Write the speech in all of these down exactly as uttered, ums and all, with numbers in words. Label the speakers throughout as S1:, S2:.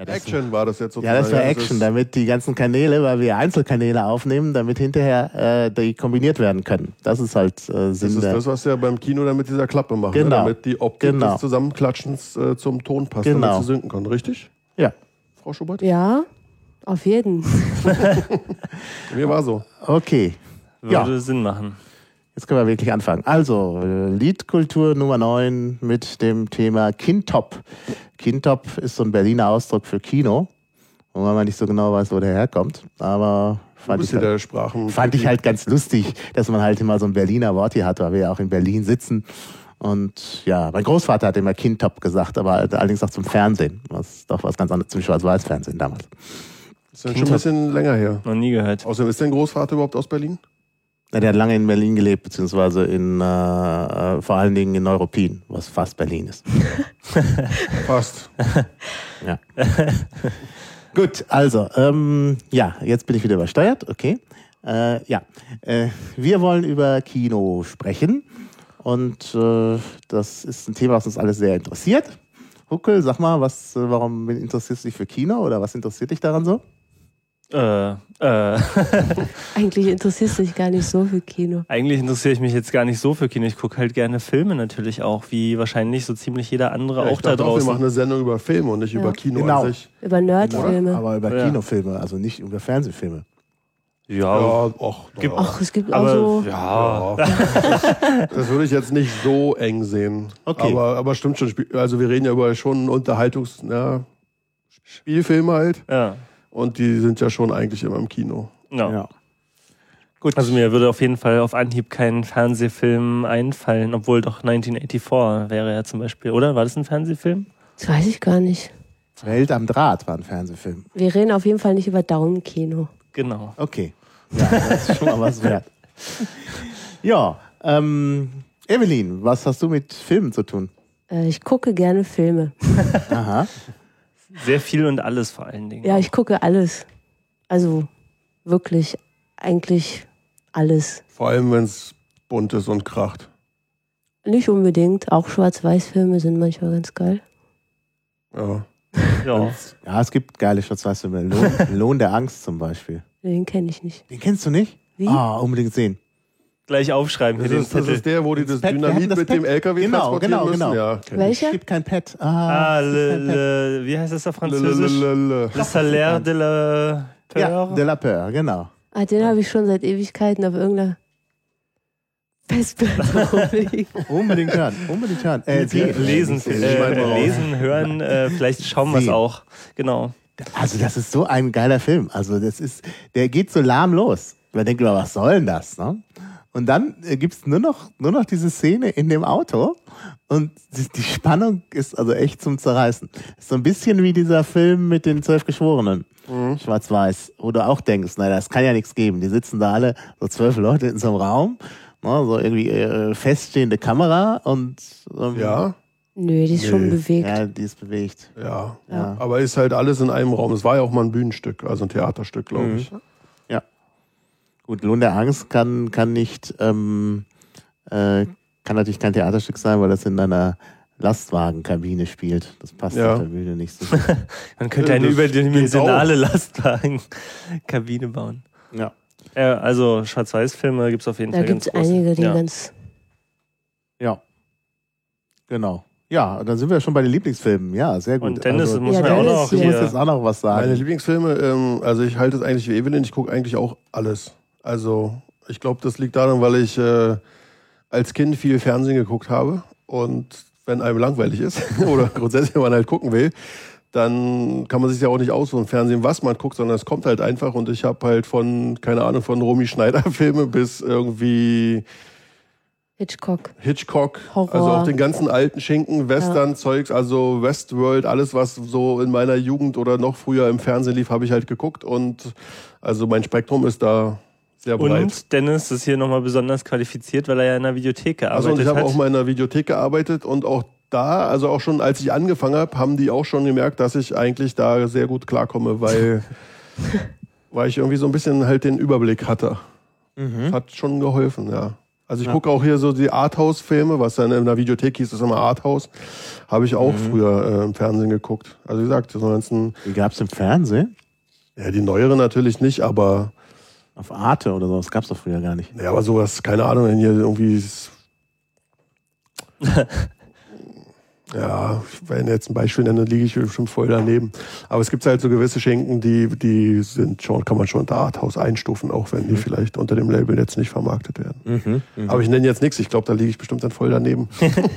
S1: Action war das jetzt sozusagen.
S2: Ja, das war Action, damit die ganzen Kanäle, weil wir Einzelkanäle aufnehmen, damit hinterher äh, die kombiniert werden können. Das ist halt äh, Sinn.
S1: Das ist
S2: der
S1: das, was wir beim Kino dann mit dieser Klappe machen,
S2: genau.
S1: ne? Damit die Optik
S2: genau.
S1: des Zusammenklatschens äh, zum Ton passt,
S2: genau.
S1: damit sie sinken kann, richtig?
S2: Ja.
S1: Frau Schubert?
S3: Ja, auf jeden.
S1: Mir war so.
S2: Okay.
S4: Würde
S2: ja.
S4: Sinn machen.
S2: Jetzt können wir wirklich anfangen. Also, Liedkultur Nummer neun mit dem Thema Kintop. Kintop ist so ein Berliner Ausdruck für Kino, wo man nicht so genau weiß, wo der herkommt. Aber fand, ich halt,
S1: der Sprachen
S2: fand ich halt ganz lustig, dass man halt immer so ein Berliner Wort hier hat, weil wir ja auch in Berlin sitzen. Und ja, mein Großvater hat immer Kintop gesagt, aber allerdings auch zum Fernsehen. Was doch was ganz anderes, zum Schwarz-Weiß-Fernsehen damals.
S1: Das ist schon ein bisschen länger her.
S4: Noch nie gehört.
S1: Außerdem ist dein Großvater überhaupt aus Berlin?
S2: Ja, der hat lange in Berlin gelebt, beziehungsweise in, äh, vor allen Dingen in Neuruppin, was fast Berlin ist.
S1: Fast.
S2: Ja. Gut, also, ähm, ja, jetzt bin ich wieder übersteuert, okay. Äh, ja, äh, wir wollen über Kino sprechen und äh, das ist ein Thema, was uns alles sehr interessiert. Huckel, sag mal, was, äh, warum interessierst du dich für Kino oder was interessiert dich daran so?
S4: Äh, äh.
S3: Eigentlich interessierst du dich gar nicht so für Kino.
S4: Eigentlich interessiere ich mich jetzt gar nicht so für Kino. Ich gucke halt gerne Filme natürlich auch, wie wahrscheinlich so ziemlich jeder andere
S1: Ja,
S4: auch da
S1: dachte auch,
S4: draußen.
S1: wir machen eine Sendung über Filme und nicht
S3: Ja.
S1: über Kino
S2: Genau.
S1: an sich.
S3: Über Nerdfilme.
S2: Aber über
S4: Ja.
S2: Kinofilme, also nicht über Fernsehfilme.
S4: Ja,
S1: Ja, och,
S4: Gibt-
S1: ja.
S3: Ach, es gibt auch
S4: aber
S3: so...
S4: ja.
S1: Ja. Das würde ich jetzt nicht so eng sehen.
S2: Okay.
S1: Aber, aber stimmt schon. Also wir reden ja über schon Unterhaltungs... Ja, Spielfilme halt.
S4: Ja.
S1: Und die sind ja schon eigentlich immer im Kino.
S4: Ja.
S2: Ja. Gut.
S4: Also mir würde auf jeden Fall auf Anhieb kein Fernsehfilm einfallen, obwohl doch neunzehnhundertachtzig wäre ja zum Beispiel, oder? War das ein Fernsehfilm?
S3: Das weiß ich gar nicht.
S2: Welt am Draht war ein Fernsehfilm.
S3: Wir reden auf jeden Fall nicht über Daumenkino.
S4: Genau.
S2: Okay. Ja, das ist schon mal was wert. Ja, ähm, Evelyn, was hast du mit Filmen zu tun?
S3: Äh, ich gucke gerne Filme.
S2: Aha.
S4: Sehr viel und alles vor allen Dingen.
S3: Ja, ich gucke alles. Also wirklich, eigentlich alles.
S1: Vor allem, wenn es bunt ist und kracht.
S3: Nicht unbedingt. Auch Schwarz-Weiß-Filme sind manchmal ganz geil.
S1: Ja.
S4: Ja.
S2: Ja, es gibt geile Schwarz-Weiß-Filme. Lohn, Lohn der Angst zum Beispiel.
S3: Den kenne ich nicht.
S2: Den kennst du nicht?
S3: Wie?
S2: Ah, unbedingt sehen.
S4: Gleich aufschreiben hier
S1: Das
S4: den
S1: ist, das
S4: Zettel.
S1: ist der, wo die das
S2: Pet, wir
S1: Dynamit
S2: hatten das
S1: mit
S2: Pet.
S1: dem L K W
S2: Genau,
S1: transportieren
S2: genau,
S1: müssen.
S2: genau.
S1: Ja, kenn ich.
S3: Welcher?
S2: Es gibt kein Pet.
S4: Ah,
S2: Ah, es
S4: le,
S2: gibt kein Pet.
S4: le, wie heißt das auf Französisch?
S1: Lalalala.
S4: Le Salaire de la Peur.
S2: Ja, de la Peur, genau.
S3: Ah, den habe ich schon seit Ewigkeiten auf irgendeiner Festplatte rumliegen.
S2: Unbedingt hören, unbedingt hören. Äh, sehen.
S4: Lesen,
S1: sehen.
S4: äh,
S1: Schneiden wir raus.
S4: lesen, hören, äh, vielleicht schauen wir es
S2: Sehen.
S4: auch. Genau.
S2: Also das ist so ein geiler Film. Also das ist, der geht so lahm los. Man denkt immer, was soll denn das? Ne? Und dann äh, gibt es nur noch, nur noch diese Szene in dem Auto und die, die Spannung ist also echt zum Zerreißen. Ist so ein bisschen wie dieser Film mit den zwölf Geschworenen,
S1: Mhm.
S2: Schwarz-Weiß, wo du auch denkst, na, das kann ja nichts geben. Die sitzen da alle, so zwölf Leute in so einem Raum, ne, so irgendwie äh, feststehende Kamera und ähm,
S1: Ja,
S3: Nö, die ist schon
S1: Nee.
S3: bewegt.
S2: ja, die ist bewegt.
S1: ja,
S2: Ja.
S1: Aber ist halt alles in einem Raum. Es war ja auch mal ein Bühnenstück, also ein Theaterstück, glaube
S2: Mhm.
S1: ich.
S2: Gut, Lohn der Angst kann, kann nicht, ähm, äh, kann natürlich kein Theaterstück sein, weil das in einer Lastwagenkabine spielt. Das passt
S1: Ja.
S2: auf der Bühne nicht so.
S4: Man könnte
S1: Ja,
S4: eine
S1: das
S4: überdimensionale Lastwagenkabine bauen.
S2: Ja.
S4: Äh, also Schwarz-Weiß-Filme gibt es auf jeden
S3: Da
S4: Fall
S3: gibt es
S4: ganz große.
S3: einige, die
S4: ja.
S3: ganz...
S2: Ja. Genau. Ja, dann sind wir schon bei den Lieblingsfilmen. Ja, sehr gut.
S4: Und Dennis
S2: also,
S4: muss
S3: Ja,
S4: man ja auch
S3: Dennis
S4: noch
S2: du
S3: hier.
S2: musst
S4: hier.
S2: jetzt auch noch was
S1: Meine
S2: sagen.
S1: Lieblingsfilme, ähm, also ich halte es eigentlich wie Evelyn, ich gucke eigentlich auch alles. Also ich glaube, das liegt daran, weil ich äh, als Kind viel Fernsehen geguckt habe und wenn einem langweilig ist oder grundsätzlich wenn man halt gucken will, dann kann man sich ja auch nicht aussuchen, Fernsehen, was man guckt, sondern es kommt halt einfach und ich habe halt von, keine Ahnung, von Romy Schneider Filme bis irgendwie
S3: Hitchcock.
S1: Hitchcock,
S3: Horror.
S1: also auch den ganzen alten Schinken, Western-Zeugs, also Westworld, alles, was so in meiner Jugend oder noch früher im Fernsehen lief, habe ich halt geguckt und also mein Spektrum ist da sehr breit.
S4: Und Dennis ist hier nochmal besonders qualifiziert, weil er ja in der Videothek gearbeitet
S1: Also und ich habe
S4: hat.
S1: auch mal in der Videothek gearbeitet und auch da, also auch schon als ich angefangen habe, haben die auch schon gemerkt, dass ich eigentlich da sehr gut klarkomme, weil, weil ich irgendwie so ein bisschen halt den Überblick hatte.
S2: Mhm.
S1: Hat schon geholfen, ja. Also ich
S2: Ja.
S1: gucke auch hier so die Arthouse-Filme, was dann in der Videothek hieß, ist immer Arthouse. Habe ich auch
S2: Mhm.
S1: früher äh, im Fernsehen geguckt. Also wie gesagt, so ganzen,
S2: Die gab es im Fernsehen?
S1: ja, die neueren natürlich nicht, aber
S2: Auf Arte oder so, das gab es doch früher gar nicht.
S1: ja, aber sowas, keine Ahnung, wenn hier irgendwie ist, ja, wenn jetzt ein Beispiel nenne, liege ich schon voll daneben. Aber es gibt halt so gewisse Schinken, die, die sind schon, kann man schon unter Arthouse einstufen, auch wenn die
S2: Mhm.
S1: vielleicht unter dem Label jetzt nicht vermarktet werden.
S2: Mhm. Mhm.
S1: Aber ich nenne jetzt nichts, ich glaube, da liege ich bestimmt dann voll daneben.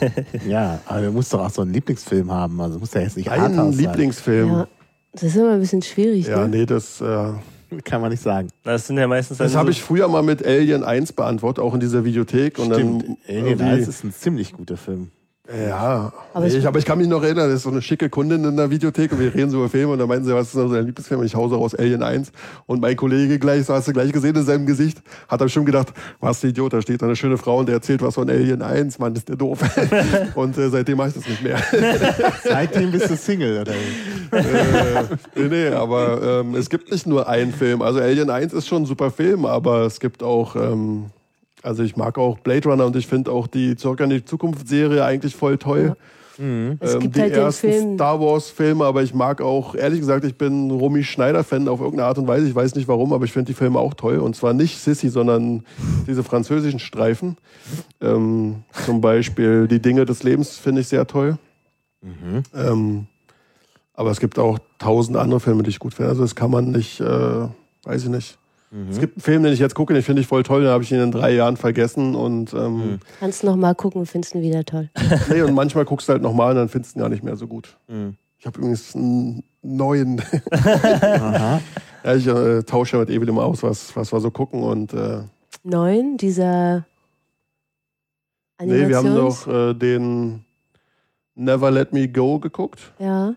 S2: Ja, aber du musst doch auch so einen Lieblingsfilm haben. Also muss ja jetzt nicht
S1: Ein
S2: Arthouse
S1: Lieblingsfilm.
S3: Ja, das ist immer ein bisschen schwierig,
S1: Ja,
S3: ne?
S1: nee, das, äh,
S2: sein. Kann man nicht sagen.
S4: Das sind ja meistens
S1: das
S4: dann
S1: habe
S4: so-
S1: ich früher mal mit Alien eins beantwortet, auch in dieser Videothek. Und
S2: Stimmt,
S1: dann
S2: Alien
S1: irgendwie-
S2: eins ist ein ziemlich guter Film.
S1: Ja,
S3: Aber
S1: nee,
S3: es-
S1: ich, aber ich kann mich noch erinnern, das ist so eine schicke Kundin in der Videothek und wir reden so über Filme und dann meinen sie, was ist denn so dein Lieblingsfilm? Und ich hause raus Alien eins und mein Kollege gleich, so hast du gleich gesehen in seinem Gesicht, hat er schon gedacht, was ein Idiot, da steht da eine schöne Frau und der erzählt was von Alien eins, Mann, ist der doof. Und äh, seitdem mache ich das nicht mehr.
S2: Seitdem bist du Single, oder?
S1: äh, nee, nee, aber ähm, es gibt nicht nur einen Film. Also Alien eins ist schon ein super Film, aber es gibt auch, ähm, also ich mag auch Blade Runner und ich finde auch die Zurück in die Zukunft-Serie eigentlich voll toll.
S3: Es
S1: Ähm,
S3: gibt
S1: die
S3: halt den
S1: ersten
S3: Film.
S1: Star Wars-Filme, aber ich mag auch, ehrlich gesagt, ich bin Romy Schneider-Fan auf irgendeine Art und Weise. Ich weiß nicht warum, aber ich finde die Filme auch toll. Und zwar nicht Sissy, sondern diese französischen Streifen. Ähm, zum Beispiel Die Dinge des Lebens finde ich sehr toll.
S2: Mhm.
S1: Ähm, aber es gibt auch tausend andere Filme, die ich gut finde. Also das kann man nicht, äh, weiß ich nicht.
S2: Mhm.
S1: Es gibt einen Film, den ich jetzt gucke, den finde ich voll toll, den habe ich in drei Jahren vergessen. Und, ähm,
S2: Mhm.
S3: Kannst noch mal gucken und findest ihn wieder toll.
S1: nee, und manchmal guckst du halt nochmal und dann findest du ihn gar nicht mehr so gut.
S2: Mhm.
S1: Ich habe übrigens einen neuen.
S2: Aha.
S1: Ja, ich äh, tausche ja mit Evelyn immer aus, was, was wir so gucken. Und äh,
S3: Neun, dieser Animations...
S1: nee, wir haben doch äh, den Never Let Me Go geguckt,
S3: Ja,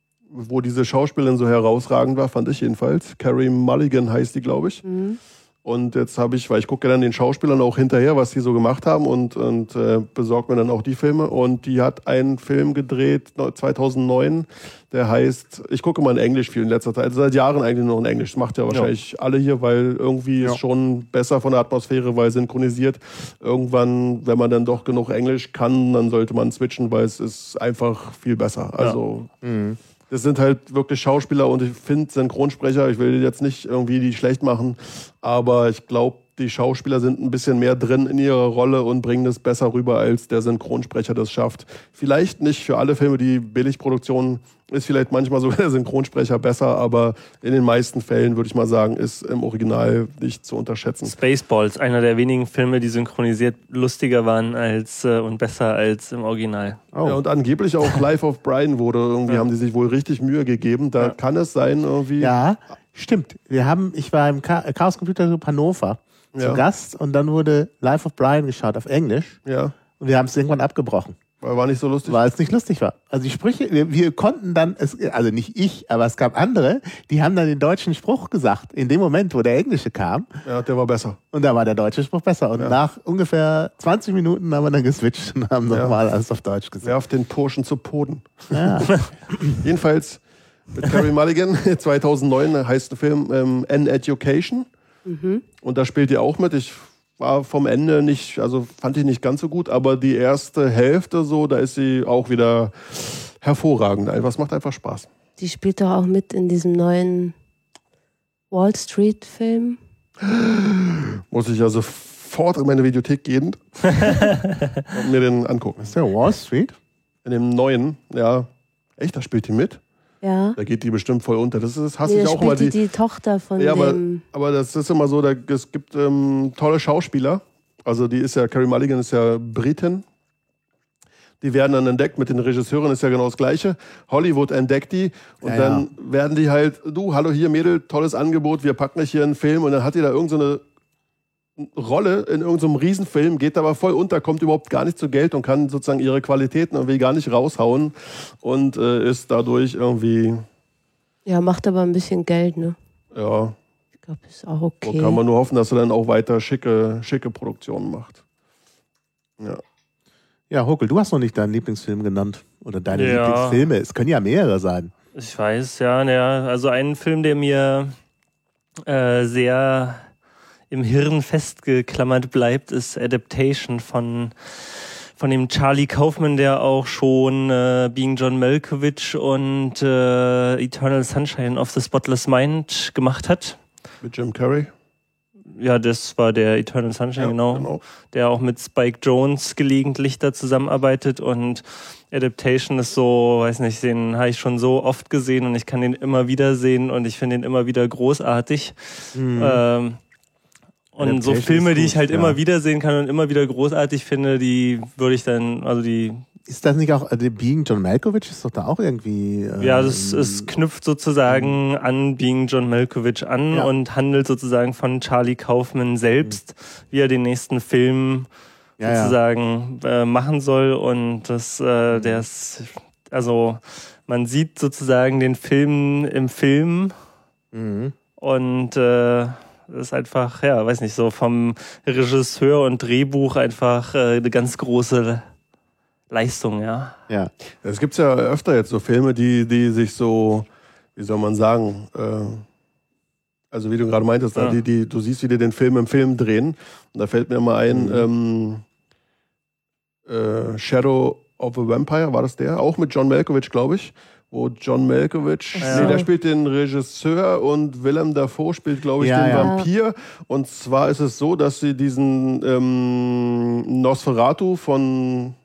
S1: wo diese Schauspielerin so herausragend war, fand ich jedenfalls. Carey Mulligan heißt die, glaube ich.
S3: mhm.
S1: Und jetzt habe ich, weil ich gucke ja dann den Schauspielern auch hinterher, was die so gemacht haben und, und äh, besorge mir dann auch die Filme. Und die hat einen Film gedreht, zweitausendneun, der heißt, ich gucke immer in Englisch viel in letzter Zeit, also seit Jahren eigentlich nur in Englisch. Das macht ja wahrscheinlich alle hier, weil irgendwie
S2: Ja.
S1: ist schon besser von der Atmosphäre, weil synchronisiert. Irgendwann, wenn man dann doch genug Englisch kann, dann sollte man switchen, weil es ist einfach viel besser. Also
S2: Mhm.
S1: das sind halt wirklich Schauspieler und ich finde Synchronsprecher, ich will jetzt nicht irgendwie die schlecht machen, aber ich glaube, die Schauspieler sind ein bisschen mehr drin in ihrer Rolle und bringen das besser rüber, als der Synchronsprecher das schafft. Vielleicht nicht für alle Filme, die Billigproduktionen, ist vielleicht manchmal sogar der Synchronsprecher besser, aber in den meisten Fällen würde ich mal sagen, ist im Original nicht zu unterschätzen.
S4: Spaceballs, einer der wenigen Filme, die synchronisiert lustiger waren als äh, und besser als im Original.
S2: Oh.
S1: Ja, und angeblich auch Life of Brian wurde, irgendwie
S4: Ja.
S1: haben die sich wohl richtig Mühe gegeben. Da
S4: Ja.
S1: kann es sein, irgendwie.
S2: Ja, stimmt. Wir haben, ich war im Cha- Chaos Computer Club Hannover zu
S1: Ja.
S2: Gast und dann wurde Life of Brian geschaut auf Englisch
S1: Ja,
S2: und wir haben es irgendwann abgebrochen,
S1: weil war nicht so lustig.
S2: weil es nicht lustig war. Also die Sprüche, wir, wir konnten dann, es, also nicht ich, aber es gab andere, die haben dann den deutschen Spruch gesagt, in dem Moment, wo der englische kam
S1: Ja, der war besser.
S2: und da war der deutsche Spruch besser. Und
S1: Ja.
S2: nach ungefähr zwanzig Minuten haben wir dann geswitcht und haben
S1: Ja.
S2: nochmal alles auf Deutsch gesagt.
S1: Werft den Burschen zu Boden.
S2: Ja.
S1: Jedenfalls mit Carey Mulligan, zweitausendneun heißt der Film ähm, An Education. Und da spielt ihr auch mit. Ich war vom Ende nicht, also fand ich nicht ganz so gut, aber die erste Hälfte so, da ist sie auch wieder hervorragend. Einfach, es macht einfach Spaß.
S3: Die spielt doch auch mit in diesem neuen Wall Street Film.
S1: Muss ich ja sofort in meine Videothek gehen und mir den angucken.
S2: Ist der Wall Street?
S1: In dem neuen, ja. Echt, da spielt die mit?
S3: Ja.
S1: Da geht die bestimmt voll unter. Das ist, hasse
S3: Nee,
S1: ich
S3: da
S1: auch immer
S3: spielt die,
S1: die.
S3: die Tochter von
S1: Ja, aber,
S3: dem.
S1: aber das ist immer so, da, es gibt ähm, tolle Schauspieler. Also die ist ja, Carey Mulligan ist ja Britin. Die werden dann entdeckt, mit den Regisseuren ist ja genau das Gleiche. Hollywood entdeckt die und
S2: Ja,
S1: dann werden die halt, du, hallo hier Mädel, tolles Angebot, wir packen dich hier in einen Film und dann hat die da irgendeine so Rolle in irgendeinem Riesenfilm, geht aber voll unter, kommt überhaupt gar nicht zu Geld und kann sozusagen ihre Qualitäten irgendwie gar nicht raushauen und äh, ist dadurch irgendwie,
S3: Ja, macht aber ein bisschen Geld, ne?
S1: ja,
S3: Ich glaube, ist auch
S1: so
S3: okay.
S1: kann man nur hoffen, dass er dann auch weiter schicke, schicke Produktionen macht. Ja.
S2: Ja, Huckel, du hast noch nicht deinen Lieblingsfilm genannt. Oder deine
S4: Ja.
S2: Lieblingsfilme. Es können ja mehrere sein.
S4: Ich weiß, ja, naja, also ein Film, der mir äh, sehr im Hirn festgeklammert bleibt, ist Adaptation von, von dem Charlie Kaufman, der auch schon äh, Being John Malkovich und äh, Eternal Sunshine of the Spotless Mind gemacht hat.
S1: Mit Jim Carrey.
S4: Ja, das war der Eternal Sunshine,
S1: Ja,
S4: genau.
S1: genau.
S4: Der auch mit Spike Jonze gelegentlich da zusammenarbeitet und Adaptation ist so, weiß nicht, den habe ich schon so oft gesehen und ich kann den immer wieder sehen und ich finde ihn immer wieder großartig.
S2: Mhm.
S4: Ähm, und so
S2: Adaptation
S4: Filme,
S2: ist
S4: die
S2: gut,
S4: ich halt
S2: ja.
S4: immer wieder sehen kann und immer wieder großartig finde, die würde ich dann, also die,
S2: Ist das nicht auch, also Being John Malkovich ist doch da auch irgendwie... Ähm,
S4: ja, das, es knüpft sozusagen an Being John Malkovich an
S2: Ja.
S4: und handelt sozusagen von Charlie Kaufman selbst, wie er den nächsten Film
S2: ja, ja.
S4: sozusagen äh, machen soll und das, äh, der ist, also man sieht sozusagen den Film im Film
S2: Mhm.
S4: und äh, das ist einfach, ja, weiß nicht, so vom Regisseur und Drehbuch einfach äh, eine ganz große Leistung, ja.
S2: Ja.
S1: Es gibt ja öfter jetzt so Filme, die, die sich so, wie soll man sagen, äh, also wie du gerade meintest,
S4: Ja.
S1: da, die, die, du siehst, wie die den Film im Film drehen. Und da fällt mir mal ein,
S2: Mhm.
S1: ähm, äh, Shadow of a Vampire, war das der? Auch mit John Malkovich, glaube ich. Wo John Malkovich,
S3: Ach so.
S1: nee, der spielt den Regisseur und Willem Dafoe spielt, glaube ich,
S2: Ja,
S1: den
S2: ja.
S1: Vampir. Und zwar ist es so, dass sie diesen ähm, Nosferatu von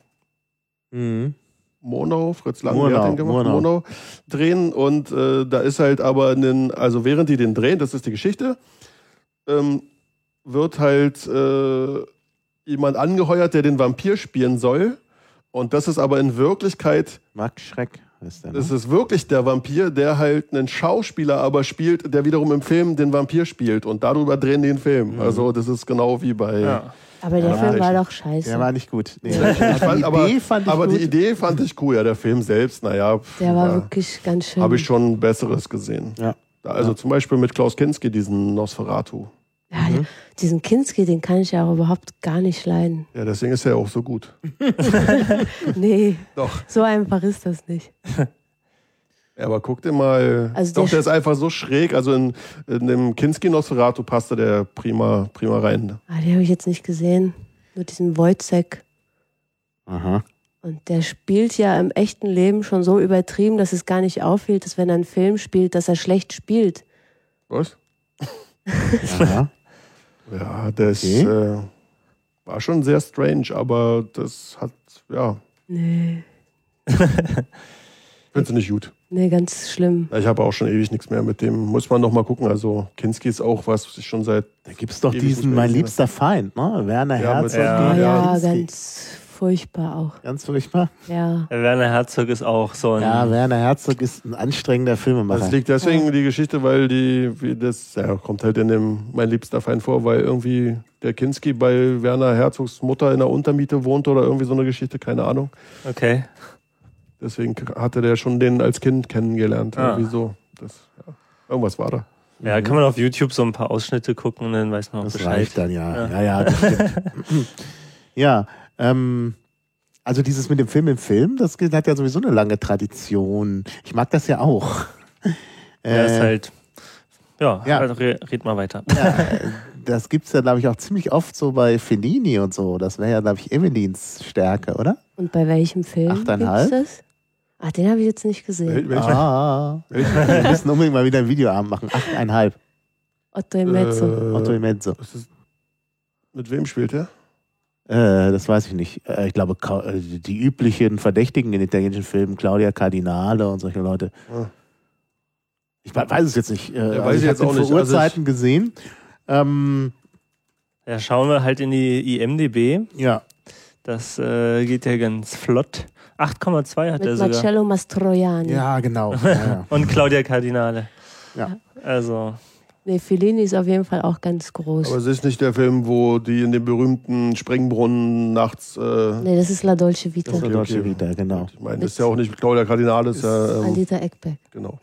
S2: Mhm.
S1: Monau, Fritz Lang,
S2: Murnau,
S1: wer hat den gemacht?
S2: Murnau.
S1: Monau drehen und äh, da ist halt aber, einen, also während die den drehen, das ist die Geschichte, ähm, wird halt äh, jemand angeheuert, der den Vampir spielen soll und das ist aber in Wirklichkeit,
S2: Max Schreck ist der, ne?
S1: das ist wirklich der Vampir, der halt einen Schauspieler aber spielt, der wiederum im Film den Vampir spielt und darüber drehen die den Film.
S2: Mhm.
S1: Also das ist genau wie bei...
S4: ja.
S3: Aber der
S2: Ja,
S3: Film war
S1: richtig.
S3: doch scheiße.
S2: Der war nicht gut. Nee.
S1: Ich fand,
S2: die
S1: aber
S2: Idee fand ich
S1: aber
S2: gut.
S1: die Idee fand ich cool, ja, der Film selbst, naja.
S3: Der war
S1: ja.
S3: wirklich ganz schön.
S1: Habe ich schon Besseres gesehen.
S2: Ja.
S1: Also
S2: Ja.
S1: zum Beispiel mit Klaus Kinski, diesen Nosferatu.
S3: Ja, diesen Kinski, den kann ich ja auch überhaupt gar nicht leiden.
S1: Ja, deswegen ist er auch so gut.
S3: Nee,
S1: Doch.
S3: so einfach ist das nicht.
S1: Ja, aber guck dir mal.
S3: Also
S1: Doch,
S3: der
S1: der ist einfach so schräg. Also in, in dem Kinski Nosferatu passt der prima, prima rein.
S3: Ah, den habe ich jetzt nicht gesehen. Nur diesen Wojciech.
S2: Aha.
S3: Und der spielt ja im echten Leben schon so übertrieben, dass es gar nicht auffällt, dass wenn er einen Film spielt, dass er schlecht spielt.
S1: Was?
S2: Aha.
S1: Ja, das
S2: Okay.
S1: äh, war schon sehr strange, aber das hat, ja,
S3: Nee,
S1: findest du nicht gut.
S3: nee, ganz schlimm.
S1: Ich habe auch schon ewig nichts mehr mit dem. Muss man noch mal gucken. Also Kinski ist auch was, was ich schon seit.
S2: Da gibt es doch
S1: Ewig
S2: diesen
S1: nicht mehr
S2: Mein
S1: gesehen.
S2: liebster Feind, ne? Werner
S1: Ja, mit
S2: Herzog.
S4: Ja.
S3: Ah,
S2: gegen
S3: ja,
S2: Kinski.
S3: ganz furchtbar auch.
S2: Ganz furchtbar.
S3: Ja.
S4: Der Werner Herzog ist auch so ein...
S2: Ja, Werner Herzog ist ein anstrengender Filmemacher.
S1: Das liegt deswegen die Geschichte, weil die, wie das, ja, kommt halt in dem Mein liebster Feind vor, weil irgendwie der Kinski bei Werner Herzogs Mutter in der Untermiete wohnte oder irgendwie so eine Geschichte, keine Ahnung.
S4: Okay.
S1: Deswegen hatte der schon den als Kind kennengelernt.
S4: Ah.
S1: Irgendwie so. Das, ja. Irgendwas war da.
S4: Ja, kann man auf YouTube so ein paar Ausschnitte gucken und dann weiß man auch
S2: Das
S4: Bescheid.
S2: reicht dann, ja.
S4: Ja.
S2: Ja, ja, das stimmt. Ja, ähm, also dieses mit dem Film im Film, das hat ja sowieso eine lange Tradition. Ich mag das ja auch.
S4: Ja, ist
S2: Äh,
S4: halt... Ja,
S2: ja.
S4: Also re red mal weiter.
S2: ja, das gibt's ja, glaube ich, auch ziemlich oft so bei Fellini und so. Das wäre ja, glaube ich, Evelyns Stärke, oder?
S3: Und bei welchem Film
S2: Achteinhalb?
S3: gibt's das? Ach, den habe ich jetzt nicht gesehen.
S1: Wel- Welcher?
S2: Ah, wir müssen unbedingt mal wieder ein Videoabend machen. Achteinhalb.
S3: Otto im Mezzo.
S1: Äh,
S2: Otto Imezzo.
S1: das ist, mit wem spielt er?
S2: Äh, das weiß ich nicht. Äh, ich glaube, Ka- äh, die üblichen Verdächtigen in italienischen Filmen, Claudia Cardinale und solche Leute.
S1: Ah.
S2: Ich we- weiß es jetzt nicht. Äh, also
S1: weiß ich
S2: ich
S1: jetzt
S2: habe
S1: auch
S2: den
S1: nicht.
S2: vor
S1: Also ich-
S2: Urzeiten gesehen. Ähm,
S4: Ja, schauen wir halt in die I M D B.
S2: ja.
S4: Das äh, geht ja ganz flott. acht Komma zwei hat er
S3: Mit
S4: sogar.
S3: Marcello Mastroianni.
S2: Ja, genau. Ja, ja.
S4: Und Claudia Cardinale.
S2: Ja.
S4: Also,
S3: Nee, Fellini ist auf jeden Fall auch ganz groß.
S1: Aber es ist nicht der Film, wo die in dem berühmten Sprengbrunnen nachts. Äh,
S3: Nee, das ist La Dolce Vita.
S2: Das ist
S1: Okay,
S2: der Dolce
S1: okay.
S2: Vita, genau.
S1: Ich meine, das ist ja auch nicht Claudia Cardinale, ist ja. Ähm,
S3: Anita Ekberg.
S1: genau.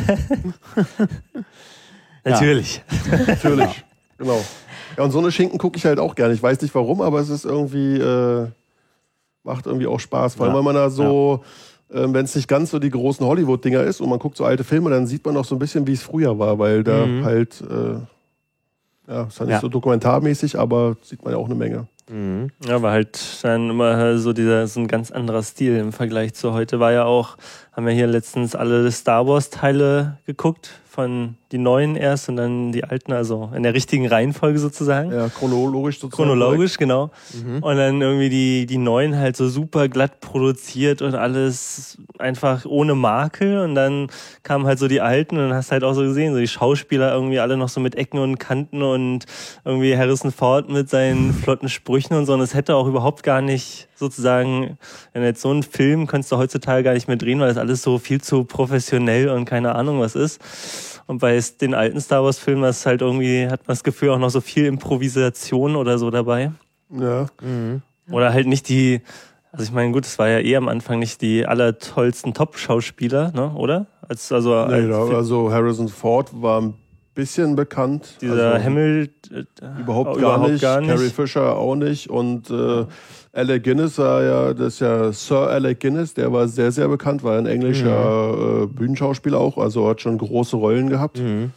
S4: natürlich.
S1: Natürlich. Genau. Ja, und so eine Schinken gucke ich halt auch gerne. Ich weiß nicht warum, aber es ist irgendwie, äh, macht irgendwie auch Spaß. Vor allem,
S2: Ja.
S1: wenn man da so, äh, wenn es nicht ganz so die großen Hollywood-Dinger ist und man guckt so alte Filme, dann sieht man auch so ein bisschen, wie es früher war, weil da
S2: Mhm.
S1: halt, äh, Ja, ist halt nicht
S2: Ja.
S1: so dokumentarmäßig, aber sieht man ja auch eine Menge.
S2: Mhm.
S4: Ja, war halt dann immer so dieser, so ein ganz anderer Stil im Vergleich zu heute. War ja auch, haben wir hier letztens alle Star Wars Teile geguckt, von die neuen erst und dann die alten, also in der richtigen Reihenfolge sozusagen.
S1: Ja, chronologisch sozusagen.
S4: Chronologisch, genau.
S2: Mhm.
S4: Und dann irgendwie die, die neuen halt so super glatt produziert und alles einfach ohne Makel. Und dann kamen halt so die alten und dann hast halt auch so gesehen, so die Schauspieler irgendwie alle noch so mit Ecken und Kanten und irgendwie Harrison Ford mit seinen flotten Sprüchen und so. Und es hätte auch überhaupt gar nicht sozusagen, wenn jetzt so einen Film könntest du heutzutage gar nicht mehr drehen, weil das alles so viel zu professionell und keine Ahnung was ist. Und bei den alten Star Wars Filmen ist halt irgendwie, hat man das Gefühl, auch noch so viel Improvisation oder so dabei.
S1: Ja.
S2: Mhm.
S4: Oder halt nicht die, also ich meine, gut, es war ja eh am Anfang nicht die allertollsten Top-Schauspieler, ne, oder? Als, also,
S1: Nee,
S4: als
S1: da, also Harrison Ford war ein bisschen bekannt.
S4: dieser
S1: also,
S4: Hamill
S1: Überhaupt,
S4: äh,
S1: gar,
S4: überhaupt
S1: nicht.
S4: gar nicht.
S1: Carrie Fisher auch nicht. Und äh, Alec Guinness war ja, das ist ja Sir Alec Guinness, der war sehr, sehr bekannt, war ein englischer äh, Bühnenschauspieler auch, also hat schon große Rollen gehabt.
S2: Mhm.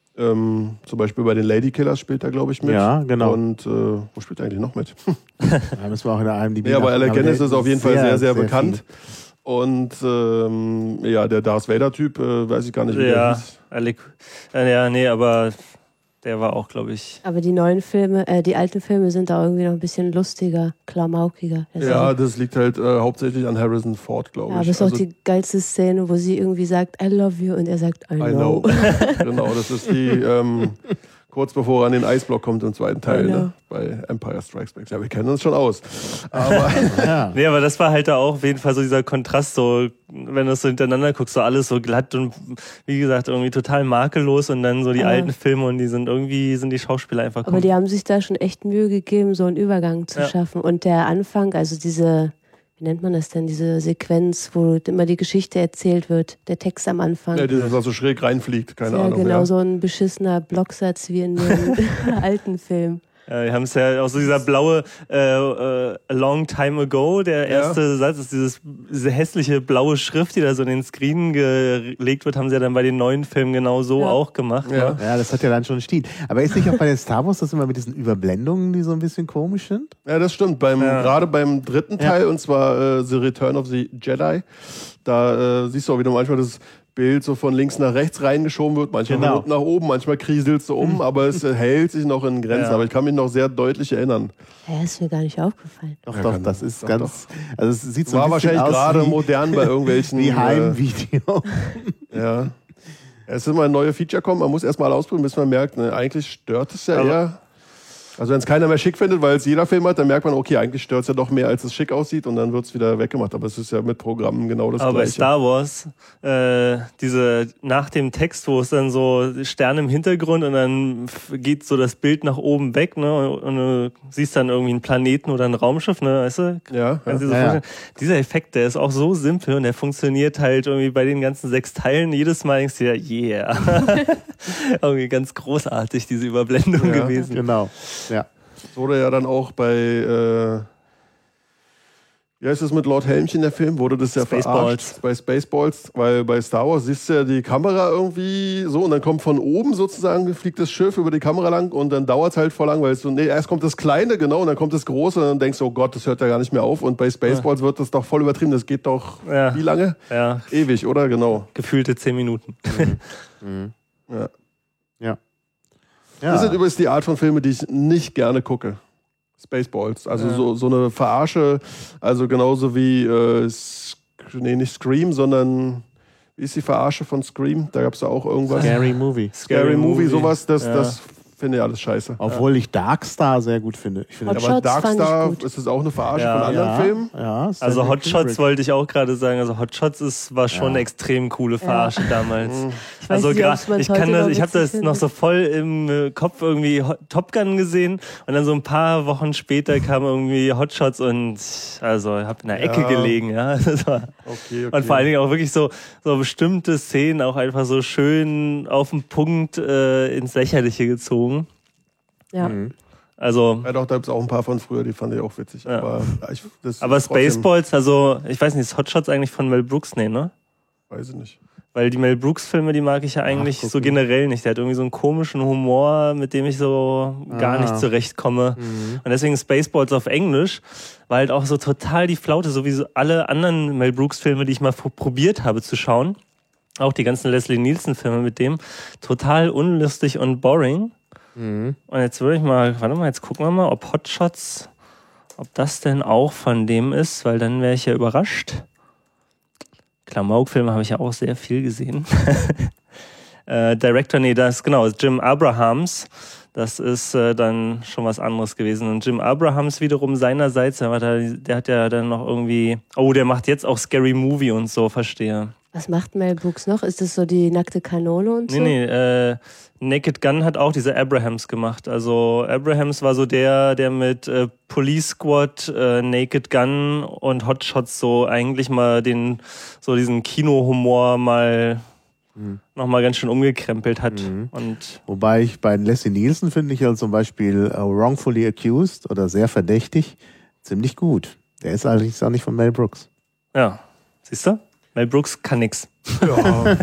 S1: Ähm, zum Beispiel bei den Ladykillers spielt er, glaube ich, mit.
S2: Ja, genau.
S1: Und äh, wo spielt er eigentlich noch mit?
S2: Da müssen wir auch in der I M D B.
S1: Nee, aber Alec
S2: nachgucken,
S1: Guinness
S2: der
S1: ist auf jeden Fall sehr, sehr, bekannt.
S2: viel.
S1: Und ähm, ja, der Darth Vader-Typ, äh, weiß ich gar nicht, wie der
S4: Ja,
S1: hieß.
S4: Alec, äh, ja, nee, aber der war auch, glaube ich.
S3: Aber die neuen Filme, äh, die alten Filme sind da irgendwie noch ein bisschen lustiger, klamaukiger. Das
S1: Ja,
S3: ist-
S1: das liegt halt äh, hauptsächlich an Harrison Ford, glaube
S3: ja,
S1: ich.
S3: aber es ist
S1: Also,
S3: auch die geilste Szene, wo sie irgendwie sagt, I love you, und er sagt, I know.
S1: I know. Genau, das ist die ähm, kurz bevor er an den Eisblock kommt im zweiten Teil,
S3: Genau.
S1: ne? Bei Empire Strikes Back. Ja, wir kennen uns schon aus. Aber
S2: Ja.
S4: Nee, aber das war halt da auch auf jeden Fall so dieser Kontrast, so, wenn du es so hintereinander guckst, so alles so glatt und wie gesagt, irgendwie total makellos und dann so die
S3: Ja.
S4: alten Filme und die sind irgendwie, sind die Schauspieler einfach
S3: Aber die haben sich da schon echt Mühe gegeben, so einen Übergang zu
S4: Ja.
S3: schaffen. Und der Anfang, also diese, wie nennt man das denn, diese Sequenz, wo immer die Geschichte erzählt wird, der Text am Anfang.
S1: ja, das, was so schräg reinfliegt, keine
S3: ja,
S1: Ahnung.
S3: genau
S1: ja.
S3: so ein beschissener Blocksatz wie in dem alten Film.
S4: Ja, wir haben es ja auch so dieser blaue äh, äh, A Long Time Ago, der erste
S1: Ja.
S4: Satz ist dieses, diese hässliche blaue Schrift, die da so in den Screen gelegt wird, haben sie ja dann bei den neuen Filmen genau so
S3: Ja.
S4: auch gemacht.
S1: Ja.
S4: Ne?
S2: Ja, das hat ja dann schon Stil. Aber ist nicht auch bei den Star Wars das immer mit diesen Überblendungen, die so ein bisschen komisch sind?
S1: Ja, das stimmt. Beim,
S4: Ja.
S1: Gerade beim dritten
S2: Ja.
S1: Teil, und zwar äh, The Return of the Jedi, da äh, siehst du auch wieder manchmal das Bild so von links nach rechts reingeschoben wird, manchmal
S2: Genau.
S1: von unten nach oben, manchmal kriselt es so um, aber es äh, hält sich noch in Grenzen.
S4: Ja.
S1: Aber ich kann mich noch sehr deutlich erinnern.
S3: Ja, ist mir gar nicht aufgefallen.
S2: Doch,
S1: Ja,
S2: doch,
S1: kann-
S2: das ist
S1: doch,
S2: ganz. Also es sieht so
S1: War
S2: ein bisschen
S1: wahrscheinlich
S2: aus
S1: gerade
S2: wie,
S1: modern bei irgendwelchen.
S2: wie
S1: äh,
S2: Heimvideo.
S1: Ja. Es ist immer ein neues Feature kommen, man muss erstmal ausprobieren, bis man merkt, ne, eigentlich stört es ja
S4: Aber-
S1: eher. Also wenn es keiner mehr schick findet, weil es jeder Film hat, dann merkt man, okay, eigentlich stört es ja doch mehr, als es schick aussieht, und dann wird es wieder weggemacht. Aber es ist ja mit Programmen genau das
S4: Aber bei
S1: Gleiche.
S4: Star Wars, äh, diese nach dem Text, wo es dann so Sterne im Hintergrund und dann f- geht so das Bild nach oben weg, ne? Und du siehst dann irgendwie einen Planeten oder ein Raumschiff, ne? Weißt du?
S1: Ja,
S4: Kannst du dir so
S2: Ja, ja.
S4: vorstellen? Dieser Effekt, der ist auch so simpel und der funktioniert halt irgendwie bei den ganzen sechs Teilen. Jedes Mal denkst du dir, yeah. Irgendwie ganz großartig, diese Überblendung
S1: Ja.
S4: gewesen.
S2: Genau. Ja.
S1: das wurde ja dann auch bei, äh, wie heißt es mit Lord Helmchen, der Film, wurde das ja
S4: Spaceballs.
S1: verarscht bei Spaceballs, weil bei Star Wars siehst du ja die Kamera irgendwie so und dann kommt von oben sozusagen, fliegt das Schiff über die Kamera lang und dann dauert es halt voll lang, weil es so, nee, erst kommt das Kleine, genau, und dann kommt das Große und dann denkst du, oh Gott, das hört ja gar nicht mehr auf, und bei Spaceballs wird das doch voll übertrieben, das geht doch,
S4: Ja.
S1: wie lange?
S4: Ja,
S1: Ewig, oder? Genau.
S4: gefühlte zehn Minuten.
S1: Ja.
S2: Ja.
S1: Das sind
S2: Ja.
S1: übrigens die Art von Filmen, die ich nicht gerne gucke. Spaceballs. Also
S4: Ja.
S1: so, so eine Verarsche, also genauso wie, äh, Sk- nee, nicht Scream, sondern, wie ist die Verarsche von Scream? Da gab es ja auch irgendwas.
S2: Scary Movie.
S1: Scary Movie, sowas, das,
S4: Ja.
S1: das finde ich alles scheiße.
S2: Obwohl ich Darkstar sehr gut finde. Ich finde
S3: Hot
S1: Aber
S3: Shots fand ich
S1: Darkstar,
S3: gut.
S1: ist das auch eine Verarsche
S4: Ja.
S1: von anderen
S2: ja,
S1: Filmen?
S2: Ja,
S4: Also
S2: Stanley
S4: Hot Shots
S2: Kubrick.
S4: wollte ich auch gerade sagen. Also Hot Shots ist, war schon
S2: Ja.
S4: eine extrem coole Verarsche damals.
S3: Ich weiß
S4: Also
S3: nicht,
S4: gra-
S3: ob man's
S4: ich kann
S3: heute
S4: das,
S3: noch
S4: ich habe
S3: witzig
S4: das noch
S3: findet.
S4: so voll im äh, Kopf irgendwie Ho- Top Gun gesehen und dann so ein paar Wochen später kam irgendwie Hot Shots und also habe in der Ecke
S1: Ja.
S4: gelegen, ja. Das war,
S1: Okay, okay.
S4: und vor allen Dingen auch wirklich so so bestimmte Szenen auch einfach so schön auf den Punkt äh, ins Lächerliche gezogen.
S3: Ja.
S2: Mhm.
S4: Also
S1: Ja, doch, da gibt es auch ein paar von früher, die fand ich auch witzig.
S4: Ja.
S1: Aber, ja, ich, das
S4: aber
S1: ist trotzdem-
S4: Spaceballs, also ich weiß nicht, ist Hot Shots eigentlich von Mel Brooks? Nee, ne?
S1: Weiß ich nicht.
S4: Weil die Mel Brooks-Filme, die mag ich ja eigentlich
S2: Ach,
S4: so generell nicht. Der hat irgendwie so einen komischen Humor, mit dem ich so gar
S2: Ah.
S4: nicht zurechtkomme.
S2: Mhm.
S4: Und deswegen Spaceballs auf Englisch war halt auch so total die Flaute, so wie so alle anderen Mel Brooks-Filme, die ich mal pro- probiert habe zu schauen. Auch die ganzen Leslie Nielsen-Filme mit dem. Total unlustig und boring.
S2: Mhm.
S4: Und jetzt würde ich mal, warte mal, jetzt gucken wir mal, ob Hot Shots, ob das denn auch von dem ist, weil dann wäre ich ja überrascht. Klamauk-Filme habe ich ja auch sehr viel gesehen. äh, Director, nee, das genau, Jim Abrahams. Das ist äh, dann schon was anderes gewesen. Und Jim Abrahams wiederum seinerseits, der, war da, der hat ja dann noch irgendwie, oh, der macht jetzt auch Scary Movie und so, verstehe.
S3: Was macht Mel Brooks noch? Ist das so die nackte Kanone und so?
S4: Nee, nee, äh, Naked Gun hat auch diese Abrahams gemacht. Also Abrahams war so der, der mit äh, Police Squad, äh, Naked Gun und Hot Shots so eigentlich mal den, so diesen Kinohumor mal
S2: Mhm.
S4: nochmal ganz schön umgekrempelt hat.
S2: Mhm.
S4: Und
S2: Wobei ich bei Leslie Nielsen finde ich ja zum Beispiel uh, Wrongfully Accused oder Sehr verdächtig ziemlich gut. Der ist allerdings auch nicht von Mel Brooks.
S4: ja, siehst du? Mel Brooks kann nix.
S1: Ja.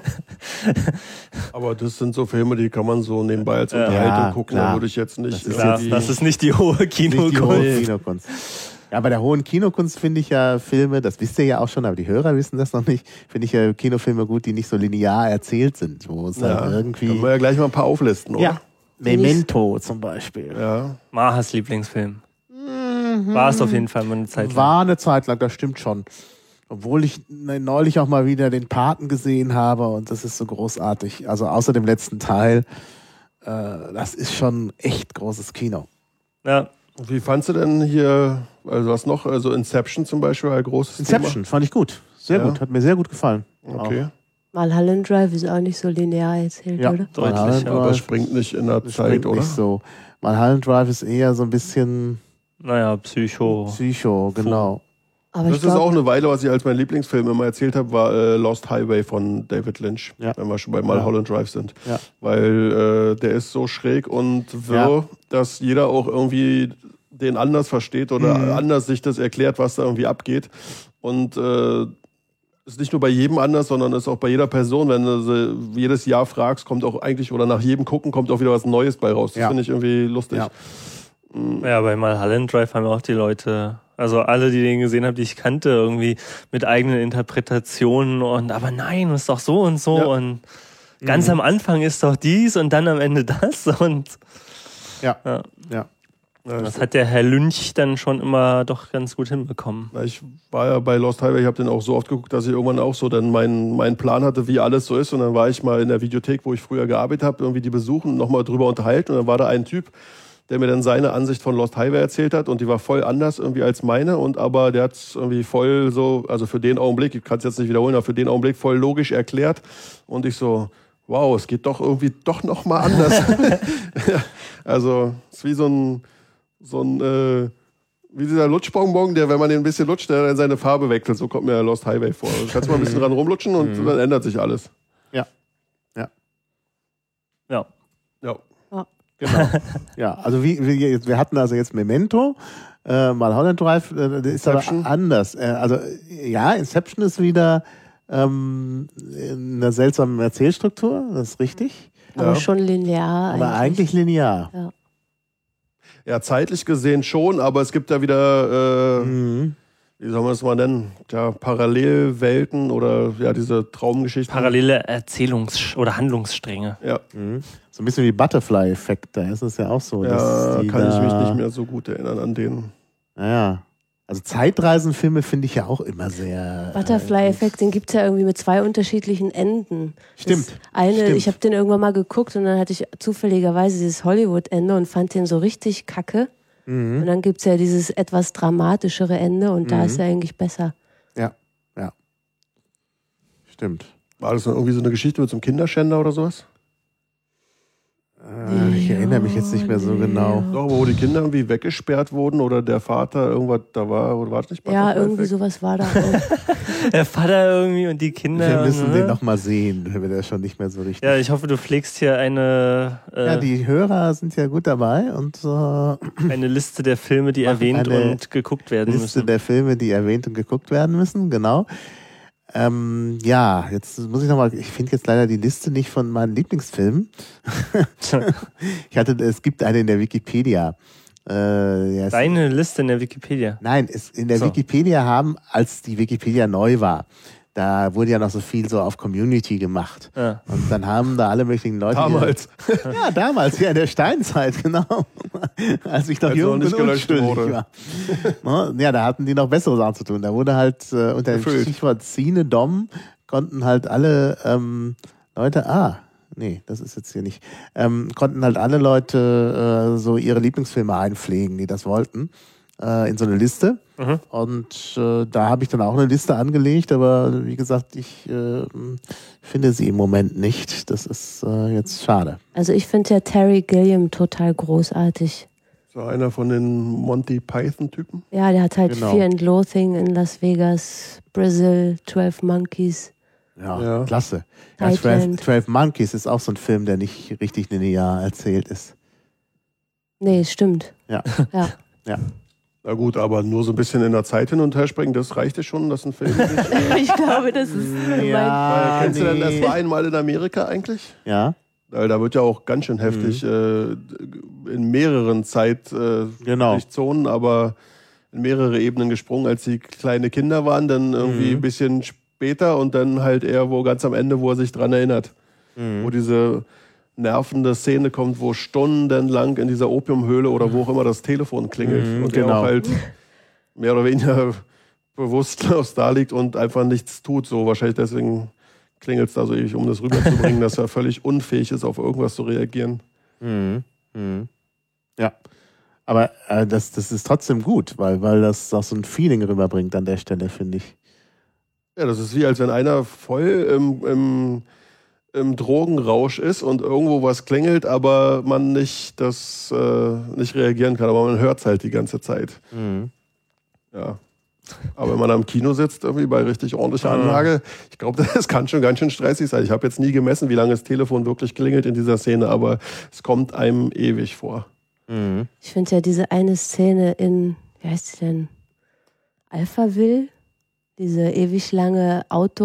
S1: Aber das sind so Filme, die kann man so nebenbei als Unterhaltung
S2: Ja,
S1: gucken.
S2: klar.
S1: Da würde ich jetzt nicht
S2: Das ist
S4: Klar,
S1: irgendwie-
S4: das ist nicht die hohe
S2: Nicht die hohe
S4: Kinokunst.
S2: Kinokunst. Ja, bei der hohen Kinokunst finde ich ja Filme, das wisst ihr ja auch schon, aber die Hörer wissen das noch nicht, finde ich ja Kinofilme gut, die nicht so linear erzählt sind, wo es
S1: ja,
S2: dann irgendwie...
S1: können wir ja gleich mal ein paar auflisten, oder?
S2: Ja, Memento zum Beispiel.
S1: Ja.
S4: Mahas Lieblingsfilm. War es auf jeden Fall mal eine Zeit lang.
S2: War eine Zeit lang, das stimmt schon. Obwohl ich ne, neulich auch mal wieder den Paten gesehen habe und das ist so großartig. Also außer dem letzten Teil, äh, das ist schon echt großes Kino.
S4: Ja,
S1: Und wie fandst du denn hier, also was noch, also Inception zum Beispiel, ein großes
S2: Inception fand ich gut. Sehr
S1: Ja.
S2: gut, hat mir sehr gut gefallen.
S1: Thema? Okay.
S3: Mulholland Drive ist auch nicht so linear erzählt,
S2: Ja.
S3: oder?
S4: deutlich.
S2: Mulholland
S4: Ja.
S1: Aber
S2: Drive
S1: es springt nicht in der
S2: das
S1: Zeit,
S2: springt
S1: oder?
S2: nicht so. Mulholland Drive ist eher so ein bisschen
S4: Naja, Psycho.
S2: Psycho, genau.
S3: Aber
S1: Das
S3: ich
S1: ist auch
S3: glaube,
S1: eine Weile, was ich als mein Lieblingsfilm immer erzählt habe, war äh, Lost Highway von David Lynch,
S2: Ja.
S1: wenn wir schon bei Mulholland Drive sind.
S2: Ja.
S1: Weil äh, der ist so schräg und wirr, dass jeder auch irgendwie den anders versteht oder
S2: Mhm.
S1: anders sich das erklärt, was da irgendwie abgeht. Und äh, ist nicht nur bei jedem anders, sondern ist auch bei jeder Person, wenn du sie jedes Jahr fragst, kommt auch eigentlich, oder nach jedem Gucken kommt auch wieder was Neues bei raus. Das
S2: Ja.
S1: finde ich irgendwie lustig.
S2: Ja.
S4: Ja, bei Mulholland Drive haben auch die Leute, also alle, die den gesehen haben, die ich kannte, irgendwie mit eigenen Interpretationen und aber nein, ist doch so und so
S1: Ja.
S4: und ganz am Anfang ist doch dies und dann am Ende das und
S2: Ja.
S4: ja,
S2: Ja.
S1: Ja,
S4: das hat der Herr Lynch dann schon immer doch ganz gut hinbekommen.
S1: Na, ich war ja bei Lost Highway, ich habe den auch so oft geguckt, dass ich irgendwann auch so dann meinen meinen Plan hatte, wie alles so ist. Und dann war ich mal in der Videothek, wo ich früher gearbeitet habe, irgendwie die besuchen, nochmal drüber unterhalten. Und dann war da ein Typ, der mir dann seine Ansicht von Lost Highway erzählt hat. Und die war voll anders irgendwie als meine. Und aber der hat es irgendwie voll so, also für den Augenblick, ich kann es jetzt nicht wiederholen, aber für den Augenblick voll logisch erklärt. Und ich so, wow, es geht doch irgendwie doch nochmal anders. Ja, also es ist wie so ein so ein, äh, wie dieser Lutschbonbon, der, wenn man den ein bisschen lutscht, der dann seine Farbe wechselt. So kommt mir Lost Highway vor. Du kannst mal ein bisschen dran rumlutschen und dann ändert sich alles.
S2: Ja. Ja.
S4: Ja.
S1: Ja.
S2: Genau. Ja, also wie, wie wir hatten also jetzt Memento, äh, Mulholland Drive, äh, das ist aber
S1: Inception.
S2: anders. Äh, also äh, ja, Inception ist wieder ähm, in einer seltsamen Erzählstruktur, das ist richtig,
S3: aber
S1: Ja.
S3: schon linear.
S2: aber eigentlich linear.
S3: Ja.
S1: Ja, zeitlich gesehen schon, aber es gibt ja wieder, äh,
S2: Mhm.
S1: wie soll man das mal nennen? Ja, Parallelwelten oder ja, diese Traumgeschichten.
S4: Parallele Erzählungs- oder Handlungsstränge.
S1: Ja,
S2: Mhm. So ein bisschen wie Butterfly-Effekt, da ist es ja auch so.
S1: ja
S2: dass die
S1: kann ich mich
S2: da-
S1: nicht mehr so gut erinnern an den.
S2: Naja. Also Zeitreisenfilme finde ich ja auch immer sehr. äh,
S3: Butterfly-Effekt, den gibt es ja irgendwie mit zwei unterschiedlichen Enden.
S2: Stimmt,
S3: Das eine,
S2: stimmt.
S3: ich habe den irgendwann mal geguckt und dann hatte ich zufälligerweise dieses Hollywood-Ende und fand den so richtig kacke.
S2: Mhm.
S3: Und dann gibt es ja dieses etwas dramatischere Ende und da
S2: Mhm.
S3: ist er eigentlich besser.
S2: Ja, ja. Stimmt.
S1: War das dann irgendwie so eine Geschichte mit so einem Kinderschänder oder sowas?
S2: Äh, ich erinnere mich jetzt nicht mehr so genau.
S1: Doch, aber wo die Kinder irgendwie weggesperrt wurden oder der Vater irgendwas da war, oder war das nicht
S3: Ja,
S1: Butterfly
S3: irgendwie
S1: Effect?
S3: sowas war da auch.
S4: Der Vater irgendwie und die Kinder.
S2: Wir müssen
S4: und,
S2: den
S4: ne?
S2: nochmal sehen, wenn der schon nicht mehr so richtig.
S4: Ja, ich hoffe, du pflegst hier eine, äh,
S2: Ja, die Hörer sind ja gut dabei und äh,
S4: eine Liste der Filme, die
S2: Machen
S4: erwähnt
S2: eine
S4: und geguckt werden
S2: Liste
S4: müssen.
S2: der Filme, die erwähnt und geguckt werden müssen, genau. Ähm, ja, jetzt muss ich nochmal, ich finde jetzt leider die Liste nicht von meinen Lieblingsfilmen. ich hatte, es gibt eine in der Wikipedia. Äh, ja,
S4: Deine Liste in der Wikipedia?
S2: Nein, es, in der
S4: so.
S2: Wikipedia haben, als die Wikipedia neu war, da wurde ja noch so viel so auf Community gemacht. Ja. Und dann haben da alle möglichen Leute...
S1: Damals.
S2: Ja, ja, damals, ja, in der Steinzeit, genau. Als ich noch
S1: also
S2: jung und unschuldig war. Ja, da hatten die noch bessere Sachen zu tun. Da wurde halt äh, unter dem
S1: Erfüllt.
S2: Stichwort Cine Dom konnten halt alle ähm, Leute... Ah, nee, das ist jetzt hier nicht. Ähm, konnten halt alle Leute äh, so ihre Lieblingsfilme einpflegen, die das wollten, äh, in so eine Liste. Mhm. Und äh, da habe ich dann auch eine Liste angelegt, aber wie gesagt, ich äh, finde sie im Moment nicht. Das ist äh, jetzt schade.
S3: Also ich finde ja Terry Gilliam total großartig.
S1: So einer von den Monty Python-Typen?
S3: Ja, der hat halt
S2: Genau.
S3: Fear and Loathing in Las Vegas, Brazil, Twelve Monkeys.
S2: Ja,
S1: Ja.
S2: klasse. Ja, Twelve, Twelve Monkeys ist auch so ein Film, der nicht richtig linear erzählt ist.
S3: Nee, stimmt.
S2: Ja.
S3: Ja.
S2: Ja.
S1: Na gut, aber nur so ein bisschen in der Zeit hin und her springen, das reicht ja schon, dass ein Film nicht...
S3: Ich glaube, das ist
S2: Ja,
S1: Weil, kennst du denn, das
S2: nee.
S1: war einmal in Amerika eigentlich?
S2: Ja,
S1: Weil da wird ja auch ganz schön heftig äh, in mehreren Zeitzonen, äh,
S2: Genau.
S1: nicht Zonen, aber in mehrere Ebenen gesprungen, als sie kleine Kinder waren, dann irgendwie
S2: Mhm.
S1: ein bisschen später und dann halt eher wo ganz am Ende, wo er sich dran erinnert.
S2: Mhm.
S1: Wo diese nervende Szene kommt, wo stundenlang in dieser Opiumhöhle oder wo auch immer das Telefon klingelt
S2: Mhm,
S1: und er
S2: genau.
S1: auch halt mehr oder weniger bewusstlos da liegt und einfach nichts tut. So wahrscheinlich deswegen klingelt es da so ewig, um das rüberzubringen, dass er völlig unfähig ist, auf irgendwas zu reagieren.
S2: Mhm. Mhm. Ja. Aber äh, das, das ist trotzdem gut, weil, weil das auch so ein Feeling rüberbringt an der Stelle, finde ich.
S1: Ja, das ist wie, als wenn einer voll im, im, im Drogenrausch ist und irgendwo was klingelt, aber man nicht, das, äh, nicht reagieren kann. Aber man hört es halt die ganze Zeit.
S2: Mhm.
S1: Ja. Aber wenn man am Kino sitzt, irgendwie bei richtig ordentlicher Anlage, ich glaube, das kann schon ganz schön stressig sein. Ich habe jetzt nie gemessen, wie lange das Telefon wirklich klingelt in dieser Szene, aber es kommt einem ewig vor.
S2: Mhm.
S3: Ich finde ja diese eine Szene in, wie heißt sie denn? Alphaville? Diese ewig lange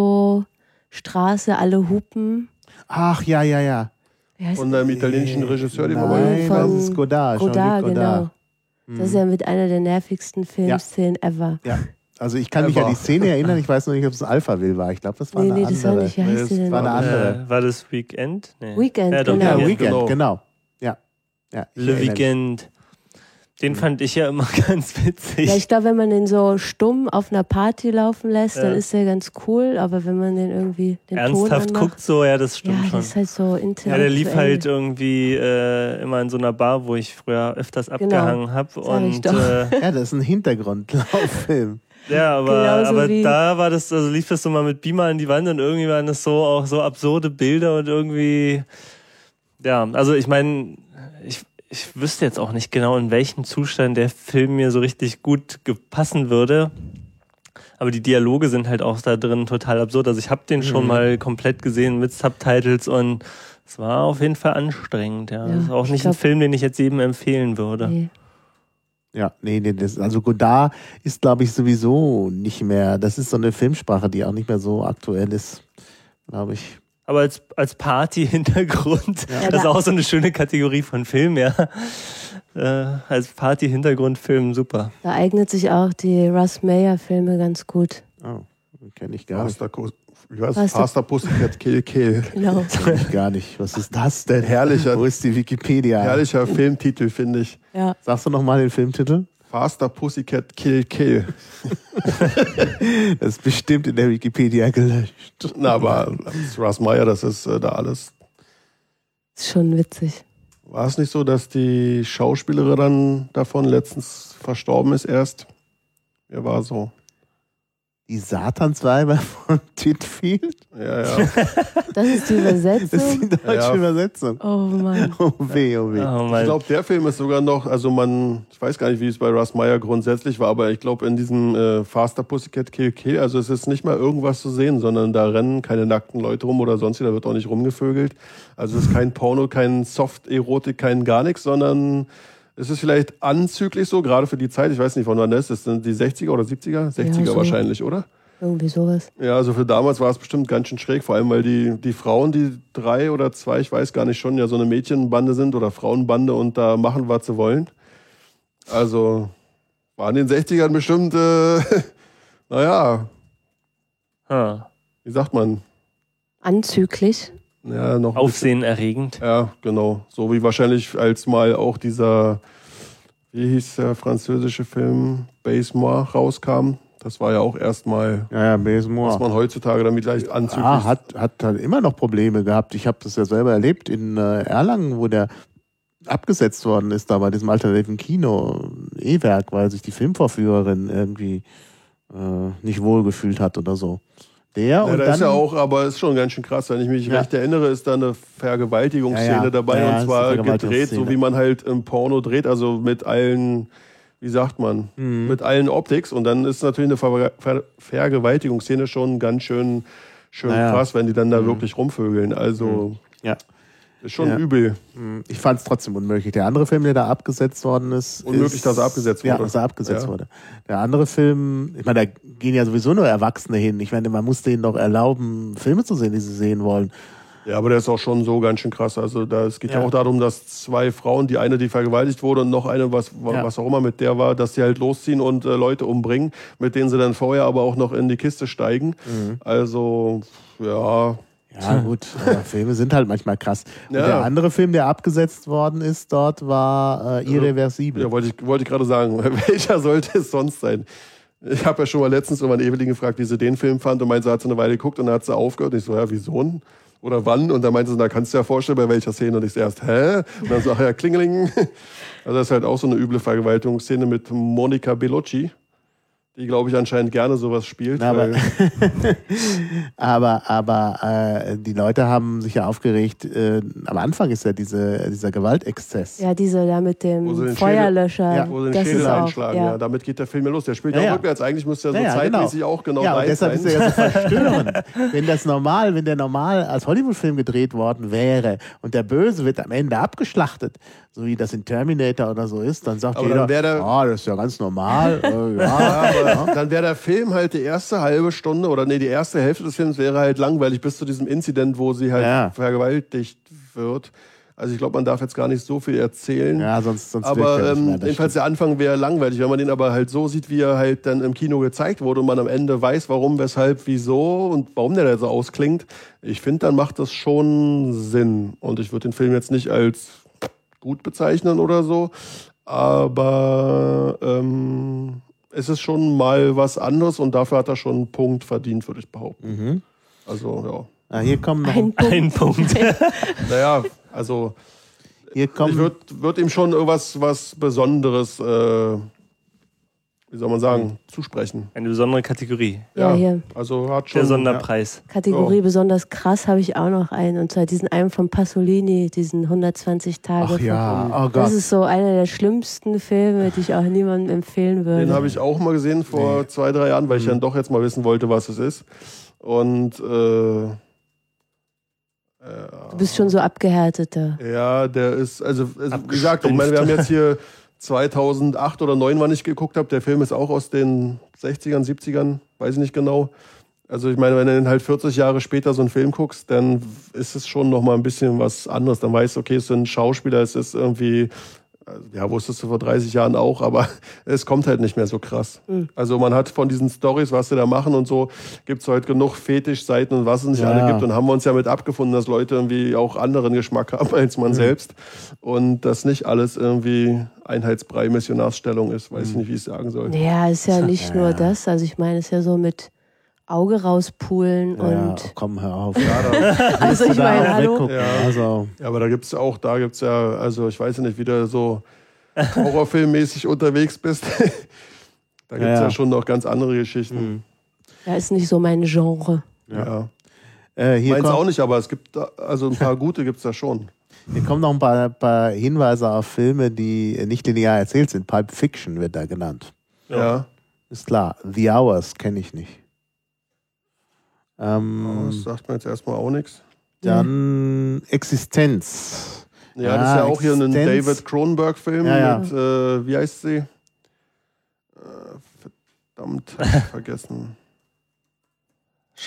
S3: Autostraße, alle hupen.
S2: Ach, ja, ja, ja.
S3: Wie heißt
S1: Von einem italienischen Regisseur, den wir mal
S2: Nein,
S3: Von
S2: das ist Godard.
S3: Godard,
S2: Jean-Luc Godard.
S3: genau. Das ist ja mit einer der nervigsten Filmszenen ever.
S2: Ja, also ich kann mich an
S1: Ever.
S2: die Szene erinnern, ich weiß noch nicht, ob es ein Alphaville war. Ich glaube, das war
S3: Nee,
S2: eine
S3: nee, das war
S2: andere.
S3: nicht. Wie heißt sie denn?
S2: war eine andere.
S4: Äh, war das Weekend? Nee.
S3: Weekend,
S4: ja, doch,
S3: genau.
S2: Ja,
S1: Ja,
S2: Weekend,
S1: genau.
S2: genau. Ja. ja ich
S4: Le
S2: erinnere mich.
S4: Weekend. Den fand ich ja immer ganz witzig.
S3: Ja, ich glaube, wenn man den so stumm auf einer Party laufen lässt,
S4: Ja.
S3: dann ist der ganz cool. Aber wenn man den irgendwie den
S4: Ernsthaft
S3: Ton anmacht,
S4: guckt so, ja, das
S3: ja,
S4: stimmt schon.
S3: das ist halt so intellektuell.
S4: Ja, der lief halt irgendwie äh, immer in so einer Bar, wo ich früher öfters abgehangen habe.
S3: ich
S4: Und
S3: doch.
S4: äh,
S2: Ja, das ist ein Hintergrundlauffilm.
S4: ja, aber,
S3: Genauso
S4: aber
S3: wie-
S4: da war das, also lief das so mal mit Beamer an die Wand und irgendwie waren das so auch so absurde Bilder und irgendwie, ja, also ich meine, ich, ich wüsste jetzt auch nicht genau, in welchem Zustand der Film mir so richtig gut passen würde. Aber die Dialoge sind halt auch da drin total absurd. Also ich habe den schon
S2: Mhm.
S4: mal komplett gesehen mit Subtitles und es war auf jeden Fall anstrengend. Ja,
S3: Ja,
S4: das ist auch
S3: ich
S4: nicht
S3: glaub-
S4: ein Film, den ich jetzt jedem empfehlen würde.
S3: Nee.
S2: Ja, nee, nee, das, also Godard ist, glaube ich, sowieso nicht mehr, das ist so eine Filmsprache, die auch nicht mehr so aktuell ist, glaube ich.
S4: Aber als, als Party-Hintergrund,
S3: Ja,
S4: das ist
S3: da-
S4: auch so eine schöne Kategorie von Film, ja. Äh, als Party-Hintergrundfilm super.
S3: Da eignet sich auch die Russ Meyer-Filme ganz gut.
S2: Oh, kenne ich gar nicht.
S1: Faster, Ku- wie heißt
S3: Faster-
S1: Faster Pussycat Kill Kill.
S3: Genau.
S2: Kenn ich gar nicht. Was ist das denn?
S1: Herrlicher,
S2: Wo ist die Wikipedia?
S1: herrlicher Filmtitel, finde ich.
S3: Ja.
S2: Sagst du nochmal den Filmtitel?
S1: Faster Pussycat Kill Kill.
S2: Das ist bestimmt in der Wikipedia gelöscht.
S1: Na, aber das Russ Meyer, das ist äh, da alles.
S3: Ist schon witzig.
S1: War es nicht so, dass die Schauspielerin dann davon letztens verstorben ist erst? Wer war so?
S2: Die Satansweiber von Titfield?
S1: Ja, ja.
S3: Das ist die
S2: Das ist
S3: Übersetzung.
S2: die deutsche
S1: Ja.
S2: Übersetzung.
S3: Oh Mann.
S2: Oh weh, oh weh.
S4: Oh
S1: Ich
S4: mein.
S1: glaube, der Film ist sogar noch, also man, ich weiß gar nicht, wie es bei Russ Meyer grundsätzlich war, aber ich glaube, in diesem äh, Faster Pussycat Kill Kill, also es ist nicht mal irgendwas zu sehen, sondern da rennen keine nackten Leute rum oder sonst, da wird auch nicht rumgevögelt. Also es ist kein Porno, kein Soft-Erotik, kein gar nichts, sondern es ist vielleicht anzüglich so, gerade für die Zeit, ich weiß nicht, von wann das ist, das sind die sechziger oder siebziger? sechziger
S3: so.
S1: wahrscheinlich, oder?
S3: Irgendwie sowas.
S1: Ja, also für damals war es bestimmt ganz schön schräg, vor allem weil die, die Frauen, die drei oder zwei, ich weiß gar nicht schon, ja so eine Mädchenbande sind oder Frauenbande und da machen, was sie wollen. Also war in den sechzigern bestimmt, äh, naja,
S4: Huh.
S1: wie sagt man?
S3: Anzüglich.
S1: Ja, noch ein
S4: Aufsehenerregend.
S1: bisschen- Ja, genau. So wie wahrscheinlich als mal auch dieser, wie hieß der französische Film, Base-Moi rauskam. Das war ja auch erstmal,
S2: Ja, ja, Basemore.
S1: was man heutzutage damit leicht anzüglich...
S2: Ah, hat, hat halt immer noch Probleme gehabt. Ich habe das ja selber erlebt in äh, Erlangen, wo der abgesetzt worden ist, da bei diesem alternativen Kino, E-Werk, weil sich die Filmvorführerin irgendwie äh, nicht wohlgefühlt hat oder so. Der
S1: Ja,
S2: und
S1: da
S2: dann,
S1: ist ja auch, aber ist schon ganz schön krass. Wenn ich mich
S2: Ja.
S1: recht erinnere, ist da eine Vergewaltigungsszene
S2: Ja, ja.
S1: dabei
S2: Ja, ja,
S1: und
S2: ist
S1: zwar
S2: eine
S1: gedreht,
S2: Vergewaltigungsszene.
S1: so wie man halt im Porno dreht, also mit allen, wie sagt man,
S2: Mhm.
S1: mit allen Optics. Und dann ist natürlich eine Ver Ver Vergewaltigungsszene schon ganz schön, schön
S2: Ja, ja.
S1: krass, wenn die dann da wirklich rumvögeln. Also
S2: ja.
S1: ist schon
S2: Ja.
S1: übel.
S2: Ich fand es trotzdem unmöglich. Der andere Film, der da abgesetzt worden ist.
S1: Unmöglich,
S2: ist,
S1: dass er abgesetzt
S2: Ja,
S1: wurde.
S2: dass er abgesetzt
S1: Ja.
S2: wurde. Der andere Film, ich meine, da gehen ja sowieso nur Erwachsene hin. Ich meine, man muss denen doch erlauben, Filme zu sehen, die sie sehen wollen.
S1: Ja, aber der ist auch schon so ganz schön krass. Also da, es geht ja.
S2: Ja.
S1: auch darum, dass zwei Frauen, die eine, die vergewaltigt wurde und noch eine, was,
S2: Ja.
S1: was auch immer mit der war, dass die halt losziehen und äh, Leute umbringen, mit denen sie dann vorher aber auch noch in die Kiste steigen.
S2: Mhm.
S1: Also, ja.
S2: Ja, gut, aber Filme sind halt manchmal krass. Und
S1: Ja.
S2: der andere Film, der abgesetzt worden ist dort, war äh, Irreversibel.
S1: Ja, wollte ich, wollte ich gerade sagen. Welcher sollte es sonst sein? Ich habe ja schon mal letztens über Evelyn gefragt, wie sie den Film fand und meinte, sie hat so eine Weile geguckt und dann hat sie aufgehört. Und ich so, ja, wieso? Oder wann? Und dann meinte sie, da kannst du dir ja vorstellen, bei welcher Szene. Und ich so erst, hä? Und dann so, ach ja, Klingeling. Also das ist halt auch so eine üble Vergewaltigungsszene mit Monica Bellucci, die, glaube ich, anscheinend gerne sowas spielt.
S2: Na, aber-
S1: weil,
S2: Aber, aber äh, die Leute haben sich ja aufgeregt. Äh, am Anfang ist ja diese, dieser Gewaltexzess.
S3: Ja, diese da mit
S1: Wo sie
S3: dem
S1: den
S3: Feuerlöscher.
S2: Ja,
S1: wo sie den
S3: das
S1: Schädel
S3: ist auch,
S1: einschlagen. Ja.
S3: ja.
S1: damit geht der Film ja los. Der spielt
S2: Ja,
S1: ja,
S2: ja.
S1: rückwärts. Eigentlich müsste er so
S2: Ja, ja,
S1: zeitmäßig
S2: genau.
S1: auch genau
S2: ja, und
S1: weit
S2: deshalb
S1: sein.
S2: ist er ja so verstörend. wenn das normal, wenn der normal als Hollywood-Film gedreht worden wäre und der Böse wird am Ende abgeschlachtet, so wie das in Terminator oder so ist, dann sagt
S1: Aber
S2: jeder,
S1: dann wär der-
S2: ah, das ist ja ganz normal. Äh, ja,
S1: Ja, aber dann wäre der Film halt die erste halbe Stunde oder nee, die erste Hälfte des Films wäre halt langweilig bis zu diesem Inzident, wo sie halt
S2: Ja.
S1: vergewaltigt wird. Also ich glaube, man darf jetzt gar nicht so viel erzählen.
S2: ja, sonst, sonst
S1: Aber
S2: wirkt er nicht
S1: ähm,
S2: mehr, das
S1: jedenfalls der Anfang wäre langweilig, wenn man den aber halt so sieht, wie er halt dann im Kino gezeigt wurde und man am Ende weiß, warum, weshalb, wieso und warum der da so ausklingt. Ich finde, dann macht das schon Sinn. Und ich würde den Film jetzt nicht als gut bezeichnen oder so, aber ähm, es ist schon mal was anderes und dafür hat er schon einen Punkt verdient, würde ich behaupten.
S2: Mhm.
S1: Also,
S2: Ah, hier kommen noch,
S3: Ein Punkt.
S4: Ein Punkt.
S1: ja. Naja, also
S2: hier
S1: ich
S2: kommen,
S1: würde würd ihm schon irgendwas was Besonderes, äh, wie soll man sagen, zusprechen.
S4: Eine besondere Kategorie.
S3: Ja, hier.
S1: Also hat schon.
S4: Der Sonderpreis.
S3: Kategorie
S1: Oh.
S3: besonders krass habe ich auch noch einen. Und zwar diesen einen von Pasolini, diesen hundertzwanzig Tage.
S2: ach ja, oh Gott.
S3: Das ist so einer der schlimmsten Filme, die ich auch niemandem empfehlen würde.
S1: Den habe ich auch mal gesehen vor
S2: Nee.
S1: zwei, drei Jahren, weil ich
S2: Mhm.
S1: dann doch jetzt mal wissen wollte, was es ist. Und äh,
S3: Du bist schon so abgehärteter.
S1: ja, der ist, also, also wie gesagt, ich meine, wir haben jetzt hier zweitausendacht oder zweitausendneun, wann ich geguckt habe. Der Film ist auch aus den sechzigern, siebzigern, weiß ich nicht genau. Also ich meine, wenn du dann halt vierzig Jahre später so einen Film guckst, dann ist es schon nochmal ein bisschen was anderes. Dann weißt du, okay, es sind Schauspieler, es ist irgendwie, ja, wusstest du vor dreißig Jahren auch, aber es kommt halt nicht mehr so krass.
S3: Mhm.
S1: Also man hat von diesen Stories, was sie da machen und so, gibt's heute genug Fetischseiten und was es nicht
S2: Ja.
S1: alle gibt. Und haben wir uns ja mit abgefunden, dass Leute irgendwie auch anderen Geschmack haben als man
S2: Mhm.
S1: selbst. Und dass nicht alles irgendwie Einheitsbrei Missionarsstellung ist. Weiß ich
S2: Mhm.
S1: nicht, wie ich es sagen soll.
S3: Ja, ist ja
S2: Ja,
S3: nicht
S2: ja,
S3: nur
S2: ja.
S3: das. Also ich meine, es ist ja so mit Auge rauspulen
S2: ja,
S3: und
S2: komm, hör auf.
S1: Ja, da,
S3: also ich
S2: Da
S3: meine,
S2: auch
S3: hallo.
S2: weggucken.
S1: Ja.
S2: Also,
S1: ja, aber da gibt's ja auch, da gibt's ja, also ich weiß ja nicht, wie du so horrorfilmmäßig unterwegs bist. Da gibt's
S2: Ja,
S1: ja,
S2: ja.
S1: schon noch ganz andere Geschichten.
S2: Mhm.
S3: Ja, ist nicht so mein Genre.
S1: Ja.
S2: äh, hier,
S1: Meins auch
S2: kommt,
S1: nicht, aber es gibt da, also ein paar gute gibt's da schon.
S2: hier kommen noch ein paar, paar Hinweise auf Filme, die nicht linear erzählt sind. Pulp Fiction wird da genannt.
S4: Ja.
S1: Ja.
S2: Ist klar. The Hours kenne ich nicht. Ähm,
S1: Das sagt mir jetzt erstmal auch nichts.
S2: dann Existenz.
S1: Ja, das ist ja auch hier ein
S2: Existenz.
S1: David Cronenberg-Film
S2: Ja, ja.
S1: mit, äh, wie heißt sie? Äh, verdammt, hab ich vergessen.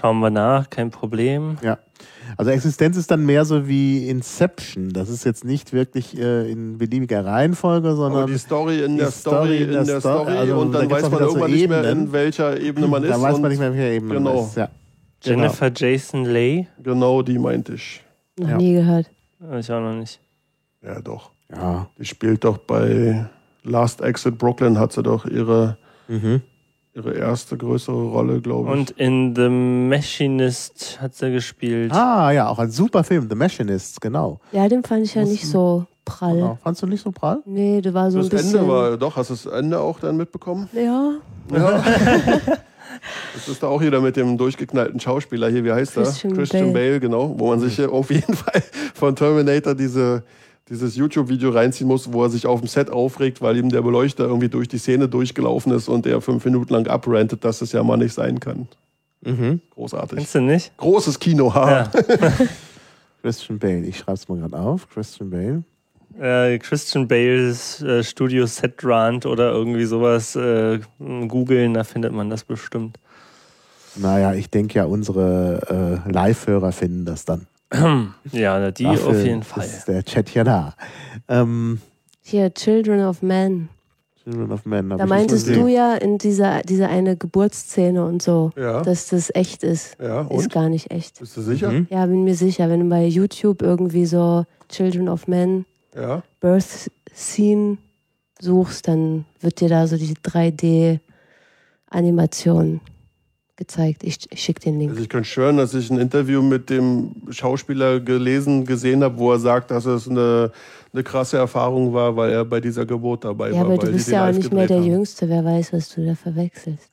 S4: schauen wir nach, kein Problem.
S2: Ja. Also Existenz ist dann mehr so wie Inception. Das ist jetzt nicht wirklich äh, in beliebiger Reihenfolge, sondern
S1: Aber die Story in
S2: die
S1: der Story in der Story,
S2: also
S1: und dann
S2: da
S1: weiß
S2: gibt's
S1: man
S2: auch wieder so
S1: irgendwann nicht mehr,
S2: Ebenen.
S1: in welcher Ebene man ist.
S2: Da weiß
S1: und
S2: man nicht mehr, in welcher Ebene
S1: genau.
S2: man ist. Ja.
S4: Jennifer Jason Leigh?
S1: Genau, die meinte ich.
S3: Noch
S2: Ja.
S3: nie gehört.
S4: Hab ich auch noch nicht.
S1: Ja, doch.
S2: Ja.
S1: Die spielt doch bei Last Exit Brooklyn, hat sie doch ihre,
S2: Mhm.
S1: ihre erste größere Rolle, glaube ich.
S4: Und in The Machinist hat sie gespielt.
S2: Ah, ja, auch ein super Film, The Machinist, genau.
S3: Ja, den fand ich ja
S2: Muss-
S3: nicht so prall.
S2: genau. Fandst du nicht so prall?
S3: Nee, der war so
S1: das
S3: ein bisschen...
S1: Ende war, doch, hast du das Ende auch dann mitbekommen?
S3: Ja,
S1: Ja. Das ist da auch wieder mit dem durchgeknallten Schauspieler hier, wie heißt
S3: Christian
S1: er? Christian
S3: Bale.
S1: Bale, genau. Wo man sich äh, auf jeden Fall von Terminator diese, dieses YouTube-Video reinziehen muss, wo er sich auf dem Set aufregt, weil ihm der Beleuchter irgendwie durch die Szene durchgelaufen ist und er fünf Minuten lang abrantet, dass es ja mal nicht sein kann.
S2: Mhm.
S1: Großartig.
S4: Kennst du nicht?
S1: Großes Kino, ha.
S4: Ja.
S2: Christian Bale, ich schreibe es mal gerade auf. Christian Bale.
S4: Äh, Christian Bales äh, Studio Set Rant oder irgendwie sowas äh, googeln, da findet man das bestimmt.
S2: Naja, ich denke ja, unsere äh, Live-Hörer finden das dann.
S4: Ja, die
S2: Dafür
S4: auf jeden Fall.
S2: ist der Chat ja da. Ähm,
S3: hier, Children of Men.
S2: Children of Men. hab
S3: Da
S2: ich
S3: meintest
S2: nicht
S3: du
S2: gesehen.
S3: ja in dieser, dieser eine Geburtsszene und so,
S1: Ja.
S3: dass das echt ist.
S1: Ja,
S3: Ist
S1: und?
S3: gar nicht echt.
S1: Bist du sicher?
S2: Mhm.
S3: Ja, bin mir sicher, wenn du bei YouTube irgendwie so Children of Men
S1: Ja.
S3: Birth Scene suchst, dann wird dir da so die drei D-Animation gezeigt. Ich, ich schicke den Link.
S1: Also ich könnte schwören, dass ich ein Interview mit dem Schauspieler gelesen, gesehen habe, wo er sagt, dass es eine, eine krasse Erfahrung war, weil er bei dieser Geburt dabei
S3: Ja,
S1: war.
S3: aber du
S1: weil
S3: bist
S1: die den
S3: ja auch
S1: live
S3: nicht mehr der
S1: gedreht haben.
S3: Jüngste. Wer weiß, was du da verwechselst.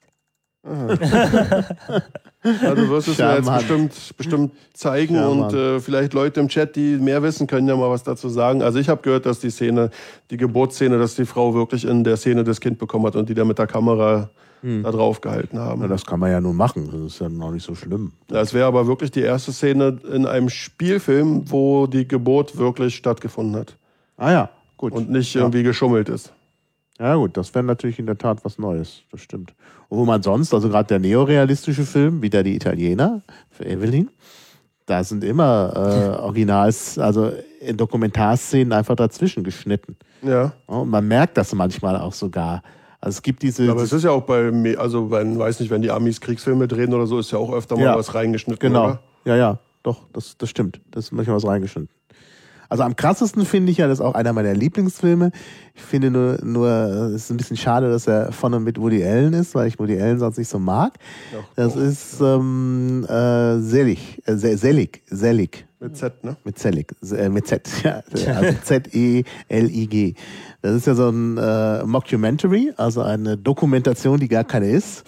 S1: Ja, du wirst es mir jetzt
S2: Charmant.
S1: bestimmt, bestimmt zeigen
S2: Charmant.
S1: und äh, vielleicht Leute im Chat, die mehr wissen, können ja mal was dazu sagen. Also ich habe gehört, dass die Szene, die Geburtsszene, dass die Frau wirklich in der Szene das Kind bekommen hat und die da mit der Kamera
S2: Hm.
S1: da drauf gehalten haben.
S2: Na, das kann man ja nun machen. Das ist ja noch nicht so schlimm.
S1: Das wäre aber wirklich die erste Szene in einem Spielfilm, wo die Geburt wirklich stattgefunden hat
S2: Ah ja, gut.
S1: und nicht
S2: ja.
S1: irgendwie geschummelt ist.
S2: Ja gut, das wäre natürlich in der Tat was Neues, das stimmt. Und wo man sonst, also gerade der neorealistische Film, wieder die Italiener für Evelyn, da sind immer äh, Originals, also in Dokumentarszenen einfach dazwischen geschnitten.
S1: Ja.
S2: Ja, und man merkt das manchmal auch sogar. Also es gibt diese...
S1: Aber es ist ja auch bei, mir- also wenn, weiß nicht, wenn die Amis Kriegsfilme drehen oder so, ist ja auch öfter mal
S2: Ja.
S1: was reingeschnitten.
S2: Genau,
S1: Oder?
S2: ja, ja, doch, das, das stimmt. Das ist manchmal was reingeschnitten. Also am krassesten finde ich ja, das ist auch einer meiner Lieblingsfilme. Ich finde nur, nur, es ist ein bisschen schade, dass er von und mit Woody Allen ist, weil ich Woody Allen sonst nicht so mag.
S1: Ja.
S2: Das ist ähm, äh, Selig, äh, Se- Selig, Selig.
S1: Mit Z, ne?
S2: Mit Zelig, äh, mit Z, ja, also Z E L I G. Das ist ja so ein äh, Mockumentary, also eine Dokumentation, die gar keine ist.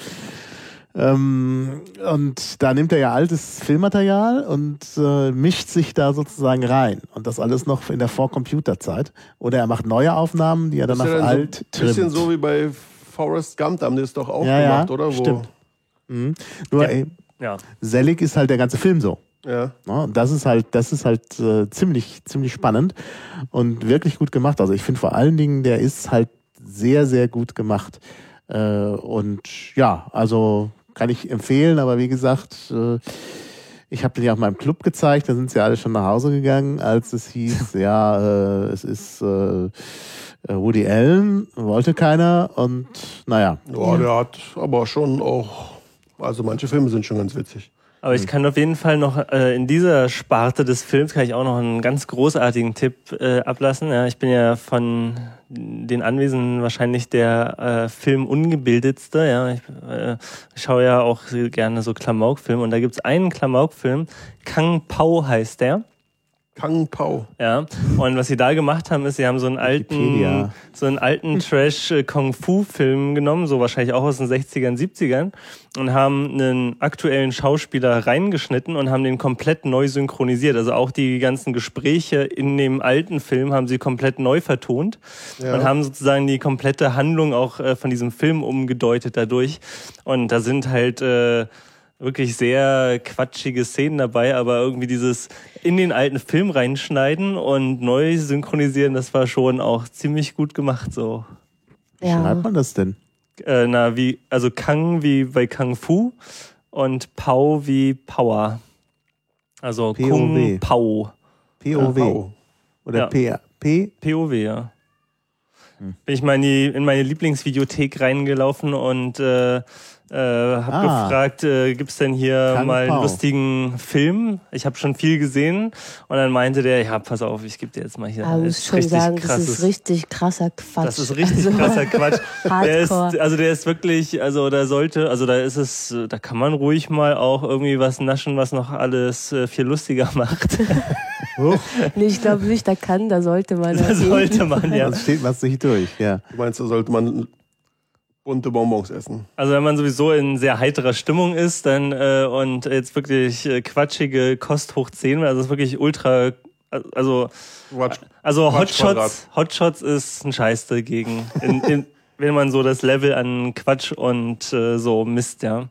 S2: Ähm, und da nimmt er ja altes Filmmaterial und äh, mischt sich da sozusagen rein. Und das alles noch in der Vor-Computer-Zeit. Oder er macht neue Aufnahmen, die er dann
S1: Das
S2: auf
S1: ist ja
S2: alt
S1: so ein bisschen
S2: trimmt.
S1: so wie bei Forrest Gump, da haben die es doch auch
S2: Ja, ja,
S1: gemacht, oder? Wo,
S2: stimmt. Mhm. Nur
S4: Ja.
S2: ey,
S4: Ja.
S2: Selig ist halt der ganze Film so.
S1: Ja.
S2: Ja, und das ist halt, das ist halt äh, ziemlich, ziemlich spannend und wirklich gut gemacht. Also ich finde vor allen Dingen, der ist halt sehr, sehr gut gemacht. Äh, und ja, also kann ich empfehlen, aber wie gesagt, äh, ich habe den ja auch mal im Club gezeigt, da sind sie alle schon nach Hause gegangen, als es hieß, ja, äh, es ist äh, Woody Allen, wollte keiner und naja.
S1: Ja, der hat aber schon auch, also manche Filme sind schon ganz witzig.
S4: Aber ich kann auf jeden Fall noch äh, in dieser Sparte des Films kann ich auch noch einen ganz großartigen Tipp äh, ablassen. Ja, ich bin ja von den Anwesenden wahrscheinlich der äh, Filmungebildetste. Ja, ich äh, schaue ja auch gerne so Klamaukfilme und da gibt's einen Klamaukfilm, Kang Pao heißt der.
S1: Kang Pao.
S4: Ja, und was sie da gemacht haben, ist, sie haben so einen alten,
S2: Wikipedia.
S4: so einen alten Trash-Kung-Fu-Film genommen, so wahrscheinlich auch aus den sechzigern, siebzigern und haben einen aktuellen Schauspieler reingeschnitten und haben den komplett neu synchronisiert. Also auch die ganzen Gespräche in dem alten Film haben sie komplett neu vertont
S1: Ja.
S4: und haben sozusagen die komplette Handlung auch äh, von diesem Film umgedeutet dadurch. Und da sind halt äh, wirklich sehr quatschige Szenen dabei, aber irgendwie dieses in den alten Film reinschneiden und neu synchronisieren, das war schon auch ziemlich gut gemacht so.
S2: Wie
S3: Ja.
S2: schreibt man das denn?
S4: Äh, na, wie, also Kang wie bei Kung Fu und Pau wie Power. Also
S2: P O W.
S4: Kung Pao.
S2: P O W.
S1: Ja.
S2: Oder
S4: Ja.
S2: P... P...
S4: P O W, ja. Bin ich mal in, die, in meine Lieblingsvideothek reingelaufen und äh, äh, habe
S2: Ah.
S4: gefragt, äh, gibt's denn hier
S2: Kung
S4: mal einen
S2: Pao.
S4: lustigen Film? Ich habe schon viel gesehen und dann meinte der, ja, pass auf, ich gebe dir jetzt mal hier.
S3: Aber ich
S4: das
S3: muss
S4: ist
S3: schon
S4: richtig
S3: sagen, das
S4: krasses-
S3: ist richtig krasser Quatsch.
S4: Das ist richtig
S3: Also,
S4: krasser Quatsch. Der ist,
S3: Hardcore.
S4: also der ist wirklich, also da sollte, also da ist es, da kann man ruhig mal auch irgendwie was naschen, was noch alles äh, viel lustiger macht.
S3: Nee, ich glaube nicht, da kann, da sollte man.
S4: Da
S3: auf jeden
S4: sollte man, ja.
S2: Das steht was nicht durch, ja.
S1: Du meinst, da sollte man bunte Bonbons essen?
S4: Also wenn man sowieso in sehr heiterer Stimmung ist, dann äh, und jetzt wirklich äh, quatschige Kost hoch zehn, also es ist wirklich ultra, also
S1: Quatsch.
S4: also
S1: Quatsch
S4: Hotshots, Hotshots ist ein Scheiß dagegen, in, in, wenn man so das Level an Quatsch und äh, so misst, ja.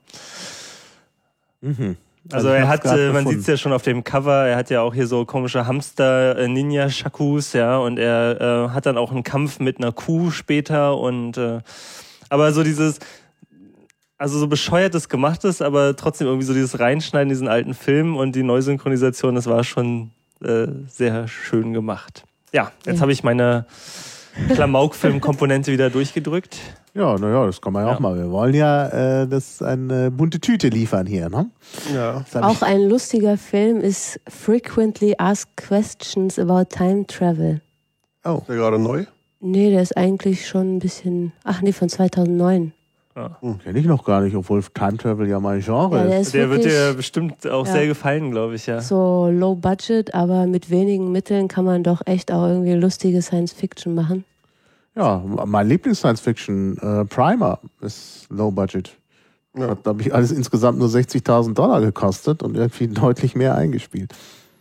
S2: Mhm.
S4: Also,
S2: ich
S4: er
S2: hab's
S4: hat,
S2: grad
S4: äh, man
S2: gefunden.
S4: sieht es ja schon auf dem Cover, er hat ja auch hier so komische Hamster-Ninja-Shakus, ja, und er äh, hat dann auch einen Kampf mit einer Kuh später und äh, aber so dieses, also so bescheuertes Gemachtes, aber trotzdem irgendwie so dieses Reinschneiden in diesen alten Film und die Neusynchronisation, das war schon äh, sehr schön gemacht. Ja, jetzt
S3: Ja.
S4: habe ich meine Klamauk-Film-Komponente wieder durchgedrückt.
S2: Ja, naja, das kann man ja,
S4: Ja.
S2: auch mal. Wir wollen ja äh, das eine bunte Tüte liefern hier, ne?
S1: Ja.
S2: Das hab
S3: Auch
S2: ich,
S3: ein lustiger Film ist Frequently Asked Questions About Time Travel.
S2: oh,
S1: Ist der gerade neu?
S3: Nee, der ist eigentlich schon ein bisschen, ach nee, von zweitausendneun.
S2: kenne ich noch gar nicht, obwohl Time Travel ja mein Genre
S3: Ja, der
S2: ist.
S3: ist
S4: Der wird
S3: wirklich
S4: dir bestimmt auch
S3: Ja.
S4: sehr gefallen, glaube ich, ja.
S3: so low budget, aber mit wenigen Mitteln kann man doch echt auch irgendwie lustige Science Fiction machen.
S2: Ja, mein Lieblings-Science-Fiction, äh, Primer, ist Low Budget.
S1: Ja.
S2: Hat, glaube ich, alles insgesamt nur sechzigtausend Dollar gekostet und irgendwie deutlich mehr eingespielt.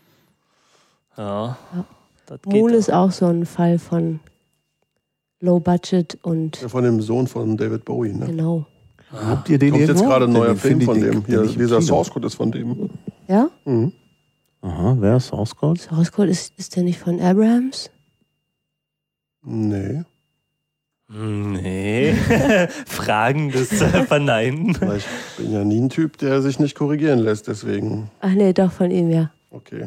S4: Ja.
S3: Ja.
S4: Das geht
S3: Moon
S4: auch.
S3: ist auch so ein Fall von low budget und
S1: Ja, von dem Sohn von David Bowie, ne?
S3: genau.
S2: Habt ihr den
S1: Kommt jetzt
S2: irgendwo?
S1: gerade ein
S2: Den-
S1: neuer
S2: den
S1: Film
S2: finde
S1: von
S2: ich-
S1: dem.
S2: den
S1: Hier,
S2: finde ich im
S1: dieser
S2: Kino.
S1: Source Code ist von dem.
S3: Ja?
S1: Mhm.
S2: Aha, wer ist Source Code?
S3: Source Code ist, ist der nicht von Abrams?
S1: Nee.
S4: Nee. Fragen des äh, Verneinen.
S1: Weil ich bin ja nie ein Typ, der sich nicht korrigieren lässt, deswegen.
S3: Ach nee, doch von ihm, ja.
S1: Okay.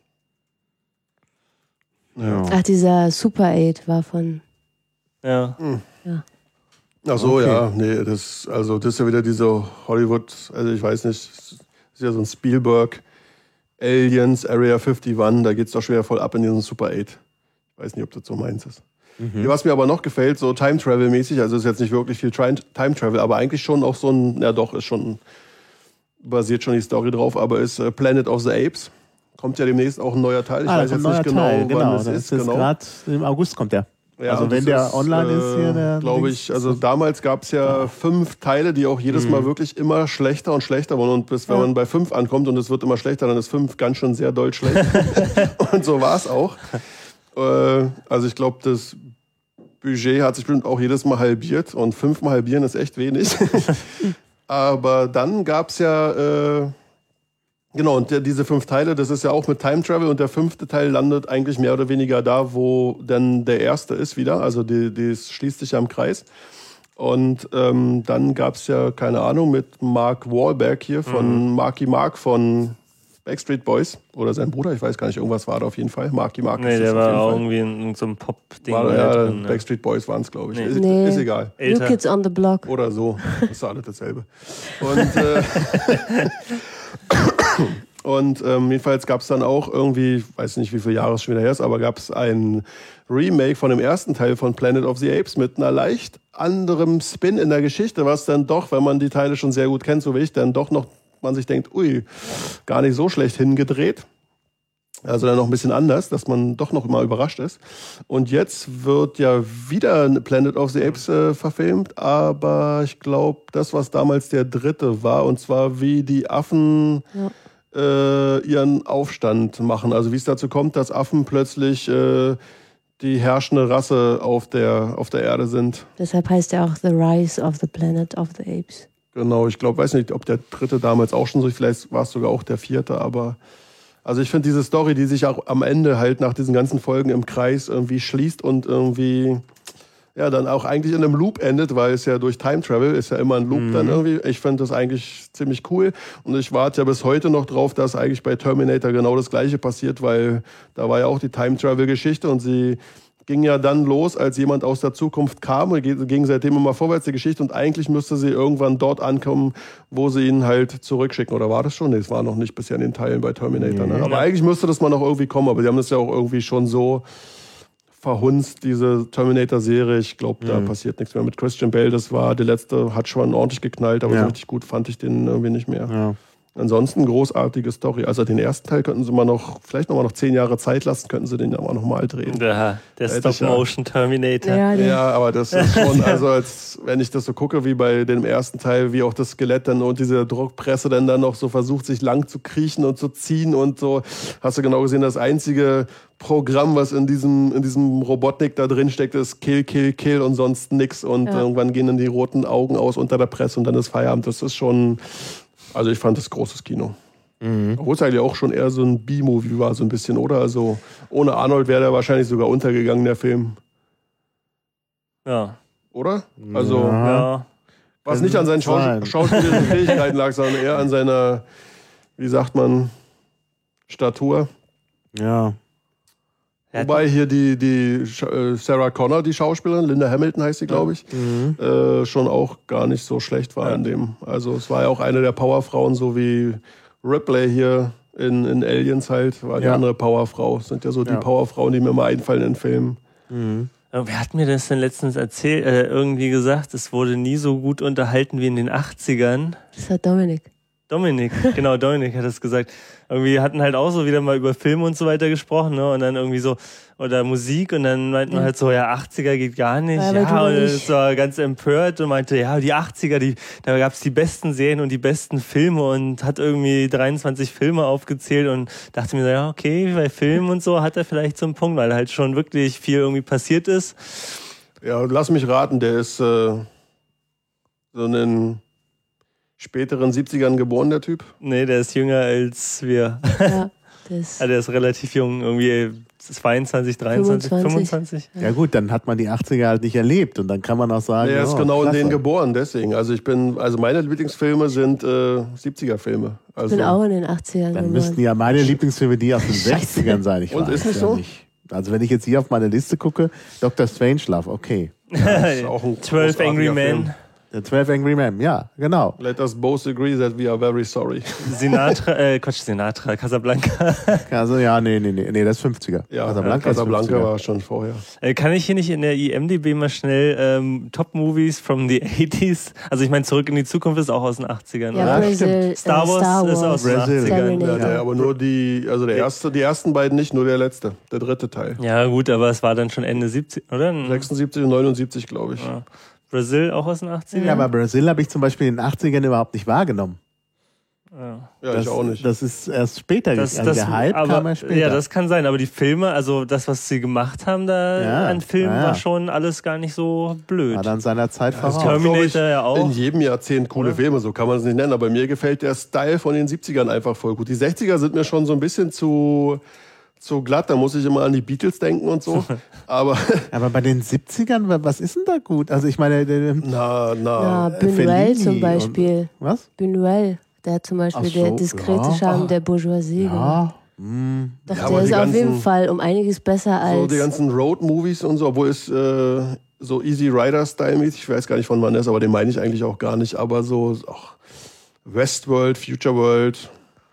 S2: Ja.
S3: Ach, dieser Super acht war von,
S4: Ja.
S1: Ach so,
S2: Okay.
S1: ja, nee, das, also das ist ja wieder diese Hollywood, also ich weiß nicht, das ist ja so ein Spielberg, Aliens, Area einundfünfzig, da geht's doch schwer voll ab in diesen Super acht. Ich weiß nicht, ob das so meins ist.
S2: Mhm.
S1: Was mir aber noch gefällt, so Time Travel mäßig, also ist jetzt nicht wirklich viel Time Travel, aber eigentlich schon auch so ein, ja doch, ist schon, basiert schon die Story drauf, aber ist äh, Planet of the Apes. Kommt ja demnächst auch ein neuer Teil. Ich
S2: ah,
S1: weiß
S2: da
S1: jetzt
S2: kommt
S1: nicht
S2: ein
S1: genau,
S2: neuer Teil,
S1: wann
S2: genau.
S1: es
S2: Das
S1: ist.
S2: ist
S1: Genau.
S2: gerade im August kommt der.
S1: Ja,
S2: also
S1: und
S2: wenn
S1: das
S2: der online ist hier, der
S1: glaube ich, also damals gab es ja fünf Teile, die auch jedes Mal wirklich immer schlechter und schlechter wurden. Und bis wenn
S3: Ja.
S1: man bei fünf ankommt und es wird immer schlechter, dann ist fünf ganz schön sehr doll schlecht. Und so war es auch. Äh, also ich glaube, das Budget hat sich bestimmt auch jedes Mal halbiert und fünfmal halbieren ist echt wenig. Aber dann gab es ja, äh, genau, und der, diese fünf Teile, das ist ja auch mit Time Travel und der fünfte Teil landet eigentlich mehr oder weniger da, wo dann der erste ist wieder. Also die, das schließt sich ja im Kreis. Und ähm, dann gab es ja, keine Ahnung, mit Mark Wahlberg hier von
S4: Mhm.
S1: Marky Mark von Backstreet Boys oder sein Bruder, ich weiß gar nicht, irgendwas war da auf jeden Fall. Marky Mark
S4: Nee,
S1: ist
S4: der
S1: das auf
S4: war
S1: jeden
S4: auch
S1: Fall.
S4: irgendwie in, in so einem Pop-Ding.
S1: War,
S4: da
S1: ja,
S4: drin, ne?
S1: Backstreet Boys waren es, glaube ich.
S4: Nee.
S1: Ist,
S3: Nee.
S1: ist egal.
S3: New
S4: Älter.
S3: Kids on the Block.
S1: Oder so. Das ist alles dasselbe. Und, äh, und ähm, jedenfalls gab es dann auch irgendwie, weiß nicht, wie viele Jahre es schon wieder her ist, aber gab es ein Remake von dem ersten Teil von Planet of the Apes mit einer leicht anderem Spin in der Geschichte, was dann doch, wenn man die Teile schon sehr gut kennt, so wie ich, dann doch noch, man sich denkt, ui, gar nicht so schlecht hingedreht. Also dann noch ein bisschen anders, dass man doch noch mal überrascht ist. Und jetzt wird ja wieder Planet of the Apes äh, verfilmt, aber ich glaube, das, was damals der dritte war, und zwar wie die Affen
S3: Ja.
S1: äh, ihren Aufstand machen. Also wie es dazu kommt, dass Affen plötzlich äh, die herrschende Rasse auf der, auf der Erde sind.
S3: Deshalb heißt er auch The Rise of the Planet of the Apes.
S1: Genau, ich glaube, weiß nicht, ob der dritte damals auch schon so, vielleicht war es sogar auch der vierte, aber also ich finde diese Story, die sich auch am Ende halt nach diesen ganzen Folgen im Kreis irgendwie schließt und irgendwie ja dann auch eigentlich in einem Loop endet, weil es ja durch Time Travel ist ja immer ein Loop mhm. dann irgendwie. Ich finde das eigentlich ziemlich cool und ich warte ja bis heute noch drauf, dass eigentlich bei Terminator genau das Gleiche passiert, weil da war ja auch die Time Travel Geschichte und sie ging ja dann los, als jemand aus der Zukunft kam und ging seitdem immer vorwärts die Geschichte und eigentlich müsste sie irgendwann dort ankommen, wo sie ihn halt zurückschicken. Oder war das schon? Nee, es war noch nicht bisher in den Teilen bei Terminator. Ne? Aber eigentlich müsste das mal noch irgendwie kommen, aber die haben das ja auch irgendwie schon so verhunzt, diese Terminator-Serie. Ich glaube, da mhm. passiert nichts mehr mit Christian Bale. Das war der letzte, hat schon ordentlich geknallt, aber ja. so richtig gut fand ich den irgendwie nicht mehr. Ja. Ansonsten großartige Story. Also den ersten Teil könnten sie mal noch, vielleicht noch mal noch zehn Jahre Zeit lassen, könnten sie den aber noch mal drehen.
S4: Ja, der Stop-Motion-Terminator.
S3: Ja,
S1: ja, aber das ist schon, also als wenn ich das so gucke, wie bei dem ersten Teil, wie auch das Skelett dann und diese Druckpresse dann dann noch so versucht, sich lang zu kriechen und zu ziehen und so, hast du genau gesehen, das einzige Programm, was in diesem, in diesem Robotnik da drin steckt, ist Kill, Kill, Kill und sonst nix und ja. irgendwann gehen dann die roten Augen aus unter der Presse und dann ist Feierabend. Das ist schon... Also ich fand das großes Kino. Mhm. Obwohl es eigentlich auch schon eher so ein B-Movie war, so ein bisschen, oder? Also ohne Arnold wäre der wahrscheinlich sogar untergegangen, der Film.
S4: Ja.
S1: Oder? Also,
S4: ja.
S1: Was nicht an seinen Schaus- schauspielerischen Fähigkeiten lag, sondern eher an seiner, wie sagt man, Statur.
S2: Ja.
S1: Wobei hier die, die Sarah Connor, die Schauspielerin, Linda Hamilton heißt sie, glaube ich, mhm. äh, schon auch gar nicht so schlecht war ja. in dem. Also es war ja auch eine der Powerfrauen, so wie Ripley hier in, in Aliens halt, war die ja. andere Powerfrau. Das sind ja so die ja. Powerfrauen, die mir mal einfallen in Filmen.
S4: Mhm. Wer hat mir das denn letztens erzählt, äh, irgendwie gesagt, es wurde nie so gut unterhalten wie in den achtzigern?
S3: Das war Dominik.
S4: Dominik, genau, Dominik hat das gesagt. Irgendwie hatten halt auch so wieder mal über Filme und so weiter gesprochen, ne? Und dann irgendwie so, oder Musik und dann meinten wir ja. halt so, ja, achtziger geht gar nicht. Ja, ja und es war ganz empört und meinte, ja, die achtziger, die, da gab's die besten Serien und die besten Filme und hat irgendwie dreiundzwanzig Filme aufgezählt und dachte mir so, ja, okay, bei Filmen und so hat er vielleicht so einen Punkt, weil halt schon wirklich viel irgendwie passiert ist.
S1: Ja, lass mich raten, der ist äh, so ein späteren siebzigern geboren, der Typ?
S4: Nee, der ist jünger als wir.
S3: Ja, der ist,
S4: ja, der ist relativ jung, irgendwie zweiundzwanzig, dreiundzwanzig, fünfundzwanzig.
S2: Ja. ja gut, dann hat man die achtziger halt nicht erlebt und dann kann man auch sagen,
S1: er ist
S2: oh,
S1: genau
S2: klasse.
S1: in denen geboren, deswegen. Also ich bin, also meine Lieblingsfilme sind äh, siebziger-Filme. Also
S3: ich bin auch in den achtzigern
S2: Dann
S3: geboren.
S2: müssten ja meine Lieblingsfilme die aus den sechzigern sein. Ich
S1: und
S2: weiß,
S1: ist nicht
S2: ja
S1: so?
S2: Nicht. Also wenn ich jetzt hier auf meine Liste gucke, Doktor Strangelove, okay.
S1: Ja, ist auch ein
S4: zwölf Angry Men.
S2: Der zwölf Angry Men, ja, genau.
S1: Let us both agree that we are very sorry.
S4: Sinatra, äh, Quatsch, Sinatra, Casablanca.
S2: Also, ja, nee, nee, nee, nee, das ist fünfziger.
S1: Ja, Casablanca, Casablanca war schon vorher.
S4: Äh, kann ich hier nicht in der I M D B mal schnell ähm, Top-Movies from the eighties? Also ich meine, Zurück in die Zukunft ist auch aus den achtzigern,
S3: ja,
S4: oder?
S3: Brazil,
S4: Star Wars,
S3: Star Wars
S4: ist aus den achtzigern.
S1: Ja, ja, aber nur die, also der erste, die ersten beiden nicht, nur der letzte, der dritte Teil.
S4: Ja gut, aber es war dann schon Ende siebzig, oder?
S1: sechsundsiebzig und neunundsiebzig, glaube ich.
S4: Ja. Brazil auch aus den achtzigern?
S2: Ja, aber Brazil habe ich zum Beispiel in den achtzigern überhaupt nicht wahrgenommen.
S1: Ja, ja
S2: das,
S1: ich auch nicht.
S2: Das ist erst später,
S4: das,
S2: also
S4: das,
S2: der Hype
S4: aber,
S2: kam erst später.
S4: Ja, das kann sein, aber die Filme, also das, was sie gemacht haben da
S2: ja,
S4: an Filmen,
S2: ja, ja.
S4: war schon alles gar nicht so blöd.
S2: War dann seiner Zeit
S1: ja,
S2: voraus.
S4: Terminator ja auch.
S1: In jedem Jahrzehnt coole
S4: Oder?
S1: Filme, so kann man es nicht nennen, aber mir gefällt der Style von den siebzigern einfach voll gut. Die sechziger sind mir schon so ein bisschen zu... so glatt, da muss ich immer an die Beatles denken und so. Aber,
S2: aber bei den siebzigern, was ist denn da gut? Also ich meine...
S1: Na, na.
S3: Ja, Buñuel zum Beispiel.
S2: Und, was?
S3: Buñuel, der zum Beispiel so, der diskrete
S2: ja.
S3: Charme der Bourgeoisie.
S2: Ja. Mm.
S3: Doch,
S1: ja,
S3: der ist
S1: ganzen,
S3: auf jeden Fall um einiges besser als...
S1: So die ganzen Road-Movies und so, obwohl es äh, so Easy Rider-Style-mäßig, ich weiß gar nicht von wann der ist, aber den meine ich eigentlich auch gar nicht, aber so ach, Westworld, Future World...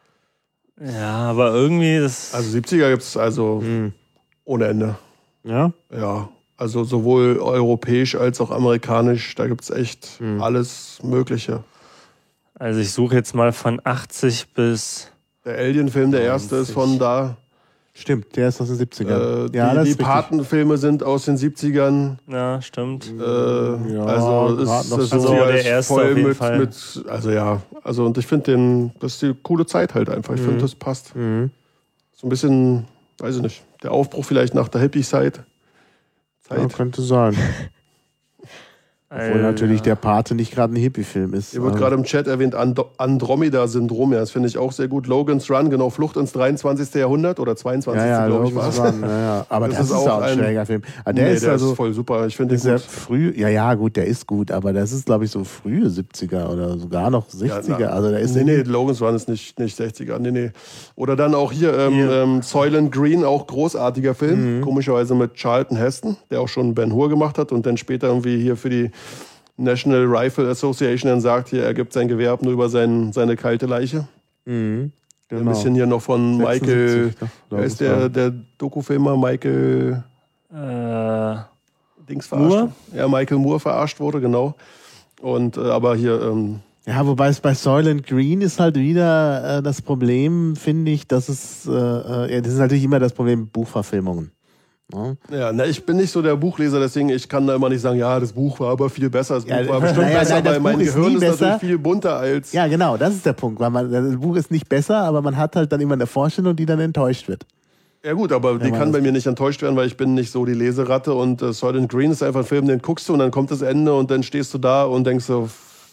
S4: Ja, aber irgendwie das...
S1: Also siebziger gibt es also hm. ohne Ende.
S2: Ja?
S1: Ja, also sowohl europäisch als auch amerikanisch, da gibt es echt hm. alles Mögliche.
S4: Also ich suche jetzt mal von achtzig bis...
S1: Der Alien-Film, der erste, ist von da.
S2: Stimmt, der ist aus den siebzigern.
S1: Äh,
S2: ja,
S1: die die Patenfilme sind aus den siebzigern.
S4: Ja, stimmt.
S1: Äh, ja, also ist,
S2: noch
S1: das
S2: so.
S1: ist
S4: Also
S1: ja
S4: der erste
S1: voll
S4: auf jeden
S1: mit,
S4: Fall.
S1: mit, also ja, also und ich finde den, das ist die coole Zeit halt einfach. Ich
S2: Mhm.
S1: finde, das passt.
S2: Mhm.
S1: So ein bisschen, weiß ich nicht, der Aufbruch vielleicht nach der Hippie-Zeit.
S2: Ja, könnte sein. Obwohl äh, natürlich der Pate nicht gerade ein Hippie-Film ist.
S1: Hier wird gerade im Chat erwähnt, And- Andromeda-Syndrom, ja, das finde ich auch sehr gut. Logan's Run, genau, Flucht ins dreiundzwanzigste Jahrhundert oder zweiundzwanzigste
S2: Ja, ja,
S1: glaube ich, war es.
S2: Ja, ja. Aber das, das ist, ist auch ein schräger Film. Aber der, nee, ist,
S1: der
S2: also,
S1: ist voll super, ich finde den gut.
S2: Früh, ja, ja, gut, der ist gut, aber das ist, glaube ich, so frühe siebziger oder sogar noch sechziger. Ja, also der ist
S1: nee, nee, Logan's Run ist nicht, nicht sechziger, nee, nee. Oder dann auch hier, ähm, hier. Ähm, Soylent Green, auch großartiger Film, mhm. komischerweise mit Charlton Heston, der auch schon Ben Hur gemacht hat und dann später irgendwie hier für die National Rifle Association dann sagt, hier, er gibt sein Gewehr ab nur über sein, seine kalte Leiche.
S2: Mhm, genau.
S1: Ein bisschen hier noch von Michael, wer ist der, der Dokufilmer, Michael
S4: äh,
S1: Dings verarscht. Moore? Ja, Michael Moore verarscht wurde, genau. Und, äh, aber hier... Ähm,
S2: ja, wobei es bei Soylent Green ist halt wieder äh, das Problem, finde ich, dass es, äh, äh, das ist natürlich immer das Problem Buchverfilmungen. Ja,
S1: ja ne, ich bin nicht so der Buchleser, deswegen ich kann da immer nicht sagen, ja, das Buch war aber viel besser. Das Buch
S2: ja,
S1: war bestimmt
S2: naja,
S1: besser,
S2: nein,
S1: weil mein
S2: Buch
S1: Gehirn ist,
S2: ist
S1: natürlich viel bunter als...
S2: Ja, genau, das ist der Punkt. Weil man, das Buch ist nicht besser, aber man hat halt dann immer eine Vorstellung, die dann enttäuscht wird.
S1: Ja gut, aber die kann bei mir nicht enttäuscht werden, weil ich bin nicht so die Leseratte und äh, Soylent Green ist einfach ein Film, den guckst du und dann kommt das Ende und dann stehst du da und denkst so...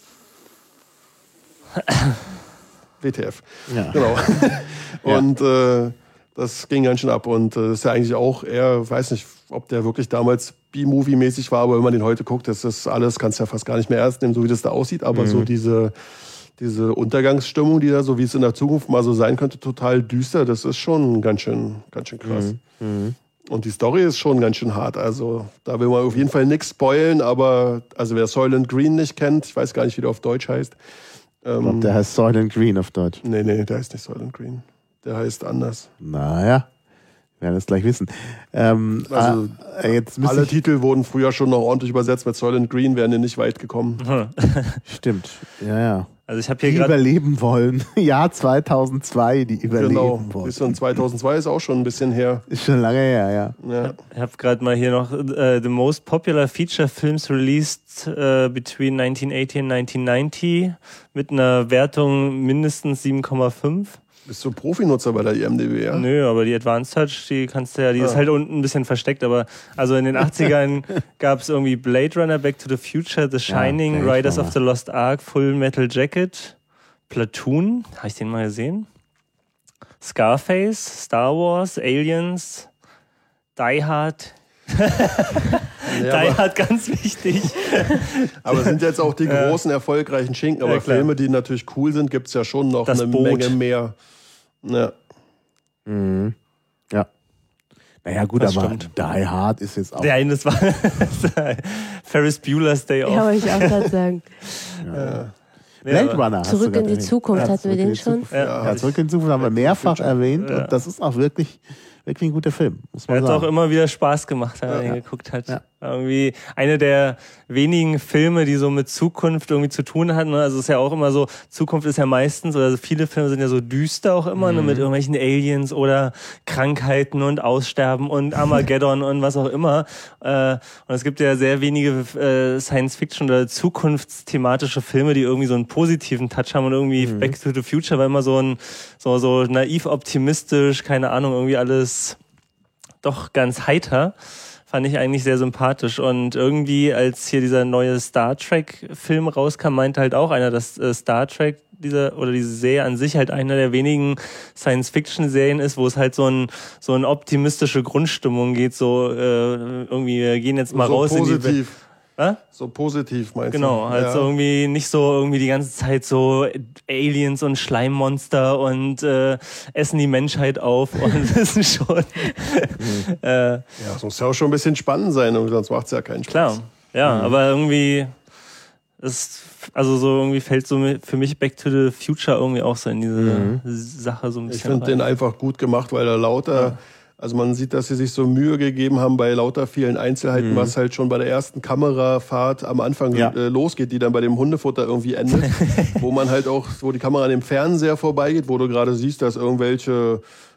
S1: W T F.
S2: Ja.
S1: Genau. Und äh, das ging ganz schön ab und äh, ist ja eigentlich auch eher, weiß nicht, ob der wirklich damals B-Movie-mäßig war, aber wenn man den heute guckt, das ist alles, kannst du ja fast gar nicht mehr ernst nehmen, so wie das da aussieht, aber mhm. so diese, diese Untergangsstimmung, die da, so wie es in der Zukunft mal so sein könnte, total düster, das ist schon ganz schön, ganz schön krass.
S2: Mhm. Mhm.
S1: Und die Story ist schon ganz schön hart, also da will man auf jeden Fall nichts spoilen, aber also wer Soylent Green nicht kennt, ich weiß gar nicht, wie der auf Deutsch heißt.
S2: Ähm, ich glaube, der heißt Soylent Green auf Deutsch.
S1: Nee, nee, der heißt nicht Soylent Green. Der heißt anders.
S2: Naja, wir werden es gleich wissen. Ähm,
S1: also,
S2: äh, jetzt
S1: alle Titel wurden früher schon noch ordentlich übersetzt. Mit Soylent Green wären die nicht weit gekommen.
S2: Stimmt, ja, ja.
S4: Also ich habe hier
S2: die
S4: gerade
S2: überleben wollen. Jahr zweitausendzwei, die überleben
S1: genau.
S2: wollen.
S1: Bisschen zweitausendzwei ist auch schon ein bisschen her.
S2: Ist schon lange her, ja.
S1: ja.
S4: Ich habe gerade mal hier noch uh, the most popular feature films released uh, between nineteen eighty and nineteen ninety mit einer Wertung mindestens sieben Komma fünf.
S1: Bist du Profinutzer bei der I M D B, ja?
S4: Nö, aber die Advanced Touch, die kannst du ja, die
S1: ah.
S4: ist halt unten ein bisschen versteckt, aber also in den achtzigern gab es irgendwie Blade Runner, Back to the Future, The Shining, ja, Riders of the Lost Ark, Full Metal Jacket, Platoon, habe ich den mal gesehen? Scarface, Star Wars, Aliens, Die Hard. Ja, Die Hard, ganz wichtig.
S1: Aber sind jetzt auch die großen, erfolgreichen Schinken. Aber ja, Filme, die natürlich cool sind, gibt es ja schon noch
S4: das
S1: eine
S4: Boot.
S1: Menge mehr. Ja.
S2: Mhm. Ja. Naja, gut,
S4: das
S2: aber
S4: stimmt.
S2: Die Hard ist jetzt auch.
S4: Ja, das war Ferris Bueller's Day Off.
S3: Ja, wollte ich auch gerade sagen.
S2: Ja. Ja. Blade Runner.
S3: Zurück in die
S2: erwähnt.
S3: Zukunft,
S2: ja,
S3: hatten wir den schon?
S2: Ja, ja, Zurück in die Zukunft haben wir mehrfach erwähnt
S4: ja.
S2: und das ist auch wirklich, wirklich ein guter Film, muss man
S4: er hat
S2: sagen.
S4: auch immer wieder Spaß gemacht, wenn man
S2: ja.
S4: ihn geguckt hat.
S2: Ja.
S4: Irgendwie eine der wenigen Filme, die so mit Zukunft irgendwie zu tun hatten. Also es ist ja auch immer so, Zukunft ist ja meistens, oder viele Filme sind ja so düster auch immer, mhm. ne, mit irgendwelchen Aliens oder Krankheiten und Aussterben und Armageddon und was auch immer. Äh, und es gibt ja sehr wenige äh, Science-Fiction oder zukunftsthematische Filme, die irgendwie so einen positiven Touch haben und irgendwie mhm. Back to the Future war immer so ein so, so naiv optimistisch, keine Ahnung, irgendwie alles doch ganz heiter. Fand ich eigentlich sehr sympathisch. Und irgendwie, als hier dieser neue Star Trek-Film rauskam, meinte halt auch einer, dass äh, Star Trek dieser oder diese Serie an sich halt einer der wenigen Science-Fiction-Serien ist, wo es halt so ein so eine optimistische Grundstimmung geht, so äh, irgendwie, wir gehen jetzt mal
S1: so
S4: raus
S1: positiv.
S4: in die Hä?
S1: So positiv, meinst
S4: genau,
S1: du?
S4: halt
S1: ja.
S4: so irgendwie nicht so irgendwie die ganze Zeit so Aliens und Schleimmonster und äh, essen die Menschheit auf und das ist schon
S1: mhm.
S4: äh,
S1: ja, es muss ja auch schon ein bisschen spannend sein, sonst macht es ja keinen Spaß.
S4: Klar, ja, mhm. aber irgendwie ist, also so irgendwie fällt so für mich Back to the Future irgendwie auch so in diese mhm. Sache so ein bisschen.
S1: Ich finde den einfach gut gemacht, weil er lauter ja. Also man sieht, dass sie sich so Mühe gegeben haben bei lauter vielen Einzelheiten, mhm. was halt schon bei der ersten Kamerafahrt am Anfang ja. äh, losgeht, die dann bei dem Hundefutter irgendwie endet, wo man halt auch, wo die Kamera an dem Fernseher vorbeigeht, wo du gerade siehst, dass irgendwelche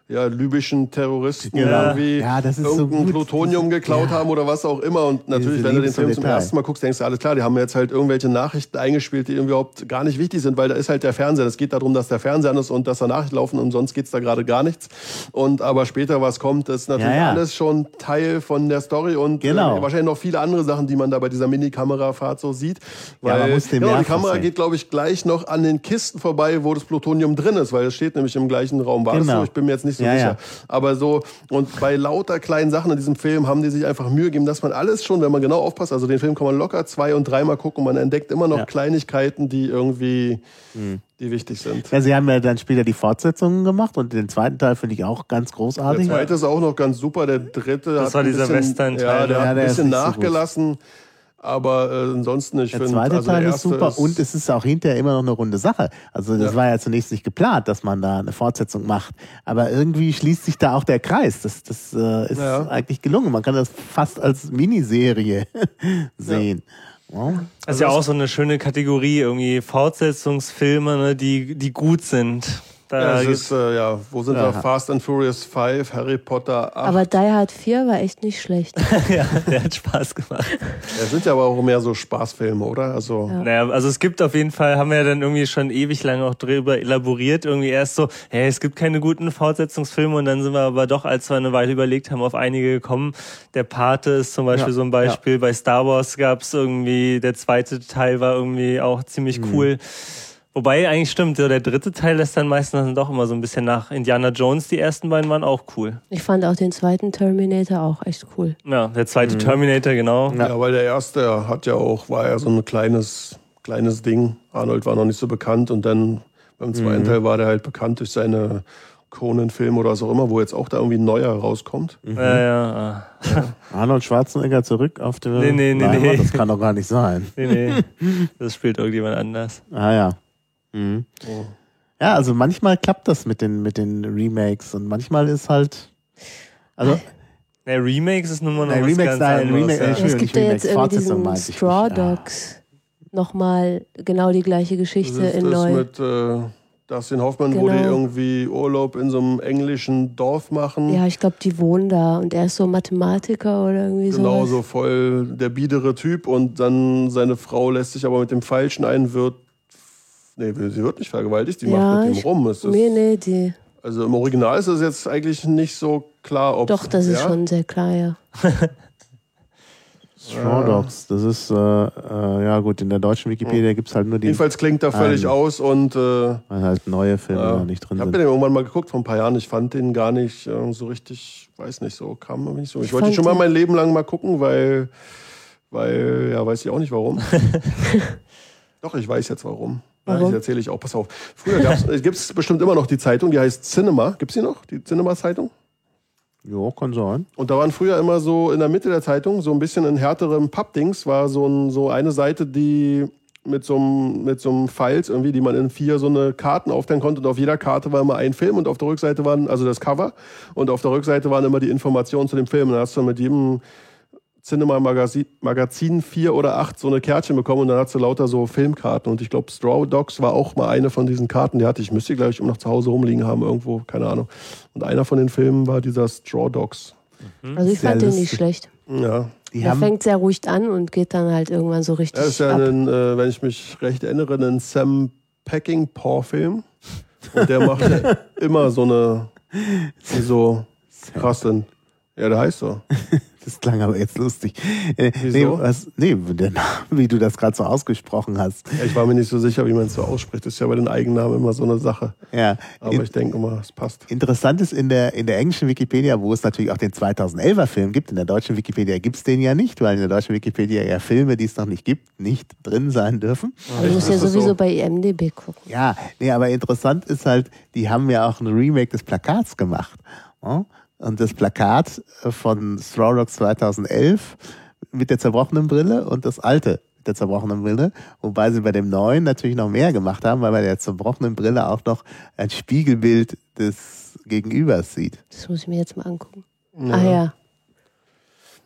S1: ja, libyschen Terroristen
S2: Genau.
S1: irgendwie
S2: Ja, das ist so
S1: irgendein
S2: gut.
S1: Plutonium geklaut
S2: Ja.
S1: haben oder was auch immer. Und natürlich,
S2: Diese
S1: wenn du den
S2: Liebe
S1: Film
S2: zum
S1: zum
S2: Detail.
S1: ersten Mal guckst, denkst du, alles klar, die haben jetzt halt irgendwelche Nachrichten eingespielt, die überhaupt gar nicht wichtig sind, weil da ist halt der Fernseher. Es geht darum, dass der Fernseher an ist und dass da Nachrichten laufen und sonst geht's da gerade gar nichts. Und aber später, was kommt, ist natürlich
S2: Ja, ja.
S1: alles schon Teil von der Story und
S2: Genau.
S1: äh, wahrscheinlich noch viele andere Sachen, die man da bei dieser Mini-Kamerafahrt so sieht.
S2: Ja,
S1: Weil
S2: man muss den
S1: genau, die
S2: mehrfach
S1: Kamera
S2: sehen.
S1: geht, glaube ich, gleich noch an den Kisten vorbei, wo das Plutonium drin ist, weil es steht nämlich im gleichen Raum. War das
S2: Genau.
S1: so? Ich bin mir jetzt nicht so
S2: Ja,
S1: sicher.
S2: ja.
S1: Aber so, und bei lauter kleinen Sachen in diesem Film haben die sich einfach Mühe gegeben, dass man alles schon, wenn man genau aufpasst, also den Film kann man locker zwei- und dreimal gucken und man entdeckt immer noch
S2: Ja.
S1: Kleinigkeiten, die irgendwie, die wichtig sind.
S2: Ja, sie haben ja dann später die Fortsetzungen gemacht und den zweiten Teil finde ich auch ganz
S1: Der
S2: großartig.
S1: zweite ist auch noch ganz super, der dritte
S4: Das
S1: hat
S4: war
S1: ein
S4: dieser
S1: bisschen,
S4: Western-Teil,
S1: ja, der
S4: ne?
S1: hat
S2: Ja,
S1: ein
S2: der ist
S1: bisschen
S2: nicht so gut.
S1: nachgelassen, aber äh, ansonsten, ich
S2: Der
S1: finde,
S2: zweite
S1: also
S2: Teil
S1: der
S2: ist
S1: erste
S2: super
S1: ist,
S2: und es ist auch hinterher immer noch eine runde Sache. Also das
S1: Ja.
S2: war ja zunächst nicht geplant, dass man da eine Fortsetzung macht. Aber irgendwie schließt sich da auch der Kreis. Das, das äh, ist
S1: Ja.
S2: eigentlich gelungen. Man kann das fast als Miniserie sehen. Ja.
S4: Das ist ja auch so eine schöne Kategorie, irgendwie Fortsetzungsfilme, ne, die, die gut sind. Da
S1: ja, es ist, äh, ja, wo sind
S2: Ja.
S1: wir? Fast and Furious fünf, Harry Potter acht.
S3: Aber Die Hard vier war echt nicht schlecht.
S4: ja, der hat Spaß gemacht.
S1: Das sind ja aber auch mehr so Spaßfilme, oder? Also,
S3: Ja.
S4: Naja, also es gibt auf jeden Fall, haben wir ja dann irgendwie schon ewig lang auch drüber elaboriert, irgendwie erst so, hey, es gibt keine guten Fortsetzungsfilme und dann sind wir aber doch, als wir eine Weile überlegt haben, auf einige gekommen. Der Pate ist zum Beispiel
S2: Ja,
S4: so ein Beispiel, bei Star Wars gab es irgendwie, der zweite Teil war irgendwie auch ziemlich cool. Wobei eigentlich stimmt, so der dritte Teil lässt dann meistens dann doch immer so ein bisschen nach. Indiana Jones, die ersten beiden waren auch cool.
S3: Ich fand auch den zweiten Terminator auch echt cool.
S4: Ja, der zweite Terminator, genau.
S2: Ja.
S1: ja, weil der erste der hat ja auch, war ja so ein kleines, kleines Ding. Arnold war noch nicht so bekannt und dann beim zweiten Teil war der halt bekannt durch seine Conan-Filme oder was auch immer, wo jetzt auch da irgendwie ein neuer rauskommt.
S4: Ja, ja.
S2: Arnold Schwarzenegger zurück auf der
S4: Nee, nee, nee,
S2: Leinwand?
S4: nee.
S2: Das kann doch gar nicht sein.
S4: Nee, nee. Das spielt irgendjemand anders.
S2: Ah ja. Mhm.
S1: Oh.
S2: Ja, also manchmal klappt das mit den, mit den Remakes und manchmal ist halt. Also,
S4: Ne, Remakes ist nun mal noch
S2: Nee,
S4: was
S2: Remakes,
S4: ganz
S2: nein,
S4: anderes.
S2: Remake-
S4: ja.
S2: Entschuldigung,
S3: Es gibt ja
S2: nicht
S3: jetzt
S2: Remakes,
S3: irgendwie
S2: Fortsetzung
S3: diesen
S2: meinte ich
S3: Straw
S2: nicht. Ah.
S3: Dogs. Nochmal genau die gleiche Geschichte
S1: Das ist
S3: in
S1: das
S3: neu.
S1: mit äh, Dustin Hoffmann, wo die
S3: Genau.
S1: irgendwie Urlaub in so einem englischen Dorf machen.
S3: Ja, ich glaube, die wohnen da und er ist so Mathematiker oder irgendwie so.
S1: Genau, so voll der biedere Typ und dann seine Frau lässt sich aber mit dem Falschen ein, wird, nee, sie wird nicht vergewaltigt, die
S3: Ja,
S1: macht mit ihm
S3: ich-
S1: rum. Es ist,
S3: Nee, nee, die.
S1: Also im Original ist es jetzt eigentlich nicht so klar, ob...
S3: Doch, das ist
S1: ja?
S3: schon sehr klar, ja.
S2: Straw Dogs, das ist, äh, äh, ja gut, in der deutschen Wikipedia gibt es halt nur die
S1: Jedenfalls klingt er völlig
S2: Ähm,
S1: aus und... Äh,
S2: weil halt neue Filme
S1: ja,
S2: da nicht drin
S1: ich habe
S2: sind.
S1: den irgendwann mal geguckt, vor ein paar Jahren. Ich fand den gar nicht äh, so richtig, weiß nicht, so kam mir nicht so. Ich,
S3: Ich
S1: wollte ihn
S3: fand
S1: schon mal
S3: den-
S1: mein Leben lang mal gucken, weil, weil, ja, weiß ich auch nicht warum. Doch, ich weiß jetzt warum. Ja,
S3: Warum?
S1: das erzähle ich auch. Pass auf. Früher gibt es bestimmt immer noch die Zeitung, die heißt Cinema. Gibt es die noch? Die Cinema-Zeitung?
S2: Ja, kann sein.
S1: Und da waren früher immer so in der Mitte der Zeitung, so ein bisschen in härterem Pappdings, war so, ein, so eine Seite, die mit so einem mit so einem Files irgendwie, die man in vier so eine Karten aufteilen konnte. Und auf jeder Karte war immer ein Film und auf der Rückseite waren, also das Cover, und auf der Rückseite waren immer die Informationen zu dem Film. Und dann hast du mit jedem Cinema-Magazin Magazin vier oder acht so eine Kärtchen bekommen und dann hast du lauter so Filmkarten. Und ich glaube, Straw Dogs war auch mal eine von diesen Karten, die hatte ich. Müsste ich, glaube ich, um noch zu Hause rumliegen haben, irgendwo, keine Ahnung. Und einer von den Filmen war dieser Straw Dogs.
S3: Also ich
S2: Sehr
S3: fand den
S2: lustig.
S3: nicht schlecht.
S1: Ja.
S2: Die
S3: Er
S2: haben,
S3: fängt sehr ruhig an und geht dann halt irgendwann so richtig
S1: Das ist ja
S3: ab.
S1: ein, äh, wenn ich mich recht erinnere, ein Sam Peckinpah-Film. Und der macht ja immer so eine, die so krass sind. Ja, der heißt so.
S2: das klang aber jetzt lustig. Äh,
S1: Wieso?
S2: Nee, was, nee, der Name, wie du das gerade so ausgesprochen hast.
S1: Ja, ich war mir nicht so sicher, wie man es so ausspricht. Das ist ja bei den Eigennamen immer so eine Sache.
S2: Ja,
S1: Aber
S2: in,
S1: ich denke immer, es passt.
S2: interessant ist in der, in der englischen Wikipedia, wo es natürlich auch den zweitausendelfer Film gibt, in der deutschen Wikipedia gibt es den ja nicht, weil in der deutschen Wikipedia ja Filme, die es noch nicht gibt, nicht drin sein dürfen.
S3: Aber du musst ja
S1: Ist das
S3: sowieso
S1: so?
S3: bei I M D B gucken.
S2: Ja, nee, aber interessant ist halt, die haben ja auch ein Remake des Plakats gemacht. Ja? Und das Plakat von Straw Dogs zweitausendelf mit der zerbrochenen Brille und das alte mit der zerbrochenen Brille. Wobei sie bei dem neuen natürlich noch mehr gemacht haben, weil bei der zerbrochenen Brille auch noch ein Spiegelbild des Gegenübers sieht.
S3: Das muss ich mir jetzt mal angucken. Ah ja.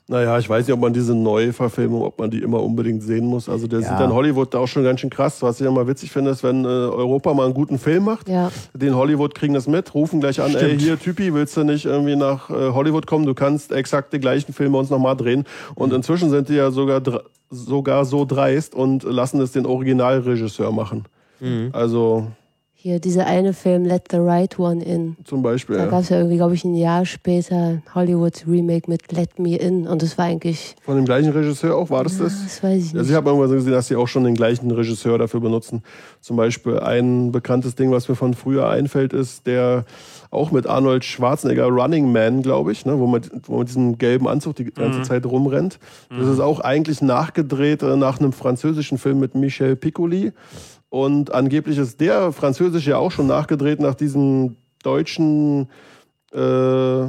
S1: Naja, ich weiß nicht, ob man diese Neuverfilmung, ob man die immer unbedingt sehen muss. Also der
S2: Ja.
S1: sieht dann Hollywood da auch schon ganz schön krass. Was ich ja mal witzig finde, ist, wenn äh, Europa mal einen guten Film macht,
S3: Ja.
S1: den Hollywood kriegen das mit, rufen gleich an, ey,
S2: Stimmt.
S1: hier Typi, willst du nicht irgendwie nach äh, Hollywood kommen? Du kannst exakt die gleichen Filme uns nochmal drehen. Und inzwischen sind die ja sogar, dr- sogar so dreist und lassen es den Originalregisseur machen. Also
S3: Hier, dieser eine Film, Let the Right One In.
S1: zum Beispiel.
S3: Da
S1: Ja.
S3: gab es ja irgendwie, glaube ich, ein Jahr später Hollywoods Remake mit Let Me In. Und das war eigentlich,
S1: Von dem gleichen Regisseur auch, war das das?
S3: das weiß ich
S1: Also
S3: nicht.
S1: ich habe irgendwann gesehen, dass sie auch schon den gleichen Regisseur dafür benutzen. Zum Beispiel ein bekanntes Ding, was mir von früher einfällt, ist der auch mit Arnold Schwarzenegger, Running Man, glaube ich, ne, wo man wo man mit diesem gelben Anzug die ganze
S4: Mhm.
S1: Zeit rumrennt. Das ist auch eigentlich nachgedreht äh, nach einem französischen Film mit Michel Piccoli. Und angeblich ist der französische ja auch schon nachgedreht nach diesem deutschen äh,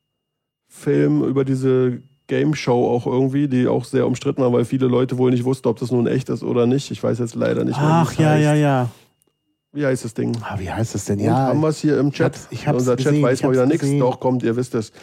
S1: Film über diese Game Show auch irgendwie, die auch sehr umstritten war, weil viele Leute wohl nicht wussten, ob das nun echt ist oder nicht. Ich weiß jetzt leider nicht mehr, wie
S2: Ach,
S1: es
S2: ja,
S1: heißt.
S2: ja, ja.
S1: Wie heißt das Ding?
S2: Ah, wie heißt das denn?
S1: Und
S2: Ja,
S1: haben wir es hier im Chat?
S2: hab's- ich hab's
S1: Unser Chat
S2: gesehen,
S1: weiß
S2: ich
S1: mal wieder
S2: hab's
S1: nichts.
S2: gesehen.
S1: Doch, kommt, ihr wisst es.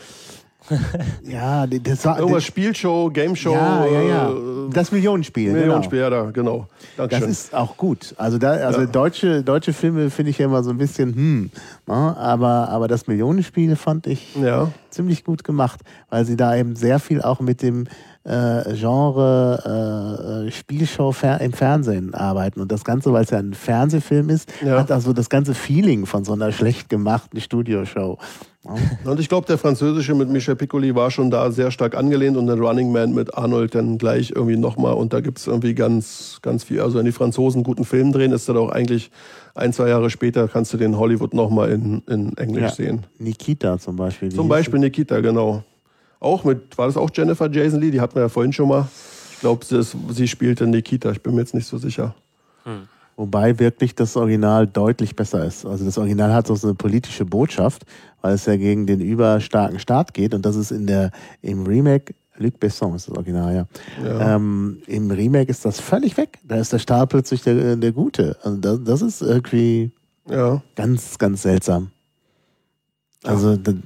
S2: ja, die- das war
S1: Irgendwas Spielshow, Game Show.
S2: ja, ja, ja.
S1: äh,
S2: Das Millionenspiel.
S1: Millionenspiel, ja, da, genau.
S2: Das
S1: Dankeschön.
S2: ist auch gut. Also, da, also
S1: Ja.
S2: deutsche, deutsche Filme finde ich ja immer so ein bisschen, hm, ne? aber, aber das Millionenspiel fand ich
S1: Ja,
S2: ziemlich gut gemacht, weil sie da eben sehr viel auch mit dem äh, Genre äh, äh, Spielshow fer im Fernsehen arbeiten. Und das Ganze, weil es ja ein Fernsehfilm ist,
S1: Ja.
S2: hat also das ganze Feeling von so einer schlecht gemachten Studioshow. Ja.
S1: und ich glaube, der französische mit Michel Piccoli war schon da sehr stark angelehnt und der Running Man mit Arnold dann gleich irgendwie nochmal. Und da gibt es irgendwie ganz, ganz viel. Also wenn die Franzosen einen guten Film drehen, ist das auch eigentlich ein, zwei Jahre später, kannst du den Hollywood nochmal in, in Englisch
S2: Ja.
S1: sehen.
S2: Nikita zum Beispiel. Wie
S1: Zum
S2: hieß
S1: Beispiel Nikita, genau. Auch mit, war das auch Jennifer Jason Leigh? Die hatten wir ja vorhin schon mal. Ich glaube, sie, ist- sie spielte Nikita. Ich bin mir jetzt nicht so sicher.
S2: Wobei wirklich das Original deutlich besser ist. Also das Original hat so eine politische Botschaft, weil es ja gegen den überstarken Staat geht. Und das ist in der im Remake, Luc Besson ist das Original, ja.
S1: Ja.
S2: Ähm, Im Remake ist das völlig weg. Da ist der Staat plötzlich der, der Gute. Also das, das ist irgendwie
S1: Ja.
S2: ganz, ganz seltsam. Also, da-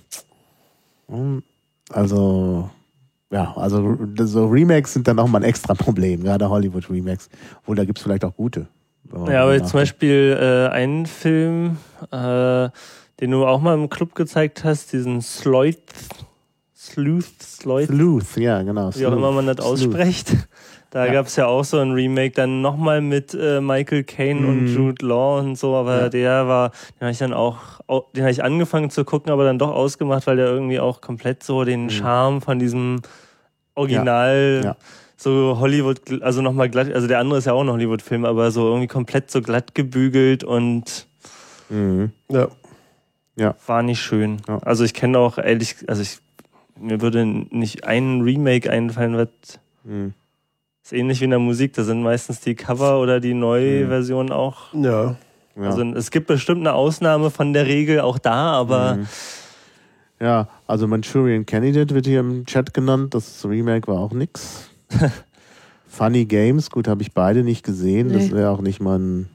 S2: Hm, also ja, also so Remakes sind dann nochmal ein extra Problem, gerade Hollywood-Remakes. Obwohl, da gibt es vielleicht auch gute. wenn man
S4: Ja, aber
S2: drüber
S4: jetzt zum
S2: nachdenkt.
S4: Beispiel äh, einen Film, äh, den du auch mal im Club gezeigt hast, diesen Sloth, Sleuth, Sloth,
S2: Sleuth, ja, genau.
S4: wie auch immer man das
S2: Sleuth.
S4: ausspricht. Da
S2: Ja.
S4: gab es ja auch so ein Remake, dann nochmal mit äh, Michael Caine und
S2: Mhm.
S4: Jude Law und so, aber
S2: Ja.
S4: der war, den habe ich dann auch, au- den habe ich angefangen zu gucken, aber dann doch ausgemacht, weil der irgendwie auch komplett so den Charme von diesem Original,
S2: Mhm. Ja.
S4: so Hollywood, also nochmal glatt, also der andere ist ja auch ein Hollywood-Film, aber so irgendwie komplett so glatt gebügelt und
S2: Mhm.
S1: Ja.
S4: war nicht schön.
S2: Ja.
S4: Also ich kenne auch ehrlich, also ich, mir würde nicht ein Remake einfallen, was
S2: Mhm.
S4: ist ähnlich wie in der Musik, da sind meistens die Cover oder die neue Version auch.
S1: Ja.
S2: Ja.
S4: Also es gibt bestimmt eine Ausnahme von der Regel auch da, aber
S2: Mhm. Ja, also Manchurian Candidate wird hier im Chat genannt. Das Remake war auch nix. Funny Games, gut, habe ich beide nicht gesehen. Das
S3: Nee.
S2: wäre auch nicht mein,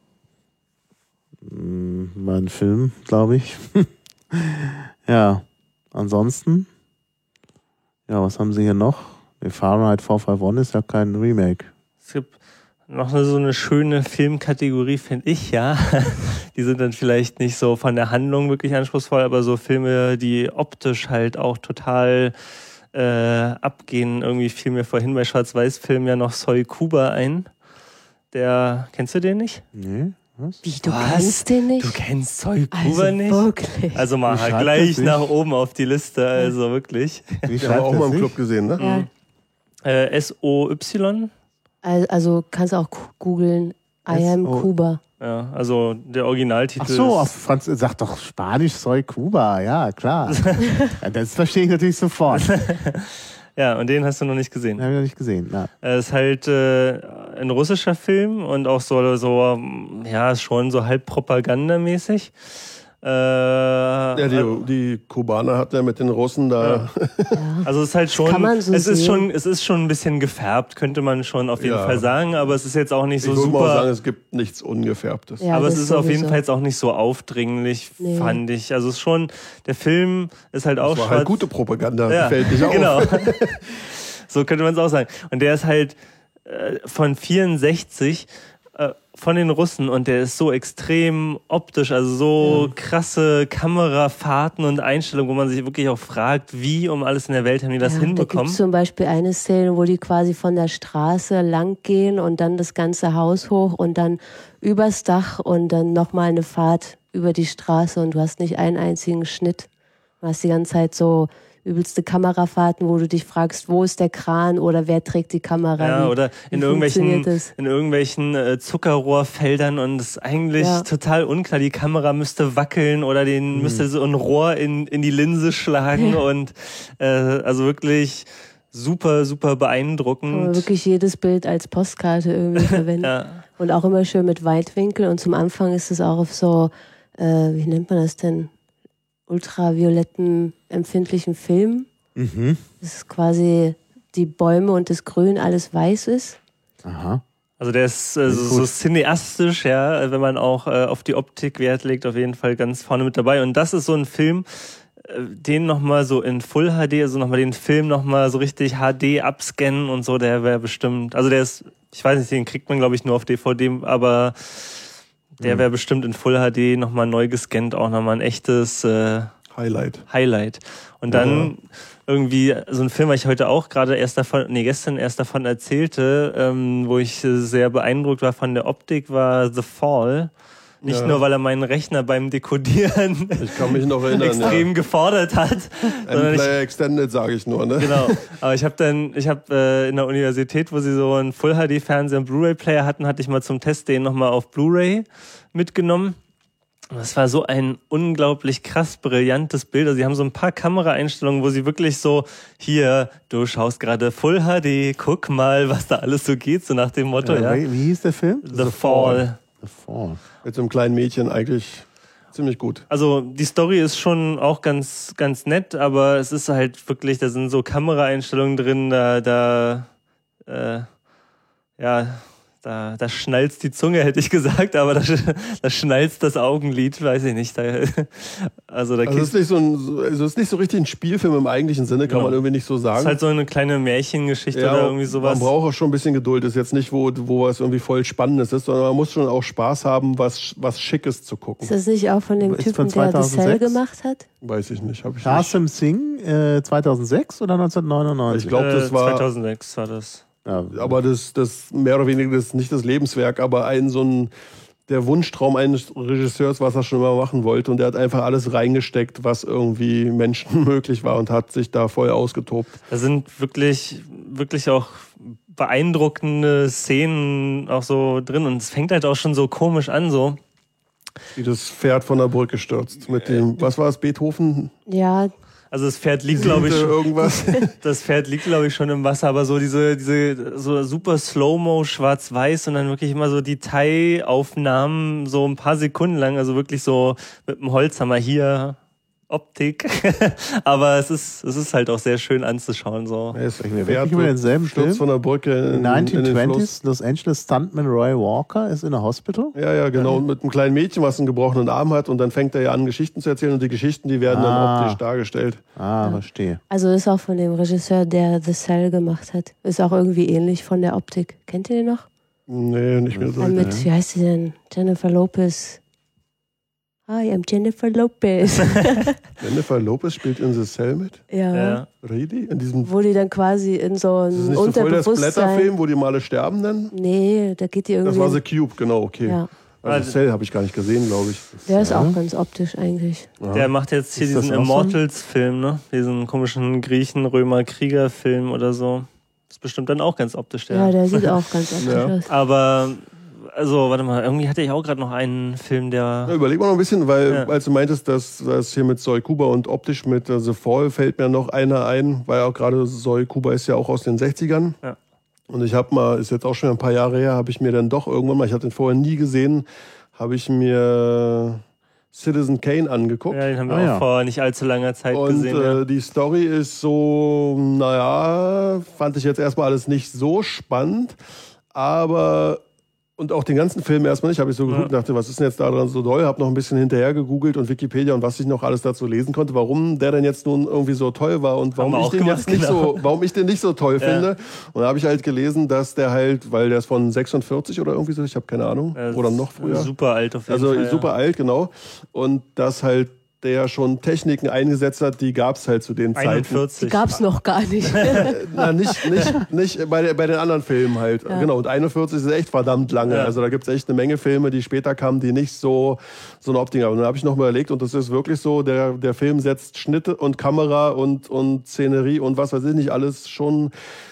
S2: mm, mein Film, glaube ich. Ja, ansonsten, ja, was haben sie hier noch? Nee, Fahrenheit vier fünf eins ist ja kein Remake.
S4: es gibt noch eine, so eine schöne Filmkategorie, finde ich, ja. Die sind dann vielleicht nicht so von der Handlung wirklich anspruchsvoll, aber so Filme, die optisch halt auch total äh, abgehen. Irgendwie fiel mir vorhin bei Schwarz-Weiß-Filmen ja noch Soy Kuba ein. Der, kennst du den nicht?
S2: Nee, was?
S3: Wie, du
S4: Was?
S3: kennst den nicht?
S4: Du kennst Soy
S3: also
S4: Kuba nicht?
S3: wirklich.
S4: Also mal
S2: Wie schreibt
S4: gleich
S2: das sich?
S4: nach oben auf die Liste, also wirklich.
S2: Wie
S1: Den haben wir auch
S2: das
S1: mal im
S2: sich?
S1: Club gesehen, ne?
S3: Ja.
S4: Äh, S O Y.
S3: Also, also kannst du auch gu- googeln, I am
S2: S O
S3: Kuba.
S4: Ja, also der Originaltitel
S2: Ach so, auf
S4: ist,
S2: Franz sag doch Spanisch Soy Cuba, ja, klar. Ja, das verstehe ich natürlich sofort.
S4: ja, und den hast du noch nicht gesehen.
S2: Habe ich noch nicht gesehen. Na.
S4: Es ist halt äh, ein russischer Film und auch so, so, ja, ist schon so halb propagandamäßig. Äh,
S1: Ja, die, die Kubaner hat ja mit den Russen da.
S3: Ja.
S4: Also es ist halt schon,
S3: kann man so
S4: es ist
S3: sehen.
S4: schon, es ist schon ein bisschen gefärbt, könnte man schon auf jeden
S1: Ja.
S4: Fall sagen, aber es ist jetzt auch nicht so
S1: Ich würde mal
S4: super.
S1: sagen, es gibt nichts Ungefärbtes.
S3: Ja,
S4: aber es
S3: das
S4: ist auf jeden
S3: sowieso.
S4: Fall jetzt auch nicht so aufdringlich,
S3: Nee.
S4: fand ich. Also es ist schon, der Film ist halt auch
S1: Das war
S4: schwarz.
S1: halt gute Propaganda,
S4: Ja,
S1: fällt nicht auf.
S4: genau. So könnte man es auch sagen. Und der ist halt äh, von vierundsechzig äh, von den Russen und der ist so extrem optisch, also so krasse Kamerafahrten und Einstellungen, wo man sich wirklich auch fragt, wie um alles in der Welt haben die das
S3: Ja, da
S4: hinbekommen.
S3: gibt es zum Beispiel eine Szene, wo die quasi von der Straße lang gehen und dann das ganze Haus hoch und dann übers Dach und dann nochmal eine Fahrt über die Straße und du hast nicht einen einzigen Schnitt. Du hast die ganze Zeit so übelste Kamerafahrten, wo du dich fragst, wo ist der Kran oder wer trägt die Kamera?
S4: Ja,
S3: wie,
S4: oder in
S3: wie
S4: irgendwelchen,
S3: funktioniert das?
S4: in irgendwelchen äh, Zuckerrohrfeldern und es ist eigentlich
S3: Ja.
S4: total unklar. Die Kamera müsste wackeln oder den müsste so ein Rohr in, in die Linse schlagen
S3: Ja.
S4: und äh, also wirklich super, super
S3: Kann man
S4: beeindruckend.
S3: wirklich jedes Bild als Postkarte irgendwie verwenden.
S4: Ja.
S3: Und auch immer schön mit Weitwinkel. Und zum Anfang ist es auch auf so, äh, wie nennt man das denn? Ultravioletten empfindlichen Film.
S2: Mhm.
S3: Das ist quasi die Bäume und das Grün alles weiß ist.
S2: Aha.
S4: Also der ist äh, so, so cineastisch, ja, wenn man auch äh, auf die Optik Wert legt, auf jeden Fall ganz vorne mit dabei. Und das ist so ein Film, äh, den nochmal so in Full H D, also nochmal den Film nochmal so richtig H D abscannen und so, der wäre bestimmt, also der ist, ich weiß nicht, den kriegt man glaube ich nur auf D V D, aber der wäre bestimmt in Full H D nochmal neu gescannt, auch nochmal ein echtes äh,
S1: Highlight.
S4: Highlight. Und dann irgendwie so ein Film, weil ich heute auch gerade erst davon, nee, gestern erst davon erzählte, ähm, wo ich äh, sehr beeindruckt war von der Optik, war The Fall. Nicht
S1: Ja.
S4: nur, weil er meinen Rechner beim Dekodieren
S1: Ich kann mich noch erinnern.
S4: extrem
S1: ja.
S4: gefordert hat. sondern ich,
S1: M-Player Extended, sage ich nur. Ne?
S4: genau. Aber ich habe dann, ich habe äh, in der Universität, wo sie so einen Full H D-Fernseher und Blu-ray-Player hatten, hatte ich mal zum Test den nochmal auf Blu-ray mitgenommen. Und das war so ein unglaublich krass brillantes Bild. Also sie haben so ein paar Kameraeinstellungen, wo sie wirklich so, hier, du schaust gerade Full H D, guck mal, was da alles so geht, so nach dem Motto, ja.
S2: Wie, wie hieß der Film?
S4: The Fall.
S2: The Fall.
S1: Mit so einem kleinen Mädchen eigentlich ziemlich gut.
S4: Also die Story ist schon auch ganz, ganz nett, aber es ist halt wirklich, da sind so Kameraeinstellungen drin, da, da, äh, ja, da, da schnalzt die Zunge, hätte ich gesagt, aber da, da schnalzt das Augenlid, weiß ich nicht. Da, also da
S1: Also es ist nicht so ein, also es ist nicht so richtig ein Spielfilm im eigentlichen Sinne, kann
S4: Genau.
S1: man irgendwie nicht so sagen.
S4: ist halt so eine kleine Märchengeschichte oder irgendwie sowas.
S1: Man braucht auch schon ein bisschen Geduld. Das ist jetzt nicht, wo, wo was irgendwie voll Spannendes ist, sondern man muss schon auch Spaß haben, was, was Schickes zu gucken.
S3: Ist das nicht auch von dem
S2: Ist
S3: Typen,
S2: von
S3: der The Cell
S2: zweitausendsechs?
S3: gemacht hat?
S1: Weiß ich nicht. Hab ich nicht.
S2: Qasim Singh, äh, zweitausendsechs oder neunzehnhundertneunundneunzig?
S1: Ich glaube, das
S4: äh,
S1: war.
S4: zweitausendsechs war das.
S2: Ja,
S1: Aber das, das mehr oder weniger das nicht das Lebenswerk, aber ein so ein der Wunschtraum eines Regisseurs, was er schon immer machen wollte. Und der hat einfach alles reingesteckt, was irgendwie Menschen möglich war und hat sich da voll ausgetobt.
S4: Da sind wirklich, wirklich auch beeindruckende Szenen auch so drin. Und es fängt halt auch schon so komisch an, so.
S1: Wie das Pferd von der Brücke stürzt. Mit dem, was war es, Beethoven?
S3: Ja,
S4: Also das Pferd liegt, glaube ich,
S1: Siebte
S4: schon,
S1: irgendwas.
S4: das Pferd liegt, glaube ich, schon im Wasser, aber so diese, diese, so super Slow-Mo, schwarz-weiß und dann wirklich immer so Detailaufnahmen, so ein paar Sekunden lang, also wirklich so mit dem Holzhammer hier, Optik. Aber es ist, es ist halt auch sehr schön anzuschauen, so.
S1: Er ist
S2: wir wirklich über denselben
S1: stürzt
S2: Film?
S1: von der Brücke in, in den
S2: neunzehnhundertzwanzig,
S1: Fluss.
S2: Los Angeles Stuntman Roy Walker ist in a hospital.
S1: Ja, ja, genau. Und mit einem kleinen Mädchen, was einen gebrochenen Arm hat. Und dann fängt er ja an, Geschichten zu erzählen. Und die Geschichten, die werden
S2: Ah.
S1: dann optisch dargestellt.
S2: Ah, verstehe.
S3: also ist auch von dem Regisseur, der The Cell gemacht hat. Ist auch irgendwie ähnlich von der Optik. Kennt ihr den noch?
S1: Nee, nicht mehr so.
S3: Dann mit, wie heißt sie denn? Jennifer Lopez. Hi, I'm Jennifer Lopez.
S1: Jennifer Lopez spielt in The Cell mit.
S3: ja.
S4: Ja.
S1: Really? In diesem,
S3: Wo die dann quasi in so
S1: das ist
S3: ein
S1: nicht so voll der
S3: Unterbewusstsein...
S1: Splatter-Film, wo die mal alle sterben dann?
S3: Nee, da geht die irgendwie...
S1: Das war The Cube, genau, okay.
S3: ja,
S1: Also Cell habe ich gar nicht gesehen, glaube ich.
S3: der ist auch ganz optisch eigentlich.
S4: Der macht jetzt hier
S2: Ist das
S4: diesen
S2: auch so?
S4: Immortals-Film, ne? Diesen komischen Griechen-Römer-Krieger-Film oder so. Ist bestimmt dann auch ganz optisch,
S3: Ja,
S4: der.
S3: der sieht auch ganz optisch
S1: Ja.
S3: aus.
S4: Aber, also, warte mal, irgendwie hatte ich auch gerade noch einen Film,
S1: Ja,
S4: der.
S1: überleg mal noch ein bisschen, weil
S4: Ja.
S1: als du meintest, dass das hier mit Soy Kuba und optisch mit äh, The Fall fällt mir noch einer ein, weil auch gerade Soy Kuba ist ja auch aus den sechzigern.
S4: Ja.
S1: Und ich habe mal, ist jetzt auch schon ein paar Jahre her, habe ich mir dann doch irgendwann mal, ich hatte den vorher nie gesehen, habe ich mir Citizen Kane angeguckt.
S4: Ja, den haben wir
S2: Ah,
S4: auch
S2: ja.
S4: vor nicht allzu langer Zeit
S1: Und
S4: gesehen.
S1: äh,
S4: Ja.
S1: die Story ist so, naja, fand ich jetzt erstmal alles nicht so spannend, aber und auch den ganzen Film erstmal nicht, habe ich so geguckt,
S4: Ja.
S1: dachte, was ist denn jetzt daran so doll, habe noch ein bisschen hinterher gegoogelt und Wikipedia und was ich noch alles dazu lesen konnte, warum der denn jetzt nun irgendwie so toll war und warum
S4: wir
S1: ich
S4: auch
S1: den
S4: gemacht,
S1: jetzt nicht
S4: genau.
S1: so, warum ich den nicht so toll
S4: Ja.
S1: finde. Und da habe ich halt gelesen, dass der halt, weil der ist von sechsundvierzig oder irgendwie so, ich habe keine Ahnung,
S4: Ja,
S1: oder noch früher.
S4: Super alt auf jeden
S1: Also
S4: Fall.
S1: super
S4: ja.
S1: alt, genau. Und dass halt der schon Techniken eingesetzt hat, die gab es halt zu den Zeiten.
S4: einundvierzig.
S3: Gab's noch gar nicht.
S1: Na, nicht, nicht, nicht bei, der, bei den anderen Filmen halt.
S3: Ja.
S1: Genau, und einundvierzig ist echt verdammt lange.
S4: Ja.
S1: Also da gibt es echt eine Menge Filme, die später kamen, die nicht so, so eine Optik haben. Und dann habe ich noch mal überlegt, und das ist wirklich so, der, der Film setzt Schnitte und Kamera und, und Szenerie und was weiß ich nicht, alles schon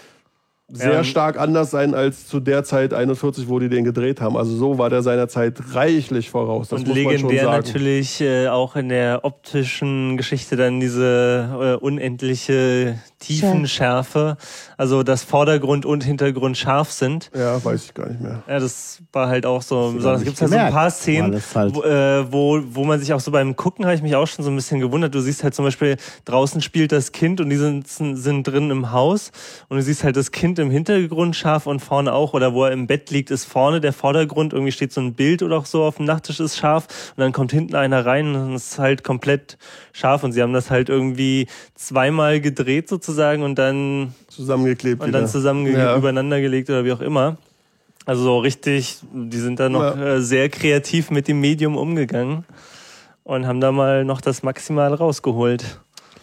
S1: sehr
S4: Ja.
S1: stark anders sein als zu der Zeit einundvierzig, wo die den gedreht haben. Also so war der seiner Zeit reichlich voraus. Das
S4: Und
S1: muss man schon
S4: legendär
S1: sagen.
S4: natürlich äh, auch in der optischen Geschichte dann diese äh, unendliche Tiefenschärfe. Also dass Vordergrund und Hintergrund scharf sind.
S1: Ja, weiß ich gar nicht mehr.
S4: Ja, das war halt auch so.
S2: du
S4: Besonders
S2: nicht
S4: gibt es halt so ein
S2: gemerkt,
S4: paar
S2: weil
S4: Szenen,
S2: das halt-
S4: wo, äh, wo, wo man sich auch so beim Gucken, habe ich mich auch schon so ein bisschen gewundert. Du siehst halt zum Beispiel, draußen spielt das Kind und die sind, sind drin im Haus und du siehst halt das Kind im Hintergrund scharf und vorne auch. Oder wo er im Bett liegt, ist vorne der Vordergrund. Irgendwie steht so ein Bild oder auch so auf dem Nachttisch, ist scharf. Und dann kommt hinten einer rein und es ist halt komplett scharf. Und sie haben das halt irgendwie zweimal gedreht sozusagen und dann
S1: Zusammengeklebt
S4: und
S1: wieder.
S4: dann zusammen
S1: Ja.
S4: übereinander gelegt oder wie auch immer. Also so richtig, die sind da noch
S1: Ja.
S4: äh, sehr kreativ mit dem Medium umgegangen und haben da mal noch das Maximal rausgeholt.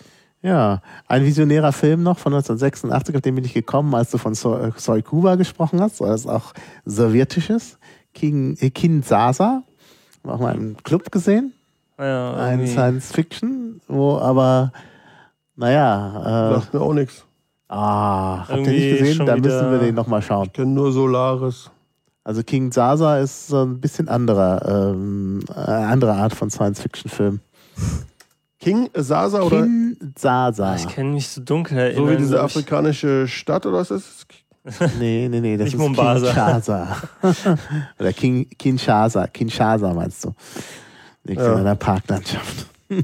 S2: Ja, ein visionärer Film noch von neunzehnhundertsechsundachtzig, auf den bin ich gekommen, als du von So- Soy Kuba gesprochen hast, weil es auch sowjetisches. King, äh, Kin Sasa, haben wir auch mal im Club gesehen.
S4: Ja,
S2: Ein
S4: irgendwie.
S2: Science Fiction, wo aber, naja, äh,
S1: Sagt mir auch nichts.
S2: ah, habt ihr
S4: Irgendwie
S2: nicht gesehen?
S4: schon
S2: Da
S4: wieder-
S2: müssen wir den nochmal schauen.
S1: Ich kenne nur Solaris.
S2: Also King Sasa ist so ein bisschen anderer, ähm, äh, andere Art von Science Fiction Film.
S1: King Sasa oder
S2: King Sasa.
S4: Ich kann mich so dunkel erinnern.
S1: so wie diese
S4: glaub ich.
S1: afrikanische Stadt oder was ist das?
S2: Nee, nee, nee, das
S4: Nicht
S2: ist
S4: Mombasa.
S2: Kinshasa. Oder King, Kinshasa. Kinshasa meinst du. Liegt
S1: Ja.
S2: in einer Parklandschaft.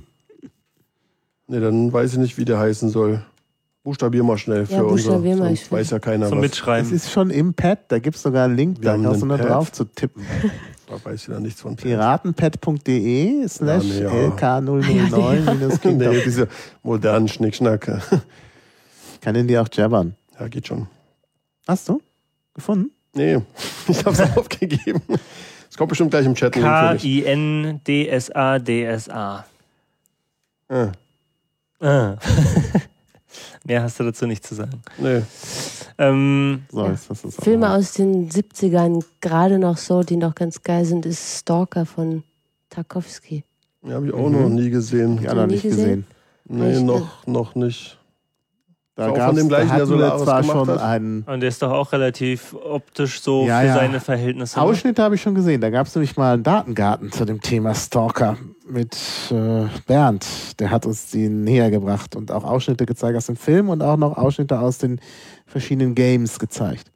S1: Nee, dann weiß ich nicht, wie der heißen soll. Buchstabier mal schnell für
S3: Ja,
S1: unser,
S3: buchstabier mal,
S1: sonst
S3: ich will-
S1: weiß ja keiner
S4: Zum
S1: was.
S2: Es
S4: Mitschreiben.
S2: ist schon im Pad, da gibt es sogar einen Link,
S1: Wir
S2: da
S1: haben
S2: kannst du
S1: einen
S2: nur
S1: Pad.
S2: drauf zu tippen.
S1: Da weiß ich ja nichts von.
S2: piratenpad.de slash
S1: Ja, nee, ja.
S2: L K null null neun minus
S1: Nee, diese modernen Schnickschnack.
S2: Ich kann den dir auch jabbern.
S1: Ja, geht schon.
S2: Hast du? Gefunden?
S1: Nee, ich hab's aufgegeben. Es kommt bestimmt gleich im Chat. ein Link
S4: K
S1: für dich.
S4: I N D S A D S A.
S1: Ah,
S4: Ah. Mehr hast du dazu nicht zu sagen.
S1: nee.
S4: Ähm,
S2: So,
S3: Ja.
S2: jetzt hast du's auch
S3: Filme
S2: mal.
S3: aus den siebzigern, gerade noch so, die noch ganz geil sind, ist Stalker von Tarkovsky.
S1: Ja, habe ich auch
S2: Mhm.
S1: noch nie gesehen.
S2: Ja, noch
S3: nie
S2: nicht
S3: gesehen?
S2: gesehen.
S1: Nee,
S3: Echt?
S1: noch, noch nicht.
S2: Da
S1: Ist auch
S2: gab's,
S1: von dem gleichen,
S2: da
S1: der
S2: hatten wir
S1: Solaris
S2: zwar
S1: gemacht
S2: schon
S1: hat?
S2: einen
S4: und der ist doch auch relativ optisch so
S2: Ja,
S4: für
S2: ja.
S4: seine Verhältnisse. ne?
S2: Ausschnitte habe ich schon gesehen. Da gab es nämlich mal einen Datengarten zu dem Thema Stalker mit äh, Bernd. Der hat uns den näher gebracht und auch Ausschnitte gezeigt aus dem Film und auch noch Ausschnitte aus den verschiedenen Games gezeigt.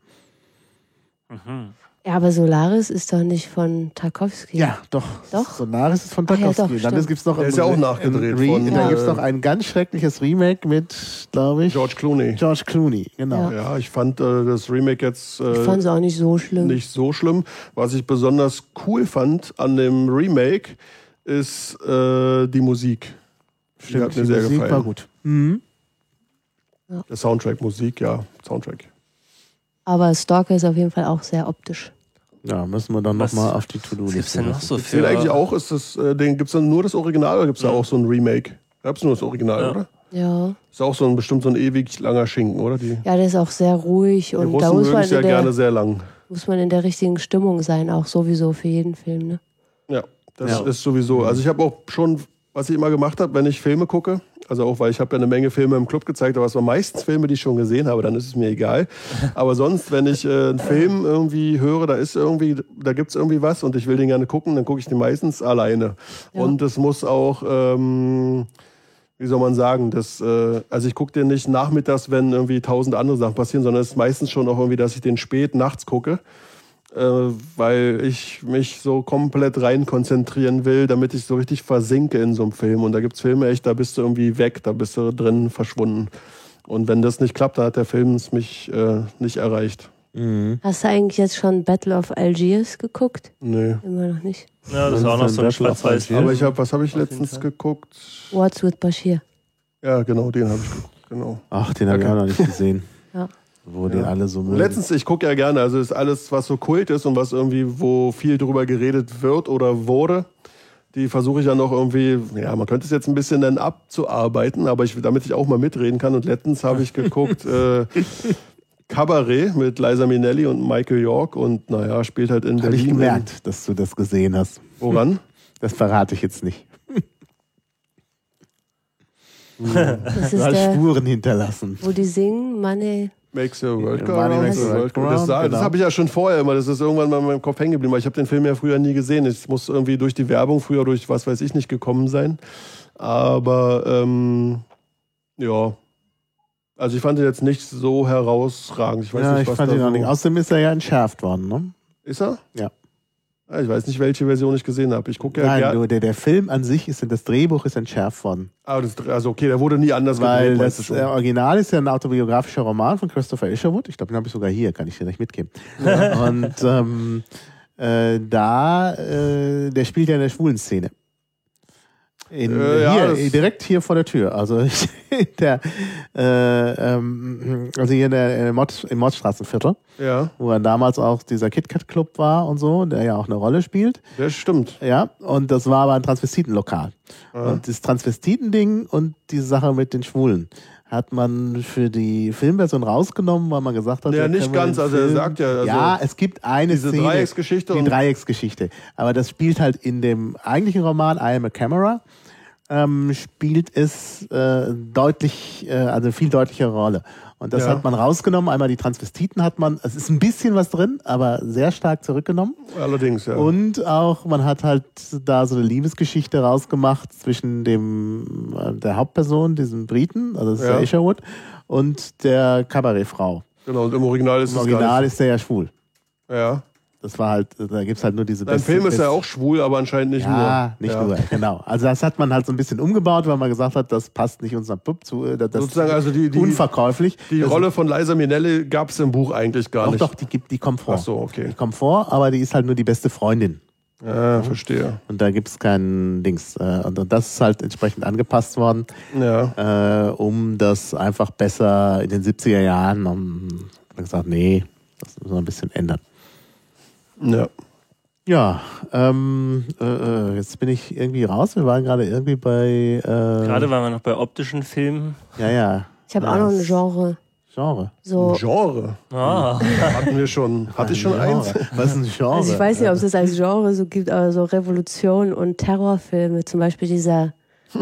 S4: Mhm.
S3: Ja, aber Solaris ist doch nicht von Tarkovsky.
S2: Ja, doch.
S3: Doch?
S2: Solaris ist von
S3: Ach ja,
S2: Tarkovsky.
S3: doch,
S2: Dann
S3: stimmt.
S2: gibt's noch
S1: Der
S2: ein
S1: ist ja auch
S2: Re-
S1: nachgedreht
S2: ein Re
S1: von,
S2: Da
S1: äh,
S2: gibt es noch ein ganz schreckliches Remake mit, glaube ich,
S1: George Clooney.
S2: George Clooney. Genau.
S3: Ja.
S1: Ja, ich fand äh, das Remake jetzt
S3: Ich
S1: äh,
S3: fand es auch nicht so schlimm.
S1: nicht so schlimm. Was ich besonders cool fand an dem Remake, ist äh, die Musik. Die hat mir
S2: die
S1: sehr
S2: Musik
S1: gefallen.
S2: war gut. Mhm.
S1: Der Soundtrack, Musik, ja, Soundtrack.
S3: Aber Stalker ist auf jeden Fall auch sehr optisch.
S2: Ja, müssen wir dann
S4: Was-
S2: nochmal auf die
S4: Was
S2: To-Do-Liste
S4: gibt's denn noch
S2: lassen.
S4: so
S1: Den
S4: für...
S1: eigentlich auch, ist das, äh, den gibt's dann nur das Original oder gibt's da
S4: Ja.
S1: auch so ein Remake? Gab's nur das Original,
S4: Ja.
S1: oder?
S3: Ja.
S1: Ist auch so ein bestimmt so ein ewig langer Schinken, oder? Die,
S3: Ja, der ist auch sehr ruhig
S1: die
S3: und
S1: Russen
S3: da muss
S1: mögen
S3: man,
S1: es ja
S3: in der,
S1: gerne sehr lang.
S3: muss man in der richtigen Stimmung sein, auch sowieso für jeden Film. Ne?
S1: Ja, das
S2: Ja.
S1: ist sowieso. Also ich habe auch schon, was ich immer gemacht habe, wenn ich Filme gucke, also auch, weil ich habe ja eine Menge Filme im Club gezeigt, aber es waren meistens Filme, die ich schon gesehen habe, dann ist es mir egal. Aber sonst, wenn ich äh, einen Film irgendwie höre, da ist irgendwie, da gibt's irgendwie was und ich will den gerne gucken, dann gucke ich den meistens alleine.
S3: Ja.
S1: Und es muss auch, ähm, wie soll man sagen, das, äh, also ich gucke den nicht nachmittags, wenn irgendwie tausend andere Sachen passieren, sondern es ist meistens schon auch irgendwie, dass ich den spät nachts gucke. äh, weil ich mich so komplett rein konzentrieren will, damit ich so richtig versinke in so einem Film. Und da gibt es Filme echt, da bist du irgendwie weg, da bist du drin verschwunden. Und wenn das nicht klappt, dann hat der Film es mich äh, nicht erreicht.
S2: Mhm.
S3: Hast du eigentlich jetzt schon Battle of Algiers geguckt?
S1: Nee.
S3: Immer noch nicht.
S4: Ja, das ist auch noch so ein schwarz-weiß.
S1: Aber ich habe, was habe ich letztens geguckt?
S3: What's with Bashir?
S1: Ja, genau, den habe ich geguckt. Genau.
S2: Ach, den habe ich
S1: Okay.
S2: auch noch nicht gesehen.
S3: Ja.
S2: Wo den alle so mögen.
S1: Letztens, ich gucke ja gerne, also ist alles, was so Kult ist und was irgendwie, wo viel drüber geredet wird oder wurde, die versuche ich ja noch irgendwie, ja, man könnte es jetzt ein bisschen dann abzuarbeiten, aber ich, damit ich auch mal mitreden kann. Und letztens habe ich geguckt, äh, Cabaret mit Liza Minnelli und Michael York und naja, spielt halt in
S2: Habe
S1: Berlin.
S2: ich gemerkt, dass du das gesehen hast.
S1: Woran?
S2: Das verrate ich jetzt nicht.
S3: Das
S2: Du
S3: ist
S2: hast
S3: der,
S2: Spuren hinterlassen.
S3: wo die singen, Money.
S1: Makes your world go
S2: Money
S1: round.
S2: makes the world go
S1: Das,
S2: round,
S1: das
S2: genau.
S1: habe ich ja schon vorher immer, das ist irgendwann mal in meinem Kopf hängen geblieben, weil ich habe den Film ja früher nie gesehen. Ich muss irgendwie durch die Werbung früher durch was weiß ich nicht gekommen sein. Aber ähm, ja, also ich fand ihn jetzt nicht so herausragend. Ich weiß
S2: Ja,
S1: nicht,
S2: ich
S1: was
S2: fand
S1: da
S2: ihn auch
S1: so
S2: nicht. Außerdem ist er ja entschärft worden, ne?
S1: Ist er?
S2: Ja.
S1: Ah, ich weiß nicht, welche Version ich gesehen habe. Ich gucke ja
S2: Nein,
S1: gerne.
S2: nur der, der Film an sich ist, das Drehbuch ist entschärft worden.
S1: Ah, das, also okay, der wurde nie anders
S2: Weil
S1: gedreht, weißt
S2: das
S1: du
S2: äh,
S1: schon.
S2: Original ist ja ein autobiografischer Roman von Christopher Isherwood. Ich glaube, den habe ich sogar hier, kann ich dir nicht mitgeben. Und ähm, äh, da, äh, der spielt ja in der schwulen Szene. In,
S1: Äh, ja,
S2: hier,
S1: das-
S2: direkt hier vor der Tür. Also, der, äh, ähm, also hier in der, in der Mod, im Mordstraßenviertel,
S1: Ja,
S2: wo er damals auch dieser KitKat-Club war und so, der ja auch eine Rolle spielt.
S1: das stimmt.
S2: Ja, und das war aber ein Transvestitenlokal.
S1: Ja.
S2: Und das Transvestiten-Ding und die Sache mit den Schwulen hat man für die Filmversion rausgenommen, weil man gesagt hat,
S1: Ja,
S2: da
S1: nicht
S2: können wir
S1: ganz,
S2: den
S1: also er
S2: Film-
S1: sagt ja, also
S2: ja, es gibt eine
S1: diese
S2: Szene,
S1: Dreiecksgeschichte
S2: die
S1: und-
S2: Dreiecksgeschichte. Aber das spielt halt in dem eigentlichen Roman I Am a Camera, ähm, spielt es äh, deutlich, äh, also viel deutlichere Rolle. Und das
S1: Ja.
S2: hat man rausgenommen. Einmal die Transvestiten hat man, es ist ein bisschen was drin, aber sehr stark zurückgenommen.
S1: Allerdings, ja.
S2: Und auch, man hat halt da so eine Liebesgeschichte rausgemacht zwischen dem äh, der Hauptperson, diesem Briten, also das ist
S1: Ja.
S2: der Isherwood, und der Kabarettfrau.
S1: Genau, und im Original ist
S2: Im
S1: es
S2: Original
S1: gar
S2: ist der ja schwul.
S1: nicht. Ja.
S2: Das war halt, da gibt's halt nur diese
S1: Dein Film ist ja auch schwul, aber anscheinend nicht
S2: ja,
S1: nur.
S2: nicht
S1: ja.
S2: nur, genau. Also das hat man halt so ein bisschen umgebaut, weil man gesagt hat, das passt nicht unserem Pup zu. äh, Das
S1: Sozusagen,
S2: ist
S1: also die- die-
S2: unverkäuflich.
S1: Die
S2: Das-
S1: Rolle von Liza Minnelli gab es im Buch eigentlich gar
S2: Doch,
S1: nicht.
S2: doch, die, gibt, die kommt vor.
S1: Ach so, okay.
S2: Die kommt vor, aber die ist halt nur die beste Freundin.
S1: Ja, verstehe.
S2: Und da gibt's keinen Dings. äh, Und und das ist halt entsprechend angepasst worden,
S1: Ja.
S2: äh, um das einfach besser in den siebziger Jahren, um, hat man gesagt, nee, das müssen wir ein bisschen ändern.
S1: Ja.
S2: Ja, ähm, äh, äh, jetzt bin ich irgendwie raus. Wir waren gerade irgendwie bei. Äh,
S4: Gerade waren wir noch bei optischen Filmen.
S2: Ja, ja.
S3: Ich habe auch noch ein Genre.
S2: Genre.
S3: So,
S1: Genre.
S4: Ah.
S1: Hatten wir schon. Hatte ich schon
S2: Genre.
S1: eins?
S2: Was ist ein Genre?
S3: also ich weiß nicht, ob es das als Genre so gibt, aber so Revolution und Terrorfilme, zum Beispiel dieser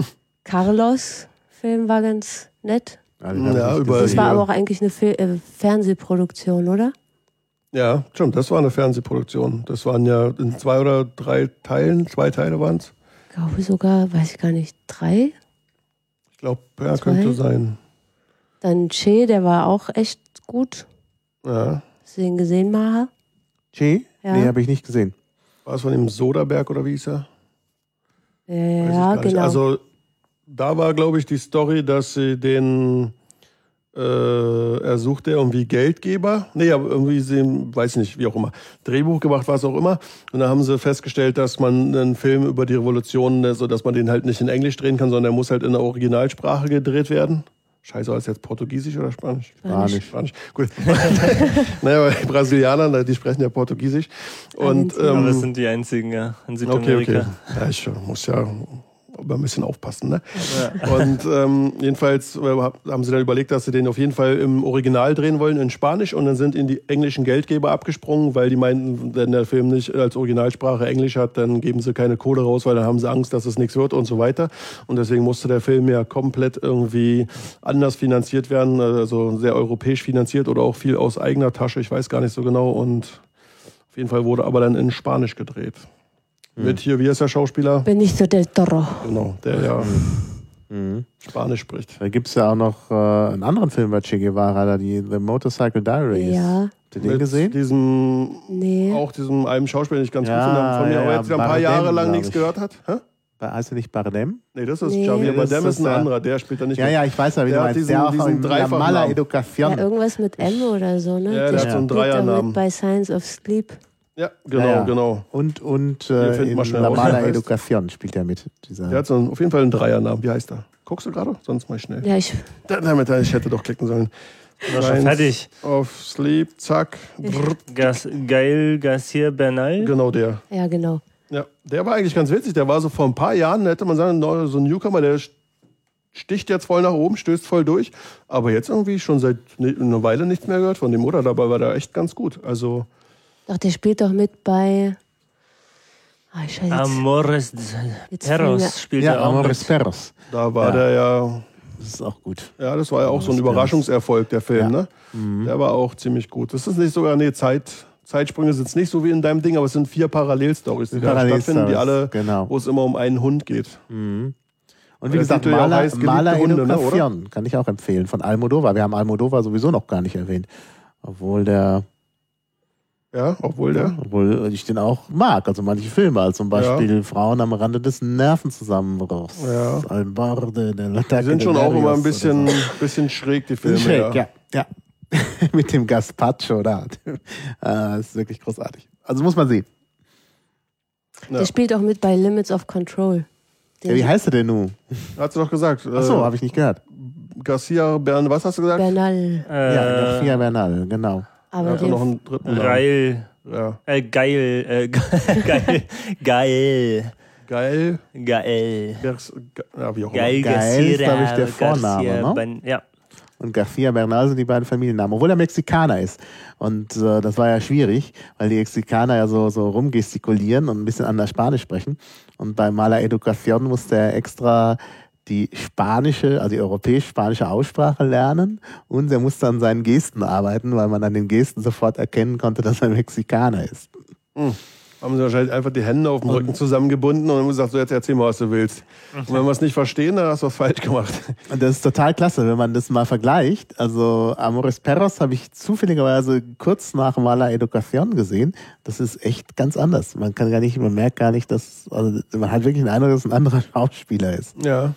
S3: Carlos-Film war ganz nett.
S2: Ja, den hab ich
S1: Ja,
S2: nicht
S1: über-
S3: Das
S2: gesehen.
S3: war
S1: Ja.
S3: aber auch eigentlich eine Fil äh, Fernsehproduktion, oder?
S1: Ja, stimmt. Das war eine Fernsehproduktion. Das waren ja in zwei oder drei Teilen. Zwei Teile waren es.
S3: Ich glaube sogar, weiß ich gar nicht, drei?
S1: Ich glaube, ja,
S3: Zwei?
S1: könnte sein.
S3: Dann Che, der war auch echt gut.
S1: Ja.
S3: Hast du den gesehen, Maha?
S2: Che?
S3: Ja.
S2: Nee, habe ich nicht gesehen.
S1: War es von dem Soderberg oder wie hieß er?
S3: Ja,
S1: Weiß ich
S3: ja
S1: gar nicht.
S3: genau.
S1: Also da war, glaube ich, die Story, dass sie den äh, er suchte irgendwie Geldgeber. Nee, aber irgendwie sie, weiß nicht, wie auch immer. Drehbuch gemacht, was auch immer. Und da haben sie festgestellt, dass man einen Film über die Revolution, so dass man den halt nicht in Englisch drehen kann, sondern der muss halt in der Originalsprache gedreht werden. Scheiße, war das jetzt Portugiesisch oder Spanisch?
S2: Spanisch.
S1: Spanisch. Gut. naja, aber die Brasilianer, die sprechen ja Portugiesisch. Und,
S3: Argentinien.
S4: Aber das
S1: ähm,
S4: sind die einzigen ja, in
S1: okay,
S4: Südamerika.
S1: okay. Ja, ich muss ja aber ein bisschen aufpassen, ne? Und ähm, jedenfalls äh, haben sie dann überlegt, dass sie den auf jeden Fall im Original drehen wollen, in Spanisch. Und dann sind ihnen die englischen Geldgeber abgesprungen, weil die meinten, wenn der Film nicht als Originalsprache Englisch hat, dann geben sie keine Kohle raus, weil dann haben sie Angst, dass es nichts wird und so weiter. Und deswegen musste der Film ja komplett irgendwie anders finanziert werden, also sehr europäisch finanziert oder auch viel aus eigener Tasche, ich weiß gar nicht so genau. Und auf jeden Fall wurde aber dann in Spanisch gedreht. Mit hier, wie heißt der Schauspieler?
S3: Benicio del Toro.
S1: Genau, der ja
S2: Mhm.
S1: Spanisch spricht.
S2: Da gibt es ja auch noch äh, einen anderen Film bei Che Guevara, da die The Motorcycle Diaries.
S3: Ja,
S2: Habt ihr den
S1: Mit
S2: gesehen?
S1: diesem,
S3: Nee.
S1: auch diesem einem Schauspieler, den ich ganz
S2: Ja,
S1: gut finde, von mir,
S2: ja,
S1: aber
S2: ja,
S1: jetzt wieder ein paar
S2: Bardem,
S1: Jahre lang
S2: glaub
S1: nichts
S2: ich.
S1: gehört hat. Hä?
S2: Heißt er nicht Bardem?
S1: Nee, das ist
S3: Nee.
S1: Javier
S2: Das
S1: Bardem, ist
S2: ist
S1: ein
S2: der-
S1: anderer, der spielt da nicht
S2: Ja,
S1: mit.
S2: ja, ich weiß ja, wie
S1: Der
S2: du
S1: hat
S2: meinst.
S1: diesen-
S2: der auch
S1: diesen
S2: in La
S1: Dreifachnamen.
S2: Mala
S3: Ja,
S2: Educación.
S3: irgendwas mit M oder so, ne?
S1: Ja, der hat so einen
S3: spielt doch
S1: Dreiernamen.
S3: mit bei Science of Sleep.
S1: Ja, genau,
S2: Ja, ja.
S1: genau.
S2: Und, und
S1: Wir
S2: äh,
S1: finden
S2: in
S1: mal schnell
S2: La
S1: raus, wie
S2: Mala
S1: er heißt.
S2: Educación spielt er mit. Dieser
S1: Der hat so einen, auf jeden Fall einen Dreiernamen. Wie heißt er? Guckst du gerade? Sonst mal schnell.
S3: Ja, ich,
S1: Da- Damit, ich hätte doch klicken sollen.
S4: War schon
S1: Science
S4: fertig.
S1: Auf Sleep, zack. Brrr.
S4: Gas, Gail Garcia Bernal.
S1: Genau der.
S3: ja, genau.
S1: Ja, der war eigentlich ganz witzig. Der war so vor ein paar Jahren, hätte man sagen, neu- so ein Newcomer, der sticht jetzt voll nach oben, stößt voll durch. Aber jetzt irgendwie schon seit ne- einer Weile nichts mehr gehört von dem, oder? Dabei war der echt ganz gut. Also,
S3: Doch, der spielt doch mit bei. Ah, ich weiß jetzt,
S4: Amores
S3: jetzt fällt mir-
S4: Perros spielt
S2: ja,
S4: er auch
S2: Amores
S4: mit.
S2: Perros.
S1: da war
S2: Ja.
S1: der ja,
S2: Das ist auch gut.
S1: ja, das war ja auch so ein
S2: Das ist
S1: Überraschungserfolg, der Film,
S2: Ja.
S1: ne? Der war auch ziemlich gut. Das ist nicht sogar, nee, Zeit, Zeitsprünge sind es nicht so wie in deinem Ding, aber es sind vier Parallelstories, die da stattfinden, die
S2: Parallelstories,
S1: alle,
S2: genau.
S1: wo es immer um einen Hund geht.
S2: Und
S1: Der
S2: wie gesagt,
S1: Titel ja auch
S2: Mala,
S1: heißt geliebte
S2: Mala
S1: Hunde, ne,
S2: Educación kann ich auch empfehlen. Von Almodovar. Wir haben Almodovar sowieso noch gar nicht erwähnt. Obwohl der,
S1: Ja, obwohl der.
S2: obwohl ich den auch mag. Also manche Filme, als zum Beispiel Frauen am Rande des Nervenzusammenbruchs.
S1: Ja.
S2: Al borde del
S1: Die
S2: Ataque
S1: sind
S2: de
S1: schon auch immer ein
S2: Nervios
S1: bisschen,
S2: oder so.
S1: bisschen schräg, die Filme.
S2: Schräg,
S1: ja.
S2: ja. ja. Mit dem Gazpacho da. Äh, Das ist wirklich großartig. Also muss man sehen.
S1: Ja.
S3: Der spielt auch mit bei Limits of Control.
S2: Ja, wie heißt er denn nun?
S1: Hat sie doch gesagt.
S2: Achso,
S1: äh,
S2: habe ich nicht gehört.
S1: Garcia Bern, was hast du gesagt?
S3: Bernal.
S4: Äh,
S2: Ja, García Bernal, genau.
S1: Er
S3: Aber
S1: hat
S3: den,
S1: noch einen dritten Namen.
S4: Rail.
S1: Ja.
S4: Äh, geil. Äh, geil. Geil.
S1: Geil.
S4: Geil.
S1: Gers- Ge- Ja, wie auch immer.
S4: Geil,
S2: Geil ist, glaub ich, der
S4: Garcia
S2: Vorname, ne?
S4: Ben- Ja.
S2: Und García Bernal sind die beiden Familiennamen, obwohl er Mexikaner ist. Und äh, das war ja schwierig, weil die Mexikaner ja so, so rumgestikulieren und ein bisschen anders Spanisch sprechen. Und bei Mala Educación musste er extra die spanische, also die europäisch-spanische Aussprache lernen und er musste an seinen Gesten arbeiten, weil man an den Gesten sofort erkennen konnte, dass er Mexikaner ist.
S1: Hm. Haben sie wahrscheinlich einfach die Hände auf dem Rücken zusammengebunden und haben gesagt, so jetzt erzähl mal, was du willst. Und wenn wir es nicht verstehen, dann hast du was falsch gemacht.
S2: Und das ist total klasse, wenn man das mal vergleicht. Also Amores Perros habe ich zufälligerweise kurz nach Mala Educación gesehen. Das ist echt ganz anders. Man kann gar nicht, man merkt gar nicht, dass, also man hat wirklich den Eindruck, dass es ein anderer Schauspieler ist.
S1: Ja.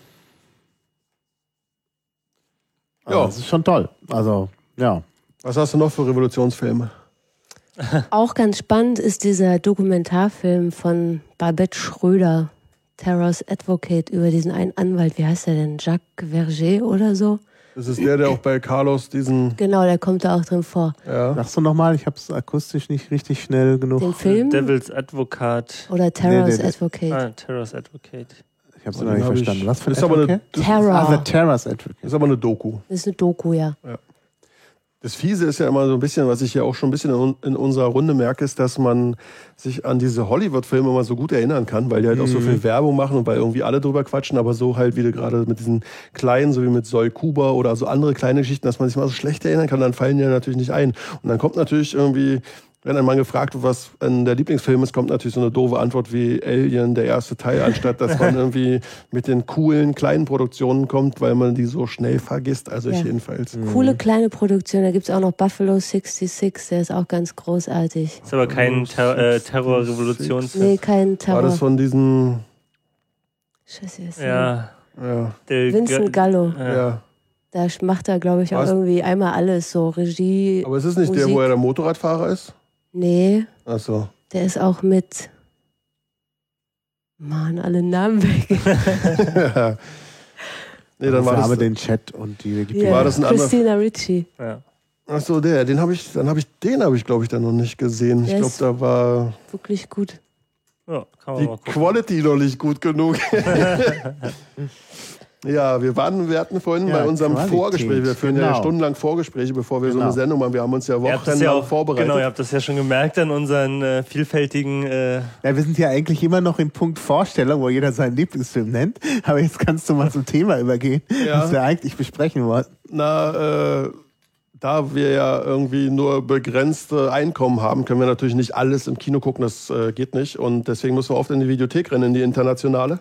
S2: Also
S1: Ja.
S2: das ist schon toll. Also, ja.
S1: Was hast du noch für Revolutionsfilme?
S3: auch ganz spannend ist dieser Dokumentarfilm von Babette Schröder, Terror's Advocate, über diesen einen Anwalt. Wie heißt der denn? Jacques Verger oder so?
S1: Das ist der, der auch bei Carlos diesen.
S3: Genau, der kommt da auch drin vor.
S1: Ja.
S2: Sagst du nochmal, ich habe es akustisch nicht richtig schnell genug.
S3: Den Film
S4: Devil's Advocate.
S3: oder Terror's
S2: Nee, nee, nee.
S3: Advocate?
S4: Ah, Terror's Advocate.
S2: Ich habe es
S1: Den
S2: noch nicht
S1: hab ich-
S2: verstanden. Was für ein
S1: ist aber eine,
S2: Advocate?
S1: das,
S3: Terror.
S2: Ah, The Terror's Advocate.
S1: ist aber eine Doku.
S3: Das ist eine Doku, ja.
S1: Das Fiese ist ja immer so ein bisschen, was ich ja auch schon ein bisschen in, in unserer Runde merke, ist, dass man sich an diese Hollywood-Filme immer so gut erinnern kann, weil die halt auch so viel Werbung machen und weil irgendwie alle drüber quatschen, aber so halt, wie du gerade mit diesen kleinen, so wie mit Sol Kuba oder so andere kleine Geschichten, dass man sich mal so schlecht erinnern kann, dann fallen die ja natürlich nicht ein. Und dann kommt natürlich irgendwie, wenn ein Mann gefragt wird, was in der Lieblingsfilm ist, kommt natürlich so eine doofe Antwort wie Alien, der erste Teil, anstatt dass man irgendwie mit den coolen kleinen Produktionen kommt, weil man die so schnell vergisst. Also ich
S3: Ja.
S1: jedenfalls.
S3: Coole kleine Produktion. Da gibt es auch noch Buffalo sechsundsechzig, der ist auch ganz großartig.
S4: Ist aber kein Ter äh, Terror-Revolutionsfilm.
S3: Nee, kein
S1: War
S3: Terror.
S1: das von diesen,
S3: Scheiße, ist
S4: Ja.
S1: ja,
S4: Der
S3: Vincent Gallo.
S4: Ja.
S1: ja.
S3: Da macht er, glaube ich, auch
S1: Was?
S3: irgendwie einmal alles. So Regie.
S1: Aber ist es nicht der,
S3: Musik.
S1: wo er der Motorradfahrer ist?
S3: Nee,
S1: Ach so.
S3: der ist auch mit. Mann, alle Namen weg.
S1: ja. Nee, dann war
S2: Haben wir
S1: das,
S2: den Chat und die Wikipedia.
S3: Ja,
S1: War das ein anderer-
S3: Christina Ricci.
S4: Ja.
S1: ach so, der, den habe ich, dann habe ich, den habe ich, glaube ich, dann noch nicht gesehen. Ich
S3: Der
S1: glaube,
S3: ist-
S1: da war
S3: Wirklich gut.
S4: Ja, kann man
S1: die
S4: mal gucken.
S1: Quality noch nicht gut genug. Ja, wir waren, wir hatten vorhin
S2: Ja,
S1: bei unserem
S2: Qualität,
S1: Vorgespräch, wir führen ja
S2: genau.
S1: stundenlang Vorgespräche, bevor wir so
S2: Genau.
S1: eine Sendung machen. Wir haben uns ja
S4: Ihr habt das
S1: wochenlang
S4: ja auch,
S1: vorbereitet.
S4: genau, ihr habt das ja schon gemerkt an unseren äh, vielfältigen. Äh,
S2: Ja, wir sind ja eigentlich immer noch im Punkt Vorstellung, wo jeder seinen Lieblingsfilm nennt. Aber jetzt kannst du mal zum Thema übergehen,
S1: Ja.
S2: was wir eigentlich besprechen wollten.
S1: Na, äh, da wir ja irgendwie nur begrenzte Einkommen haben, können wir natürlich nicht alles im Kino gucken, das äh, geht nicht. Und deswegen müssen wir oft in die Videothek rennen, in die internationale.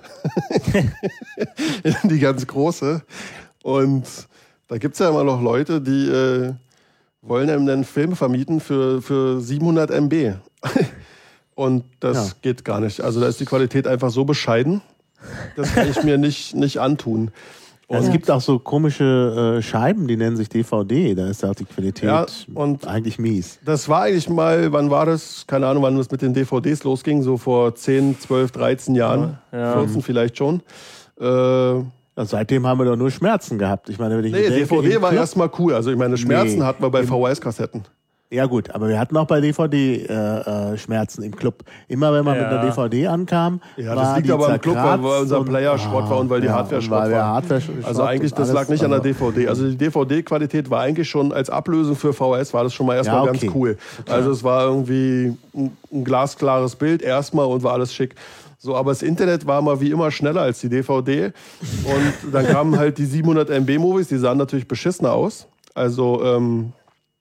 S1: in die ganz große. Und da gibt's ja immer noch Leute, die äh, wollen einem dann Filme vermieten für, für siebenhundert Megabyte. Und das ja. geht gar nicht. Also da ist die Qualität einfach so bescheiden, das kann ich mir nicht, nicht antun.
S2: Und es gibt auch so komische äh, Scheiben, die nennen sich D V D. Da ist auch die Qualität
S1: ja, und
S2: eigentlich mies.
S1: Das war eigentlich mal, wann war das? Keine Ahnung, wann das mit den D V Ds losging. So vor zehn, zwölf, dreizehn Jahren. Ja. vierzehn vielleicht schon. Äh,
S2: ja, seitdem haben wir doch nur Schmerzen gehabt. Ich meine, wenn ich
S1: nee,
S2: denke,
S1: D V D war erstmal cool. Also ich meine, Schmerzen
S2: nee,
S1: hatten wir bei V H S-Kassetten.
S2: Ja gut, aber wir hatten auch bei D V D äh, äh, Schmerzen im Club. Immer wenn man ja. mit einer D V D ankam,
S1: ja,
S2: war
S1: das liegt
S2: die
S1: aber im Club, weil unser
S2: und,
S1: Player Schrott war und weil die
S2: ja,
S1: Hardware Schrott war.
S2: Hardware
S1: also eigentlich, das lag nicht an der D V D. Also die D V D-Qualität war eigentlich schon als Ablösung für V H S, war das schon mal erstmal ja, okay. ganz cool. Also es war irgendwie ein, ein glasklares Bild erstmal und war alles schick. So, aber das Internet war mal wie immer schneller als die D V D. Und dann kamen halt die siebenhundert Megabyte Movies, die sahen natürlich beschissener aus. Also, ähm,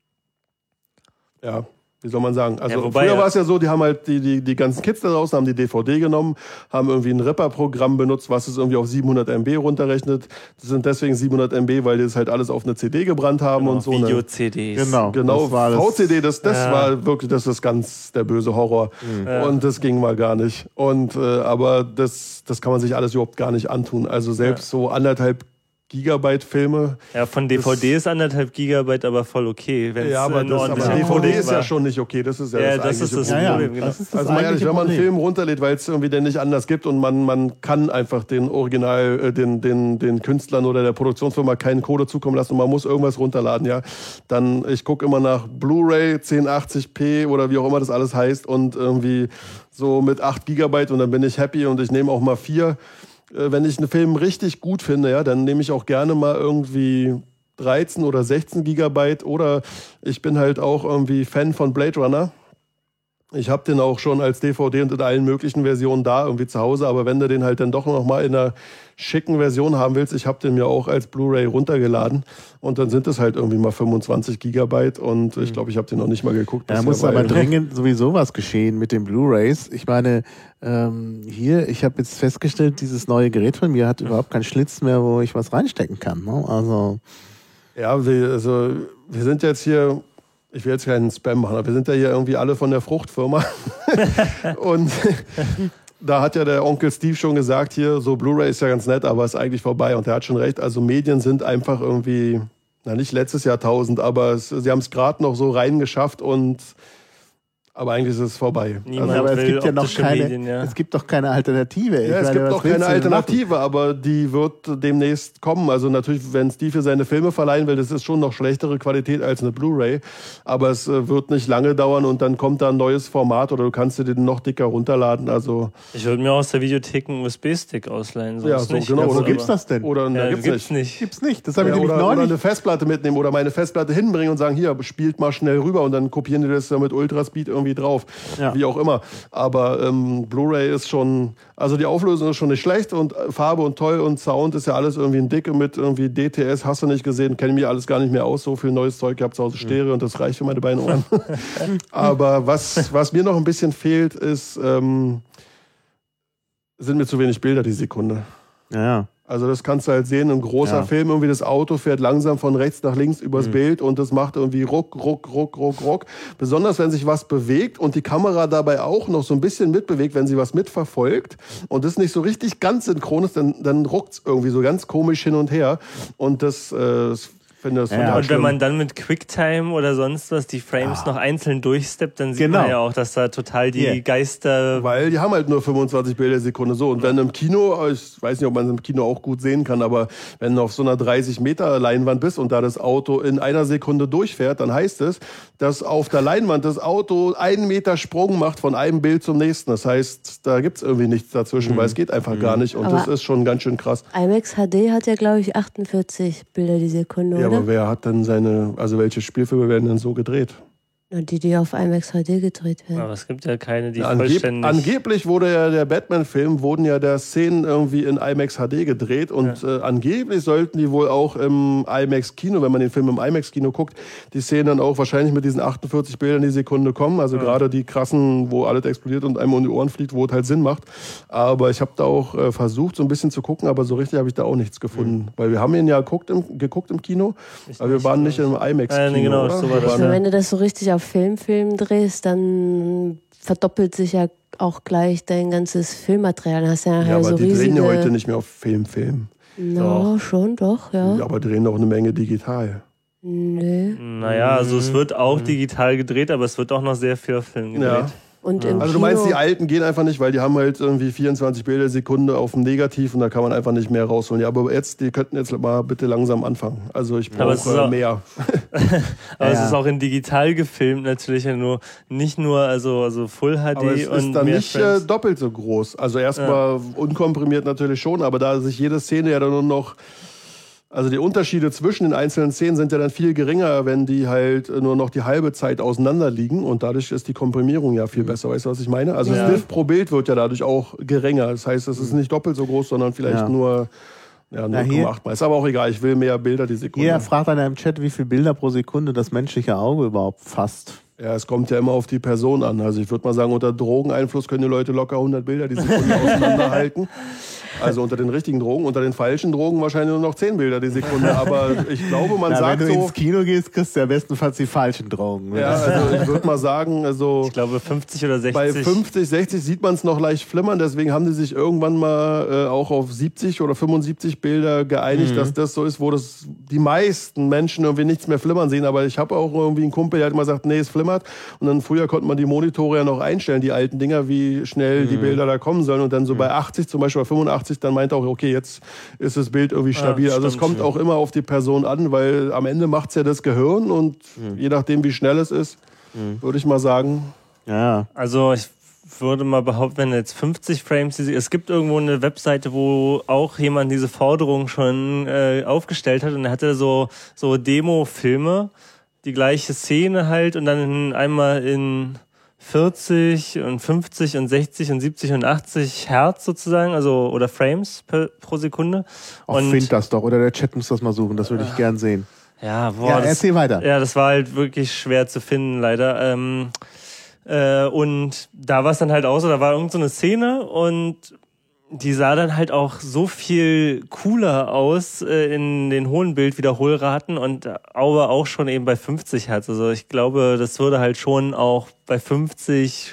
S1: ja, wie soll man sagen? Also ja, wobei, früher war es ja so, die haben halt die, die, die ganzen Kids da draußen, haben die D V D genommen, haben irgendwie ein Ripper-Programm benutzt, was es irgendwie auf siebenhundert Megabyte runterrechnet. Das sind deswegen siebenhundert Megabyte, weil die das halt alles auf eine C D gebrannt haben
S4: genau,
S1: und so.
S4: Video-C Ds.
S1: Genau, genau. V C D, das, das ja. war wirklich, das ist ganz der böse Horror. Mhm. Und das ging mal gar nicht. Und, äh, aber das, das kann man sich alles überhaupt gar nicht antun. Also selbst ja. so anderthalb Gigabyte Filme.
S4: Ja, von D V D ist anderthalb Gigabyte aber voll okay. Wenn's
S1: ja, aber, das, aber D V D ist ja schon nicht okay. Das ist ja,
S4: ja
S1: das,
S4: das ist das Problem. Ja, ja. Genau. Das ist das
S1: also mal ehrlich, wenn man einen Film runterlädt, weil es irgendwie den nicht anders gibt und man, man kann einfach den Original, äh, den, den, den Künstlern oder der Produktionsfirma keinen Code zukommen lassen und man muss irgendwas runterladen, ja, dann, ich gucke immer nach Blu-ray, zehn achtzig p oder wie auch immer das alles heißt und irgendwie so mit acht Gigabyte und dann bin ich happy und ich nehme auch mal vier. Wenn ich einen Film richtig gut finde, ja, dann nehme ich auch gerne mal irgendwie dreizehn oder sechzehn Gigabyte oder ich bin halt auch irgendwie Fan von Blade Runner. Ich habe den auch schon als D V D und in allen möglichen Versionen da irgendwie zu Hause, aber wenn du den halt dann doch noch mal in einer schicken Version haben willst, ich habe den mir auch als Blu-ray runtergeladen und dann sind es halt irgendwie mal fünfundzwanzig Gigabyte und ich glaube, ich habe den noch nicht mal geguckt.
S2: Da muss aber dringend sowieso was geschehen mit den Blu-rays. Ich meine, ähm, hier, ich habe jetzt festgestellt, dieses neue Gerät von mir hat überhaupt keinen Schlitz mehr, wo ich was reinstecken kann. Ne? Also
S1: ja, wir, also wir sind jetzt hier... Ich will jetzt keinen Spam machen, aber wir sind ja hier irgendwie alle von der Fruchtfirma. Und da hat ja der Onkel Steve schon gesagt, hier, so Blu-ray ist ja ganz nett, aber ist eigentlich vorbei. Und er hat schon recht, also Medien sind einfach irgendwie, na nicht letztes Jahrtausend, aber es, sie haben es gerade noch so reingeschafft und aber eigentlich ist es vorbei.
S2: Also, aber es gibt ja noch keine, Medien, ja. es gibt doch keine Alternative.
S1: Ja, es meine, gibt doch keine Alternative, aber die wird demnächst kommen. Also natürlich, wenn Steve für seine Filme verleihen will, das ist schon noch schlechtere Qualität als eine Blu-ray. Aber es wird nicht lange dauern und dann kommt da ein neues Format oder du kannst dir den noch dicker runterladen. Also
S4: ich würde mir aus der Videothek einen U S B-Stick ausleihen.
S1: Ja, so,
S4: nicht.
S1: genau.
S2: Wo gibt's das denn?
S1: Oder
S4: ja,
S1: na, gibt's,
S4: gibt's
S1: nicht.
S4: nicht.
S2: Gibt's nicht. Das habe ich
S1: ja,
S2: nämlich
S1: oder,
S2: neulich.
S1: Oder eine Festplatte mitnehmen oder meine Festplatte hinbringen und sagen, hier, spielt mal schnell rüber und dann kopieren die das mit Ultraspeed irgendwie drauf. Ja. Wie auch immer. Aber ähm, Blu-ray ist schon, also die Auflösung ist schon nicht schlecht und Farbe und toll und Sound ist ja alles irgendwie ein Dicke mit irgendwie D T S, hast du nicht gesehen, kenne mir alles gar nicht mehr aus, so viel neues Zeug, ich habe zu Hause Stereo und das reicht für meine beiden Ohren. Aber was, was mir noch ein bisschen fehlt, ist, ähm, sind mir zu wenig Bilder die Sekunde.
S2: Ja.
S1: Also das kannst du halt sehen, ein großer ja. Film, irgendwie das Auto fährt langsam von rechts nach links übers mhm. Bild und das macht irgendwie ruck, ruck, ruck, ruck, ruck. Besonders wenn sich was bewegt und die Kamera dabei auch noch so ein bisschen mitbewegt, wenn sie was mitverfolgt und das nicht so richtig ganz synchron ist, dann, dann ruckt's irgendwie so ganz komisch hin und her und das, äh, das finde das
S4: ja, und wenn man dann mit QuickTime oder sonst was die Frames ja. noch einzeln durchsteppt, dann sieht genau. man ja auch, dass da total die yeah. Geister...
S1: Weil die haben halt nur fünfundzwanzig Bilder die Sekunde so. Und ja. wenn im Kino, ich weiß nicht, ob man es im Kino auch gut sehen kann, aber wenn du auf so einer dreißig Meter Leinwand bist und da das Auto in einer Sekunde durchfährt, dann heißt es, dass auf der Leinwand das Auto einen Meter Sprung macht von einem Bild zum nächsten. Das heißt, da gibt's irgendwie nichts dazwischen, mhm. weil es geht einfach mhm. gar nicht. Und aber das ist schon ganz schön krass.
S3: IMAX H D hat ja, glaube ich, achtundvierzig Bilder die Sekunde,
S1: ja,
S3: oder?
S1: Aber wer hat denn seine, also welche Spielfilme werden denn so gedreht?
S3: Na, die, die auf IMAX H D gedreht werden.
S4: Aber es gibt ja keine, die
S1: Ja, angeb
S4: vollständig...
S1: angeblich wurde ja der Batman-Film, wurden ja der Szenen irgendwie in IMAX H D gedreht und ja. äh, angeblich sollten die wohl auch im IMAX-Kino, wenn man den Film im IMAX-Kino guckt, die Szenen dann auch wahrscheinlich mit diesen achtundvierzig Bildern die Sekunde kommen, also ja. gerade die krassen, wo alles explodiert und einem um die Ohren fliegt, wo es halt Sinn macht. Aber ich habe da auch äh, versucht, so ein bisschen zu gucken, aber so richtig habe ich da auch nichts gefunden. Mhm. Weil wir haben ihn ja geguckt im, geguckt im Kino, ich aber wir waren nicht im IMAX-Kino. Ja, nee,
S4: genau, so war das.
S3: Also, wenn du das so richtig auf Film, Film drehst, dann verdoppelt sich ja auch gleich dein ganzes Filmmaterial. Dann hast du ja,
S1: ja, aber
S3: so
S1: die
S3: riesige...
S1: drehen ja heute nicht mehr auf Film, Film.
S3: No, doch. schon, doch, ja.
S1: ja. Aber drehen auch eine Menge digital.
S3: Nee.
S4: Naja, also es wird auch digital gedreht, aber es wird auch noch sehr viel auf Film gedreht.
S1: Ja.
S3: Und
S1: ja.
S3: im
S1: Also du meinst, die alten gehen einfach nicht, weil die haben halt irgendwie vierundzwanzig Bilder die Sekunde auf dem Negativ und da kann man einfach nicht mehr rausholen. Ja, aber jetzt, die könnten jetzt mal bitte langsam anfangen. Also ich brauche äh, mehr.
S4: aber
S2: ja.
S4: es ist auch in digital gefilmt natürlich ja nur, nicht nur also, also Full H D
S1: aber es
S4: und
S1: ist dann
S4: mehr
S1: nicht äh, doppelt so groß. Also erstmal ja. unkomprimiert natürlich schon, aber da sich jede Szene ja dann nur noch... Also die Unterschiede zwischen den einzelnen Szenen sind ja dann viel geringer, wenn die halt nur noch die halbe Zeit auseinander liegen und dadurch ist die Komprimierung ja viel besser. Weißt du, was ich meine? Also ja. das Bild pro Bild wird ja dadurch auch geringer. Das heißt, es ist nicht doppelt so groß, sondern vielleicht ja. nur ja, null Komma acht Mal. Ist aber auch egal, ich will mehr Bilder die Sekunde.
S2: Jeder fragt einer im Chat, wie viele Bilder pro Sekunde das menschliche Auge überhaupt fasst.
S1: Ja, es kommt ja immer auf die Person an. Also ich würde mal sagen, unter Drogeneinfluss können die Leute locker hundert Bilder die Sekunde auseinanderhalten. Also unter den richtigen Drogen, unter den falschen Drogen wahrscheinlich nur noch zehn Bilder die Sekunde. Aber ich glaube, man
S2: ja,
S1: sagt so...
S2: Wenn du ins Kino gehst, kriegst du ja bestenfalls die falschen Drogen.
S1: Ja, also ich würde mal sagen, also...
S4: Ich glaube fünfzig oder sechzig.
S1: Bei fünfzig, sechzig sieht man es noch leicht flimmern. Deswegen haben die sich irgendwann mal äh, auch auf siebzig oder fünfundsiebzig Bilder geeinigt, mhm. dass das so ist, wo das die meisten Menschen irgendwie nichts mehr flimmern sehen. Aber ich habe auch irgendwie einen Kumpel, der hat immer gesagt, nee, es flimmert. Und dann früher konnte man die Monitore ja noch einstellen, die alten Dinger, wie schnell mhm. die Bilder da kommen sollen. Und dann so mhm. bei achtzig zum Beispiel, bei fünfundachtzig, dann meinte auch, okay, jetzt ist das Bild irgendwie stabil. Ja, also es kommt ja. auch immer auf die Person an, weil am Ende macht es ja das Gehirn und mhm. je nachdem, wie schnell es ist, mhm. würde ich mal sagen.
S4: Ja. Also ich würde mal behaupten, wenn jetzt fünfzig Frames, es gibt irgendwo eine Webseite, wo auch jemand diese Forderung schon äh, aufgestellt hat und er hatte so, so Demo-Filme, die gleiche Szene halt und dann einmal in vierzig und fünfzig und sechzig und siebzig und achtzig Hertz sozusagen, also oder Frames per, pro Sekunde.
S2: Ach, find das doch, oder der Chat muss das mal suchen, das würde ich gern sehen.
S4: Ja, boah,
S2: ja
S4: das,
S2: erzähl weiter.
S4: Ja, das war halt wirklich schwer zu finden, leider. Ähm, äh, und da war es dann halt auch so, da war irgend so eine Szene und die sah dann halt auch so viel cooler aus äh, in den hohen Bildwiederholraten und aber auch schon eben bei fünfzig Hertz. Also ich glaube, das würde halt schon auch bei fünfzig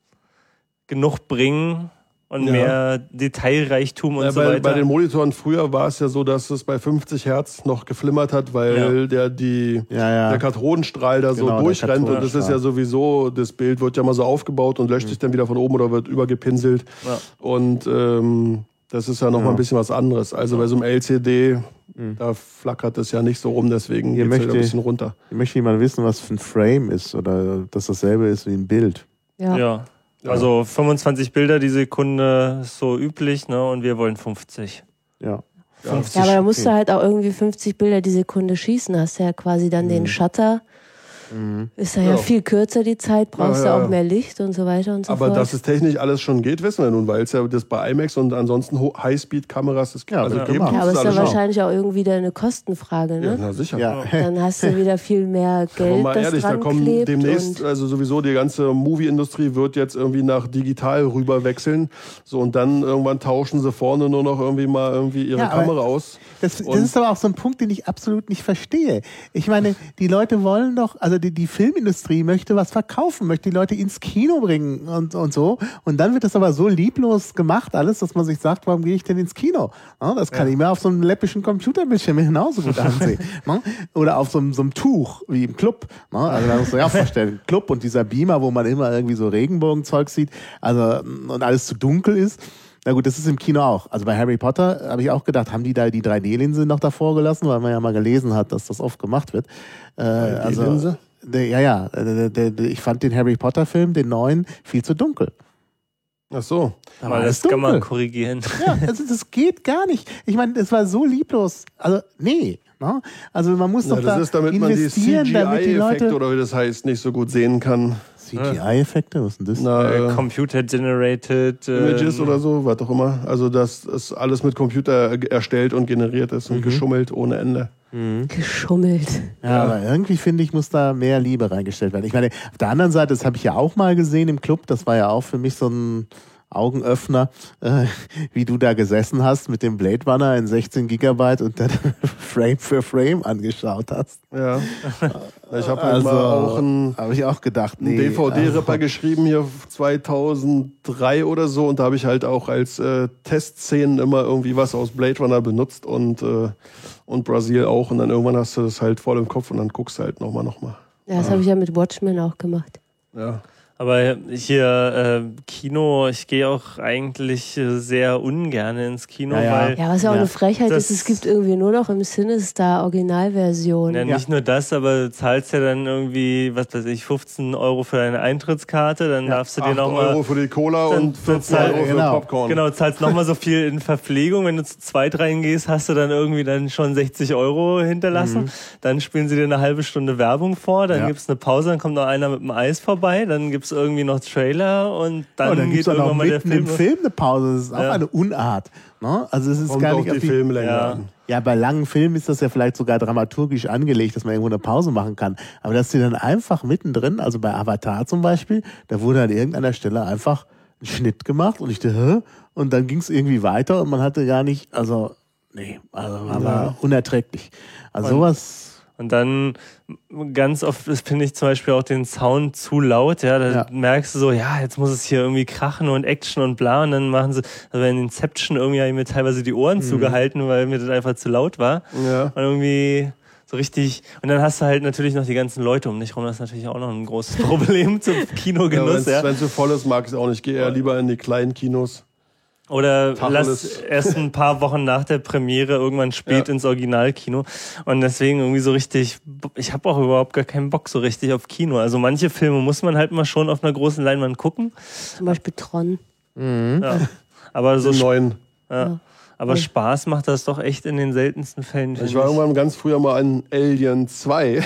S4: genug bringen und ja. mehr Detailreichtum und
S1: ja,
S4: so
S1: bei,
S4: weiter.
S1: Bei den Monitoren früher war es ja so, dass es bei fünfzig Hertz noch geflimmert hat, weil ja. der die ja, ja. der Kathodenstrahl da genau, so durchrennt und das ist ja sowieso, das Bild wird ja mal so aufgebaut und löscht mhm. sich dann wieder von oben oder wird übergepinselt ja. und ähm, das ist ja noch ja. mal ein bisschen was anderes. Also bei so einem L C D, mhm. da flackert es ja nicht so rum, deswegen geht es halt ein bisschen runter.
S2: Ich möchte jemand wissen, was für ein Frame ist oder dass dasselbe ist wie ein Bild.
S4: Ja. ja. Also fünfundzwanzig Bilder die Sekunde ist so üblich, ne? Und wir wollen fünfzig.
S2: Ja.
S3: fünfzig. Ja, aber da musst du halt auch irgendwie fünfzig Bilder die Sekunde schießen. Hast ja quasi dann mhm. den Shutter. Mhm. Ist ja, ja viel kürzer die Zeit, brauchst ja, ja. du auch mehr Licht und so weiter und so
S1: aber
S3: fort.
S1: Aber dass es technisch alles schon geht, wissen wir nun, weil es ja das bei IMAX und ansonsten Highspeed-Kameras ist.
S2: Ja,
S1: also
S2: ja,
S1: geben,
S3: ja aber es ist ja wahrscheinlich auch irgendwie wieder eine Kostenfrage, ne?
S1: Ja, na sicher.
S2: Ja.
S3: Dann hast du wieder viel mehr Geld, aber mal das ehrlich,
S1: dran da kommen
S3: klebt
S1: demnächst, also sowieso die ganze Movie-Industrie wird jetzt irgendwie nach digital rüber wechseln. So, und dann irgendwann tauschen sie vorne nur noch irgendwie mal irgendwie ihre ja, Kamera aus.
S2: Das, das ist aber auch so ein Punkt, den ich absolut nicht verstehe. Ich meine, die Leute wollen doch, also die, die Filmindustrie möchte was verkaufen, möchte die Leute ins Kino bringen und, und so. Und dann wird das aber so lieblos gemacht alles, dass man sich sagt, warum gehe ich denn ins Kino? Ja, das kann ja. ich mir auf so einem läppischen Computerbildschirm genauso gut ansehen. Oder auf so einem, so einem Tuch, wie im Club. Also da musst du ja vorstellen, Club und dieser Beamer, wo man immer irgendwie so Regenbogenzeug sieht, also und alles zu dunkel ist. Na gut, das ist im Kino auch. Also bei Harry Potter habe ich auch gedacht, haben die da die drei D-Linse noch davor gelassen, weil man ja mal gelesen hat, dass das oft gemacht wird. Äh, also,
S1: D-Linse?
S2: Ja, ja. Ich fand den Harry Potter Film, den neuen, viel zu dunkel.
S1: Ach so.
S4: Aber das kann man korrigieren.
S2: Ja, also das geht gar nicht. Ich meine, es war so lieblos. Also, nee. No? Also man muss
S1: Na,
S2: doch
S1: das
S2: da
S1: ist, damit man die
S2: investieren,
S1: C G
S2: damit die
S1: I-Effekte
S2: Leute...
S1: oder wie das heißt, nicht so gut sehen kann.
S2: C G I-Effekte, was ist denn das?
S1: Na,
S4: Äh,
S1: äh,
S4: Computer-generated äh,
S1: Images oder so, was auch immer. Also, dass es alles mit Computer erstellt und generiert ist und
S2: Mhm.
S1: geschummelt ohne Ende.
S3: Geschummelt.
S2: Ja, aber irgendwie finde ich, muss da mehr Liebe reingestellt werden. Ich meine, auf der anderen Seite, das habe ich ja auch mal gesehen im Club, das war ja auch für mich so ein Augenöffner, äh, wie du da gesessen hast mit dem Blade Runner in sechzehn Gigabyte und dann Frame für Frame angeschaut hast.
S1: Ja. Ich habe halt
S2: Also,
S1: mal auch einen,
S2: habe ich auch gedacht,
S1: einen
S2: nee.
S1: D V D-Ripper
S2: also,
S1: geschrieben, hier zweitausenddrei oder so. Und da habe ich halt auch als äh, Testszenen immer irgendwie was aus Blade Runner benutzt und, äh, und Brasil auch. Und dann irgendwann hast du das halt voll im Kopf und dann guckst du halt nochmal, nochmal.
S3: Ja, das habe ich ja mit Watchmen auch gemacht.
S1: Ja.
S4: Aber hier äh, Kino, ich gehe auch eigentlich äh, sehr ungern ins Kino,
S2: Ja, ja.
S4: weil
S3: Ja, was ja auch
S2: Ja.
S3: eine Frechheit
S4: Das-
S3: ist, es gibt irgendwie nur noch im Sinister Originalversion.
S4: ja, nicht nur das, aber du zahlst ja dann irgendwie, was weiß ich, fünfzehn Euro für deine Eintrittskarte, dann darfst du dir
S1: acht
S4: nochmal...
S1: Euro für die Cola
S4: Dann-
S1: und fünfzehn
S4: dann-
S1: Euro für
S2: genau.
S1: Popcorn.
S4: Genau, zahlst nochmal so viel in Verpflegung. Wenn du zu zweit reingehst, hast du dann irgendwie dann schon sechzig Euro hinterlassen. Dann spielen sie dir eine halbe Stunde Werbung vor, dann
S2: Ja.
S4: gibt's eine Pause, dann kommt noch einer mit dem Eis vorbei, dann gibt's irgendwie noch Trailer und dann,
S2: oh, dann
S4: geht
S2: gibt es auch
S4: irgendwann
S2: noch
S4: mal der
S2: mitten
S4: Film.
S2: im Film eine Pause. Das ist auch
S4: Ja.
S2: eine Unart. Ne? Also es ist
S1: Kommt
S2: gar
S1: auch
S2: nicht
S1: die
S2: auf die
S1: Filmlänge
S4: Ja.
S1: an.
S2: Ja, bei langen Filmen ist das ja vielleicht sogar dramaturgisch angelegt, dass man irgendwo eine Pause machen kann. Aber dass die dann einfach mittendrin, also bei Avatar zum Beispiel, da wurde an irgendeiner Stelle einfach ein Schnitt gemacht und ich dachte, hä? Und dann ging es irgendwie weiter und man hatte gar nicht, also, nee, also war
S1: Ja.
S2: unerträglich. Also
S4: Und-
S2: sowas,
S4: Und dann ganz oft ist, finde ich zum Beispiel auch den Sound zu laut, ja, da
S2: Ja.
S4: merkst du so, ja, jetzt muss es hier irgendwie krachen und Action und bla und dann machen sie, also in Inception irgendwie habe ich mir teilweise die Ohren zugehalten, weil mir das einfach zu laut war
S1: Ja.
S4: und irgendwie so richtig, und dann hast du halt natürlich noch die ganzen Leute um dich rum, das ist natürlich auch noch ein großes Problem zum
S1: Ja,
S4: Kinogenuss,
S1: Wenn
S4: ja.
S1: es so voll ist, mag ich es auch nicht. Ich gehe eher lieber in die kleinen Kinos.
S4: Oder
S1: Tacheles.
S4: lass erst ein paar Wochen nach der Premiere irgendwann spät
S1: Ja.
S4: ins Originalkino. Und deswegen irgendwie so richtig, ich habe auch überhaupt gar keinen Bock so richtig auf Kino. Also manche Filme muss man halt mal schon auf einer großen Leinwand gucken.
S3: Zum Beispiel Tron.
S4: Ja. Aber so
S1: Den neuen.
S4: ja. Aber Spaß macht das doch echt in den seltensten Fällen.
S1: Ich
S4: finde
S1: war irgendwann ganz früher mal in Alien zwei.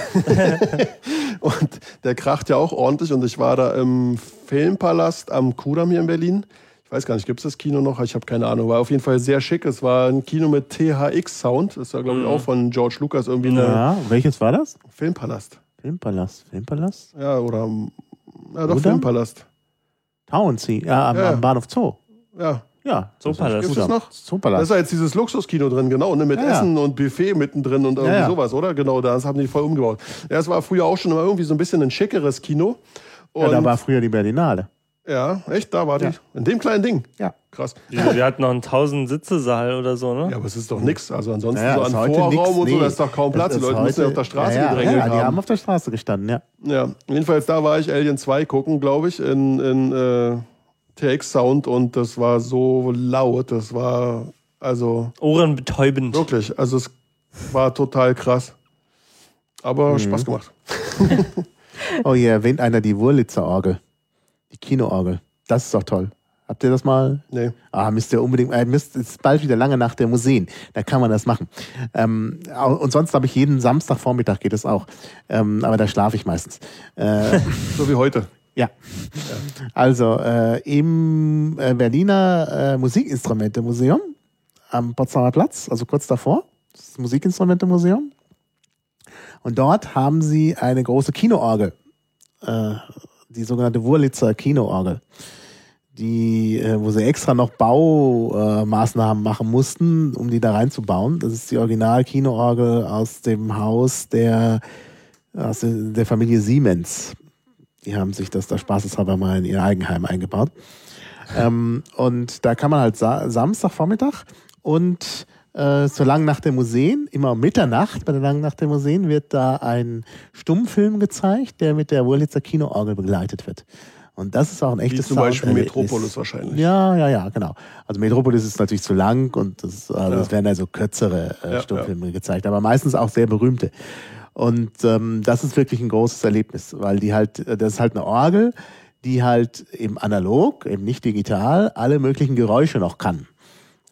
S1: Und der kracht ja auch ordentlich. Und ich war da im Filmpalast am Kudamm hier in Berlin. Ich weiß gar nicht, gibt es das Kino noch? Ich habe keine Ahnung. War auf jeden Fall sehr schick. Es war ein Kino mit T H X-Sound. Das ist ja, glaube ich, auch von George Lucas irgendwie ein
S2: ja, welches war das?
S1: Filmpalast.
S2: Filmpalast, Filmpalast?
S1: Ja, oder. Ja, doch,
S2: Oder?
S1: Filmpalast.
S2: Townsea, ja, am,
S1: Ja.
S2: am Bahnhof Zoo.
S1: Ja.
S2: Ja,
S4: Zoopalast.
S1: Gibt's das noch? Da
S2: Zoopalast.
S1: ist ja jetzt dieses Luxuskino drin, genau, ne, mit
S2: Ja, ja.
S1: Essen und Buffet mittendrin und irgendwie
S2: Ja, ja.
S1: sowas, oder? Genau, das haben die voll umgebaut. Ja, es war früher auch schon immer irgendwie so ein bisschen ein schickeres Kino. Und
S2: Ja, da war früher die Berlinale.
S1: ja, echt, da war die.
S2: Ja.
S1: In dem kleinen Ding.
S2: Ja.
S1: Krass.
S4: Die, die hatten noch einen tausend-Sitze-Saal oder so, ne?
S1: Ja, aber es ist doch nix. Also ansonsten
S2: Ja,
S1: so
S2: ist
S1: an
S2: heute
S1: Vorraum
S2: nix,
S1: und so,
S2: nee.
S1: da ist doch kaum Platz.
S2: Das
S1: Die
S2: ist
S1: Leute müssen ja
S2: heute-
S1: auf der Straße
S2: ja, ja,
S1: gedrängelt
S2: ja, die haben
S1: haben.
S2: auf der Straße gestanden, ja.
S1: Ja, jedenfalls da war ich Alien zwei gucken, glaube ich, in, in äh, T X Sound und das war so laut. Das war, also
S4: Ohrenbetäubend.
S1: wirklich, also es war total krass. Aber Spaß gemacht.
S2: Oh, hier erwähnt einer die Wurlitzer Orgel. Die Kinoorgel. Das ist doch toll. Habt ihr das mal?
S1: Nee.
S2: Ah, müsst ihr unbedingt, äh, müsst, es ist bald wieder lange nach der Museen. Da kann man das machen. Ähm, au- und sonst habe ich jeden Samstagvormittag geht es auch. Ähm, aber da schlafe ich meistens. Äh,
S1: So wie heute.
S2: ja. Also, äh, im äh, Berliner äh, Musikinstrumente-Museum am Potsdamer Platz, also kurz davor, das Musikinstrumente-Museum. Und dort haben sie eine große Kinoorgel, äh, die sogenannte Wurlitzer Kinoorgel, die, äh, wo sie extra noch Baumaßnahmen äh, Maßnahmen machen mussten, um die da reinzubauen. Das ist die Original-Kinoorgel aus dem Haus der, aus der der Familie Siemens. Die haben sich das da spaßeshalber mal in ihr Eigenheim eingebaut. ähm, und da kann man halt sa Samstagvormittag und äh, zur langen Nacht der Museen, immer um Mitternacht bei der langen Nacht der Museen, wird da ein Stummfilm gezeigt, der mit der Wurlitzer Kinoorgel begleitet wird. Und das ist auch ein
S1: Wie
S2: echtes
S1: zum Beispiel
S2: Sounderlebnis.
S1: Metropolis wahrscheinlich.
S2: Ja, ja, ja, genau. Also Metropolis ist natürlich zu lang und das, also
S1: Ja.
S2: es werden ja so kürzere äh,
S1: Ja,
S2: Stummfilme gezeigt, aber meistens auch sehr berühmte. Und ähm, das ist wirklich ein großes Erlebnis, weil die halt, äh, das ist halt eine Orgel, die halt eben analog, eben nicht digital, alle möglichen Geräusche noch kann.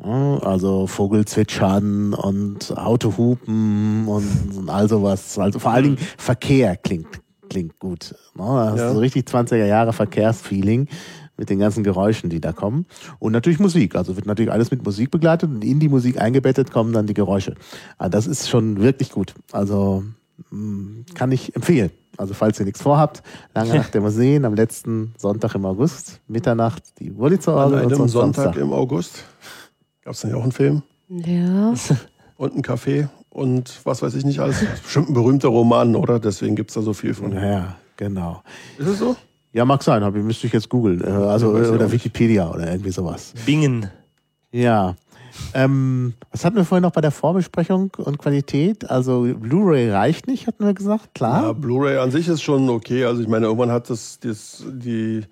S2: Also Vogelzwitschern und Autohupen und, und all sowas. Also vor allen Dingen Verkehr klingt, klingt gut. Da hast du
S1: Ja.
S2: so richtig zwanziger Jahre Verkehrsfeeling mit den ganzen Geräuschen, die da kommen. Und natürlich Musik. Also wird natürlich alles mit Musik begleitet und in die Musik eingebettet kommen dann die Geräusche. Also das ist schon wirklich gut. Also mh, kann ich empfehlen. Also falls ihr nichts vorhabt, Lange Nacht der Museen am letzten Sonntag im August, Mitternacht, die Wurlitzer
S1: An
S2: Orgel und
S1: einem
S2: sonst
S1: Sonntag
S2: Samstag.
S1: im August gab es dann ja auch einen Film
S3: Ja.
S1: und einen Café und was weiß ich nicht alles. Bestimmt ein berühmter Roman, oder? Deswegen gibt es da so viel von.
S2: Ja, genau.
S1: Ist es so?
S2: Ja, mag sein, hab, müsste ich jetzt googeln. Äh, Also,
S1: Ja, weiß ich auch
S2: oder
S1: nicht.
S2: Wikipedia oder irgendwie sowas.
S4: Bingen.
S2: Ja. Ähm, was hatten wir vorhin noch bei der Vorbesprechung und Qualität? Also Blu-ray reicht nicht, hatten wir gesagt, klar.
S1: Ja, Blu-ray an sich ist schon okay. Also ich meine, irgendwann hat das, das die,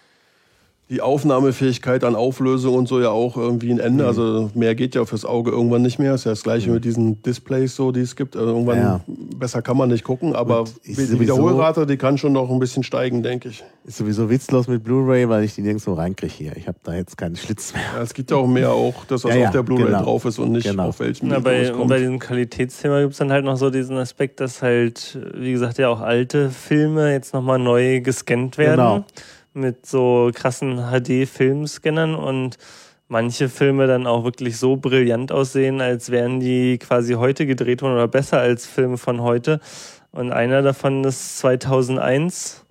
S1: die Aufnahmefähigkeit an Auflösung und so ja auch irgendwie ein Ende.
S2: Mhm.
S1: Also mehr geht ja fürs Auge irgendwann nicht mehr. Ist ja das gleiche mit diesen Displays, so, die es gibt. Also irgendwann
S2: Ja.
S1: besser kann man nicht gucken, aber
S2: Und ich
S1: die
S2: sowieso-
S1: Wiederholrate, die kann schon noch ein bisschen steigen, denke ich.
S2: Ist sowieso witzlos mit Blu-ray, weil ich die nirgendwo reinkriege hier. Ich habe da jetzt keinen Schlitz mehr.
S1: Ja, es gibt ja auch mehr auch, dass was
S2: Ja, ja,
S1: auf der Blu-ray
S2: genau.
S1: drauf ist und nicht
S2: Genau.
S1: auf welchem
S4: Na,
S1: Video
S4: bei,
S1: es kommt.
S4: bei diesem Qualitätsthema gibt es dann halt noch so diesen Aspekt, dass halt, wie gesagt, ja auch alte Filme jetzt nochmal neu gescannt werden.
S2: Genau.
S4: Mit so krassen H D-Filmscannern und manche Filme dann auch wirklich so brillant aussehen, als wären die quasi heute gedreht worden oder besser als Filme von heute. Und einer davon ist zweitausendeins,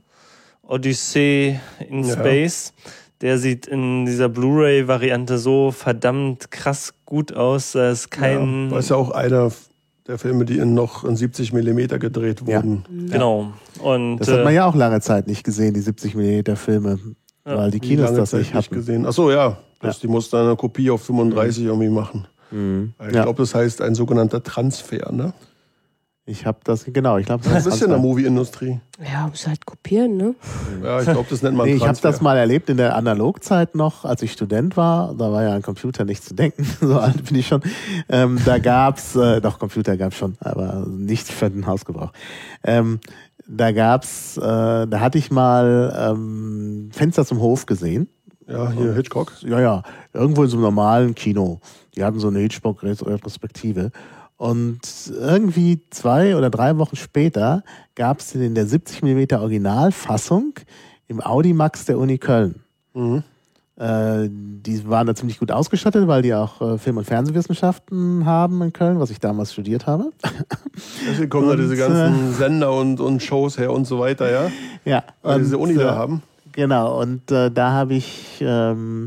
S4: Odyssey in
S1: Ja.
S4: Space. Der sieht in dieser Blu-ray-Variante so verdammt krass gut aus, da ist kein...
S1: Ja, das ist ja auch einer der Filme, die in noch in siebzig Millimeter gedreht
S2: Ja.
S1: wurden.
S4: Genau. Und
S2: Das hat man
S4: äh,
S2: ja auch lange Zeit nicht gesehen, die siebzig Millimeter Filme,
S4: Ja.
S2: weil die
S1: Wie
S2: Kinos
S1: lange
S2: das
S1: Zeit
S2: nicht hatten.
S1: gesehen. Ach so, ja. Das, Die mussten eine Kopie auf fünfunddreißig irgendwie machen.
S2: Mhm.
S1: Ich
S2: Ja.
S1: glaube, das heißt ein sogenannter Transfer, ne?
S2: Ich habe das, genau, ich glaube,
S1: Das ist ja in der Movie-Industrie.
S3: Ja, muss halt kopieren, ne?
S1: Ja, ich glaube, das nennt man
S2: Nee, ich habe
S1: Transfer.
S2: das mal erlebt in der Analogzeit noch, als ich Student war. Da war ja an Computer nicht zu denken, so alt bin ich schon. Ähm, da gab's, äh, doch Computer gab's schon, aber nicht für den Hausgebrauch. Ähm, da gab's, äh, da hatte ich mal ähm, Fenster zum Hof gesehen.
S1: Ja, hier Hitchcock.
S2: Ja, ja, irgendwo in so einem normalen Kino. Die hatten so eine Hitchcock-Retrospektive. Und irgendwie zwei oder drei Wochen später gab es in der siebzig Millimeter Originalfassung im Audimax der Uni Köln.
S1: Mhm.
S2: Äh, die waren da ziemlich gut ausgestattet, weil die auch äh, Film- und Fernsehwissenschaften haben in Köln, was ich damals studiert habe.
S1: Deswegen kommen da
S2: Und,
S1: diese ganzen Sender und, und Shows her und so weiter, ja?
S2: Ja,
S1: Weil diese Uni
S2: äh,
S1: da haben.
S2: Genau, und äh, da habe ich, ähm,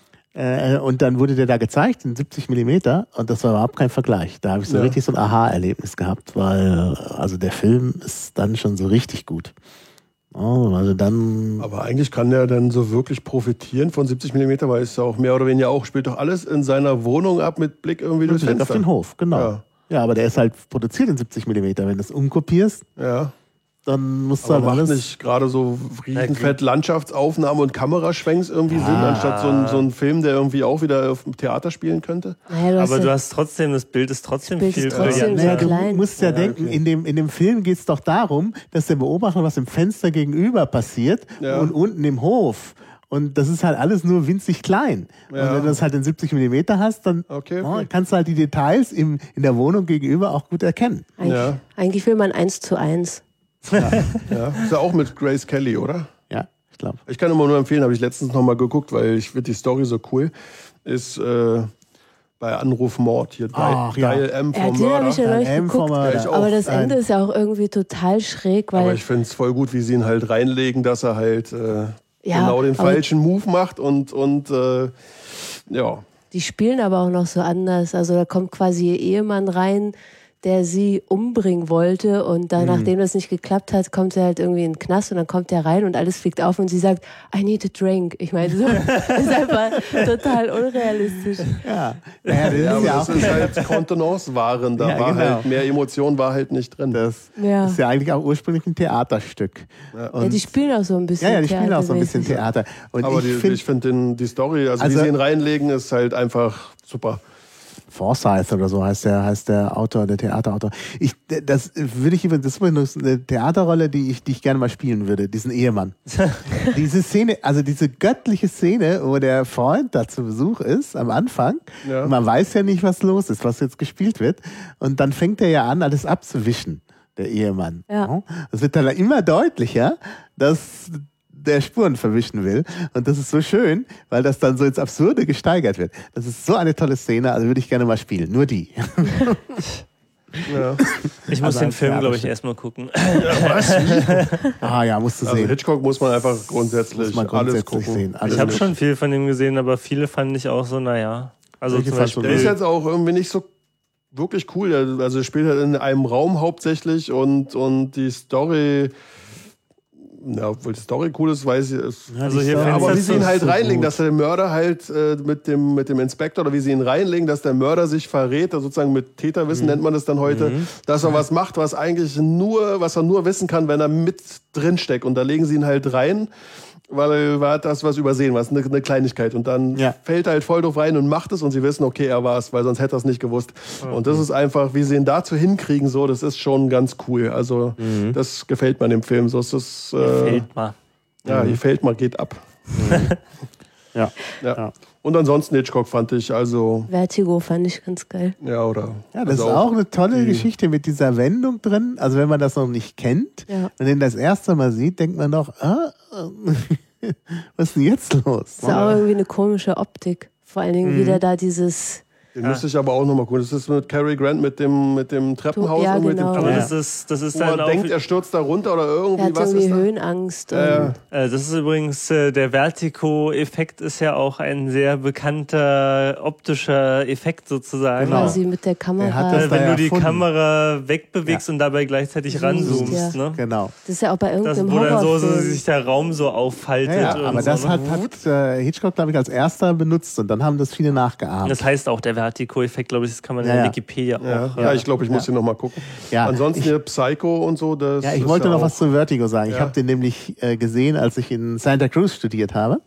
S2: äh, und dann wurde der da gezeigt in siebzig Millimeter und das war überhaupt kein Vergleich. Da habe ich so
S1: Ja.
S2: richtig so ein Aha-Erlebnis gehabt, weil äh, also der Film ist dann schon so richtig gut. Oh, also dann,
S1: Aber eigentlich kann der dann so wirklich profitieren von siebzig Millimeter, weil es ja auch mehr oder weniger auch, spielt doch alles in seiner Wohnung ab mit Blick irgendwie durchs
S2: direkt
S1: Fenster.
S2: auf den Hof, genau.
S1: Ja.
S2: Ja. aber der ist halt produziert in siebzig Millimeter. Wenn du es umkopierst,
S1: Ja.
S2: dann musst du
S1: Aber
S2: halt
S1: macht
S2: alles...
S1: nicht gerade so riesenfett Landschaftsaufnahmen und Kameraschwenks irgendwie Sinn, anstatt so ein, so ein Film, der irgendwie auch wieder auf dem Theater spielen könnte?
S3: Naja, du hast
S4: aber
S3: ja,
S4: du hast trotzdem, das Bild ist trotzdem
S3: Bild ist
S4: viel
S3: trotzdem
S4: brillanter.
S3: sehr
S2: Naja, du
S3: klein.
S2: musst ja,
S1: Ja,
S2: denken,
S1: okay.
S2: in, dem, in dem Film geht es doch darum, dass der beobachtet, was im Fenster gegenüber passiert
S1: Ja.
S2: und unten im Hof. Und das ist halt alles nur winzig klein.
S1: Ja.
S2: Und wenn du das halt in siebzig Millimeter hast, dann
S1: Okay,
S2: oh,
S1: okay.
S2: kannst du halt die Details im, in der Wohnung gegenüber auch gut erkennen.
S3: eigentlich,
S1: Ja.
S3: eigentlich will man eins zu eins.
S1: Ja. Ist ja auch mit Grace Kelly, oder?
S2: Ja, ich glaube.
S1: Ich kann immer nur empfehlen, habe ich letztens noch mal geguckt, weil ich finde die Story so cool, ist äh, bei Anruf Mord hier,
S2: Ach,
S1: Dial,
S2: ja.
S1: Dial M
S3: Ja,
S1: vom
S3: den habe
S1: Mörder.
S3: ich ja neulich
S2: M vom
S3: geguckt.
S2: Mörder.
S1: Ja, ich auch.
S3: Aber das
S2: Nein.
S3: Ende ist ja auch irgendwie total schräg,
S1: Aber
S3: weil
S1: ich finde es voll gut, wie sie ihn halt reinlegen, dass er halt äh,
S3: Ja,
S1: genau den
S3: aber-
S1: falschen Move macht und, und äh, ja.
S3: die spielen aber auch noch so anders. Also da kommt quasi ihr Ehemann rein, der sie umbringen wollte und dann, nachdem das nicht geklappt hat, kommt er halt irgendwie in den Knast und dann kommt er rein und alles fliegt auf und sie sagt, I need a drink. Ich meine, so, das ist einfach total unrealistisch.
S2: Ja, naja, das
S1: Ja,
S2: ist
S1: aber
S2: ja
S1: das
S2: auch...
S1: ist halt Kontenance-Waren, da
S2: Ja,
S1: war
S2: genau.
S1: halt mehr Emotion war halt nicht drin.
S2: Das
S3: Ja.
S2: ist ja eigentlich auch ursprünglich ein Theaterstück. Und,
S3: Ja, die spielen auch so ein bisschen
S2: ja, ja, die spielen auch so ein bisschen
S3: theatermäßig.
S2: Theater. Und
S1: Aber
S2: ich
S1: die,
S2: finde...
S1: ich finde den- die Story, also,
S2: Also-
S1: wie sie ihn reinlegen, ist halt einfach super.
S2: Forsyth oder so heißt der, heißt der Autor, der Theaterautor. Ich, das würde ich über, das ist eine Theaterrolle, die ich, die ich gerne mal spielen würde, diesen Ehemann. Diese Szene, also diese göttliche Szene, wo der Freund da zu Besuch ist, am Anfang, ja. Und man weiß ja nicht, was los ist, was jetzt gespielt wird. Und dann fängt er ja an, alles abzuwischen, der Ehemann.
S3: Ja.
S2: Das wird dann immer deutlicher, dass der Spuren verwischen will. Und das ist so schön, weil das dann so ins Absurde gesteigert wird. Das ist so eine tolle Szene, also würde ich gerne mal spielen. Nur die.
S4: Ja. Ich muss also den Film, glaube ich, erstmal gucken.
S1: Ja, was?
S2: Ah ja, musst du
S1: also
S2: sehen.
S1: Hitchcock muss man einfach grundsätzlich, muss man grundsätzlich alles gucken.
S2: Sehen. Alles
S4: ich habe schon viel von ihm gesehen, aber viele fand ich auch so, naja. Also zum Beispiel,
S1: der ist jetzt auch irgendwie nicht so wirklich cool. Also er spielt halt in einem Raum hauptsächlich und, und die Story... Ja, obwohl die Story cool ist, weiß ich es.
S4: Also hier
S1: aber wie sie ihn halt so reinlegen, gut. dass der Mörder halt äh, mit, dem, mit dem Inspektor oder wie sie ihn reinlegen, dass der Mörder sich verrät, also sozusagen mit Täterwissen mhm. nennt man das dann heute, mhm. dass er was macht, was eigentlich nur, was er nur wissen kann, wenn er mit drin steckt. Und da legen sie ihn halt rein, weil er hat das was übersehen, was eine, eine Kleinigkeit. Und dann ja. fällt er halt voll drauf rein und macht es und sie wissen, okay, er war es, weil sonst hätte er es nicht gewusst. Okay. Und das ist einfach, wie sie ihn dazu hinkriegen, so, das ist schon ganz cool. Also mhm. das gefällt mir an dem Film. So ist das, äh,
S4: gefällt mir.
S1: Ja,
S2: mhm.
S1: gefällt mir, geht ab.
S2: Mhm. ja.
S1: Ja. ja. Und ansonsten Hitchcock fand ich also...
S3: Vertigo fand ich ganz geil.
S1: Ja, oder...
S2: Ja, das also ist auch eine tolle die Geschichte mit dieser Wendung drin. Also wenn man das noch nicht kennt
S3: ja.
S2: und den das erste Mal sieht, denkt man doch, ah, was ist denn jetzt los?
S3: Das ist auch irgendwie eine komische Optik. Vor allen Dingen mhm. wieder da dieses...
S1: Den ja. müsste ich aber auch nochmal gucken. Das ist mit Cary Grant mit dem, mit dem Treppenhaus.
S3: Ja,
S1: und mit
S3: genau.
S1: dem
S4: aber
S1: ja.
S4: das ist, das ist
S1: wo
S4: dann
S1: man denkt, er stürzt da runter oder irgendwie
S3: er hat
S1: was
S3: irgendwie
S1: ist da?
S3: Höhenangst.
S1: Ja.
S3: Und
S4: das ist übrigens, der Vertigo-Effekt ist ja auch ein sehr bekannter optischer Effekt sozusagen.
S3: Genau. Quasi mit der Kamera.
S2: Hat das
S4: wenn
S2: da
S4: du die
S2: erfunden.
S4: Kamera wegbewegst ja. und dabei gleichzeitig ranzoomst.
S3: Ja.
S4: Ne?
S2: Genau.
S3: Das ist ja auch bei irgendeinem
S4: das, wo dann so, so
S3: Horrorfilm.
S4: sich der Raum so auffaltet.
S2: Ja, ja,
S4: und
S2: aber
S4: so,
S2: das
S4: ne?
S2: hat, hat äh, Hitchcock, glaube ich, als erster benutzt und dann haben das viele nachgeahmt.
S4: Das heißt auch der Vertigo-Effekt, glaube ich, das kann man
S2: ja,
S4: in
S2: ja.
S4: Wikipedia
S1: Ja,
S4: auch.
S1: ja, ich glaube, ich muss ja. den nochmal gucken.
S2: Ja,
S1: Ansonsten
S2: ich,
S1: hier Psycho und so. Das
S2: ja, ich
S1: ist
S2: wollte
S1: ja
S2: noch
S1: auch,
S2: was zu Vertigo sagen. Ich
S1: ja.
S2: habe den nämlich äh, gesehen, als ich in Santa Cruz studiert habe.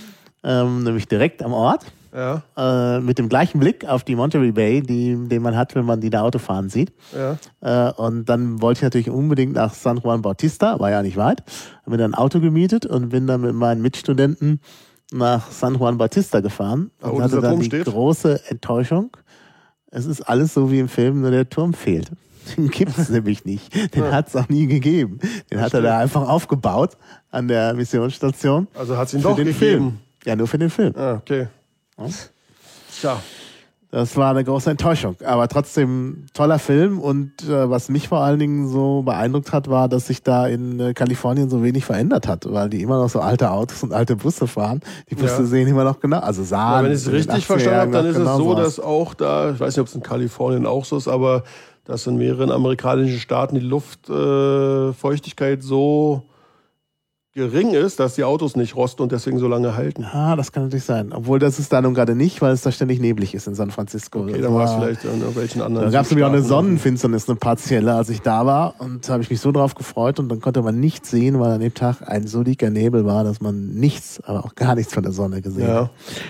S2: Ähm, nämlich direkt am Ort.
S1: Ja.
S2: Äh, mit dem gleichen Blick auf die Monterey Bay, die, den man hat, wenn man die da Auto fahren sieht.
S1: Ja.
S2: Äh, und dann wollte ich natürlich unbedingt nach San Juan Bautista, war ja nicht weit. Habe mir dann ein Auto gemietet und bin dann mit meinen Mitstudenten nach San Juan Bautista gefahren.
S1: Da,
S2: und
S1: wo
S2: hatte
S1: dieser
S2: dann
S1: Turm
S2: die
S1: steht?
S2: große Enttäuschung. Es ist alles so wie im Film, nur der Turm fehlt. Den gibt es nämlich nicht. Den
S1: Ja.
S2: hat es auch nie gegeben. Den
S1: Das
S2: hat
S1: stimmt.
S2: er da einfach aufgebaut an der Missionsstation.
S1: Also hat es ihn
S2: Für
S1: doch
S2: den
S1: gegeben.
S2: Film. Ja, nur für den Film.
S1: Ah, okay.
S2: Ja.
S1: Tja.
S2: Das war eine große Enttäuschung. Aber trotzdem toller Film. Und äh, was mich vor allen Dingen so beeindruckt hat, war, dass sich da in äh, Kalifornien so wenig verändert hat. Weil die immer noch so alte Autos und alte Busse fahren. Die Busse
S1: Ja.
S2: sehen immer noch genau, also sahen.
S1: Ja, wenn ich es
S2: in den
S1: richtig
S2: achtziger
S1: verstanden habe, dann
S2: Jahren
S1: ist es
S2: noch
S1: so,
S2: genauso
S1: dass auch da, ich weiß nicht, ob es in Kalifornien auch so ist, aber dass in mehreren amerikanischen Staaten die Luftfeuchtigkeit äh, so gering ist, dass die Autos nicht rosten und deswegen so lange halten.
S2: Ah, das kann natürlich sein. Obwohl das ist da nun gerade nicht, weil es da ständig neblig ist in San Francisco.
S1: Okay,
S2: Das
S1: dann war es
S2: war-
S1: vielleicht in irgendwelchen anderen.
S2: Da gab es nämlich auch eine
S1: Südstaaten.
S2: Sonnenfinsternis, eine partielle, als ich da war. Und da habe ich mich so drauf gefreut und dann konnte man nichts sehen, weil an dem Tag ein so dicker Nebel war, dass man nichts, aber auch gar nichts von der Sonne gesehen
S1: Ja.
S2: hat.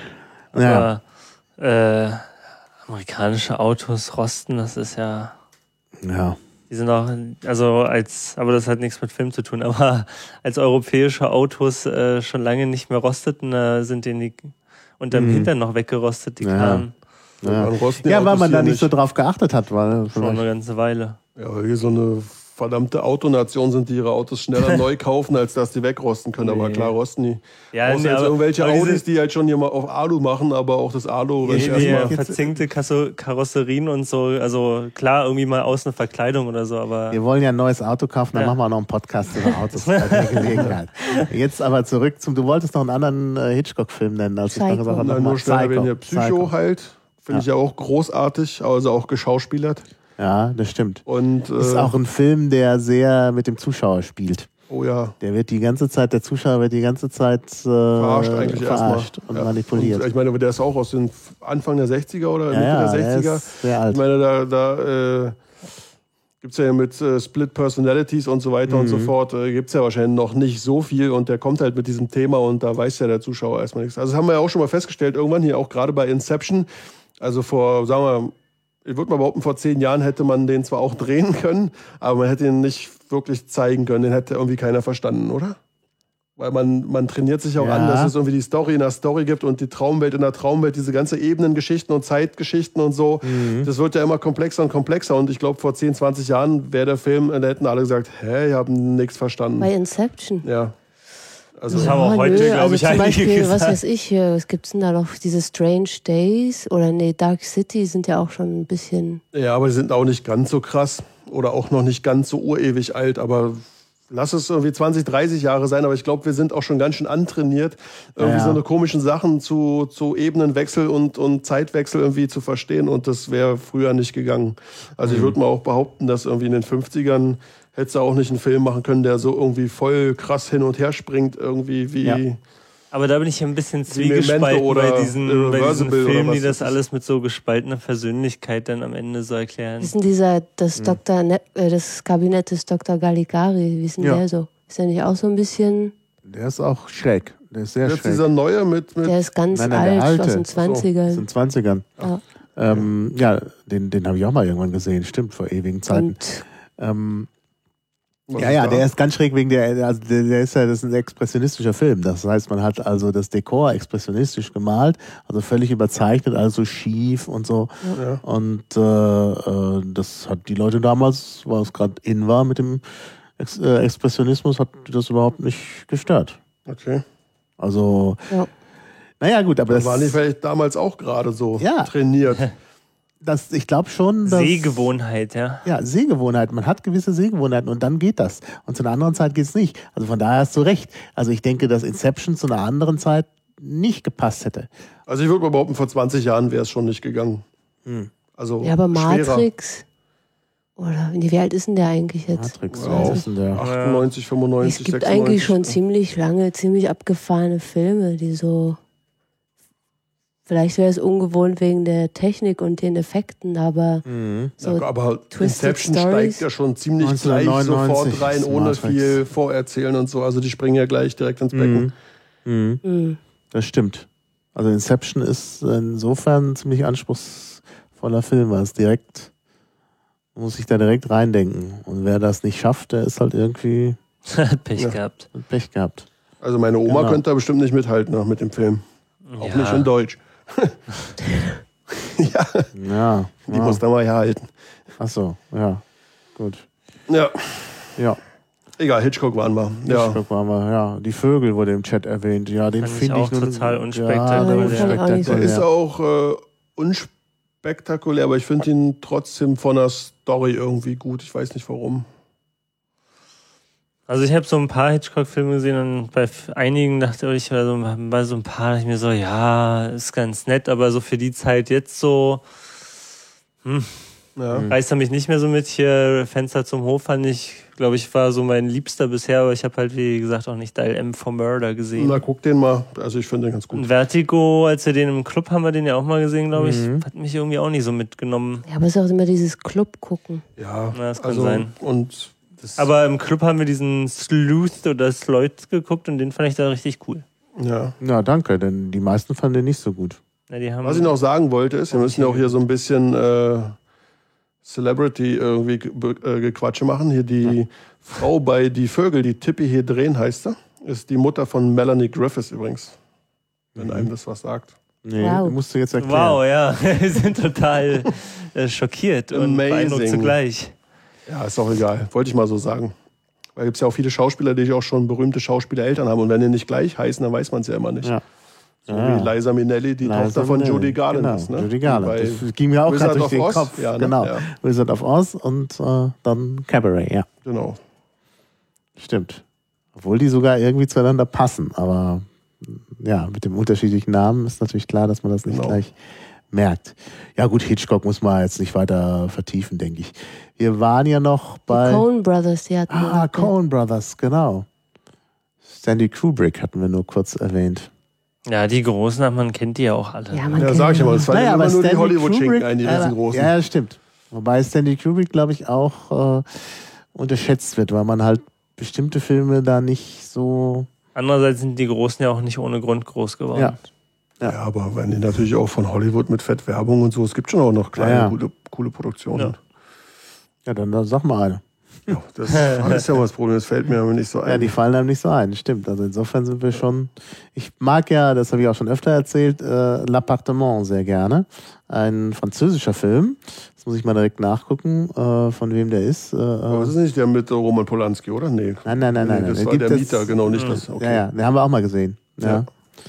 S2: Ja.
S4: Aber äh, amerikanische Autos rosten, das ist ja...
S2: ja.
S4: Die sind auch, also als, aber das hat nichts mit Film zu tun, aber als europäische Autos äh, schon lange nicht mehr rosteten, äh, sind denen die unterm
S2: Mhm.
S4: Hintern noch weggerostet, die
S2: Ja.
S4: Karren.
S2: Ja,
S1: Dann rosten die
S2: ja weil
S1: Autos
S2: man da
S1: hier
S2: nicht so drauf geachtet hat. Weil
S4: Schon eine ganze Weile.
S1: Ja, weil wir so eine verdammte Autonation sind, die ihre Autos schneller neu kaufen, als dass die wegrosten können. Aber
S4: Nee.
S1: klar, rosten die.
S4: Ja,
S1: Außer
S4: nee,
S1: jetzt
S4: aber-
S1: irgendwelche
S4: aber diese-
S1: Audis, die halt schon hier mal auf Alu machen, aber auch das Alu
S2: Ja,
S1: ist
S2: die-
S4: Die
S1: erstmal.
S2: jetzt-
S4: verzinkte Kasso- Karosserien und so, also klar, irgendwie mal außen eine Verkleidung oder so, aber
S2: wir wollen ja ein neues Auto kaufen, dann
S4: Ja.
S2: machen wir auch noch einen Podcast über Autos bei der Gelegenheit. Jetzt aber zurück zum, du wolltest noch einen anderen äh, Hitchcock-Film nennen, als ich
S3: Psycho.
S2: dann gesagt habe,
S1: Nein,
S2: noch mal
S1: nur schnell erwähnen hier Psycho,
S2: Psycho.
S1: halt. Finde ich ja auch großartig, also auch geschauspielert.
S2: Ja, das stimmt.
S1: Und äh,
S2: Ist auch ein Film, der sehr mit dem Zuschauer spielt.
S1: oh ja,
S2: Der wird die ganze Zeit, der Zuschauer wird die ganze Zeit äh,
S1: verarscht eigentlich
S2: verarscht
S1: erstmal.
S2: und
S1: Ja.
S2: manipuliert.
S1: Und ich meine, der ist auch aus den Anfang der sechziger oder Mitte
S2: ja, ja,
S1: der
S2: der
S1: sechziger.
S2: ist sehr alt.
S1: Ich meine, da, da äh, gibt es ja mit äh, Split Personalities und so weiter und so
S2: Mhm.
S1: fort, äh, gibt es ja wahrscheinlich noch nicht so viel und der kommt halt mit diesem Thema und da weiß ja der Zuschauer erstmal nichts. Also das haben wir ja auch schon mal festgestellt, irgendwann hier auch gerade bei Inception, Also vor, sagen wir, ich würde mal behaupten, vor zehn Jahren hätte man den zwar auch drehen können, aber man hätte ihn nicht wirklich zeigen können. Den hätte irgendwie keiner verstanden, oder? Weil man, man trainiert sich auch
S2: Ja.
S1: an, dass es irgendwie die Story in der Story gibt und die Traumwelt in der Traumwelt, diese ganze Ebenengeschichten und Zeitgeschichten und so.
S2: Mhm.
S1: Das wird ja immer komplexer und komplexer. Und ich glaube, vor zehn, zwanzig Jahren wäre der Film, da hätten alle gesagt, hä, ich habe nichts verstanden.
S3: Bei Inception.
S1: Ja. Also,
S4: Das haben auch
S3: Oh,
S4: heute,
S3: nö,
S4: glaube
S3: also
S4: ich,
S3: zum
S4: einige
S3: Beispiel,
S4: gesagt.
S3: was weiß ich hier, was gibt's denn da noch? Diese Strange Days oder nee, Dark City sind ja auch schon ein bisschen.
S1: ja, aber die sind auch nicht ganz so krass oder auch noch nicht ganz so urewig alt, aber lass es irgendwie zwanzig, dreißig Jahre sein, aber ich glaube, wir sind auch schon ganz schön antrainiert, irgendwie
S2: Ja, ja.
S1: so eine komischen Sachen zu, zu Ebenenwechsel und, und Zeitwechsel irgendwie zu verstehen und das wäre früher nicht gegangen. Also
S2: Mhm.
S1: ich würde mal auch behaupten, dass irgendwie in den fünfzigern hättest du auch nicht einen Film machen können, der so irgendwie voll krass hin und her springt, irgendwie wie...
S2: Ja.
S4: Aber da bin ich ein bisschen
S1: Wie Memento
S4: zwiegespalten
S1: oder
S4: bei diesen, bei diesen
S1: Irreversible oder
S4: Filmen,
S1: was
S4: die das
S1: das ist.
S4: alles mit so gespaltener Persönlichkeit dann am Ende so erklären.
S3: Wie ist denn dieser, das Doktor, Ne- äh, das Kabinett des Doktor Galligari, wie ist denn
S2: Ja.
S3: der so? Ist der nicht auch so ein bisschen,
S2: Der ist auch schräg. Der ist sehr
S1: Jetzt
S2: schräg.
S1: dieser neue mit... mit
S3: der ist ganz
S2: Nein, nein, der
S3: alt, aus
S2: alte.
S3: den
S2: So,
S3: zwanzigern.
S2: aus den zwanzigern.
S3: Ja.
S2: Ähm, ja, den, den habe ich auch mal irgendwann gesehen. Stimmt, vor ewigen Zeiten.
S3: Und
S2: Ähm,
S1: was
S2: ja,
S1: ist
S2: ja,
S1: da?
S2: der ist ganz schräg wegen der, also der, der ist ja, das ist ein expressionistischer Film. Das heißt, man hat also das Dekor expressionistisch gemalt, also völlig überzeichnet, also schief und so.
S1: Ja.
S2: Und äh, äh, das hat die Leute damals, weil es gerade in war mit dem Ex äh, Expressionismus, hat das überhaupt nicht gestört.
S1: Okay.
S2: Also,
S3: ja.
S2: naja gut, aber
S1: Das
S2: das,
S1: waren die vielleicht damals auch gerade so
S2: Ja.
S1: trainiert.
S2: das ich glaube schon, dass...
S4: Sehgewohnheit, ja.
S2: Ja, Sehgewohnheiten. Man hat gewisse Sehgewohnheiten und dann geht das. Und zu einer anderen Zeit geht es nicht. Also von daher hast du recht. Also ich denke, dass Inception zu einer anderen Zeit nicht gepasst hätte.
S1: Also ich würde mal behaupten, vor zwanzig Jahren wäre es schon nicht gegangen.
S2: Hm.
S1: Also
S3: ja, aber
S1: schwerer.
S3: Matrix. Oder nee, wie alt ist denn der eigentlich jetzt?
S2: Matrix,
S1: Ja,
S2: was ist denn der?
S1: achtundneunzig, fünfundneunzig,
S3: Es gibt
S1: sechsundneunzig.
S3: eigentlich schon ziemlich lange, ziemlich abgefahrene Filme, die so. Vielleicht wäre es ungewohnt wegen der Technik und den Effekten, aber
S2: Mhm.
S3: so
S1: Ja, aber
S3: Twisted
S1: Inception
S3: Stories.
S1: steigt ja schon ziemlich gleich
S2: neunzehnhundertneunundneunzig
S1: sofort rein,
S2: ist
S1: ohne
S2: Matrix.
S1: viel Vorerzählen und so. Also die springen ja gleich direkt ins Becken.
S2: Mhm. Mhm.
S3: mh,
S2: Das stimmt. Also Inception ist insofern ein ziemlich anspruchsvoller Film, weil es direkt, man muss sich da direkt reindenken. Und wer das nicht schafft, der ist halt irgendwie
S4: Hat Pech
S1: Ja.
S4: gehabt.
S2: mit Pech gehabt.
S1: Also meine Oma
S2: Genau.
S1: könnte da bestimmt nicht mithalten noch mit dem Film. Auch
S4: Ja.
S1: nicht in Deutsch. ja,
S2: Ja.
S1: die
S2: ja.
S1: muss da mal herhalten.
S2: Ach so, ja. Gut.
S1: Ja,
S2: Ja.
S1: egal, Hitchcock waren wir. Ja.
S2: Hitchcock waren wir, ja. Die Vögel wurde im Chat erwähnt. Ja, den
S4: Fand ich
S2: finde ich,
S4: auch
S2: nun-
S4: total
S2: Ja,
S4: unspektakulär.
S2: den
S3: Den fand ich auch nicht so
S1: Der ist
S2: unspektakulär.
S1: auch äh, unspektakulär, aber ich finde ihn trotzdem von der Story irgendwie gut. Ich weiß nicht warum.
S4: Also ich habe so ein paar Hitchcock-Filme gesehen und bei f- einigen dachte ich, oder so, bei so ein paar dachte ich mir so, ja, ist ganz nett, aber so für die Zeit jetzt so, hm,
S1: Ja.
S4: reißt er mich nicht mehr so mit. Hier Fenster zum Hof fand ich, glaube ich, war so mein Liebster bisher, aber ich habe halt, wie gesagt, auch nicht Dial M for Murder gesehen.
S1: Na, guck den mal. Also ich finde den ganz
S4: Und
S1: gut.
S4: Vertigo, als wir den im Club haben, wir den ja auch mal gesehen, glaube ich,
S2: Mhm.
S4: hat mich irgendwie auch nicht so mitgenommen.
S3: ja, aber es ist auch immer dieses Club gucken.
S1: Ja,
S4: Na, das kann
S1: also,
S4: sein.
S1: Und das,
S4: Aber im Club haben wir diesen Sleuth oder Sleuth geguckt und den fand ich da richtig cool.
S1: ja.
S2: Ja, danke, denn die meisten fanden den nicht so gut.
S4: Ja, die haben
S1: Was ich noch sagen wollte, ist, wir müssen ja auch hier so ein bisschen äh, Celebrity irgendwie ge- be- äh, Gequatsche machen. Hier die Frau bei Die Vögel, die Tippi hier drehen heißt sie, ist die Mutter von Melanie Griffiths übrigens. Wenn einem das was sagt.
S2: Nee,
S3: Wow.
S2: musst du jetzt erklären.
S4: Wow, ja, wir sind total äh, schockiert und
S1: Amazing.
S4: beeindruckt zugleich.
S1: Ja, ist auch egal. Wollte ich mal so sagen. Weil gibt es ja auch viele Schauspieler, die auch schon berühmte Schauspielereltern haben. Und wenn die nicht gleich heißen, dann weiß man es ja immer nicht.
S2: Ja.
S1: So
S2: Ja.
S1: wie Liza Minnelli, die
S2: Liza
S1: Tochter von
S2: Minnelli.
S1: Judy Garland
S2: Genau,
S1: ist. Ne?
S2: Judy Garland.
S1: Bei
S2: Das ging mir auch
S1: Wizard
S2: gerade durch
S1: of
S2: den
S1: Oz?
S2: Kopf.
S1: Ja, ne?
S2: Genau.
S1: Ja.
S2: Wizard of Oz und äh, dann Cabaret, ja.
S1: Genau.
S2: Stimmt. Obwohl die sogar irgendwie zueinander passen. Aber ja, mit dem unterschiedlichen Namen ist natürlich klar, dass man das nicht
S1: Genau.
S2: gleich merkt. Ja gut, Hitchcock muss man jetzt nicht weiter vertiefen, denke ich. Wir waren ja noch
S3: Die
S2: bei...
S3: Coen Brothers, die hatten.
S2: Ah,
S3: ja.
S2: Coen Brothers, genau. Stanley Kubrick hatten wir nur kurz erwähnt.
S4: Ja, die Großen, aber man kennt die ja auch alle.
S3: Ja, man
S1: Ja,
S3: kennt
S1: sag ich
S3: ja.
S1: aber, es fallen immer nur die
S2: Stanley
S1: Hollywood-Schinken
S2: Kubrick-
S1: ein, die
S2: äh,
S1: riesengroßen.
S2: Ja, ja, stimmt. Wobei Stanley Kubrick, glaube ich, auch äh, unterschätzt wird, weil man halt bestimmte Filme da nicht so...
S4: Andererseits sind die Großen ja auch nicht ohne Grund groß geworden.
S2: Ja.
S1: Ja, ja, aber wenn die natürlich auch von Hollywood mit Fettwerbung und so, es gibt schon auch noch kleine,
S2: ja, ja.
S1: coole, coole Produktionen.
S2: Ja, ja dann, dann sag mal eine.
S1: Ja, das ist ja mal das Problem, das fällt mir aber nicht so ein.
S2: Ja, die fallen einem nicht so ein, stimmt. Also insofern sind wir schon, ich mag ja, das habe ich auch schon öfter erzählt, äh, L'Appartement sehr gerne. Ein französischer Film, das muss ich mal direkt nachgucken, äh, von wem der ist. Äh,
S1: aber das ist nicht der mit Roman Polanski, oder? Nee.
S2: Nein, nein, nein, nein.
S1: Nee, das
S2: nein.
S1: war
S2: Gibt
S1: der
S2: es,
S1: Mieter, genau, nicht das. Okay.
S2: Ja, ja, den haben wir auch mal gesehen. Ja.
S1: Ja.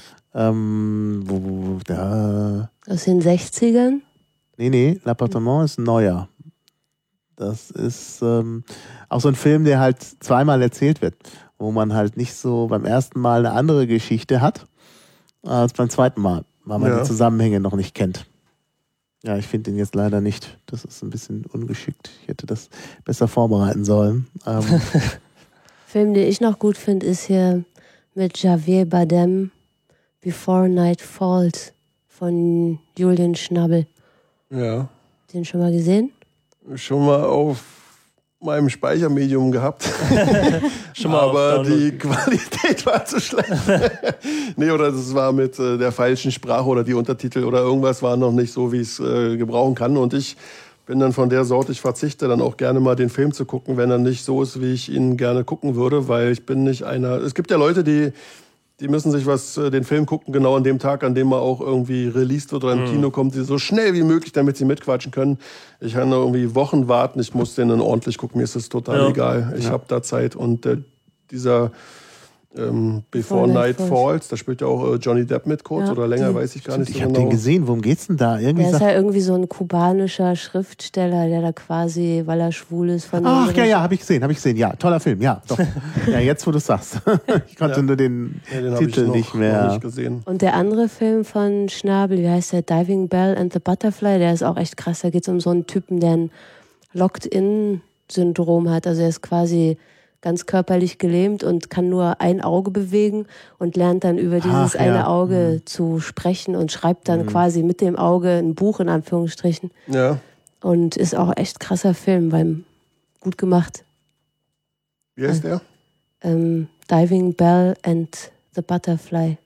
S2: Ähm, wo, wo, da,
S3: Aus den sechzigern?
S2: nee, nee, L'Appartement ist ein neuer. Das ist ähm, auch so ein Film, der halt zweimal erzählt wird, wo man halt nicht so beim ersten Mal eine andere Geschichte hat, als beim zweiten Mal, weil man
S1: Ja.
S2: die Zusammenhänge noch nicht kennt. Ja, ich finde ihn jetzt leider nicht. Das ist ein bisschen ungeschickt. Ich hätte das besser vorbereiten sollen. Ähm,
S3: Film, den ich noch gut finde, ist hier mit Javier Bardem, Before Night Falls von Julian Schnabel.
S1: Ja.
S3: Den schon mal gesehen?
S1: Schon mal auf meinem Speichermedium gehabt.
S4: Schon mal
S1: aber
S4: auf
S1: die Qualität war zu schlecht. Nee, oder das war mit äh, der falschen Sprache oder die Untertitel oder irgendwas war noch nicht so, wie ich es äh, gebrauchen kann. Und ich bin dann von der Sorte, ich verzichte dann auch gerne mal den Film zu gucken, wenn er nicht so ist, wie ich ihn gerne gucken würde, weil ich bin nicht einer. Es gibt ja Leute, die Die müssen sich was, äh, den Film gucken, genau an dem Tag, an dem er auch irgendwie released wird oder im
S4: Mhm.
S1: Kino kommt, die so schnell wie möglich, damit sie mitquatschen können. Ich kann da irgendwie Wochen warten, ich muss den dann ordentlich gucken, mir ist das total
S4: Ja.
S1: egal. Ich
S2: Ja.
S1: habe da Zeit und äh, dieser ähm, Before
S3: Before
S1: Night
S3: Night
S1: Falls, da spielt ja auch äh, Johnny Depp mit kurz
S3: Ja,
S1: oder länger,
S3: die-
S1: weiß ich gar
S2: Stimmt,
S1: nicht
S2: ich
S1: so
S2: habe
S1: genau.
S2: den gesehen. Worum geht's denn da? Irgendwie
S3: Der ist
S2: sagt,
S3: ja irgendwie so ein kubanischer Schriftsteller, der da quasi, weil er schwul ist, von
S2: ach
S3: dem
S2: ja, ja, habe ich gesehen, habe ich gesehen. Ja, toller Film, ja, doch. Ja, jetzt wo du es sagst. Ich konnte
S1: Ja.
S2: nur den
S1: Ja, den habe ich
S2: Titel
S1: noch,
S2: nicht mehr.
S1: noch nicht gesehen.
S3: Und der andere Film von Schnabel, wie heißt der? Diving Bell and the Butterfly, der ist auch echt krass. Da geht es um so einen Typen, der ein Locked-In-Syndrom hat. Also er ist quasi ganz körperlich gelähmt und kann nur ein Auge bewegen und lernt dann über dieses
S2: Ach, ja.
S3: eine Auge zu sprechen und schreibt dann quasi mit dem Auge ein Buch in Anführungsstrichen.
S1: Ja,
S3: Und ist auch echt krasser Film, weil gut gemacht.
S1: wie heißt der?
S3: Ähm, Diving Bell and the Butterfly.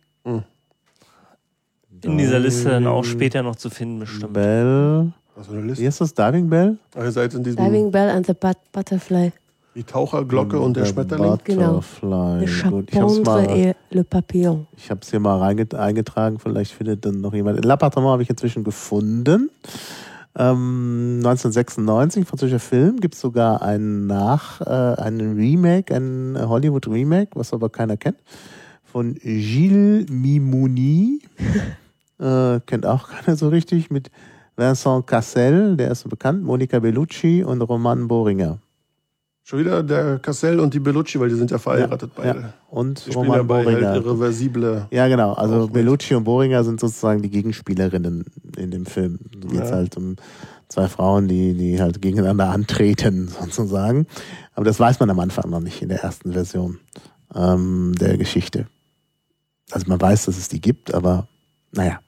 S4: In dieser Liste dann auch später noch zu finden, bestimmt.
S2: Bell.
S1: Was für eine
S2: Wie
S1: Liste?
S2: heißt das? Diving Bell?
S1: Ach, ihr seid in diesem,
S3: Diving Bell and the but Butterfly.
S1: die Taucherglocke und der
S2: The
S1: Schmetterling.
S3: Genau.
S2: Butterfly.
S3: Le
S2: Gut, ich hab's
S3: Chapendre
S2: mal.
S3: et le Papillon.
S2: Ich habe es hier mal reinget- eingetragen, vielleicht findet dann noch jemand. L'Appartement habe ich inzwischen gefunden. Ähm, neunzehnhundertsechsundneunzig, französischer Film, gibt es sogar einen Nach, äh, einen Remake, ein Hollywood-Remake, was aber keiner kennt, von Gilles Mimouni. äh, kennt auch keiner so richtig, mit Vincent Cassel, der ist so bekannt, Monica Bellucci und Roman Boringer.
S1: Schon wieder der Cassel und die Bellucci, weil die sind ja verheiratet beide.
S2: Ja. Und
S1: Die spielen
S2: Roman
S1: ja bei
S2: Boringer.
S1: halt irreversible.
S2: Ja, genau.
S1: Auch
S2: Also
S1: mit.
S2: Bellucci und Boringer sind sozusagen die Gegenspielerinnen in dem Film. Da geht es
S1: Ja.
S2: halt um zwei Frauen, die, die halt gegeneinander antreten, sozusagen. Aber das weiß man am Anfang noch nicht in der ersten Version ähm, der Geschichte. Also man weiß, dass es die gibt, aber naja.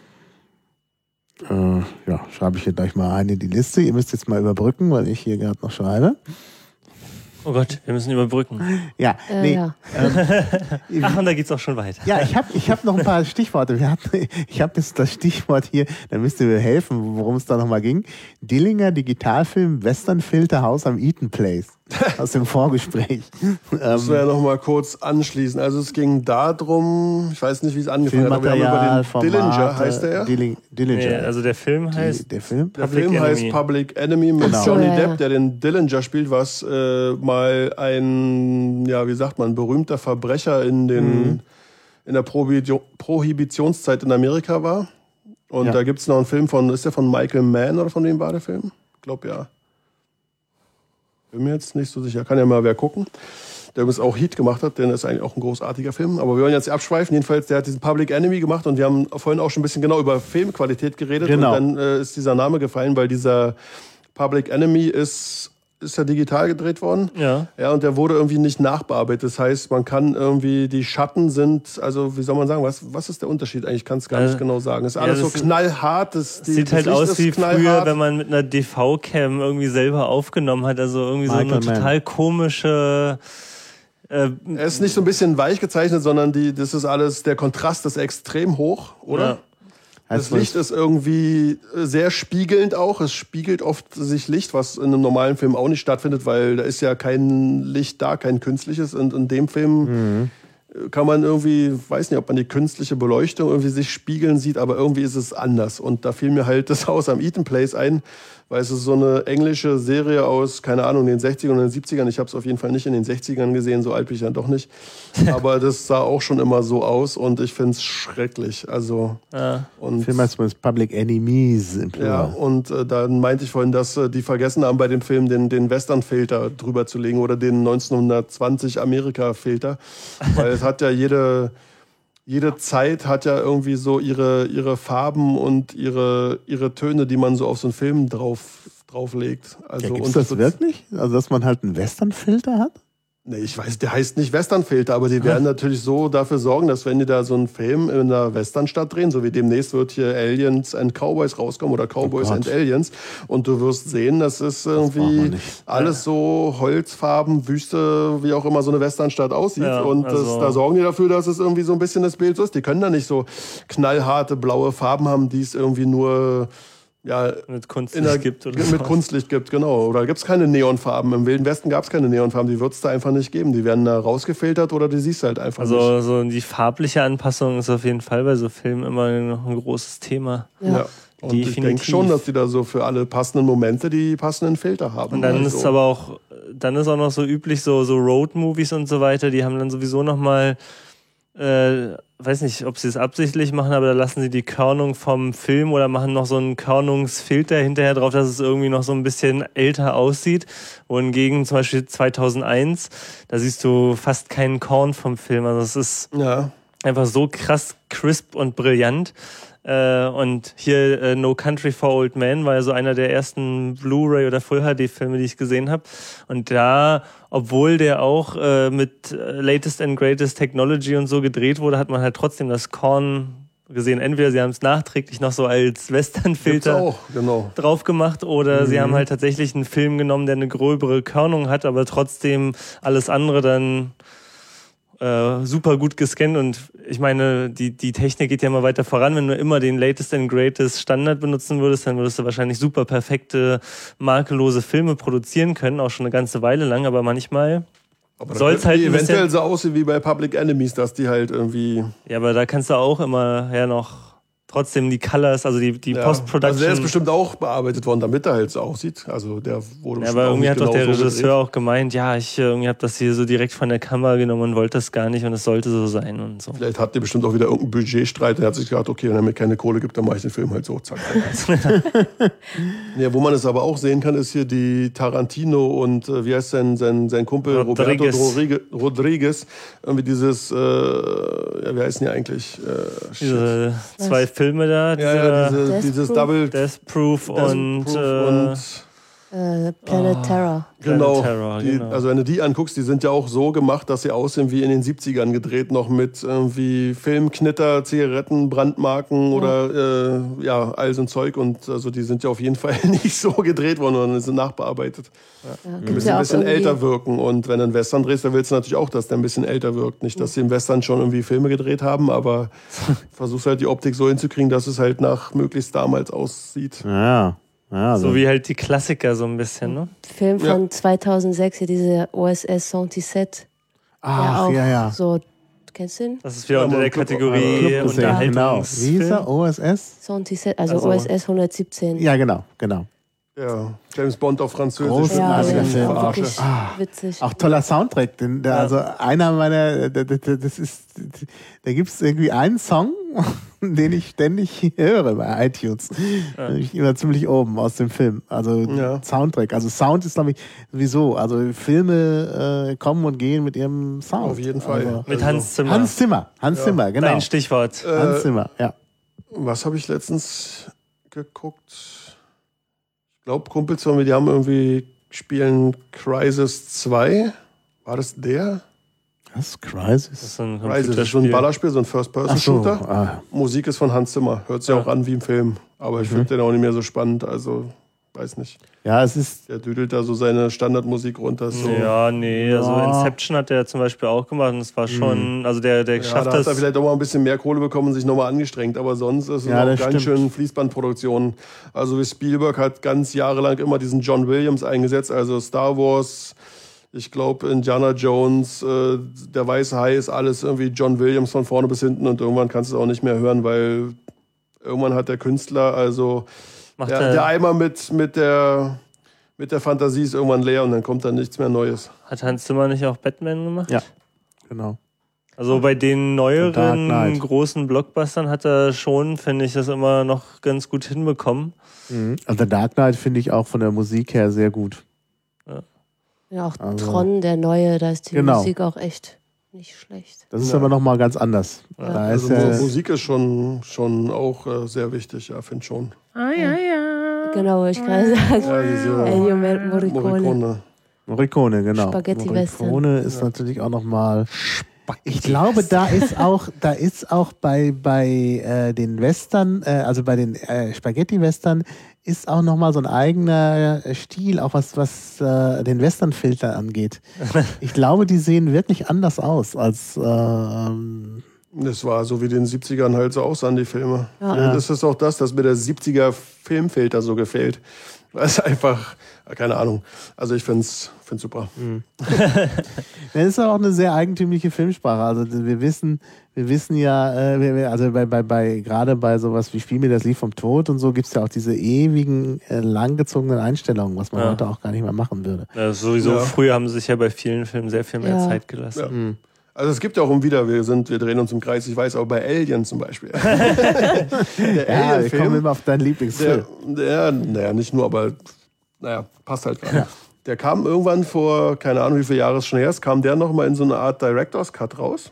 S2: Äh, ja, schreibe ich hier gleich mal ein in die Liste. Ihr müsst jetzt mal überbrücken, weil ich hier gerade noch schreibe.
S4: Oh Gott, wir müssen überbrücken.
S2: Ja,
S3: Äh,
S2: nee.
S3: ja.
S2: Ähm,
S4: Ach, und da geht's auch schon weiter.
S2: Ja, ich habe ich hab noch ein paar Stichworte. Wir hatten, ich habe jetzt das Stichwort hier, da müsst ihr mir helfen, worum es da nochmal ging. Dillinger Digitalfilm Westernfilter Haus am Eaton Place. Aus dem Vorgespräch.
S1: Müssen wir ja
S2: ähm,
S1: noch mal kurz anschließen. Also es ging darum, ich weiß nicht, wie es angefangen hat, aber wir haben
S2: Filmmaterial,
S1: über den Dillinger,
S2: Formate,
S1: heißt der ja?
S2: Dilling, Dillinger.
S4: Nee, also der Film
S2: Die,
S4: heißt
S2: der Film?
S1: Der
S4: Public
S1: Film heißt
S4: Enemy.
S1: Public Enemy mit
S2: Genau.
S1: Johnny
S3: Ach so, ja,
S1: Depp,
S3: ja.
S1: der den Dillinger spielt, was äh, mal ein, ja, wie sagt man, berühmter Verbrecher in den
S2: Mhm.
S1: in der Prohibi- Prohibitionszeit in Amerika war. Und
S2: Ja.
S1: da gibt es noch einen Film von, ist der von Michael Mann oder von wem war der Film? Ich glaube ja. Bin mir jetzt nicht so sicher. Kann ja mal wer gucken. Der übrigens auch Heat gemacht hat, denn das ist eigentlich auch ein großartiger Film. Aber wir wollen jetzt nicht abschweifen. Jedenfalls, der hat diesen Public Enemy gemacht und wir haben vorhin auch schon ein bisschen genau über Filmqualität geredet.
S2: Genau.
S1: Und dann äh, ist dieser Name gefallen, weil dieser Public Enemy ist, ist ja digital gedreht worden.
S4: Ja.
S1: Ja, und der wurde irgendwie nicht nachbearbeitet. Das heißt, man kann irgendwie, die Schatten sind, also wie soll man sagen, was, was ist der Unterschied eigentlich? Ich kann es gar
S4: Also,
S1: nicht genau sagen. Es ist
S4: ja,
S1: alles
S4: das
S1: so
S4: ist-
S1: knallhart. Das, die,
S4: Sieht
S1: das
S4: halt
S1: Licht
S4: aus
S1: ist
S4: wie früher,
S1: knallhart.
S4: wenn man mit einer D V-Cam irgendwie selber aufgenommen hat. Also irgendwie so
S2: Michael
S4: eine
S2: Mann.
S4: total komische Äh,
S1: er ist nicht so ein bisschen weich gezeichnet, sondern die, das ist alles, der Kontrast ist extrem hoch, oder?
S4: Ja.
S1: Das Licht ist irgendwie sehr spiegelnd auch. Es spiegelt oft sich Licht, was in einem normalen Film auch nicht stattfindet, weil da ist ja kein Licht da, kein künstliches. Und in dem Film mhm. kann man irgendwie, weiß nicht, ob man die künstliche Beleuchtung irgendwie sich spiegeln sieht, aber irgendwie ist es anders. Und da fiel mir halt das Haus am Eaton Place ein, weil es ist so eine englische Serie aus, keine Ahnung, den sechzigern und den siebzigern. Ich habe es auf jeden Fall nicht in den sechzigern gesehen, so alt bin ich dann doch nicht. Aber das sah auch schon immer so aus und ich finde es schrecklich. Also,
S2: ja. und Film heißt zumindest Public Enemies im Plural.
S1: Ja, und äh, dann meinte ich vorhin, dass äh, die vergessen haben, bei dem Film den, den Western-Filter drüber zu legen oder den neunzehnhundertzwanzig Amerika-Filter. Weil es hat ja jede... Jede Zeit hat ja irgendwie so ihre, ihre Farben und ihre, ihre Töne, die man so auf so einen Film drauf, drauflegt. Also,
S2: ja, gibt's das wirklich? Also, dass man halt einen Western-Filter hat?
S1: Nee, ich weiß, der heißt nicht Western-Filter, aber die werden natürlich so dafür sorgen, dass wenn die da so einen Film in einer Westernstadt drehen, so wie demnächst wird hier Aliens and Cowboys rauskommen oder Cowboys
S2: oh
S1: and Aliens und du wirst sehen, das ist irgendwie das alles so Holzfarben, Wüste, wie auch immer so eine Westernstadt aussieht ja, und das, also da sorgen die dafür, dass es irgendwie so ein bisschen das Bild so ist. Die können da nicht so knallharte blaue Farben haben, die es irgendwie nur... Ja,
S4: mit Kunstlicht
S1: der,
S4: gibt oder
S1: mit
S4: so.
S1: Kunstlicht gibt, genau. Oder gibt es keine Neonfarben. Im Wilden Westen gab es keine Neonfarben. Die wird es da einfach nicht geben. Die werden da rausgefiltert oder die siehst du halt einfach
S4: also,
S1: nicht.
S4: Also die farbliche Anpassung ist auf jeden Fall bei so Filmen immer noch ein großes Thema.
S1: Ja. ja. Und Definitiv. Ich denke schon, dass die da so für alle passenden Momente die passenden Filter haben.
S4: Und dann
S1: also.
S4: ist es aber auch, dann ist auch noch so üblich, so, so Road-Movies und so weiter, die haben dann sowieso nochmal äh, weiß nicht, ob sie es absichtlich machen, aber da lassen sie die Körnung vom Film oder machen noch so einen Körnungsfilter hinterher drauf, dass es irgendwie noch so ein bisschen älter aussieht. Wohingegen zum Beispiel zweitausendeins, da siehst du fast keinen Korn vom Film. Also es ist
S1: ja.
S4: einfach so krass crisp und brillant. Äh, und hier äh, No Country for Old Men war ja so einer der ersten Blu-ray oder Full-H D-Filme, die ich gesehen habe. Und da, obwohl der auch äh, mit Latest and Greatest Technology und so gedreht wurde, hat man halt trotzdem das Korn gesehen. Entweder sie haben es nachträglich noch so als Western-Filter
S1: genau.
S4: drauf gemacht oder mhm. sie haben halt tatsächlich einen Film genommen, der eine gröbere Körnung hat, aber trotzdem alles andere dann Äh, super gut gescannt und ich meine, die, die Technik geht ja immer weiter voran. Wenn du immer den Latest and Greatest Standard benutzen würdest, dann würdest du wahrscheinlich super perfekte, makellose Filme produzieren können, auch schon eine ganze Weile lang, aber manchmal soll es halt
S1: eventuell so aussehen wie bei Public Enemies, dass die halt irgendwie...
S4: Ja, aber da kannst du auch immer ja noch trotzdem die Colors, also die, die
S1: ja.
S4: Post-Production.
S1: Also der ist bestimmt auch bearbeitet worden, damit er halt so aussieht. Also der wurde
S4: ja, aber irgendwie hat genau doch der so Regisseur gedreht. Auch gemeint, ja, ich irgendwie habe das hier so direkt von der Kamera genommen und wollte das gar nicht und es sollte so sein und so.
S1: Vielleicht hat der bestimmt auch wieder irgendeinen Budgetstreit. Er hat sich gedacht, okay, wenn er mir keine Kohle gibt, dann mache ich den Film halt so, zack. Ja, wo man es aber auch sehen kann, ist hier die Tarantino und äh, wie heißt sein, sein, sein Kumpel
S4: Rodriguez.
S1: Roberto Rodriguez. Irgendwie dieses, äh, ja, wie heißen die eigentlich? Äh,
S4: Diese zwei Filme da,
S1: ja, ja, diese,
S3: Death
S1: dieses
S3: Proof.
S1: Double
S4: Death Proof
S1: Death
S4: und,
S1: Proof
S4: äh,
S1: und
S3: äh, Planet
S4: oh.
S3: Terror.
S1: Genau.
S4: Planet Terror,
S1: die,
S4: genau.
S1: Also wenn du die anguckst, die sind ja auch so gemacht, dass sie aussehen wie in den siebzigern gedreht, noch mit irgendwie Filmknitter, Zigaretten, Brandmarken ja. oder äh, ja, all so ein Zeug. Und also die sind ja auf jeden Fall nicht so gedreht worden, sondern sind nachbearbeitet.
S3: Ja.
S1: Die müssen
S3: ja
S1: ein bisschen
S3: irgendwie
S1: älter wirken. Und wenn du einen Western drehst, dann willst du natürlich auch, dass der ein bisschen älter wirkt. Nicht, dass sie im Western schon irgendwie Filme gedreht haben, aber versuchst halt die Optik so hinzukriegen, dass es halt nach möglichst damals aussieht.
S2: Ja. Ja,
S4: so wie halt die Klassiker so ein bisschen, ne?
S3: Film von
S1: Ja.
S3: zweitausendsechs, hier diese O S S siebenundsiebzig.
S2: Ach,
S3: auch
S2: ja, ja.
S3: so, kennst du den?
S4: Das ist wieder
S1: Ja,
S4: unter der
S1: Club-
S4: Kategorie
S2: Club gesehen, genau.
S4: Unterhaltungsfilm.
S2: Wie hieß er? O S S?
S3: siebenundsiebzig, also,
S4: Also-
S3: O S S hundertsiebzehn.
S2: Ja, genau, genau.
S1: Ja, James Bond auf Französisch.
S2: Großartiger
S3: ja,
S2: Film.
S3: war wirklich
S2: Ah.
S3: witzig.
S2: Auch toller Soundtrack. Den, der,
S4: Ja.
S2: Also einer meiner, der- der- der- das ist, da gibt es irgendwie einen Song, den ich ständig höre bei iTunes. Da bin ich immer ziemlich oben aus dem Film. Also
S1: Ja.
S2: Soundtrack. Also Sound ist, glaube ich, sowieso. Also Filme äh, kommen und gehen mit ihrem Sound.
S1: Auf jeden Fall.
S2: Also,
S4: Mit Hans Zimmer.
S2: Hans Zimmer. Hans
S1: Ja.
S2: Zimmer, genau.
S4: Dein Stichwort.
S1: Äh,
S2: Hans Zimmer, ja.
S1: Was habe ich letztens geguckt? Ich glaube, Kumpels von mir, die haben irgendwie spielen Crysis zwei. War das der?
S2: Was?
S4: Das
S2: Crisis?
S4: ist ein
S1: Crysis, das ist so ein
S4: Computerspiel.
S1: Ballerspiel, so ein
S2: Ach so.
S1: First-Person-Shooter.
S2: Ah.
S1: Musik ist von Hans Zimmer. Hört sich
S4: Ja.
S1: auch an wie im Film. Aber ich finde den auch nicht mehr so spannend. Also, weiß nicht.
S2: Ja, es ist.
S1: Der düdelt da so seine Standardmusik runter. So.
S4: Ja, nee, also
S2: Ja.
S4: Inception hat der zum Beispiel auch gemacht und es war schon, also der, der
S1: Ja,
S4: schafft
S1: da hat
S4: das.
S1: er vielleicht auch mal ein bisschen mehr Kohle bekommen und sich nochmal angestrengt, aber sonst ist es
S2: Ja,
S1: auch
S2: das
S1: ganz
S2: stimmt.
S1: schön Fließbandproduktion. Also wie Spielberg hat ganz jahrelang immer diesen John Williams eingesetzt, also Star Wars, ich glaube Indiana Jones, äh, der Weiße Hai ist alles irgendwie John Williams von vorne bis hinten und irgendwann kannst du es auch nicht mehr hören, weil irgendwann hat der Künstler, also
S4: Macht
S1: der,
S4: er-
S1: der Eimer mit, mit, der, mit der Fantasie ist irgendwann leer und dann kommt dann nichts mehr Neues.
S4: Hat Hans Zimmer nicht auch Batman gemacht?
S2: Ja, genau.
S4: Also bei den
S2: Dark
S4: neueren
S2: Knight.
S4: großen Blockbustern hat er schon, finde ich, das immer noch ganz gut hinbekommen.
S2: Mhm. Also der Dark Knight finde ich auch von der Musik her sehr gut.
S3: Ja, auch
S2: Also-
S3: Tron, der neue, da ist die
S2: Genau.
S3: Musik auch echt nicht schlecht.
S2: Das ist
S1: Ja.
S2: aber nochmal ganz anders. Da
S1: Also
S2: ist ja,
S1: Musik ist schon, schon auch äh, sehr wichtig, ja, finde schon.
S4: Ah, ja, ja.
S3: Genau, wollte ich gerade sagen.
S1: Ja, diese
S3: Ennio Morricone.
S1: Morricone.
S2: Morricone, genau.
S3: Spaghetti Western.
S2: Morricone ist natürlich auch nochmal. Ich glaube, da ist auch, da ist auch bei, bei äh, den Western, äh, also bei den äh, Spaghetti-Western, ist auch nochmal so ein eigener Stil, auch was, was äh, den Western-Filter angeht. Ich glaube, die sehen wirklich anders aus als. Äh, ähm,
S1: Das war so wie in den siebzigern halt so aussahen, die Filme.
S3: Ja.
S1: Ja, das ist auch das, dass mir der siebziger Filmfilter so gefällt. Weil es einfach, keine Ahnung. Also ich finde es super.
S2: Das ist auch eine sehr eigentümliche Filmsprache. Also wir wissen, wir wissen ja, äh, wir- wir- also bei, bei, bei gerade bei sowas wie Spiel mir das Lied vom Tod und so gibt es ja auch diese ewigen, äh, langgezogenen Einstellungen, was man
S4: Ja.
S2: heute auch gar nicht mehr machen würde.
S4: Ja, sowieso,
S1: Ja.
S4: früher haben sie sich ja bei vielen Filmen sehr viel mehr
S3: Ja.
S4: Zeit gelassen.
S1: Ja.
S2: Mhm.
S1: Also es gibt ja auch um wieder, wir sind, wir drehen uns im Kreis, ich weiß, aber bei Alien zum Beispiel. der
S2: Ja, wir kommen
S1: Alien-Film,
S2: immer auf deinen Lieblingsfilm.
S1: der, der, naja, nicht nur, aber naja, passt halt gerade. Der kam irgendwann vor, keine Ahnung, wie viele Jahre es schon her ist, kam der nochmal in so eine Art Director's Cut raus.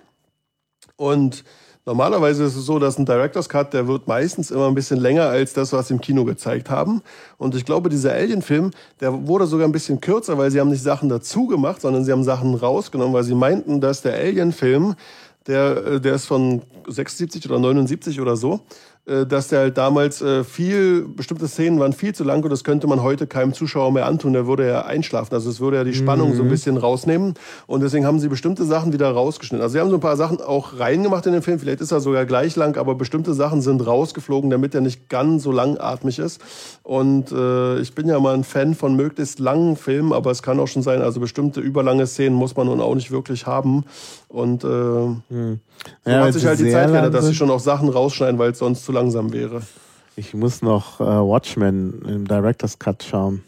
S1: Und normalerweise ist es so, dass ein Director's Cut, der wird meistens immer ein bisschen länger als das, was sie im Kino gezeigt haben. Und ich glaube, dieser Alien-Film, der wurde sogar ein bisschen kürzer, weil sie haben nicht Sachen dazu gemacht, sondern sie haben Sachen rausgenommen, weil sie meinten, dass der Alien-Film, der, der ist von sechsundsiebzig oder neunundsiebzig oder so, äh, dass der halt damals äh, viel, bestimmte Szenen waren viel zu lang und das könnte man heute keinem Zuschauer mehr antun, der würde ja einschlafen. Also es würde ja die Spannung so ein bisschen rausnehmen und deswegen haben sie bestimmte Sachen wieder rausgeschnitten. Also sie haben so ein paar Sachen auch reingemacht in den Film, vielleicht ist er sogar gleich lang, aber bestimmte Sachen sind rausgeflogen, damit er nicht ganz so langatmig ist. Und äh, ich bin ja mal ein Fan von möglichst langen Filmen, aber es kann auch schon sein, also bestimmte überlange Szenen muss man nun auch nicht wirklich haben. Und äh, so
S2: Ja,
S1: hat
S2: wenn
S1: sich
S2: sie
S1: halt die
S2: sehr
S1: Zeit geändert,
S2: lang
S1: dass sie
S2: sind.
S1: schon auch Sachen rausschneiden, weil es sonst zu langsam wäre.
S2: Ich muss noch äh, Watchmen im Director's Cut schauen.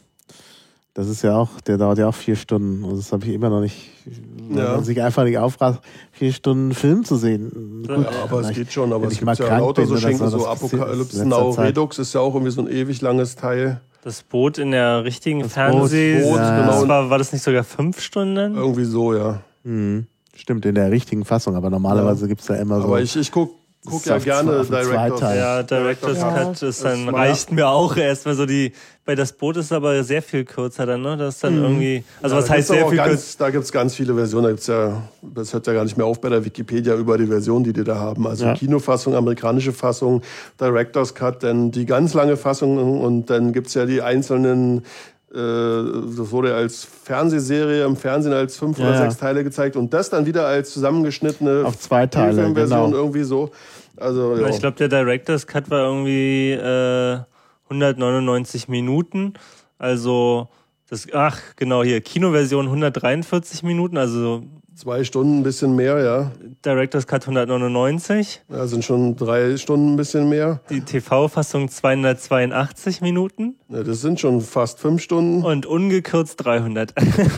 S2: Das ist ja auch, der dauert ja auch vier Stunden. Und das habe ich immer noch nicht, weil
S1: Ja.
S2: man sich einfach nicht aufrafft, vier Stunden Film zu sehen. Gut,
S1: Ja, aber es
S2: vielleicht,
S1: geht schon, aber
S2: wenn
S1: es
S2: ich mal
S1: gibt ja
S2: krank
S1: lauter
S2: bin
S1: so
S2: oder
S1: Schenken,
S2: so,
S1: so
S2: das passiert in
S1: Apokalypse
S2: letzter
S1: Now
S2: Zeit.
S1: Redux ist ja auch irgendwie so ein ewig langes Teil.
S4: Das Boot in der richtigen
S2: Das
S4: Fernseh...
S2: Boot,
S1: ja.
S4: das war, war das nicht sogar fünf Stunden?
S1: Irgendwie so, ja.
S2: Mhm. Stimmt, in der richtigen Fassung, aber normalerweise gibt es ja immer so.
S1: Aber ich, ich guck,
S2: Das
S1: guck
S2: ist
S1: ja
S2: auf
S1: gerne
S2: zwei- auf zwei
S1: Directors.
S2: Teile.
S4: Ja, Director's
S3: Ja.
S4: Cut ist dann,
S1: Das war-
S4: reicht mir auch erstmal so die, bei das Boot ist aber sehr viel kürzer dann, ne? Das ist dann irgendwie, also
S1: Ja,
S4: was
S1: da
S4: heißt
S1: gibt's aber
S4: sehr
S1: auch
S4: viel kürzer?
S1: ganz, Da gibt es ganz viele Versionen. Da gibt's ja, das hört ja gar nicht mehr auf bei der Wikipedia über die Version, die die da haben. Also
S2: Ja.
S1: Kinofassung, amerikanische Fassung, Director's Cut, dann die ganz lange Fassung und dann gibt es ja die einzelnen, äh, das wurde als Fernsehserie im Fernsehen als fünf
S2: Ja,
S1: oder
S2: ja.
S1: sechs Teile gezeigt und das dann wieder als zusammengeschnittene
S2: Auf zwei Teile,
S1: Spielfilmversion
S2: genau.
S1: irgendwie so. Also, ja.
S4: Ich glaube, der Director's Cut war irgendwie äh, hundertneunundneunzig Minuten. Also, das, ach, genau hier, Kinoversion hundertdreiundvierzig Minuten, also
S1: Zwei Stunden, ein bisschen mehr, ja.
S4: Director's Cut hundertneunundneunzig.
S1: Ja, sind schon drei Stunden ein bisschen mehr.
S4: Die T V-Fassung zweihundertzweiundachtzig Minuten
S1: Ja, das sind schon fast fünf Stunden.
S4: und ungekürzt dreihundert.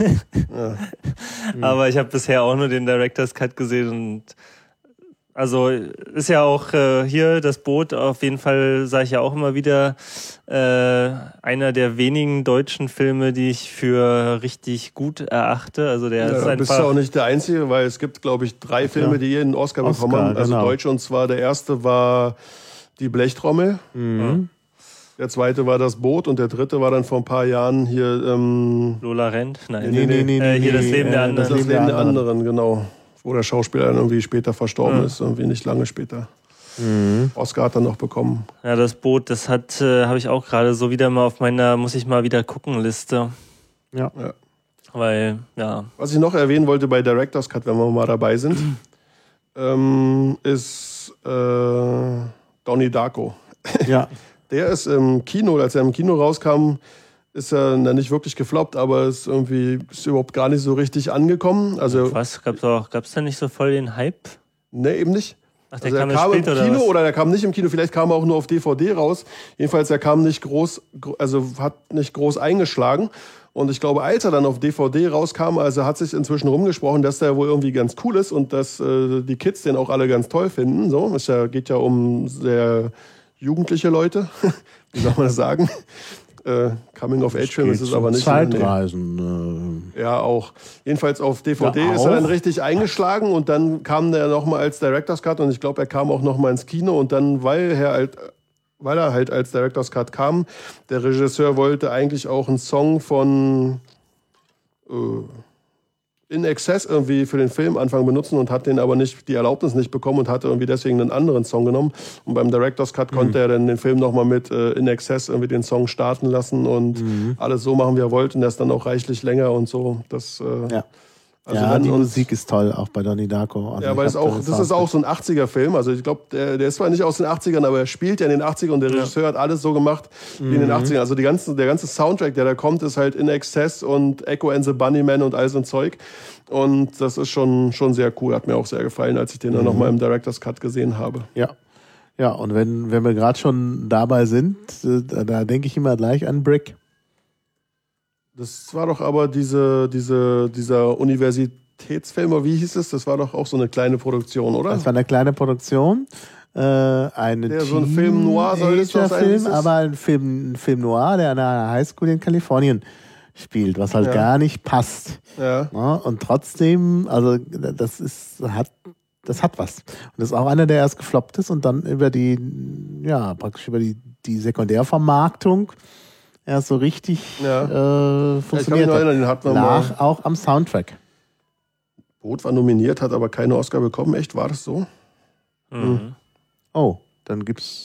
S1: Ja.
S4: Aber ich habe bisher auch nur den Director's Cut gesehen und also ist ja auch äh, hier das Boot auf jeden Fall, sage ich ja auch immer wieder, äh, einer der wenigen deutschen Filme, die ich für richtig gut erachte. Also der
S1: Ja,
S4: ist
S1: da bist du
S4: einfach
S1: auch nicht der Einzige, weil es gibt, glaube ich, drei Filme,
S2: Ja.
S1: die jeden Oscar,
S2: Oscar,
S1: bekommen haben. Also
S2: genau.
S1: Deutsche, und zwar der erste war die Blechtrommel,
S2: Mhm.
S1: der zweite war das Boot und der dritte war dann vor ein paar Jahren hier ähm,
S4: Lola Rent. Nein,
S2: Nee, nee, nee,
S4: äh, hier
S2: nee,
S4: das Leben
S2: äh,
S4: der
S2: das
S4: anderen.
S1: das Leben der anderen, genau. Wo der Schauspieler dann irgendwie später verstorben
S4: Ja.
S1: ist, irgendwie nicht lange später. Mhm. Oscar hat er noch bekommen.
S4: Ja, das Boot, das hat, äh, habe ich auch gerade so wieder mal auf meiner, muss ich mal wieder gucken, Liste.
S2: Ja.
S1: ja.
S4: Weil, ja.
S1: Was ich noch erwähnen wollte bei Director's Cut, wenn wir mal dabei sind, ähm, ist äh, Donnie Darko.
S2: Ja.
S1: Der ist im Kino, als er im Kino rauskam, ist er na, nicht wirklich gefloppt, aber ist irgendwie ist überhaupt gar nicht so richtig angekommen. Also,
S4: was? Gab's auch, gab's da nicht so voll den Hype?
S1: Ne, eben nicht.
S4: Ach, der
S1: also
S4: kam,
S1: er kam im
S4: oder
S1: Kino
S4: was?
S1: oder der kam nicht im Kino, vielleicht kam er auch nur auf D V D raus. Jedenfalls, er kam nicht groß, also hat nicht groß eingeschlagen. Und ich glaube, als er dann auf D V D rauskam, also hat sich inzwischen rumgesprochen, dass der wohl irgendwie ganz cool ist und dass äh, die Kids den auch alle ganz toll finden. So, es ja, geht ja um sehr jugendliche Leute, wie soll man das sagen? Äh, Coming-of-Age-Film ist es aber nicht.
S2: Zeitreisen.
S1: Nee. Ja, auch. Jedenfalls auf D V D
S2: ja,
S1: ist er dann richtig eingeschlagen und dann kam der nochmal als Director's Cut und ich glaube, er kam auch nochmal ins Kino und dann, weil er halt, weil er halt als Director's Cut kam, der Regisseur wollte eigentlich auch einen Song von äh, In Excess irgendwie für den Film Anfang benutzen und hat den aber nicht, die Erlaubnis nicht bekommen und hatte irgendwie deswegen einen anderen Song genommen. Und beim Director's Cut mhm. konnte er dann den Film nochmal mit äh, In Excess irgendwie den Song starten lassen und mhm. alles so machen, wie er wollte. Und der ist dann auch reichlich länger und so. Das, äh,
S2: ja.
S1: Also
S2: ja,
S1: wenn
S2: die
S1: uns,
S2: Musik ist toll, auch bei Donnie Darko. Also
S1: ja, aber das, auch, das ist auch so ein achtziger-Film. Also ich glaube, der, der ist zwar nicht aus den achtzigern, aber er spielt ja in den achtzigern und der Regisseur ja. hat alles so gemacht wie mhm. in den achtzigern. Also die ganzen, der ganze Soundtrack, der da kommt, ist halt In Excess und Echo and the Bunnymen und all so ein Zeug. Und das ist schon, schon sehr cool. Hat mir auch sehr gefallen, als ich den mhm. dann nochmal im Director's Cut gesehen habe.
S2: Ja. Ja, und wenn, wenn wir gerade schon dabei sind, da, da denke ich immer gleich an Brick.
S1: Das war doch aber diese, diese, dieser Universitätsfilm, oder wie hieß es? Das war doch auch so eine kleine Produktion, oder?
S2: Das war eine kleine Produktion. Äh, eine
S1: der, so ein Film noir soll es doch sein.
S2: Film, aber ein Film, ein Film noir, der an einer Highschool in Kalifornien spielt, was halt ja. gar nicht passt.
S1: Ja.
S2: Ja, und trotzdem, also das ist, hat, das hat was. Und das ist auch einer, der erst gefloppt ist und dann über die, ja, praktisch über die, die Sekundärvermarktung erst so richtig
S1: ja.
S2: äh, funktioniert.
S1: Ja, ich kann mich noch erinnern, den hatten wir
S2: Nach,
S1: mal.
S2: Auch am Soundtrack.
S1: Boot war nominiert, hat aber keine Oscar bekommen. Echt, war das so?
S2: Mhm. Hm. Oh, dann gibt's...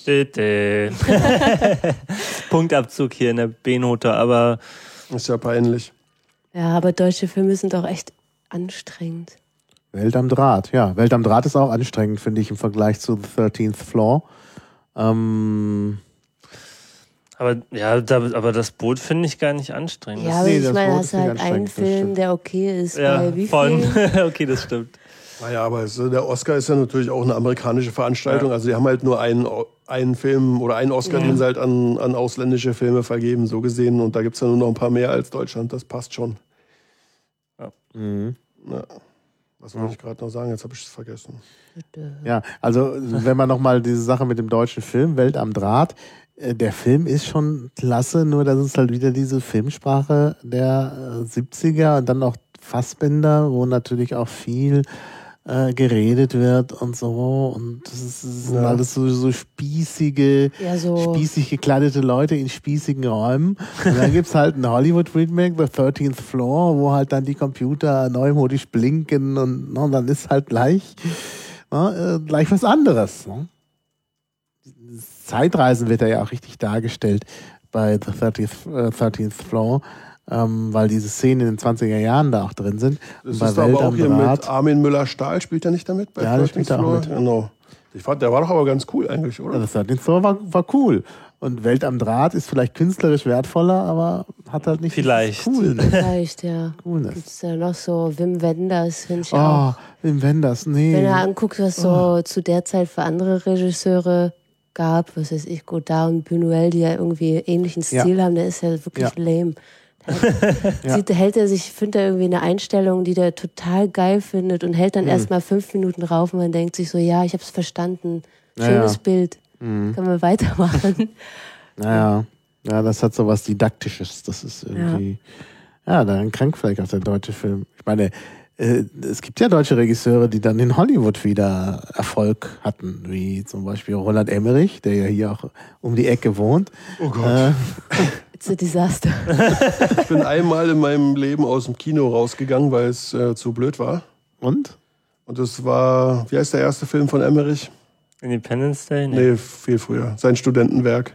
S4: Punktabzug hier in der B-Note, aber...
S1: Ist ja peinlich.
S3: Ja, aber deutsche Filme sind doch echt anstrengend.
S2: Welt am Draht, ja. Welt am Draht ist auch anstrengend, finde ich, im Vergleich zu The thirteenth Floor. Ähm...
S4: Aber ja, da, aber das Boot finde ich gar nicht anstrengend.
S3: Ja, aber
S2: nee,
S3: ich meine,
S2: Boot
S3: hast
S2: ist nicht
S3: halt einen Film, der okay ist.
S4: Ja,
S3: bei wie
S4: von.
S3: viel?
S4: Okay, das stimmt.
S1: Naja, aber es, der Oscar ist ja natürlich auch eine amerikanische Veranstaltung. Ja. Also die haben halt nur einen, einen Film oder einen Oscar, ja. den sie halt an, an ausländische Filme vergeben, so gesehen. Und da gibt es ja nur noch ein paar mehr als Deutschland. Das passt schon.
S4: Ja.
S2: Mhm.
S1: Ja. Was wollte ich gerade noch sagen? Jetzt habe ich es vergessen.
S2: Ja, also wenn man nochmal diese Sache mit dem deutschen Film, Welt am Draht, der Film ist schon klasse, nur das ist halt wieder diese Filmsprache der siebziger und dann auch Fassbinder, wo natürlich auch viel äh, geredet wird und so. Und das ist, das sind ja. alles so, so spießige,
S3: ja, so.
S2: spießig gekleidete Leute in spießigen Räumen. Und dann gibt's halt ein Hollywood-Remake, The thirteenth Floor, wo halt dann die Computer neumodisch blinken und, und dann ist halt gleich, äh, gleich was anderes. Ne? Zeitreisen wird ja auch richtig dargestellt bei The thirteenth Floor, ähm, weil diese Szenen in den zwanziger Jahren da auch drin sind.
S1: Das
S2: bei
S1: ist
S2: Welt
S1: aber auch
S2: am
S1: hier
S2: Draht,
S1: mit Armin Müller-Stahl, spielt er nicht damit? Bei
S2: ja, der spielt da auch mit.
S1: Genau. Ich fand, der war doch aber ganz cool eigentlich, oder?
S2: Ja, The thirteenth Floor war, war cool. Und Welt am Draht ist vielleicht künstlerisch wertvoller, aber hat halt nicht
S4: vielleicht.
S2: Cool.
S3: Vielleicht, ja.
S2: Coolness.
S3: Gibt es da noch so Wim Wenders, finde ich
S2: oh,
S3: auch.
S2: Wim Wenders, nee.
S3: Wenn er anguckt, was so
S2: oh.
S3: zu der Zeit für andere Regisseure gab, was weiß ich, Godard und Buñuel, die ja irgendwie ähnlichen Stil ja. haben, der ist ja wirklich ja. lame. Da ja. hält er sich, findet er irgendwie eine Einstellung, die der total geil findet und hält dann mhm. erst mal fünf Minuten rauf und man denkt sich so, ja, ich hab's verstanden. Schönes ja. Bild. Mhm. Können wir weitermachen.
S2: Naja, ja, das hat so was Didaktisches. Das ist irgendwie, ja, ja daran krankt vielleicht auch der deutsche Film. Ich meine, äh, es gibt ja deutsche Regisseure, die dann in Hollywood wieder Erfolg hatten, wie zum Beispiel Roland Emmerich, der ja hier auch um die Ecke wohnt.
S1: Oh Gott.
S2: Äh,
S3: It's a disaster.
S1: Ich bin einmal in meinem Leben aus dem Kino rausgegangen, weil es äh, zu blöd war.
S2: Und?
S1: Und das war, wie heißt der erste Film von Emmerich?
S4: Independence Day? Nee.
S1: Nee, viel früher. Sein Studentenwerk.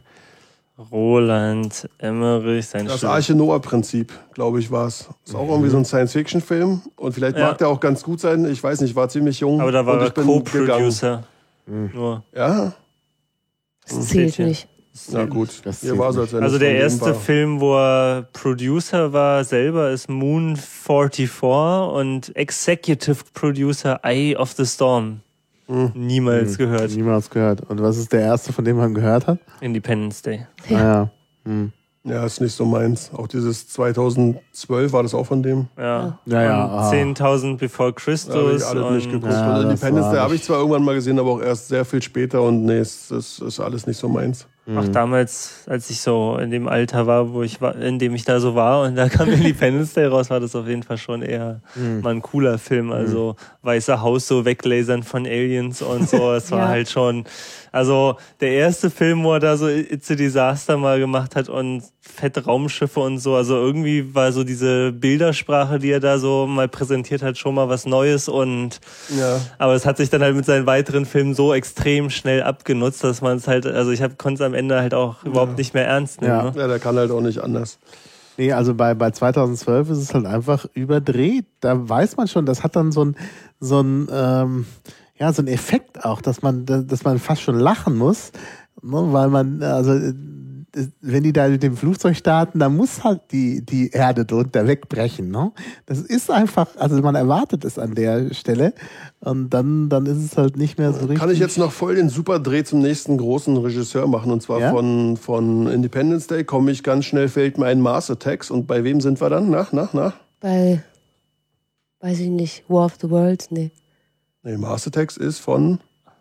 S4: Roland Emmerich, sein
S1: Das
S4: Student-
S1: Arche Noah-Prinzip, glaube ich, war es. Ist auch irgendwie so ein Science-Fiction-Film. Und vielleicht
S4: Ja.
S1: mag der auch ganz gut sein. Ich weiß nicht, war ziemlich jung.
S4: Aber da war
S1: und
S4: er
S1: ich bin
S4: Co-Producer. Nur.
S1: gegangen. Ja?
S3: Das zählt
S4: ja.
S3: nicht.
S1: Na gut.
S2: Das
S1: Mir
S2: zählt
S1: war so, als wenn
S4: Also
S1: es
S4: der
S1: von dem
S4: erste
S1: war.
S4: Film, wo er Producer war, selber ist Moon vierundvierzig und Executive Producer Eye of the Storm.
S1: Hm.
S4: Niemals
S2: Hm,
S4: gehört.
S2: Niemals gehört. Und was ist der erste, von dem man gehört hat?
S4: Independence Day.
S2: Ja. Ah, ja. Hm.
S1: Ja, ist nicht so meins. Auch dieses zweitausendzwölf war das auch von dem.
S4: Ja.
S2: Ja, ja,
S4: Und
S2: ah.
S4: zehntausend Before
S1: Da habe
S4: Christus.
S1: ich alles
S4: und
S1: nicht geguckt.
S2: Ja,
S1: und
S2: das
S1: Independence
S2: war
S1: Day habe ich
S2: nicht-
S1: zwar irgendwann mal gesehen, aber auch erst sehr viel später. Und nee, es, es ist alles nicht so meins.
S4: Auch damals, als ich so in dem Alter war, wo ich war, in dem ich da so war und da kam Independence Day raus, war das auf jeden Fall schon eher mal ein cooler Film. Also Weiße Haus so weglasern von Aliens und so. Es war
S3: Ja.
S4: halt schon, also der erste Film, wo er da so It's a Disaster mal gemacht hat und fette Raumschiffe und so. Also irgendwie war so diese Bildersprache, die er da so mal präsentiert hat, schon mal was Neues und
S1: Ja.
S4: aber es hat sich dann halt mit seinen weiteren Filmen so extrem schnell abgenutzt, dass man es halt, also ich konnte es am Ende halt auch überhaupt nicht mehr ernst nehmen.
S2: Ja.
S4: Ne?
S1: Ja, der kann halt auch nicht anders.
S2: Nee, also bei, bei zweitausendzwölf ist es halt einfach überdreht. Da weiß man schon, das hat dann so ein, so ein, ähm, ja, so ein Effekt auch, dass man, dass man fast schon lachen muss, ne, weil man, also, wenn die da mit dem Flugzeug starten, dann muss halt die, die Erde drunter wegbrechen, ne? Das ist einfach, also man erwartet es an der Stelle und dann, dann ist es halt nicht mehr so richtig.
S1: Kann ich jetzt noch voll den Superdreh zum nächsten großen Regisseur machen, und zwar
S2: Ja?
S1: von, von Independence Day komme ich ganz schnell, fällt mir ein Mars Attacks. Und bei wem sind wir dann? Na, na, na?
S3: Bei, weiß ich nicht, War of the Worlds? Nee.
S1: Nee, Mars Attacks ist von...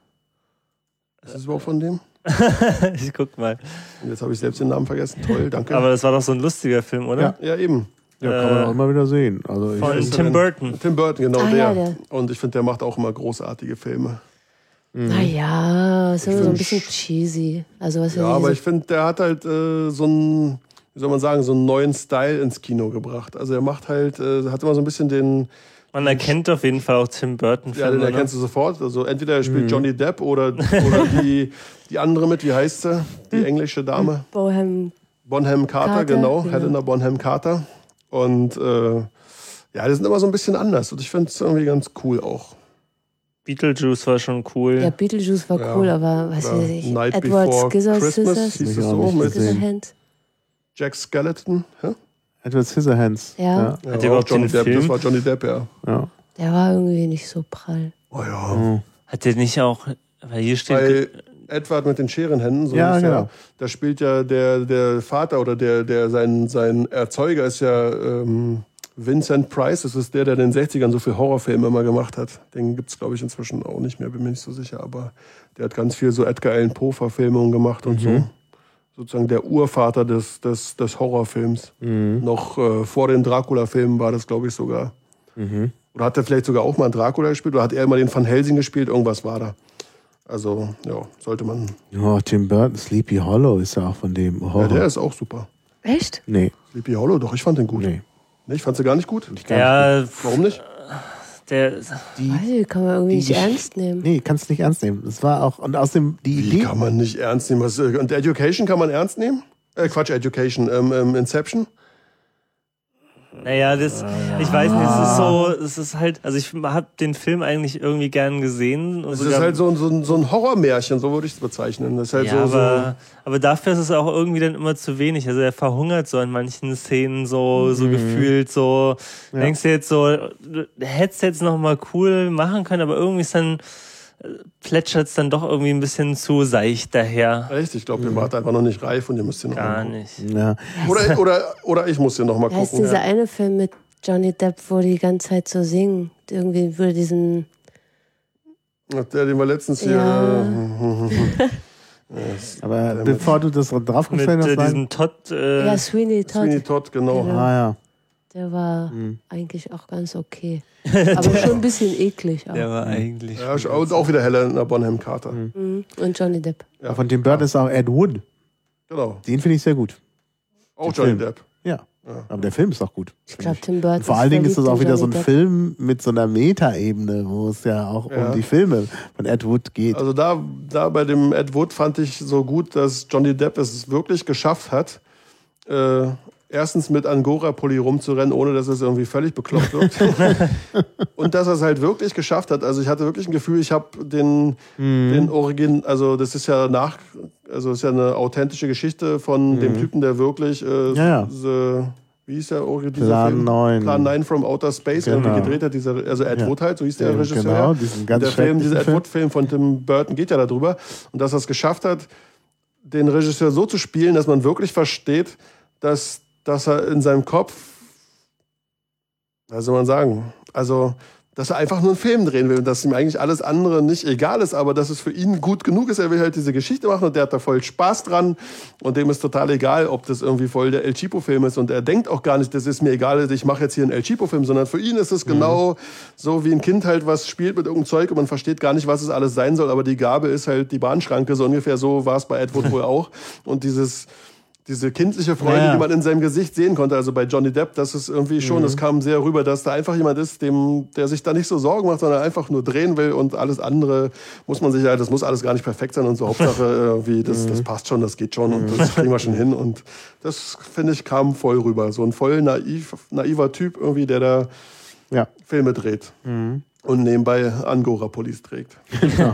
S1: Ist es überhaupt von dem?
S4: Ich guck mal.
S1: Und jetzt habe ich selbst den Namen vergessen. Toll, danke.
S4: Aber das war doch so ein lustiger Film, oder?
S1: ja, eben.
S2: Ja, kann man
S4: Äh,
S2: auch immer wieder sehen. Also ich
S4: Von
S1: ist
S4: Tim
S1: denn?
S4: Burton.
S1: Tim Burton, genau
S3: Ah,
S1: der.
S3: ja, der.
S1: Und ich finde, der macht auch immer großartige Filme.
S3: Naja, ist immer so ein
S1: find-
S3: bisschen cheesy. Also was
S1: Ja,
S3: ja
S1: aber
S3: diese,
S1: ich finde, der hat halt äh, so einen, wie soll man sagen, so einen neuen Style ins Kino gebracht. Also er macht halt, äh, hat immer so ein bisschen den,
S4: Man erkennt auf jeden Fall auch Tim Burton
S1: ja, den
S4: Filme.
S1: erkennst du sofort. Also entweder er spielt
S2: Mhm.
S1: Johnny Depp oder, oder die, die andere mit, wie heißt sie? Die englische Dame.
S3: Bohem.
S1: Bonham Carter,
S3: Carter,
S1: genau,
S3: genau.
S1: Helena Bonham Carter. Und äh, ja, die sind immer so ein bisschen anders. Und ich finde es irgendwie ganz cool auch.
S4: Beetlejuice war schon cool.
S3: Ja, Beetlejuice war
S1: Ja.
S3: cool, aber was
S1: Oder
S3: weiß ich.
S1: Night
S3: Edward
S1: Before
S3: Scissors,
S1: Christmas
S3: Scissors,
S1: hieß es
S2: Ich auch
S1: so
S2: nicht
S1: mit
S2: gesehen.
S3: Scissorhands.
S1: Jack Skeleton. Hä?
S2: Edward Scissorhands.
S3: Ja.
S1: Ja,
S4: Hat
S1: war
S4: der
S1: auch
S4: überhaupt
S1: Johnny
S4: den
S1: Depp.
S4: Film?
S1: Das war Johnny Depp, ja.
S2: Ja.
S3: Der war irgendwie nicht so prall.
S1: Oh ja.
S4: Hat der nicht auch, weil hier steht,
S1: Bei Edward mit den Scherenhänden, so
S2: Ja,
S1: hieß er,
S2: genau.
S1: da spielt ja der, der Vater oder der, der sein, sein Erzeuger ist ja ähm, Vincent Price. Das ist der, der in den sechzigern so viel Horrorfilme immer gemacht hat. Den gibt's glaube ich, inzwischen auch nicht mehr, bin mir nicht so sicher. Aber der hat ganz viel so Edgar Allan Poe-Verfilmungen gemacht und so. Sozusagen der Urvater des, des, des Horrorfilms. Noch äh, vor den Dracula-Filmen war das, glaube ich, sogar. Oder hat er vielleicht sogar auch mal Dracula gespielt? Oder hat er immer den Van Helsing gespielt? Irgendwas war da. Also, ja, sollte man.
S2: Oh, Tim Burton, Sleepy Hollow ist ja auch von dem. Oh.
S1: Ja, der ist auch super.
S3: Echt?
S2: Nee,
S1: Sleepy Hollow, doch, ich fand den gut.
S2: nee.
S1: Nee, ich fand sie gar nicht gut.
S2: Ich gar nicht.
S4: ja,
S1: Warum nicht?
S4: der,
S2: Die,
S3: Weiß ich, kann man irgendwie
S2: Die
S3: nicht
S2: Gesch-
S3: ernst nehmen.
S2: nee, kannst nicht ernst nehmen. Das war auch, und außerdem die
S1: Wie
S2: Idee.
S1: kann man nicht ernst nehmen? Was, äh, und Education kann man ernst nehmen? Äh, Quatsch, Education. Ähm, ähm, Inception?
S4: naja, das, ich weiß nicht, es ist so, es ist halt, also ich habe den Film eigentlich irgendwie gern gesehen. Und
S1: Das ist
S4: sogar-
S1: halt so, ein- so, ein- so ein Horrormärchen, so würde ich es bezeichnen. Das ist halt
S4: ja,
S1: so,
S4: aber, aber dafür ist es auch irgendwie dann immer zu wenig. Also er verhungert so in manchen Szenen so, so gefühlt so.
S2: Ja.
S4: Denkst du jetzt so, du hättest jetzt noch mal cool machen können, aber irgendwie ist dann, äh, plätschert es dann doch irgendwie ein bisschen zu seicht daher.
S1: so. Echt? Ich glaube, ihr wart einfach noch nicht reif und ihr müsst den noch
S4: Gar
S1: mal gucken.
S4: nicht.
S2: Ja.
S1: Oder, oder, oder ich muss den noch mal
S3: Da ist
S1: gucken.
S3: dieser
S1: Ja.
S3: eine Film mit Johnny Depp, wo die ganze Zeit so singen. Irgendwie würde diesen.
S1: Der, den wir letztens hier.
S3: Ja.
S2: Aber
S1: Damit-
S2: bevor du das drauf
S4: Mit
S2: gestellt
S4: äh,
S2: hast, sagen,
S4: diesem Todd, äh,
S3: Ja, Sweeney Todd.
S1: Sweeney Todd, genau.
S3: Genau.
S2: ah ja.
S3: Der war
S2: Hm.
S3: eigentlich auch ganz okay. Aber schon ein bisschen eklig auch.
S4: der war eigentlich.
S1: Ja, und auch wieder Helena Bonham Carter.
S3: Mhm. Und Johnny Depp.
S2: Ja. Von Tim Burton ist auch Ed Wood.
S1: Genau.
S2: Den finde ich sehr gut.
S1: Auch
S2: Den
S1: Johnny
S2: Film.
S1: Depp.
S2: Ja. Aber der Film ist auch gut.
S3: Ich glaube, Tim Burton.
S2: Und vor allen Dingen ist das auch wieder so ein
S3: Depp.
S2: Film mit so einer Meta-Ebene, wo es ja auch
S1: Ja.
S2: um die Filme von Ed Wood geht.
S1: Also da, da bei dem Ed Wood fand ich so gut, dass Johnny Depp es wirklich geschafft hat, äh, erstens mit Angora-Pulli rumzurennen, ohne dass es irgendwie völlig bekloppt wird. Und dass er es halt wirklich geschafft hat. Also ich hatte wirklich ein Gefühl, ich habe den,
S2: Mhm.
S1: den Origin, also das ist ja nach, also das ist ja eine authentische Geschichte von dem Typen, der wirklich, äh,
S2: Ja, ja.
S1: The, wie hieß der Origin, dieser
S2: Plan
S1: Film?
S2: neun.
S1: Plan neun from Outer Space,
S2: Genau.
S1: irgendwie gedreht hat, dieser, also Ed
S2: Ja.
S1: Wood halt, so hieß der
S2: Ja,
S1: Regisseur.
S2: genau, diesen ganz
S1: der Film, dieser Ed
S2: schrecklichen
S1: Wood-Film von Tim Burton geht ja darüber. Und dass er es geschafft hat, den Regisseur so zu spielen, dass man wirklich versteht, dass, dass er in seinem Kopf, was soll man sagen, also, dass er einfach nur einen Film drehen will und dass ihm eigentlich alles andere nicht egal ist, aber dass es für ihn gut genug ist. Er will halt diese Geschichte machen und der hat da voll Spaß dran und dem ist total egal, ob das irgendwie voll der El Chipo-Film ist und er denkt auch gar nicht, das ist mir egal, ich mache jetzt hier einen El Chipo-Film, sondern für ihn ist es genau so, wie ein Kind halt was spielt mit irgendeinem Zeug und man versteht gar nicht, was es alles sein soll, aber die Gabe ist halt die Bahnschranke, so ungefähr so war es bei Ed Wood wohl auch und dieses diese kindliche Freude,
S2: Ja, ja.
S1: die man in seinem Gesicht sehen konnte, also bei Johnny Depp, das ist irgendwie schon, das kam sehr rüber, dass da einfach jemand ist, dem, der sich da nicht so Sorgen macht, sondern einfach nur drehen will und alles andere muss man sich ja, das muss alles gar nicht perfekt sein und so, Hauptsache irgendwie, das, das passt schon, das geht schon und das kriegen wir schon hin und das, finde ich, kam voll rüber. So ein voll naiv, naiver Typ irgendwie, der da
S2: Ja.
S1: Filme dreht.
S2: Mhm.
S1: Und nebenbei Angora-Pullis trägt.
S2: Genau.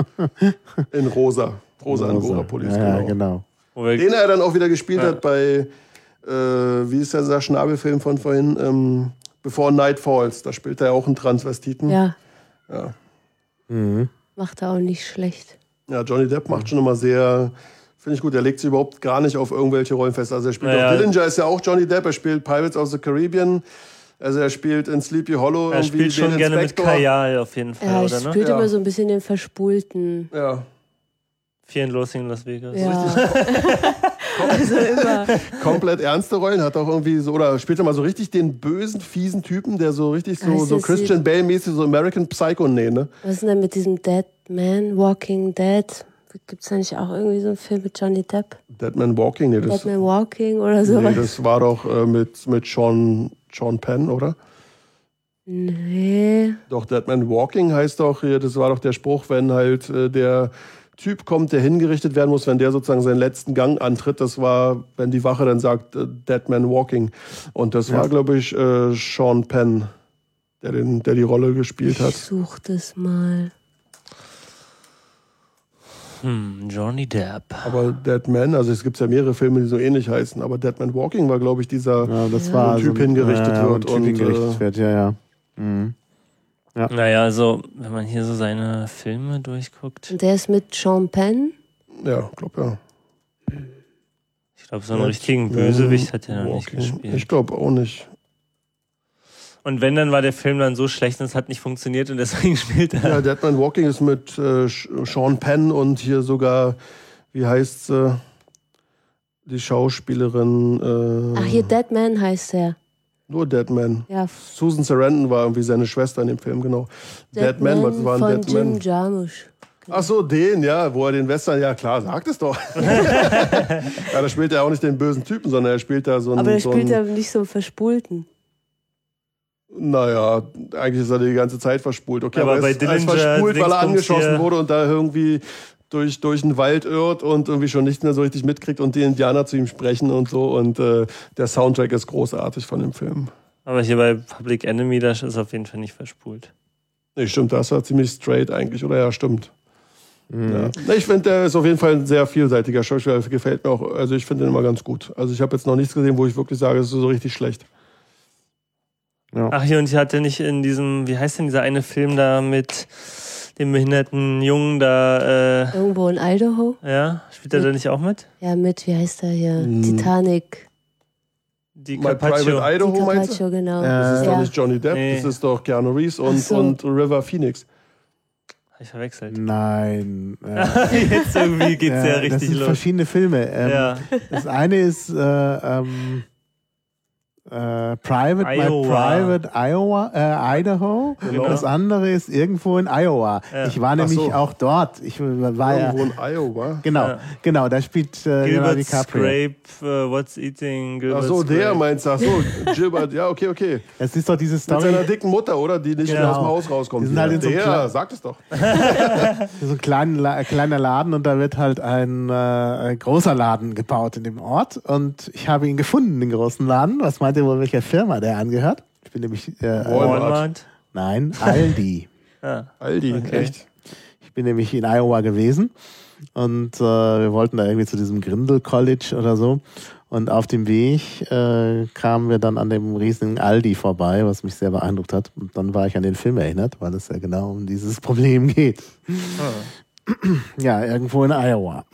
S1: In rosa. Rosa Angora-Pullis,
S2: ja, ja,
S1: genau.
S2: genau.
S4: Wo wir-
S1: Den er dann auch wieder gespielt
S4: Ja.
S1: hat bei, äh, wie ist der Schnabelfilm von vorhin? Ähm, Before Night Falls. Da spielt er auch einen Transvestiten.
S3: Ja,
S1: Ja.
S2: Mhm.
S3: macht er auch nicht schlecht.
S1: Ja, Johnny Depp macht schon immer sehr, finde ich gut, er legt sich überhaupt gar nicht auf irgendwelche Rollen fest. Also er spielt
S4: Naja.
S1: auch Dillinger, ist ja auch Johnny Depp, er spielt Pirates of the Caribbean. Also er spielt in Sleepy Hollow
S4: Er
S1: irgendwie
S4: spielt schon
S1: den
S4: gerne mit
S1: Inspektor.
S4: Kajal auf jeden Fall,
S3: Ja,
S4: oder
S3: ich
S4: ne?
S3: spielt
S1: Ja.
S3: immer so ein bisschen den Verspulten.
S1: Ja.
S4: Fear and Loathing in Las Vegas.
S3: Ja. Also immer.
S1: Komplett ernste Rollen, hat auch irgendwie so, oder spielt er mal so richtig den bösen, fiesen Typen, der so richtig so,
S3: Heißt
S1: so
S3: das
S1: Christian Bale-mäßig, so American Psycho, nee, ne?
S3: Was ist denn mit diesem Dead Man, Walking Dead? Gibt es da nicht auch irgendwie so einen Film mit Johnny Depp?
S1: Dead Man Walking, nee, das,
S3: Dead Man Walking oder sowas?
S1: nee, das war doch äh, mit, mit Sean, Sean Penn, oder?
S3: Nee.
S1: Doch, Dead Man Walking heißt doch, hier, das war doch der Spruch, wenn halt äh, der Typ kommt, der hingerichtet werden muss, wenn der sozusagen seinen letzten Gang antritt. Das war, wenn die Wache dann sagt, äh, Dead Man Walking. Und das war, glaube ich, äh, Sean Penn, der, den, der die Rolle gespielt
S3: Ich
S1: hat.
S3: such das mal.
S4: Hm, Johnny Depp.
S1: Aber Dead Man, also es gibt ja mehrere Filme, die so ähnlich heißen, aber Dead Man Walking war, glaube ich, dieser...
S2: Ja, das
S3: Ja.
S2: war
S1: Wo ein Typ
S2: so ein-
S1: hingerichtet
S2: ja, ja, wo ein
S1: wird
S2: Typ
S1: und,
S2: hingerichtet
S1: äh,
S2: wird, ja, ja. Mhm.
S4: Naja, also, wenn man hier so seine Filme durchguckt,
S3: Und der ist mit Sean Penn.
S1: Ja, glaube ja.
S4: ich glaube, so einen richtigen Bösewicht hat er noch nicht
S1: Walking.
S4: gespielt.
S1: Ich glaube auch nicht.
S4: Und wenn, dann war der Film dann so schlecht und es hat nicht funktioniert und deswegen spielt er.
S1: Ja, Dead Man Walking ist mit äh, Sean Penn und hier sogar, wie heißt sie, die Schauspielerin. Äh,
S3: Ach, hier Dead Man heißt er.
S1: Nur Dead Man.
S3: Ja,
S1: Susan Sarandon war irgendwie seine Schwester in dem Film, genau. Dead, Man, was war
S3: von
S1: ein Dead
S3: Jim
S1: Man?
S3: Jarmusch.
S1: Ach so, den, ja, wo er den Western, ja klar, sagt es doch. Ja, da spielt er auch nicht den bösen Typen, sondern er spielt da so einen.
S3: Aber er
S1: so
S3: spielt ja
S1: einen,
S3: nicht so einen Verspulten.
S1: Naja, eigentlich ist er die ganze Zeit verspult. Okay,
S4: Aber
S1: aber,
S4: bei
S1: er ist, er ist
S4: Dillinger,
S1: verspult, weil er
S4: Dingsbums
S1: angeschossen
S4: hier-
S1: wurde und da irgendwie durch, durch den Wald irrt und irgendwie schon nichts mehr so richtig mitkriegt und die Indianer zu ihm sprechen und so. Und äh, der Soundtrack ist großartig von dem Film.
S4: Aber hier bei Public Enemy, das ist auf jeden Fall nicht verspult.
S1: Nee, stimmt, das war ziemlich straight eigentlich, oder? Ja, stimmt.
S2: Mhm.
S1: Ja. Nee, ich finde, der ist auf jeden Fall ein sehr vielseitiger Schauspieler. Gefällt mir auch. Also ich finde den immer ganz gut. Also ich habe jetzt noch nichts gesehen, wo ich wirklich sage, es ist so richtig schlecht.
S4: Ach, hier, und ich hatte nicht in diesem, wie heißt denn dieser eine Film da mit dem behinderten Jungen da, äh,
S3: Irgendwo in Idaho.
S4: ja, spielt er da nicht auch mit?
S3: Ja, mit, wie heißt er hier?
S1: Hm.
S3: Titanic.
S4: Die
S1: My Private
S4: Carpaccio.
S1: Idaho,
S3: Die
S1: meinst du?
S3: Carpaccio, genau.
S1: Das ist
S3: ja.
S1: doch nicht Johnny Depp,
S4: Nee.
S1: das ist doch Keanu Reeves und,
S3: Ach so.
S1: und River Phoenix.
S4: Hab ich verwechselt.
S2: Nein. Äh,
S4: Jetzt irgendwie geht's ja,
S2: ja,
S4: richtig
S2: das sind
S4: los.
S2: verschiedene Filme. Ähm,
S4: Ja.
S2: Das eine ist, äh, ähm, äh, Private,
S4: Iowa.
S2: My Private Iowa, äh, Idaho.
S1: Genau.
S2: Das andere ist irgendwo in Iowa.
S4: Ja.
S2: Ich war nämlich
S1: so.
S2: auch dort. Ich war ja,
S1: Irgendwo in Iowa.
S2: genau,
S4: Ja.
S2: genau, da spielt äh, Leonardo
S4: Gilbert
S2: DiCaprio.
S4: Scrape, uh, What's Eating Gilbert
S1: Ach so, der
S4: Scrape.
S1: meinst du. Ach so, Gilbert. Ja, okay, okay.
S2: Es ist doch diese
S1: Mit
S2: Story,
S1: seiner dicken Mutter, oder? Die nicht
S2: Genau.
S1: mehr aus dem Haus rauskommt.
S2: Die sind halt in so einem
S1: der,
S2: Kle-
S1: sag es doch.
S2: so ein kleiner, La- kleiner Laden und da wird halt ein, äh, ein großer Laden gebaut in dem Ort und ich habe ihn gefunden, den großen Laden. Was meint ihr wohl, welcher Firma der angehört? Ich bin nämlich, äh, äh,
S1: Walmart.
S4: Walmart.
S2: nein, Aldi.
S4: Ah.
S1: Aldi,
S4: Okay.
S1: echt.
S2: Ich bin nämlich in Iowa gewesen und äh, wir wollten da irgendwie zu diesem Grindel College oder so. Und auf dem Weg äh, kamen wir dann an dem riesigen Aldi vorbei, was mich sehr beeindruckt hat. Und dann war ich an den Film erinnert, weil es ja genau um dieses Problem geht.
S4: Ah.
S2: Ja, irgendwo in Iowa.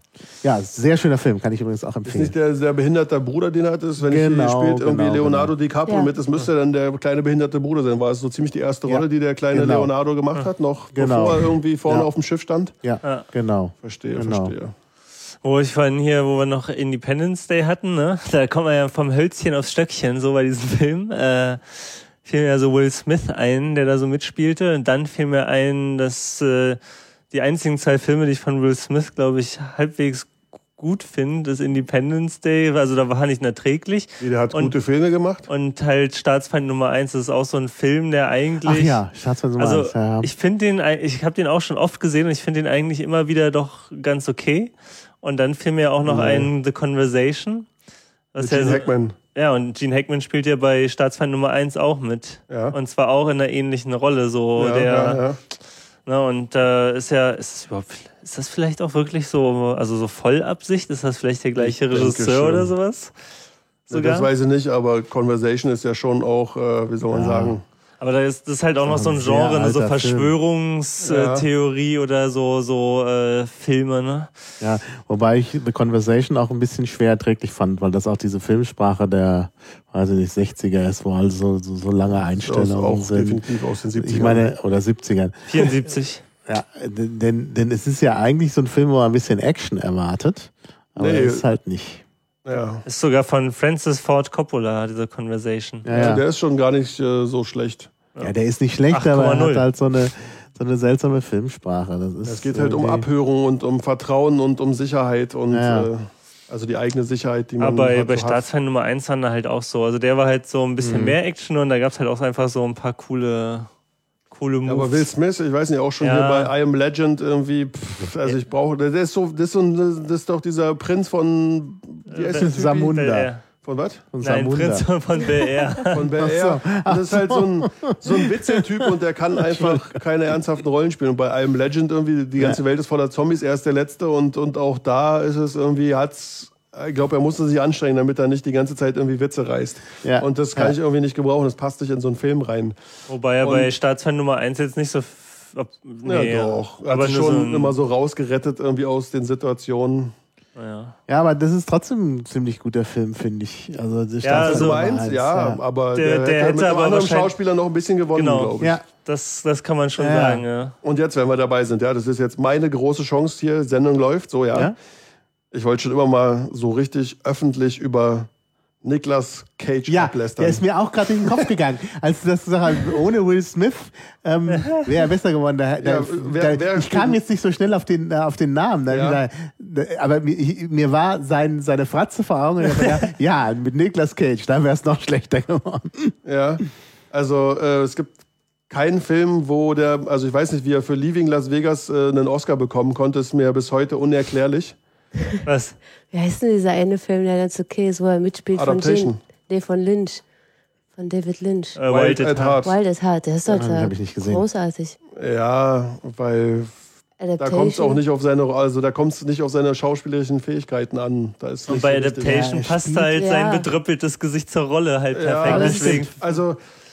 S2: Ja, sehr schöner Film, kann ich übrigens auch
S1: Ist
S2: empfehlen.
S1: nicht der, der behinderte Bruder, den er hat, ist, wenn
S2: Genau,
S1: ich spielt irgendwie
S2: genau,
S1: Leonardo
S2: genau.
S1: DiCaprio
S3: Ja.
S1: mit, das müsste dann der kleine behinderte Bruder sein. War es so ziemlich die erste
S2: Ja.
S1: Rolle, die der kleine
S2: Genau.
S1: Leonardo gemacht hat, noch
S2: Genau.
S1: bevor er irgendwie vorne
S2: Ja.
S1: auf dem Schiff stand?
S2: Ja,
S4: Ja.
S2: genau.
S1: Verstehe,
S2: Genau.
S1: verstehe.
S4: Wo ich vorhin hier, wo wir noch Independence Day hatten, ne? Da kommt man ja vom Hölzchen aufs Stöckchen, so bei diesem Film. Äh, fiel mir ja so Will Smith ein, der da so mitspielte. Und dann fiel mir ein, dass äh, die einzigen zwei Filme, die ich von Will Smith, glaube ich, halbwegs gut finde, ist Independence Day. Also da war er nicht erträglich.
S1: Wie, der hat
S4: Und-
S1: gute Filme gemacht?
S4: Und halt Staatsfeind Nummer eins, das ist auch so ein Film, der eigentlich...
S2: Ach ja, Staatsfeind Nummer
S4: Also
S2: eins, ja, ja.
S4: ich finde den, ei- ich habe den auch schon oft gesehen und ich finde den eigentlich immer wieder doch ganz okay. Und dann fiel mir auch noch
S1: Nee.
S4: ein The Conversation. Was
S1: Mit
S4: ja
S1: Gene
S4: so-
S1: Hackman.
S4: Ja, und Gene Hackman spielt ja bei Staatsfeind Nummer eins auch mit.
S1: Ja.
S4: Und zwar auch in einer ähnlichen Rolle. So
S1: ja,
S4: der,
S1: ja, ja.
S4: Ne, und äh, ist ja, ist das überhaupt, ist das vielleicht auch wirklich so, also so Vollabsicht? Ist das vielleicht der gleiche
S1: Ich denke
S4: Regisseur
S1: schon.
S4: oder sowas? Sogar?
S1: Das weiß ich nicht, aber Conversation ist ja schon auch, äh, wie soll man
S2: Ja.
S1: sagen,
S4: Aber da ist das ist halt auch noch so ein
S2: ein sehr
S4: Genre, ne, so
S2: alter Film.
S4: Verschwörungstheorie oder so so äh, Filme, ne?
S2: Ja, wobei ich The Conversation auch ein bisschen schwer erträglich fand, weil das auch diese Filmsprache der, weiß ich nicht, sechziger ist, wo also so, so lange
S1: das ist
S2: Einstellungen
S1: auch
S2: sind.
S1: definitiv aus den siebzigern.
S2: Ich meine, oder siebzigern.
S4: vierundsiebzig.
S2: Ja, denn, denn es ist ja eigentlich so ein Film, wo man ein bisschen Action erwartet, aber
S1: Nee.
S2: es ist halt nicht.
S1: ja.
S4: Ist sogar von Francis Ford Coppola, diese Conversation.
S2: Ja,
S1: Also
S2: ja.
S1: der ist schon gar nicht äh, so schlecht.
S2: ja der ist nicht schlecht,
S4: acht
S2: aber
S4: Komma
S2: er
S4: null.
S2: hat halt so eine, so eine seltsame Filmsprache. Das ist
S1: Es geht halt um
S2: irgendwie-
S1: Abhörung und um Vertrauen und um Sicherheit und
S2: Ja.
S1: äh, also die eigene Sicherheit, die man
S4: Aber bei,
S1: halt
S4: bei
S1: so hat.
S4: Staatsfeind Nummer eins waren da halt auch so. Also der war halt so ein bisschen
S2: Mhm.
S4: mehr Action und da gab es halt auch einfach so ein paar coole, coole Moves.
S1: Ja, aber Will Smith, ich weiß nicht, auch schon
S4: Ja.
S1: hier bei I Am Legend irgendwie, pff, also ich brauche, der ist so, das ist, so ein, das ist doch dieser Prinz von, wie heißt der Typ?
S2: Samunda.
S4: Bel Air.
S1: Von was?
S2: Und
S4: Nein,
S2: Samunda.
S4: Prinz von Bel Air.
S1: Von Bel Air. Und das ist halt so ein, so ein Witzeltyp und der kann einfach keine ernsthaften Rollen spielen. Und bei I Am Legend irgendwie, die ganze
S2: Ja.
S1: Welt ist voller Zombies, er ist der Letzte und, und auch da ist es irgendwie, hat's, ich glaube, er musste sich anstrengen, damit er nicht die ganze Zeit irgendwie Witze reißt.
S2: Ja.
S1: Und das kann
S2: Ja.
S1: ich irgendwie nicht gebrauchen, das passt nicht in so einen Film rein.
S4: Wobei er
S1: Und-
S4: bei Staatsfeind Nummer eins jetzt nicht so... f- Ob, nee,
S1: ja, doch. Er
S4: Aber
S1: hat sich
S4: nur
S1: schon
S4: so ein,
S1: immer so rausgerettet irgendwie aus den Situationen.
S4: Ja.
S2: Ja, aber das ist trotzdem ein ziemlich guter Film, finde ich. Also, das
S4: Ja,
S2: Staatsfeind
S4: also
S1: Du
S2: Nummer
S1: meinst,
S2: eins,
S1: ja, aber
S4: Der-
S1: der,
S4: der
S1: hätte,
S4: hätte
S1: mit einem
S4: aber
S1: anderen
S4: wahrscheinlich-
S1: Schauspieler noch ein bisschen gewonnen,
S4: Genau.
S1: glaube ich.
S2: Ja,
S4: Das, das kann man schon
S2: Ja.
S4: sagen, ja.
S1: Und jetzt, wenn wir dabei sind, ja, das ist jetzt meine große Chance hier, Sendung läuft, so ja.
S2: Ja?
S1: Ich wollte schon immer mal so richtig öffentlich über Nicolas Cage
S2: Ja,
S1: ablästern.
S2: der ist mir auch gerade in den Kopf gegangen. Als du das gesagt hast, ohne Will Smith ähm, wäre er besser geworden. Da, da,
S1: Ja, wer-
S2: da,
S1: wer
S2: ich kam
S1: spielt-
S2: jetzt nicht so schnell auf den, äh, auf den Namen. Da,
S1: Ja.
S2: da, da, aber mir, ich- mir war sein, seine Fratze vor Augen. Und ich dachte, ja, ja, mit Nicolas Cage, dann wäre es noch schlechter geworden.
S1: Ja, also äh, es gibt keinen Film, wo der, also ich weiß nicht, wie er für Leaving Las Vegas äh, einen Oscar bekommen konnte, ist mir bis heute unerklärlich.
S4: Was?
S3: Wie heißt denn dieser eine Film, der ganz okay ist, wo er mitspielt von
S1: Adaptation.
S3: Jim? Nee, von Lynch. Von David Lynch.
S4: Äh, Wild at Heart.
S3: Wild at Heart, der ist doch
S2: Ja, den hab ich nicht gesehen.
S3: großartig.
S1: Ja, weil da
S3: Adaptation.
S1: kommt es auch nicht auf seine, also da kommt es nicht auf seine schauspielerischen Fähigkeiten an. Da ist
S4: Und
S1: nicht
S4: bei
S1: so richtig-
S4: Adaptation
S2: Ja, er
S4: passt
S2: spielt-
S4: halt sein
S3: Ja.
S4: bedrüppeltes Gesicht zur Rolle halt
S1: Ja,
S4: perfekt.
S1: das
S4: Deswegen.
S1: stimmt. Also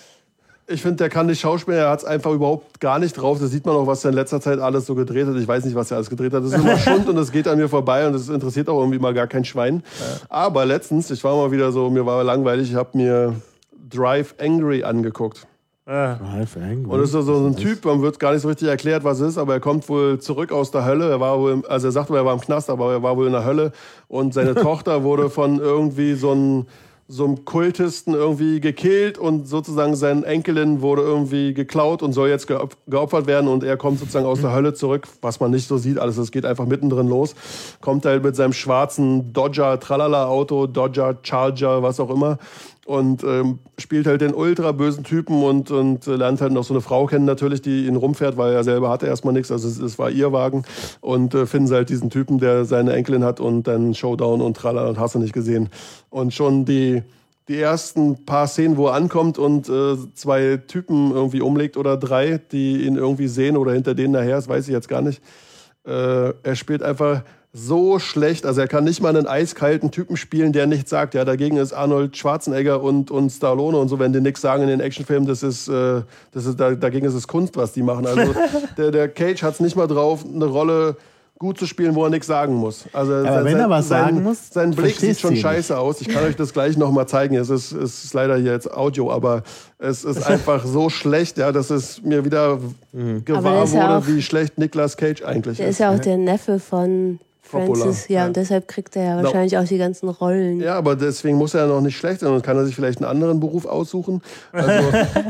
S1: ich finde, der kann nicht schauspielen, er hat es einfach überhaupt gar nicht drauf. Das sieht man auch, was er in letzter Zeit alles so gedreht hat. Ich weiß nicht, was er alles gedreht hat. Das ist immer Schund und das geht an mir vorbei und das interessiert auch irgendwie mal gar kein Schwein. Aber letztens, ich war mal wieder so, mir war langweilig, ich habe mir Drive Angry angeguckt.
S4: Ah,
S1: Und das ist so ein Typ, man wird gar nicht so richtig erklärt, was es ist, aber er kommt wohl zurück aus der Hölle. Er war wohl, im, also er sagte, er war im Knast, aber er war wohl in der Hölle. Und seine Tochter wurde von irgendwie so einem so einem Kultisten irgendwie gekillt und sozusagen seine Enkelin wurde irgendwie geklaut und soll jetzt geop- geopfert werden und er kommt sozusagen aus der Hölle zurück, was man nicht so sieht, alles, es geht einfach mittendrin los, kommt halt mit seinem schwarzen Dodger, Tralala-Auto, Dodger, Charger, was auch immer und ähm, spielt halt den ultra bösen Typen und, und äh, lernt halt noch so eine Frau kennen natürlich, die ihn rumfährt, weil er selber hatte erstmal nichts, also es, es war ihr Wagen und äh, finden sie halt diesen Typen, der seine Enkelin hat und dann Showdown und Tralala und hast du nicht gesehen. Und schon die, die ersten paar Szenen, wo er ankommt und äh, zwei Typen irgendwie umlegt oder drei, die ihn irgendwie sehen oder hinter denen nachher, das weiß ich jetzt gar nicht. Äh, er spielt einfach so schlecht, also er kann nicht mal einen eiskalten Typen spielen, der nichts sagt. Ja, dagegen ist Arnold Schwarzenegger und, und Stallone und so, wenn die nichts sagen in den Actionfilmen, das ist, äh, das ist, dagegen ist es Kunst, was die machen. Also der, der Cage hat es nicht mal drauf, eine Rolle gut zu spielen, wo er nichts sagen muss. Also
S2: Aber
S1: sein,
S2: wenn er was
S1: sein,
S2: sagen muss,
S1: sein Blick sieht
S2: verstehst
S1: schon
S2: du ihn
S1: scheiße
S2: nicht.
S1: aus. Ich kann euch das gleich noch mal zeigen. Es ist, es ist leider hier jetzt Audio, aber es ist einfach so schlecht, ja, dass es mir wieder
S3: Aber
S1: gewahr
S3: der ist ja
S1: wurde,
S3: auch-
S1: wie schlecht Nicolas Cage eigentlich
S3: Der
S1: ist.
S3: ist ja auch der Neffe von
S1: Coppola,
S3: Francis, ja,
S1: ja.
S3: und deshalb kriegt er ja wahrscheinlich auch die ganzen Rollen.
S1: Ja, aber deswegen muss er noch nicht schlecht sein und kann er sich vielleicht einen anderen Beruf aussuchen. Also,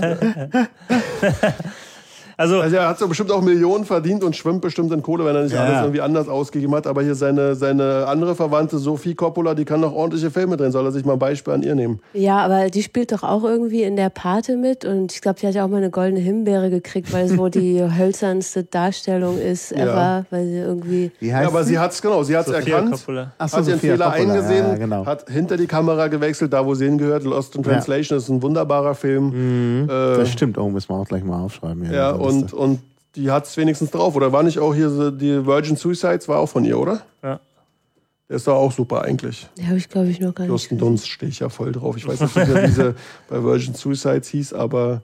S4: Also,
S1: also er hat so bestimmt auch Millionen verdient und schwimmt bestimmt in Kohle, wenn er nicht
S2: Ja.
S1: alles irgendwie anders ausgegeben hat. Aber hier seine, seine andere Verwandte, Sophie Coppola, die kann noch ordentliche Filme drehen. Soll er sich mal ein Beispiel an ihr nehmen?
S3: Ja, aber die spielt doch auch irgendwie in der Pate mit und ich glaube, die hat ja auch mal eine goldene Himbeere gekriegt, weil es wohl die hölzernste Darstellung ist ever,
S1: Ja.
S3: weil sie irgendwie...
S2: Wie
S1: Ja,
S2: heißt
S1: aber
S2: sie?
S1: sie hat es genau, sie hat es
S4: Sophia
S1: erkannt,
S4: Coppola.
S2: Ach so,
S1: hat ihren
S2: Sophia
S1: Fehler
S2: Coppola,
S1: eingesehen,
S2: ja, genau.
S1: hat hinter die Kamera gewechselt, da wo sie hingehört. Lost in
S2: Ja.
S1: Translation ist ein wunderbarer Film. Äh,
S2: Das stimmt, oh, müssen wir auch gleich mal aufschreiben. hier
S1: ja,
S2: in der
S1: und,
S2: Liste.
S1: und die hat es wenigstens drauf. Oder war nicht auch hier so die Virgin Suicides, war auch von ihr, oder?
S4: Ja.
S1: Der ist doch auch super eigentlich.
S3: Die habe ich, glaube ich, noch gar nicht
S1: Kirsten Dunst stehe ich ja voll drauf. Ich weiß nicht, wie diese bei Virgin Suicides hieß, aber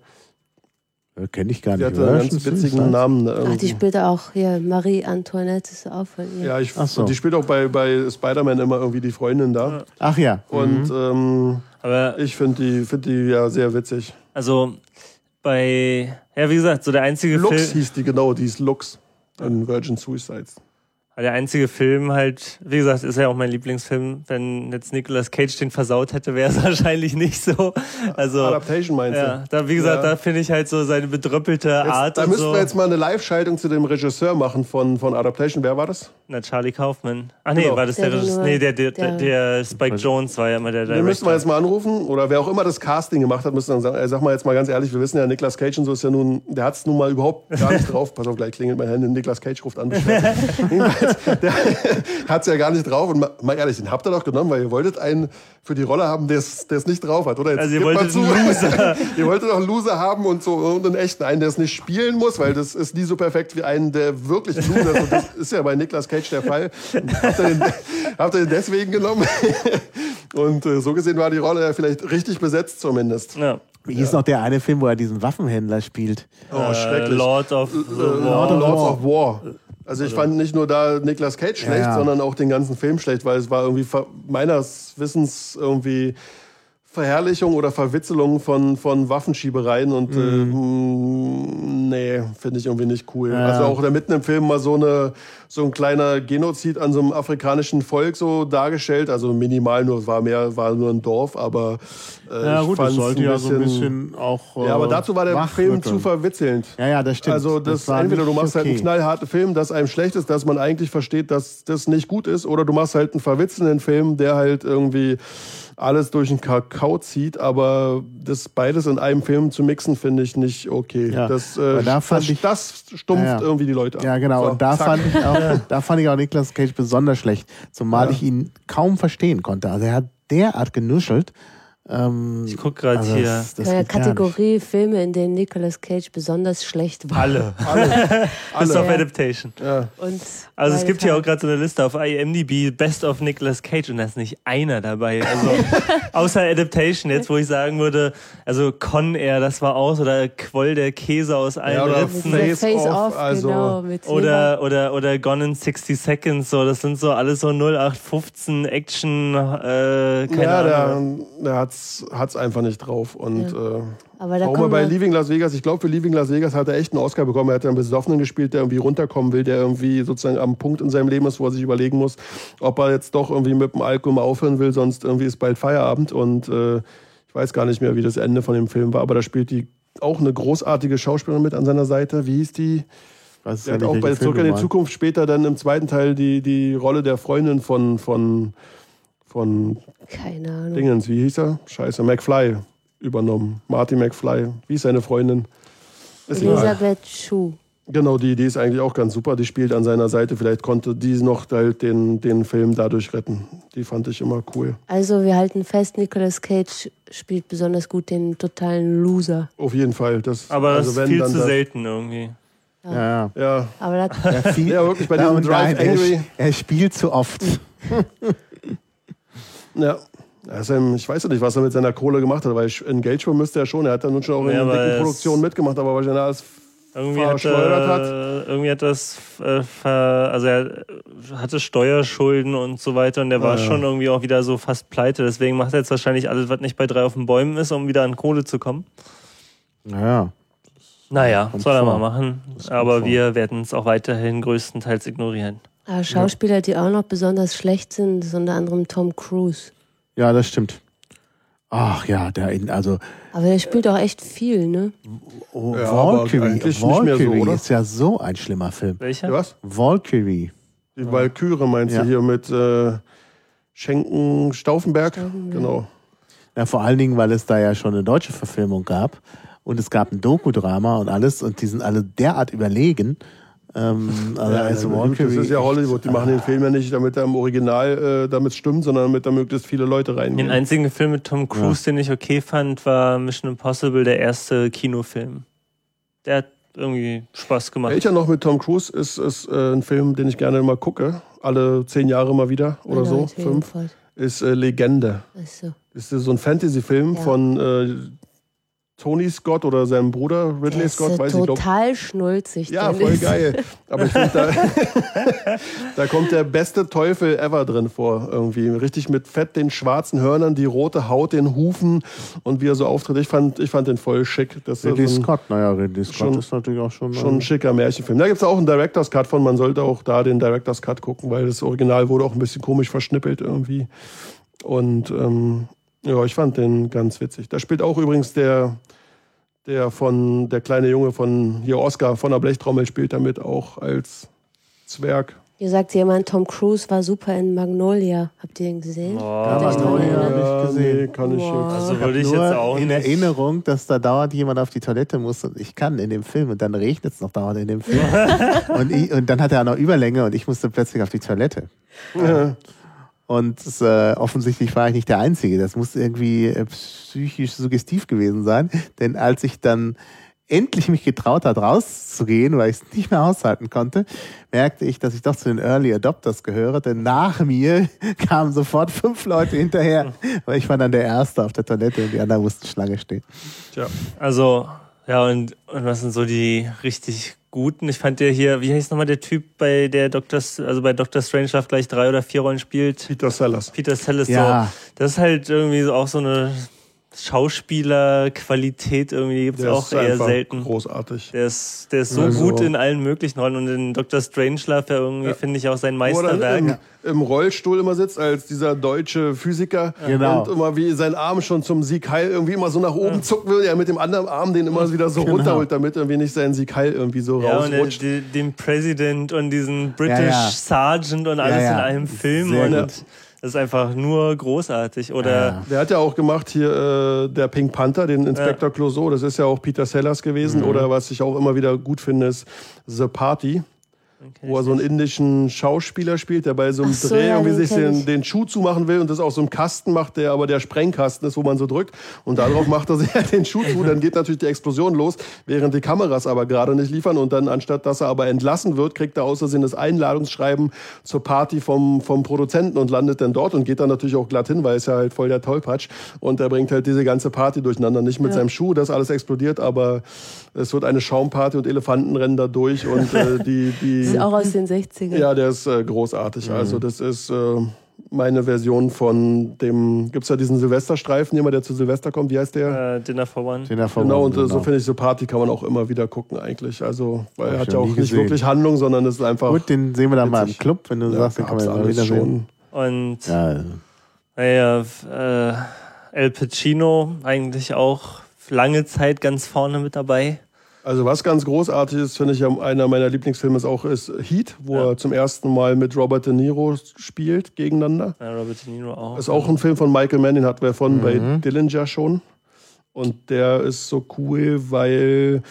S2: Äh, Kenn ich gar
S1: sie
S2: nicht.
S1: hatte einen
S2: Virgin
S1: ganz witzigen
S2: Suicides?
S1: Namen. da
S3: Ach, die
S1: irgendwie.
S3: spielt auch hier, Marie Antoinette ist auch von ihr.
S1: Ja, ich,
S2: Ach so.
S1: und die spielt auch bei, bei Spider-Man immer irgendwie die Freundin da.
S2: Ach ja.
S1: Und ähm,
S4: aber
S1: ich finde die, find die ja sehr witzig.
S4: also bei, ja, wie gesagt, so der einzige
S1: Lux
S4: Film,
S1: hieß die genau, die ist Lux in Virgin Suicides.
S4: der einzige Film halt, wie gesagt, ist ja auch mein Lieblingsfilm. Wenn jetzt Nicolas Cage den versaut hätte, wäre es wahrscheinlich nicht so. Also,
S1: Adaptation meinst du?
S4: ja, da, wie gesagt,
S1: Ja.
S4: da finde ich halt so seine bedröppelte
S1: Jetzt,
S4: Art
S1: da
S4: und
S1: müssten
S4: so.
S1: wir jetzt mal eine Live-Schaltung zu dem Regisseur machen von, von Adaptation. Wer war das?
S4: Na, Charlie Kaufman. Ach nee,
S1: Genau.
S4: war das der,
S3: Der
S4: Regisseur?
S3: nur-
S4: Nee, der, der, der,
S3: der-
S4: der Spike Jones war ja immer der
S1: Den müssten wir
S4: Director.
S1: jetzt mal anrufen. Oder wer auch immer das Casting gemacht hat, müsste dann sagen, ey, sag mal jetzt mal ganz ehrlich, wir wissen ja, Nicolas Cage und so ist ja nun, der hat es nun mal überhaupt gar nicht drauf. Pass auf, gleich klingelt mein Handy, Nicolas Cage ruft an. Jedenfalls, der hat es ja gar nicht drauf. Und mal, mal ehrlich, den habt ihr doch genommen, weil ihr wolltet einen für die Rolle haben, der es nicht drauf hat, oder? Jetzt
S4: Also ihr
S1: gebt mal
S4: wolltet einen Loser.
S1: Ihr wolltet doch einen Loser haben und so und einen echten, einen, der es nicht spielen muss, weil das ist nie so perfekt wie einen, der wirklich ein Loser ist. Und das ist ja bei Nicolas Cage der Fall. Habt ihr den, habt ihr den deswegen genommen? Und äh, so gesehen war die Rolle ja vielleicht richtig besetzt zumindest.
S4: Ja.
S2: Wie hieß noch der eine Film, wo er diesen Waffenhändler spielt?
S1: Oh,
S4: Äh,
S1: schrecklich.
S4: Lord of the
S1: Äh,
S4: War.
S1: Lords of War. Also ich fand nicht nur da Nicolas Cage schlecht,
S2: Ja, ja.
S1: sondern auch den ganzen Film schlecht, weil es war irgendwie ver- meines Wissens irgendwie Verherrlichung oder Verwitzelung von, von Waffenschiebereien und
S2: Mhm.
S1: äh, nee, finde ich irgendwie nicht cool.
S2: Ja.
S1: Also auch da mitten im Film mal so, eine, so ein kleiner Genozid an so einem afrikanischen Volk so dargestellt, also minimal nur, war mehr, war nur ein Dorf, aber äh,
S2: Ja
S1: ich
S2: gut, das
S1: fand's
S2: sollte
S1: ein
S2: ja so ein bisschen auch äh,
S1: ja, aber dazu war der Film
S2: wachrütteln.
S1: zu verwitzelnd.
S2: Ja, ja, das stimmt.
S1: Also das,
S2: war
S1: entweder du
S2: nicht
S1: machst halt einen
S2: okay.
S1: knallharten Film, das einem schlecht ist, dass man eigentlich versteht, dass das nicht gut ist, oder du machst halt einen verwitzelnden Film, der halt irgendwie alles durch den Kakao zieht, aber das beides in einem Film zu mixen, finde ich nicht okay.
S2: Ja,
S1: Das,
S2: weil
S1: äh,
S2: da
S1: das,
S2: fand ich-
S1: das stumpft
S2: Ja, ja.
S1: irgendwie die Leute ab.
S2: Ja, genau.
S1: So,
S2: und da
S1: zack.
S2: fand, ich auch, da fand ich auch Nicolas Cage besonders schlecht. Zumal ich ihn kaum verstehen konnte. Also er hat derart genuschelt. Ähm,
S4: Ich guck gerade
S2: also
S4: hier.
S2: das- das
S3: Bei der
S2: geht gar nicht.
S3: Kategorie Filme, in denen Nicolas Cage besonders schlecht war.
S4: Alle. Best of
S3: Ja.
S4: Adaptation.
S1: Ja.
S3: Und
S4: Also es
S3: weil
S4: gibt hier auch
S3: halt-
S4: gerade so eine Liste auf I M D B, Best of Nicolas Cage, und da ist nicht einer dabei. Also außer Adaptation jetzt, wo ich sagen würde, also Con Air, das war aus, oder Quoll der Käse aus allen
S1: Ja, oder
S4: Ritzen.
S1: Face
S3: Face
S1: Off,
S3: Off,
S1: also-
S3: genau. Mit
S4: Oder, oder, oder Gone in sixty Seconds, so, das sind so alles so null acht fünfzehn Action, äh, keine
S1: Ja,
S4: Ahnung.
S1: der, der hat's, hat's einfach nicht drauf. Und,
S3: Ja.
S1: äh,
S3: Aber da
S1: Warum er
S3: kommen
S1: bei
S3: wir,
S1: Leaving Las Vegas, ich glaube, für Leaving Las Vegas hat er echt einen Oscar bekommen. Er hat einen Besoffenen gespielt, der irgendwie runterkommen will, der irgendwie sozusagen am Punkt in seinem Leben ist, wo er sich überlegen muss, ob er jetzt doch irgendwie mit dem Alkohol mal aufhören will, sonst irgendwie ist bald Feierabend. Und äh, ich weiß gar nicht mehr, wie das Ende von dem Film war, aber da spielt die auch eine großartige Schauspielerin mit an seiner Seite. Wie hieß die?
S2: Was
S1: Die hat auch bei Zurück in die Zukunft später dann im zweiten Teil die, die Rolle der Freundin von, von, von
S3: keine Ahnung.
S1: Dingens, wie hieß er? Scheiße, McFly übernommen. Marty McFly. Wie ist seine Freundin? Ist egal.
S3: Elisabeth Shue.
S1: Genau, die, die ist eigentlich auch ganz super. Die spielt an seiner Seite. Vielleicht konnte die noch halt den, den Film dadurch retten. Die fand ich immer cool.
S3: Also wir halten fest, Nicolas Cage spielt besonders gut den totalen Loser.
S1: Auf jeden Fall. Das,
S4: Aber
S1: also
S4: das
S1: wenn,
S4: ist viel
S1: dann
S4: zu
S1: das,
S4: selten irgendwie.
S2: Ja, ja.
S1: Ja,
S3: Aber das,
S2: Er, viel,
S1: ja, wirklich bei
S2: Ja,
S1: diesem
S2: und
S1: Drive
S2: nein, er,
S1: Angry.
S2: er spielt zu oft.
S1: Ja. Also, ich weiß ja nicht, was er mit seiner Kohle gemacht hat, weil Engagement müsste er schon. Er hat dann nun schon auch in
S4: Ja, aber
S1: dicken
S4: es-
S1: Produktionen mitgemacht, aber wahrscheinlich alles
S4: Irgendwie hat,
S1: verschleudert hat.
S4: er, irgendwie hat das, äh, ver, also er hatte Steuerschulden und so weiter und der war
S1: Ah, ja.
S4: schon irgendwie auch wieder so fast pleite. Deswegen macht er jetzt wahrscheinlich alles, was nicht bei drei auf den Bäumen ist, um wieder an Kohle zu kommen.
S2: Naja.
S4: Naja,
S2: Kommt
S4: soll er
S2: vor.
S4: mal machen.
S2: Das kommt
S4: Aber
S2: vor.
S4: wir werden es auch weiterhin größtenteils ignorieren.
S3: aber Schauspieler, die auch noch besonders schlecht sind, ist unter anderem Tom Cruise.
S2: Ja, das stimmt. Ach ja, der in, also
S3: Aber der spielt auch echt viel, ne?
S2: oh,
S1: Ja, aber
S2: Valkyrie,
S1: eigentlich nicht mehr so,
S2: Valkyrie
S1: oder?
S2: ist ja so ein schlimmer Film.
S4: Welcher?
S1: Ja, was?
S2: Valkyrie.
S1: Die Walküre meinst
S2: Ja.
S1: du hier mit äh, Schenken Stauffenberg?
S3: Stauffenberg.
S1: Genau.
S2: Ja, vor allen Dingen, weil es da ja schon eine deutsche Verfilmung gab und es gab ein Dokudrama und alles und die sind alle derart überlegen. Ähm, also,
S1: Ja,
S2: also
S1: na gut, das ist ja Hollywood. Die machen den Film ja nicht, damit er im Original äh, damit stimmt, sondern damit da möglichst viele Leute
S4: Den
S1: reingehen.
S4: einzigen Film mit Tom Cruise, den ich okay fand, war Mission Impossible, der erste Kinofilm. Der hat irgendwie Spaß gemacht.
S1: Welcher noch mit Tom Cruise ist, ist äh, ein Film, den ich gerne mal gucke. Alle zehn Jahre mal wieder oder so.
S3: Leute,
S1: Fünf.
S3: jedenfalls.
S1: Ist äh, Legende.
S3: Achso.
S1: Das ist so ein Fantasy-Film
S3: Ja.
S1: von äh, Tony Scott oder seinem Bruder Ridley
S3: Der ist
S1: Scott,
S3: äh,
S1: weiß ich doch.
S3: total schnulzig.
S1: Ja,
S3: der
S1: voll
S3: ist.
S1: geil. Aber ich finde, da, da kommt der beste Teufel ever drin vor. Irgendwie. Richtig mit Fett, den schwarzen Hörnern, die rote Haut, den Hufen und wie er so auftritt. Ich fand, ich fand den voll schick. Das ist
S2: Ridley
S1: so ein,
S2: Scott, naja, Ridley Scott
S1: schon-
S2: ist natürlich auch schon.
S1: schon ein schicker Märchenfilm. Da gibt es auch einen Director's Cut von. Man sollte auch da den Director's Cut gucken, weil das Original wurde auch ein bisschen komisch verschnippelt irgendwie. Und ähm, ja, ich fand den ganz witzig. Da spielt auch übrigens der, der von der kleine Junge von hier Oscar von der Blechtrommel spielt damit auch als Zwerg.
S3: Hier sagt jemand, Tom Cruise war super in Magnolia. Habt ihr ihn gesehen?
S4: Oh,
S3: Könnt ihr euch dran
S2: Magnolia.
S3: erinnern?
S2: hab ich gesehen.
S1: Nee, kann ich
S3: Wow.
S1: jetzt.
S4: Also
S2: Ich
S4: würde ich
S2: hab nur
S4: jetzt auch
S2: in
S4: nicht.
S2: Erinnerung, dass da dauernd jemand auf die Toilette muss und ich kann in dem Film und dann regnet es noch dauernd in dem Film. und, ich, und dann hat er auch noch Überlänge und ich musste plötzlich auf die Toilette.
S1: Ja.
S2: Und äh, offensichtlich war ich nicht der Einzige. Das muss irgendwie äh, psychisch suggestiv gewesen sein. Denn als ich dann endlich mich getraut hat, rauszugehen, weil ich es nicht mehr aushalten konnte, merkte ich, dass ich doch zu den Early Adopters gehöre. Denn nach mir kamen sofort fünf Leute hinterher. Weil ich war dann der Erste auf der Toilette und die anderen mussten Schlange stehen.
S1: Tja.
S4: Also, ja, und, und was sind so die richtig guten? Ich fand ja hier, wie heißt nochmal der Typ, bei der Doctor, also bei Doctor Strangelove gleich drei oder vier Rollen spielt?
S1: Peter Sellers.
S4: Peter Sellers.
S2: Ja.
S4: So. Das ist halt irgendwie so auch so eine Schauspielerqualität irgendwie, die gibt es
S1: Der
S4: auch
S1: ist
S4: eher
S1: einfach
S4: selten.
S1: großartig.
S4: Der ist, der ist so
S1: Also-
S4: gut in allen möglichen Rollen und in Doctor Strangelove ja irgendwie,
S1: Ja.
S4: finde ich, auch sein
S1: Wo er dann
S4: Meisterwerk.
S1: im, im Rollstuhl immer sitzt, als dieser deutsche Physiker.
S2: Genau.
S1: Und immer wie sein Arm schon zum Sieg Heil irgendwie immer so nach oben zucken will. Er mit dem anderen Arm den immer wieder so
S2: Genau.
S1: runterholt, damit irgendwie nicht sein Sieg Heil irgendwie so
S4: Ja, und der,
S1: rausrutscht.
S4: die, den President und diesen British
S2: Ja, ja.
S4: Sergeant und alles
S2: Ja, ja.
S4: in einem Film.
S2: Sehr
S4: und
S2: gut.
S4: das ist einfach nur großartig. Oder
S2: Ja.
S1: Der hat ja auch gemacht hier äh, der Pink Panther, den Inspektor Clouseau. Das ist ja auch Peter Sellers gewesen.
S2: Mhm.
S1: Oder was ich auch immer wieder gut finde, ist The Party. Wo er so einen indischen Schauspieler spielt, der bei so einem
S3: Ach so,
S1: Dreh
S3: ja,
S1: irgendwie
S3: den
S1: sich
S3: kenn
S1: den,
S3: ich.
S1: den Schuh zumachen will und das aus so einem Kasten macht, der aber der Sprengkasten ist, wo man so drückt. Und darauf macht er sich halt den Schuh zu. Dann geht natürlich die Explosion los, während die Kameras aber gerade nicht liefern. Und dann, anstatt dass er aber entlassen wird, kriegt er aus Versehen das Einladungsschreiben zur Party vom, vom Produzenten und landet dann dort und geht dann natürlich auch glatt hin, weil es ja halt voll der Tollpatsch. Und er bringt halt diese ganze Party durcheinander. Nicht mit
S3: Ja.
S1: seinem Schuh, das alles explodiert, aber es wird eine Schaumparty und Elefanten rennen da durch und äh, die, die
S3: Das ist auch aus den sechzigern.
S1: ja, der ist äh, großartig. Also das ist, äh, meine Version von dem, gibt's ja diesen Silvesterstreifen, immer der zu Silvester kommt, wie heißt der?
S4: Äh, Dinner for One.
S2: Dinner for
S1: Genau,
S2: One,
S1: und äh, so
S2: genau.
S1: finde ich, so Party kann man auch immer wieder gucken eigentlich. Also, weil
S2: Hab
S1: er
S2: ich
S1: hat ja
S2: noch
S1: auch
S2: nie
S1: nicht
S2: gesehen.
S1: wirklich Handlung, sondern es ist einfach...
S2: Gut, den sehen wir dann mal im
S1: witzig.
S2: Club, wenn du
S1: Ja,
S2: sagst, den kann man
S1: gab's
S2: immer wieder
S1: alles
S2: sehen.
S4: Und
S2: Ja,
S4: naja, äh, Al Pacino eigentlich auch lange Zeit ganz vorne mit dabei.
S1: Also was ganz großartig ist, finde ich, einer meiner Lieblingsfilme ist auch ist Heat, wo
S4: Ja.
S1: er zum ersten Mal mit Robert De Niro spielt gegeneinander.
S4: Ja, Robert De Niro auch.
S1: Ist auch ein Film von Michael Mann, den hatten wir von bei Dillinger schon. Und der ist so cool, weil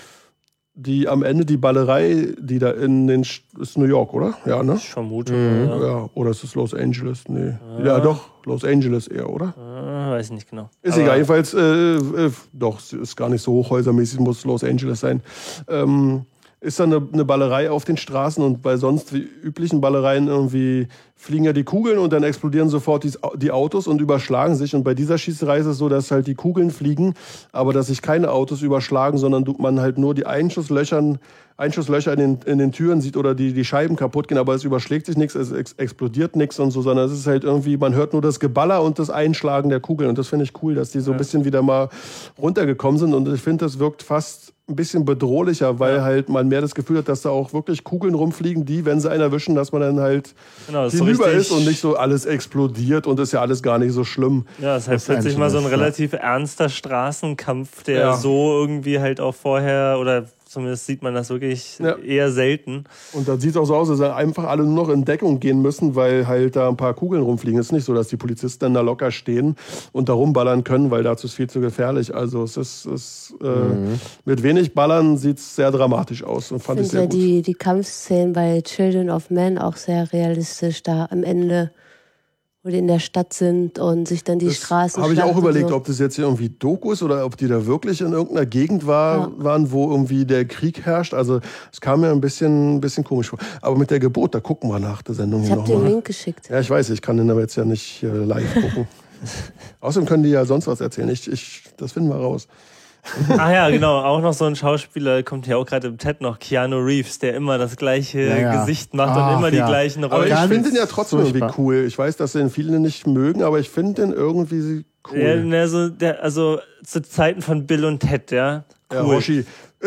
S1: die am Ende die Ballerei, die da in den Sch- ist New York, oder? Ja, ne?
S4: Ich vermute,
S2: Mhm.
S4: ja.
S1: Ja, oder ist es Los Angeles? Nee. Ja, doch, Los Angeles eher, oder?
S4: Äh, weiß nicht genau.
S1: Ist
S4: Aber
S1: egal, jedenfalls, äh, äh, doch, es ist gar nicht so hochhäusermäßig, muss Los Angeles sein. Ähm, ist dann eine, eine Ballerei auf den Straßen und bei sonst wie üblichen Ballereien irgendwie fliegen ja die Kugeln und dann explodieren sofort die, die Autos und überschlagen sich. Und bei dieser Schießerei ist es so, dass halt die Kugeln fliegen, aber dass sich keine Autos überschlagen, sondern du, man halt nur die Einschusslöchern, Einschusslöcher in den, in den Türen sieht oder die, die Scheiben kaputt gehen, aber es überschlägt sich nichts, es ex explodiert nichts und so, sondern es ist halt irgendwie, man hört nur das Geballer und das Einschlagen der Kugeln. Und das finde ich cool, dass die so ein bisschen wieder mal runtergekommen sind. Und ich finde, das wirkt fast ein bisschen bedrohlicher, weil
S4: Ja.
S1: halt man mehr das Gefühl hat, dass da auch wirklich Kugeln rumfliegen, die, wenn sie einen erwischen, dass man dann halt
S4: genau, das ist so
S1: hinüber
S4: richtig,
S1: ist und nicht so alles explodiert und ist ja alles gar nicht so schlimm.
S4: Ja, es ist halt
S2: Los
S4: plötzlich mal so ein
S2: Angeles, ja.
S4: relativ ernster Straßenkampf, der
S1: Ja.
S4: so irgendwie halt auch vorher, oder zumindest sieht man das wirklich
S1: Ja.
S4: eher selten.
S1: Und dann sieht es auch so aus, dass einfach alle nur noch in Deckung gehen müssen, weil halt da ein paar Kugeln rumfliegen. Es ist nicht so, dass die Polizisten dann da locker stehen und da rumballern können, weil dazu ist viel zu gefährlich. Also es ist, es, äh, mit wenig Ballern sieht es sehr dramatisch aus und
S3: Ich
S1: fand ich
S3: finde
S1: sehr
S3: ja
S1: gut.
S3: die, die Kampfszenen bei Children of Men auch sehr realistisch da am Ende, wo die in der Stadt sind und sich dann die Straßen
S1: Habe ich auch
S3: schlachten
S1: überlegt,
S3: so.
S1: ob das jetzt hier irgendwie Doku ist oder ob die da wirklich in irgendeiner Gegend war,
S3: Ja.
S1: waren, wo irgendwie der Krieg herrscht. Also es kam mir ein bisschen, ein bisschen komisch vor. Aber mit der Geburt, da gucken wir nach der Sendung
S3: Ich
S1: hier
S3: habe dir den
S1: nochmal.
S3: Link geschickt.
S1: Ja, ich weiß, ich kann den aber jetzt ja nicht äh, live gucken. Außerdem können die ja sonst was erzählen. Ich, ich, das finden wir raus.
S4: Ach ja, genau, auch noch so ein Schauspieler, kommt ja auch gerade im Chat noch, Keanu Reeves, der immer das gleiche
S2: Ja, ja.
S4: Gesicht macht
S2: Ach,
S4: und immer
S2: ja.
S4: die gleichen
S1: Aber
S4: Rollen.
S1: ich
S2: Ganz
S1: finde den ja trotzdem
S2: furchtbar.
S1: irgendwie cool. Ich weiß, dass den viele nicht mögen, aber ich finde den irgendwie cool.
S4: Ja, ne, so, der, also zu Zeiten von Bill und Ted, ja. Cool.
S1: Ja, Hoshi.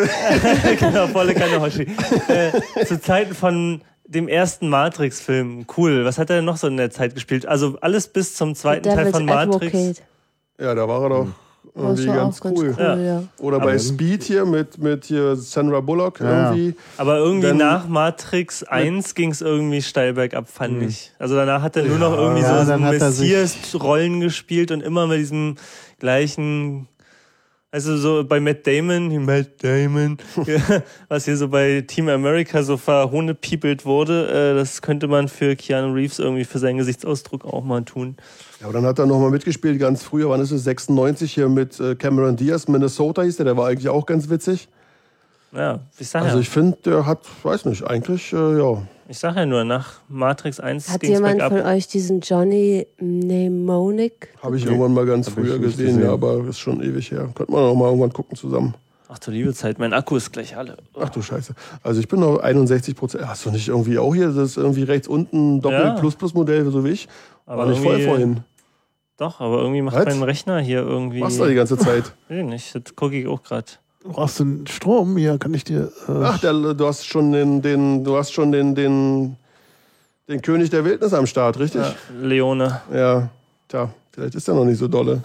S4: Genau, volle Kanne Hoshi. äh, zu Zeiten von dem ersten Matrix-Film. Cool. Was hat er denn noch so in der Zeit gespielt? Also alles bis zum zweiten Teil
S3: Devil's
S4: von Matrix.
S3: Advocate.
S1: Ja, da war er doch irgendwie
S3: Das war
S1: ganz
S3: auch ganz
S1: cool.
S3: cool,
S4: Ja.
S3: ja.
S1: Oder bei Speed hier mit, mit hier Sandra Bullock
S2: Ja.
S1: irgendwie.
S4: Aber irgendwie
S1: Dann-
S4: nach Matrix eins ging es irgendwie steil bergab, fand ich. Also danach hat er nur noch irgendwie
S2: Ja,
S4: so, so
S2: dann hat er sich-
S4: Messias-Rollen gespielt und immer mit diesem gleichen, also so bei Matt Damon, die Matt Damon, was hier so bei Team America so verhohnepiepelt wurde, äh, das könnte man für Keanu Reeves irgendwie für seinen Gesichtsausdruck auch mal tun.
S1: Ja, aber dann hat er nochmal mitgespielt, ganz früher, wann ist es, sechsundneunzig hier mit äh, Cameron Diaz, Minnesota hieß der, der war eigentlich auch ganz witzig.
S4: Ja, ich sag
S1: Also
S4: ja,
S1: ich finde, der hat, weiß nicht, eigentlich, äh, ja.
S4: ich sag ja nur, nach Matrix eins
S3: Hat
S4: ging es
S3: jemand
S4: bergab.
S3: von euch diesen Johnny Mnemonic?
S1: Habe ich irgendwann mal ganz
S2: Hab ich
S1: früher
S2: nicht
S1: gesehen,
S2: gesehen.
S1: ja, aber ist schon ewig her. Könnte man auch mal irgendwann gucken zusammen.
S4: Ach du liebe Zeit, mein Akku ist gleich alle.
S1: Ach du Scheiße. Also ich bin noch einundsechzig Prozent. Hast du nicht irgendwie auch hier das irgendwie rechts unten Doppel-Plus-Plus-Modell, so wie ich? War
S4: Aber
S1: nicht voll
S4: irgendwie-
S1: vorhin.
S4: Doch, aber irgendwie macht
S1: Was?
S4: mein Rechner hier irgendwie.
S1: Machst du die ganze Zeit.
S4: Weiß ich nicht, das gucke ich auch gerade.
S2: Brauchst du einen Strom? Hier kann ich dir. Äh,
S1: Ach, der, du hast schon den, den, du hast schon den, den, den König der Wildnis am Start, richtig?
S4: Ja, Leone.
S1: Ja. Tja, vielleicht ist er noch nicht so dolle.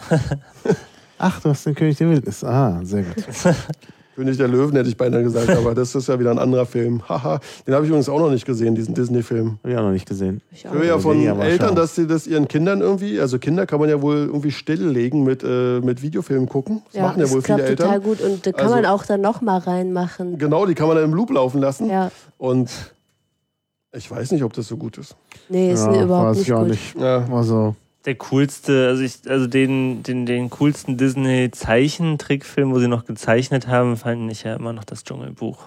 S2: Ach, du hast den König der Wildnis. Ah, sehr gut.
S1: König der Löwen hätte ich beinahe gesagt, aber das ist ja wieder ein anderer Film. Haha. Den habe ich übrigens auch noch nicht gesehen, diesen Disney-Film.
S2: Hab ich auch noch nicht gesehen.
S3: Ich
S1: Ich
S3: auch.
S1: höre ja von
S2: will ich aber
S1: Eltern,
S2: schauen.
S1: dass sie das ihren Kindern irgendwie, also Kinder kann man ja wohl irgendwie stilllegen mit, äh, mit Videofilmen gucken. Das
S3: Ja,
S1: machen ja
S3: das
S1: wohl viele
S3: klappt total
S1: Eltern.
S3: gut und da kann
S1: Also-
S3: man auch dann nochmal reinmachen.
S1: Genau, die kann man dann im Loop laufen lassen.
S3: Ja,
S1: Und ich weiß nicht, ob das so gut ist.
S3: nee, ist
S2: ja,
S3: überhaupt
S2: weiß
S3: nicht
S2: ich auch
S3: gut.
S2: nicht.
S1: Ja.
S2: Also,
S4: Der coolste, also ich, also den, den, den coolsten Disney-Zeichentrickfilm, wo sie noch gezeichnet haben, fand ich ja immer noch das Dschungelbuch.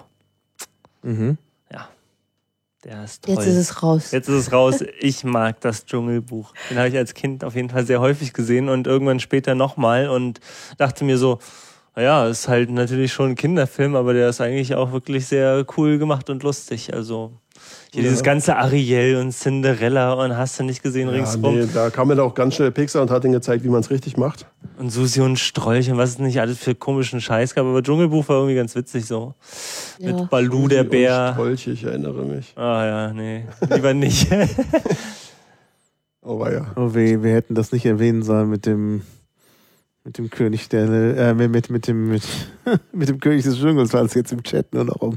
S2: mhm.
S4: Ja. Der ist toll.
S3: Jetzt ist es raus.
S4: Jetzt ist es raus. Ich mag das Dschungelbuch. Den habe ich als Kind auf jeden Fall sehr häufig gesehen und irgendwann später nochmal und dachte mir so, naja, ist halt natürlich schon ein Kinderfilm, aber der ist eigentlich auch wirklich sehr cool gemacht und lustig. Also Hier
S1: Ja.
S4: dieses ganze Ariel und Cinderella und hast du nicht gesehen
S1: Ja,
S4: ringsrum.
S1: nee, da kam mir doch auch ganz schnell Pixar und hat ihnen gezeigt, wie man es richtig macht.
S4: Und Susi und Strolch und was es nicht alles für komischen Scheiß gab. Aber Dschungelbuch war irgendwie ganz witzig so.
S3: Ja.
S4: Mit Baloo, der
S1: Und
S4: Bär.
S1: Strolch, ich erinnere mich.
S4: Ah ja, nee, lieber nicht.
S1: Oh, war ja.
S2: Oh weh, wir hätten das nicht erwähnen sollen mit dem mit dem König der äh, mit, mit, mit dem mit, mit dem König des Dschungels, weil es jetzt im Chat nur noch um.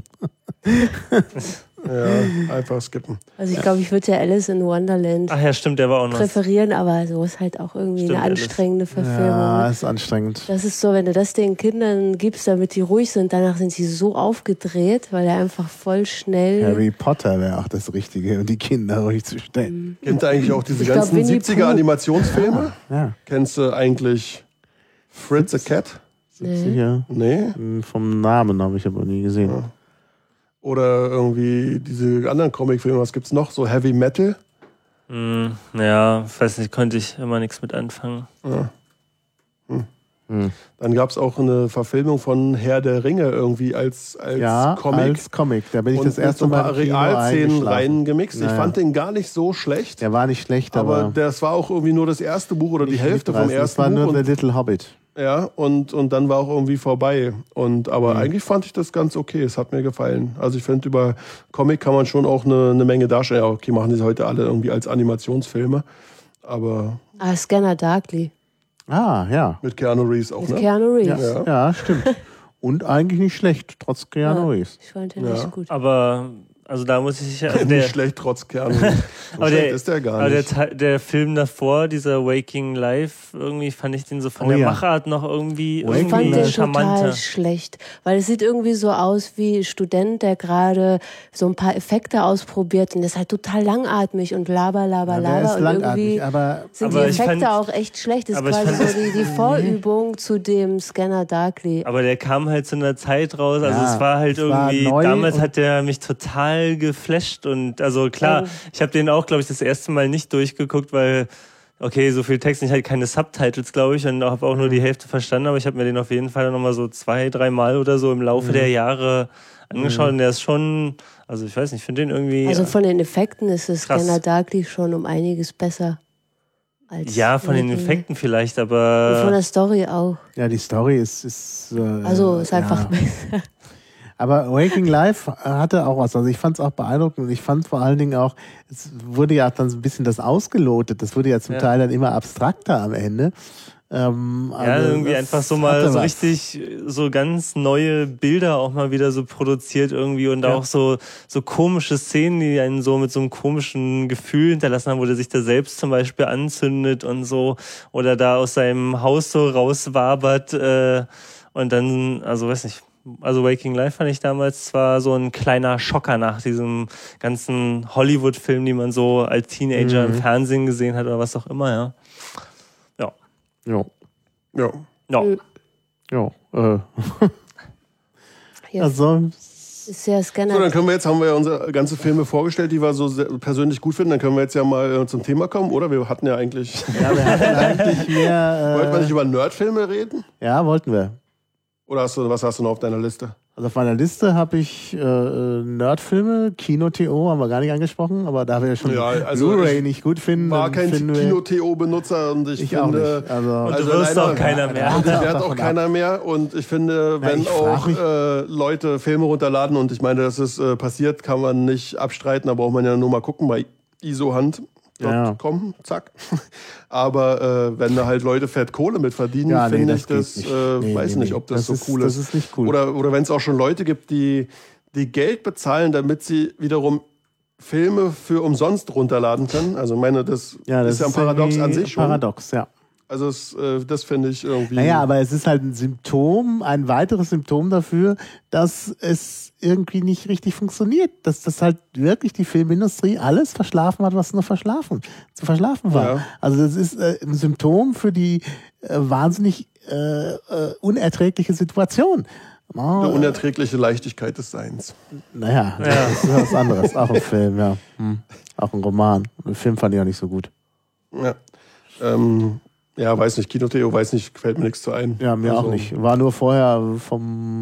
S1: Ja, einfach skippen.
S3: Also ich glaube, ich würde ja Alice in Wonderland
S4: Ach ja, stimmt, der war auch noch.
S3: präferieren, aber so ist halt auch irgendwie
S4: Stimmt,
S3: eine
S4: Alice.
S3: anstrengende Verfilmung.
S2: Ja,
S3: ne?
S2: ist anstrengend.
S3: Das ist so, wenn du das den Kindern gibst, damit die ruhig sind, danach sind sie so aufgedreht, weil er einfach voll schnell...
S2: Harry Potter wäre auch das Richtige, um die Kinder ruhig zu stellen.
S1: Kennt ihr eigentlich auch diese
S3: Ich glaub,
S1: ganzen
S3: Winnie
S1: siebziger
S3: Pooh.
S1: Animationsfilme?
S2: Ja,
S1: Kennst du eigentlich Fritz the Cat?
S3: Nee.
S2: sicher.
S1: Nee?
S2: Hm, Vom Namen habe ich aber nie gesehen.
S1: Ja. Oder irgendwie diese anderen Comicfilme, was gibt's noch? So Heavy Metal?
S4: Hm, ja, weiß nicht, konnte ich immer nichts mit anfangen.
S1: Ja. Hm.
S2: Hm.
S1: Dann gab's auch eine Verfilmung von Herr der Ringe irgendwie als, als
S2: Ja,
S1: Comic.
S2: als Comic. Da bin ich
S1: und
S2: das
S1: mit
S2: erste
S1: so ein
S2: Mal
S1: paar
S2: im Kino
S1: Realszenen
S2: eingeschlafen.
S1: reingemixt. Ich
S2: Naja.
S1: fand den gar nicht so schlecht.
S2: Der war nicht schlecht, aber,
S1: aber das war auch irgendwie nur das erste Buch oder die
S2: nicht
S1: Hälfte vom
S2: mitreißend.
S1: ersten
S2: Das war
S1: Buch.
S2: nur
S1: Und
S2: The Little Hobbit.
S1: Ja, und, und dann war auch irgendwie vorbei. Und, aber
S2: Mhm.
S1: eigentlich fand ich das ganz okay. Es hat mir gefallen. Also ich finde, über Comic kann man schon auch eine, eine Menge darstellen. Ja, okay, machen die heute alle irgendwie als Animationsfilme. Aber
S3: Ah, Scanner Darkly.
S2: Ah, ja.
S1: mit Keanu Reeves auch,
S3: Mit
S1: ne?
S3: Keanu Reeves.
S2: Ja, ja stimmt. Und eigentlich nicht schlecht, trotz Keanu
S3: Ja.
S2: Reeves.
S3: Ich fand den
S1: Ja.
S3: nicht gut.
S4: Aber, also da muss ich ja. Der,
S1: Nicht schlecht, trotz Keanu Reeves. So
S4: aber
S1: schlecht
S4: der,
S1: ist der gar
S4: aber der,
S1: nicht.
S4: Teil- der Film davor, dieser Waking Life, irgendwie fand ich den so von
S2: Oh
S4: der
S2: ja.
S4: Machart noch irgendwie,
S2: Waking
S3: Ich fand
S4: irgendwie
S3: den
S4: charmanter.
S3: total schlecht, weil es sieht irgendwie so aus wie ein Student, der gerade so ein paar Effekte ausprobiert und das ist halt total langatmig und laber, laber,
S2: Ja, der
S3: laber
S2: ist
S3: und
S2: langatmig,
S3: irgendwie
S2: aber
S3: sind
S4: Aber
S3: die
S4: ich
S3: Effekte
S4: fand-
S3: auch echt schlecht. Das ist
S4: aber ich
S3: quasi
S4: fand
S3: so die, die Vorübung zu dem Scanner Darkly.
S4: Aber der kam halt zu einer Zeit raus, also
S2: Ja,
S4: es war halt
S2: es war
S4: irgendwie,
S2: neu
S4: damals
S2: und-
S4: hat der mich total geflasht und also klar,
S3: Ja.
S4: ich habe den auch, glaube ich, das erste Mal nicht durchgeguckt, weil, okay, so viel Text, ich hatte keine Subtitles, glaube ich, und habe auch nur die Hälfte verstanden, aber ich habe mir den auf jeden Fall nochmal so zwei, drei Mal oder so im Laufe der Jahre angeschaut und der ist schon, also ich weiß nicht, ich finde den irgendwie...
S3: Also von den Effekten ist das
S4: Krass.
S3: Scanner Darkly schon um einiges besser. Als
S4: ja, von den
S3: Waking.
S4: Effekten vielleicht,
S3: Und von
S4: aber...
S3: der Story auch.
S2: ja, die Story ist. ist äh,
S3: Also ist einfach
S2: Ja.
S3: besser.
S2: Aber Waking Life hatte auch was. Also ich fand es auch beeindruckend und ich fand vor allen Dingen auch, es wurde ja dann so ein bisschen das ausgelotet. Das wurde ja zum
S4: Ja.
S2: Teil dann immer abstrakter am Ende. Ähm,
S4: Ja,
S2: also
S4: irgendwie
S2: das
S4: einfach so mal
S2: hatte
S4: so
S2: was.
S4: richtig so ganz neue Bilder auch mal wieder so produziert irgendwie und
S2: Ja.
S4: auch so so komische Szenen, die einen so mit so einem komischen Gefühl hinterlassen haben, wo der sich da selbst zum Beispiel anzündet und so oder da aus seinem Haus so rauswabert äh, und dann, also weiß nicht, also Waking Life fand ich damals zwar so ein kleiner Schocker nach diesem ganzen Hollywood-Film, die man so als Teenager
S2: Mhm.
S4: im Fernsehen gesehen hat oder was auch immer, ja.
S2: Jo,
S1: Ja.
S4: Ja.
S3: Mhm.
S2: jo. Äh.
S3: Ja,
S2: Also,
S3: ist ja
S1: So,
S3: Scanner.
S1: dann können wir jetzt, haben wir ja unsere ganze Filme vorgestellt, die wir so sehr persönlich gut finden. Dann können wir jetzt ja mal äh, zum Thema kommen, oder? Wir hatten ja eigentlich,
S2: ja, wir hatten eigentlich mehr.
S1: wollten wir nicht
S2: Äh,
S1: über Nerdfilme reden?
S2: ja, wollten wir.
S1: Oder hast du, was hast du noch auf deiner Liste?
S2: Also auf meiner Liste habe ich äh, Nerdfilme, Kino-T O haben wir gar nicht angesprochen, aber da wir ja schon
S1: Ja, also
S2: Blu-ray
S1: ich
S2: nicht gut finden,
S1: War
S2: dann
S1: kein
S2: finden wir-
S1: Kino-T O-Benutzer und ich,
S2: Ich auch
S1: finde,
S2: nicht. Also,
S4: Und
S1: Also
S4: du wirst
S1: leider-
S4: auch keiner mehr.
S1: und ich werde
S2: Davon
S1: auch
S2: ab.
S1: keiner mehr. Und ich finde,
S2: Na,
S1: wenn
S2: ich frag
S1: auch
S2: mich-
S1: äh, Leute Filme runterladen und ich meine, dass es äh, passiert, kann man nicht abstreiten, da braucht man ja nur mal gucken bei isohand Punkt com, zack. Aber äh, wenn da halt Leute fett Kohle mit verdienen,
S2: Ja, nee,
S1: finde
S2: das
S1: ich das,
S2: geht nicht.
S1: äh,
S2: Nee,
S1: weiß
S2: nee,
S1: nicht,
S2: nee.
S1: ob das,
S2: Das
S1: so
S2: ist-
S1: cool
S2: das
S1: ist.
S2: ist nicht cool.
S1: Oder, oder wenn es auch schon Leute gibt, die, die Geld bezahlen, damit sie wiederum Filme für umsonst runterladen können. Also ich meine, das,
S2: ja, das
S1: ist ja ein Paradox an
S2: irgendwie
S1: sich schon.
S2: Paradox, ja.
S1: Also es, äh, das finde ich irgendwie...
S2: Naja, aber es ist halt ein Symptom, ein weiteres Symptom dafür, dass es irgendwie nicht richtig funktioniert. Dass das halt wirklich die Filmindustrie alles verschlafen hat, was nur verschlafen, zu verschlafen war.
S1: Ja.
S2: Also das ist äh, ein Symptom für die äh, wahnsinnig äh, äh, unerträgliche Situation. Oh,
S1: Eine unerträgliche Leichtigkeit des Seins.
S2: naja, das ist was anderes. Auch ein Film, ja. Hm. Auch ein Roman. Ein Film fand ich auch nicht so gut.
S1: Ja, ähm, ja weiß nicht, Kino-T O, weiß nicht, fällt mir nichts zu ein.
S2: Ja, mir
S1: Also,
S2: auch nicht. War nur vorher vom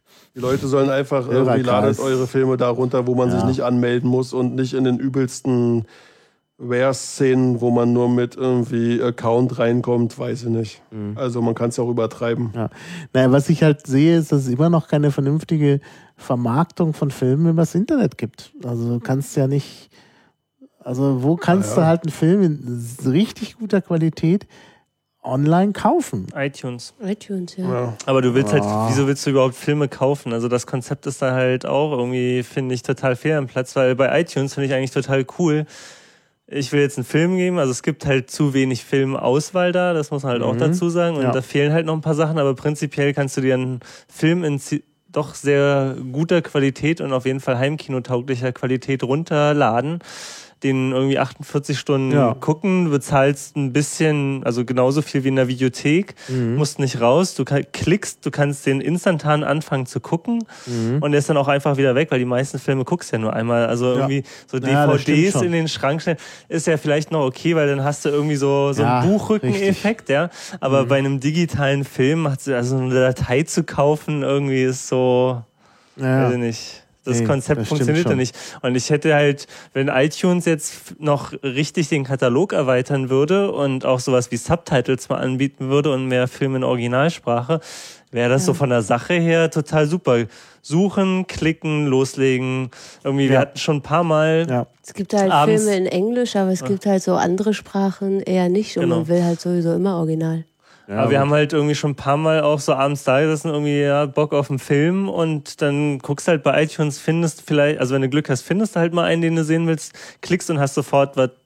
S1: Die Leute sollen einfach, irgendwie ladet eure Filme da runter, wo man ja. sich nicht anmelden muss und nicht in den übelsten Ware-Szenen, wo man nur mit irgendwie Account reinkommt, weiß ich nicht. Mhm. Also man kann es ja auch übertreiben.
S2: Ja. Naja, was ich halt sehe, ist, dass es immer noch keine vernünftige Vermarktung von Filmen übers Internet gibt. Also du kannst ja nicht, also wo kannst ja, ja. du halt einen Film in richtig guter Qualität online kaufen?
S4: iTunes.
S3: iTunes, ja.
S4: ja. Aber du willst halt, oh. wieso willst du überhaupt Filme kaufen? Also das Konzept ist da halt auch irgendwie, finde ich, total fehl am Platz, weil bei iTunes finde ich eigentlich total cool. Ich will jetzt einen Film geben, also es gibt halt zu wenig Filmauswahl da, das muss man halt mhm. auch dazu sagen. Und ja. da fehlen halt noch ein paar Sachen, aber prinzipiell kannst du dir einen Film in doch sehr guter Qualität und auf jeden Fall heimkinotauglicher Qualität runterladen, den irgendwie achtundvierzig Stunden ja. gucken, bezahlst ein bisschen, also genauso viel wie in der Videothek, mhm. musst nicht raus, du kann, klickst, du kannst den instantan anfangen zu gucken mhm. und der ist dann auch einfach wieder weg, weil die meisten Filme guckst ja nur einmal, also ja. irgendwie so D V Ds ja, in den Schrank stellen, ist ja vielleicht noch okay, weil dann hast du irgendwie so, so ja, einen Buchrücken-Effekt, ja, aber mhm. bei einem digitalen Film, also eine Datei zu kaufen, irgendwie ist so, ja. weiß ich nicht. Das nee, Konzept das funktioniert ja nicht. Und ich hätte halt, wenn iTunes jetzt noch richtig den Katalog erweitern würde und auch sowas wie Subtitles mal anbieten würde und mehr Filme in Originalsprache, wäre das ja. so von der Sache her total super. Suchen, klicken, loslegen. Irgendwie, ja. wir hatten schon ein paar Mal.
S3: Ja. Es gibt halt abends Filme in Englisch, aber es ja. gibt halt so andere Sprachen eher nicht und genau. man will halt sowieso immer Original.
S4: Ja, aber wir haben halt irgendwie schon ein paar Mal auch so abends da gesessen, irgendwie ja, Bock auf einen Film und dann guckst halt bei iTunes, findest vielleicht, also wenn du Glück hast, findest du halt mal einen, den du sehen willst, klickst und hast sofort was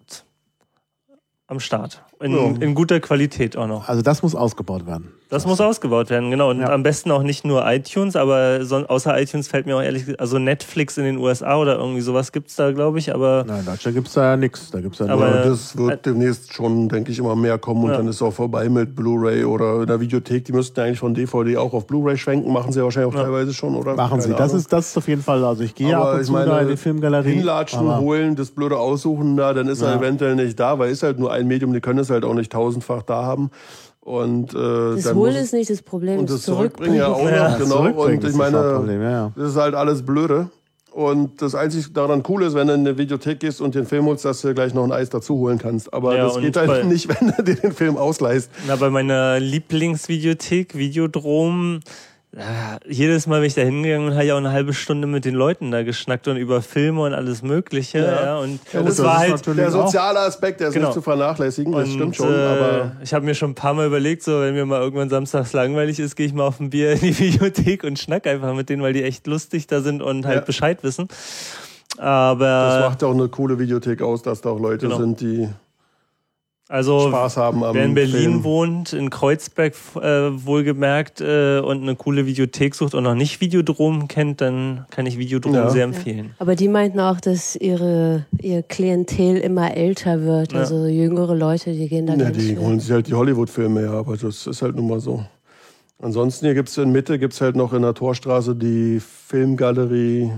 S4: am Start. In, ja. in guter Qualität auch noch.
S2: Also das muss ausgebaut werden.
S4: Das muss ausgebaut werden, genau. Und ja. am besten auch nicht nur iTunes, aber so, außer iTunes fällt mir auch ehrlich gesagt, also Netflix in den U S A oder irgendwie sowas gibt's da, glaube ich, aber...
S2: Nein, in Deutschland gibt's da ja nichts. Da gibt's ja
S1: aber ja, das wird äh, demnächst schon, denke ich, immer mehr kommen und ja. dann ist es auch vorbei mit Blu-ray oder in der Videothek. Die müssten eigentlich von D V D auch auf Blu-ray schwenken, machen sie ja wahrscheinlich auch ja. teilweise schon, oder?
S2: Machen sie, das ist, das ist auf jeden Fall, also ich gehe ab und zu da in die Filmgalerie.
S1: Hinlatschen, aber holen, das blöde Aussuchen da, dann ist ja. er eventuell nicht da, weil ist halt nur ein Medium, die können es halt auch nicht tausendfach da haben. Und, äh,
S3: das Holen ist nicht das Problem,
S1: und das Zurückbringen ja auch noch, ja, genau. Und ich meine, Problem, ja. das ist halt alles blöde. Und das einzig daran cool ist, wenn du in eine Videothek gehst und den Film holst, dass du gleich noch ein Eis dazu holen kannst. Aber ja, das geht halt nicht, wenn du dir den Film ausleihst.
S4: Na, bei meiner Lieblingsvideothek, Videodrom, ja, jedes Mal bin ich da hingegangen und habe ja auch eine halbe Stunde mit den Leuten da geschnackt und über Filme und alles Mögliche. Ja. Ja, und
S1: ja, das, das war halt der soziale Aspekt, der ist genau. nicht zu vernachlässigen, das und, stimmt schon. Äh, aber
S4: ich habe mir schon ein paar Mal überlegt, so wenn mir mal irgendwann samstags langweilig ist, gehe ich mal auf ein Bier in die Videothek und schnack einfach mit denen, weil die echt lustig da sind und halt ja. Bescheid wissen. Aber
S1: das macht auch eine coole Videothek aus, dass da auch Leute genau. sind, die
S4: Also,
S1: Spaß haben am
S4: wer in Berlin
S1: Film.
S4: wohnt, in Kreuzberg äh, wohlgemerkt äh, und eine coole Videothek sucht und noch nicht Videodrom kennt, dann kann ich Videodrom ja. sehr empfehlen.
S3: Ja. Aber die meinten auch, dass ihre ihr Klientel immer älter wird, ja. also jüngere Leute, die gehen da
S1: ja,
S3: ganz
S1: die
S3: schön.
S1: holen sich halt die Hollywood-Filme, ja, aber das ist halt nun mal so. Ansonsten hier gibt's in Mitte, gibt's halt noch in der Torstraße die Filmgalerie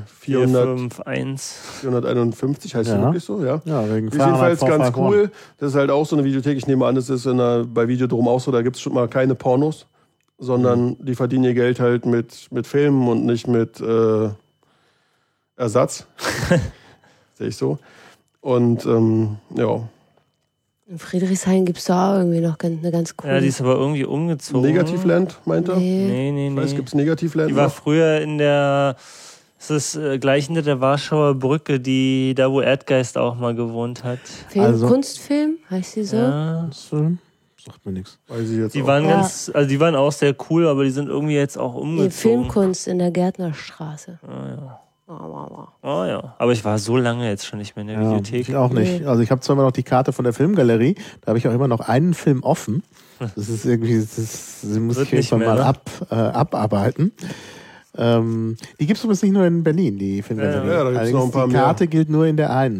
S1: vierhunderteinundfünfzig, heißt ja. die wirklich so? Ja,
S2: ja wegen
S1: ist jedenfalls ganz cool. Das ist halt auch so eine Videothek. Ich nehme an, das ist in der, bei Videodrom auch so. Da gibt's schon mal keine Pornos, sondern mhm. die verdienen ihr Geld halt mit, mit Filmen und nicht mit äh, Ersatz. Sehe ich so. Und ähm, ja.
S3: In Friedrichshain gibt es da auch irgendwie noch eine ganz coole.
S4: Ja, die ist aber irgendwie umgezogen.
S1: Negativland, meint er?
S3: Nee,
S4: nee, nee. nee.
S1: Es gibt Negativland.
S4: Die war noch? früher in der, es ist äh, gleich hinter der Warschauer Brücke, die da wo Erdgeist auch mal gewohnt hat.
S3: Film, also, Kunstfilm, heißt die so?
S4: Ja.
S2: Kunstfilm? Sagt mir nichts.
S1: Weiß ich jetzt
S4: die
S1: auch.
S4: waren
S3: ja.
S4: ganz, also die waren auch sehr cool, aber die sind irgendwie jetzt auch umgezogen.
S3: Die Filmkunst in der Gärtnerstraße.
S4: Ah, ja. Oh ja, aber ich war so lange jetzt schon nicht mehr in der ja, Videothek.
S2: Ich auch nicht. Also ich habe zwar immer noch die Karte von der Filmgalerie, da habe ich auch immer noch einen Film offen. Das ist irgendwie, das, das muss Wird ich irgendwann mehr, mal ne? ab, äh, abarbeiten. Ähm, die gibt es übrigens nicht nur in Berlin, die Filmgalerie.
S1: Ja, ja, da gibt's noch ein paar
S2: die Karte mehr. gilt nur in der einen.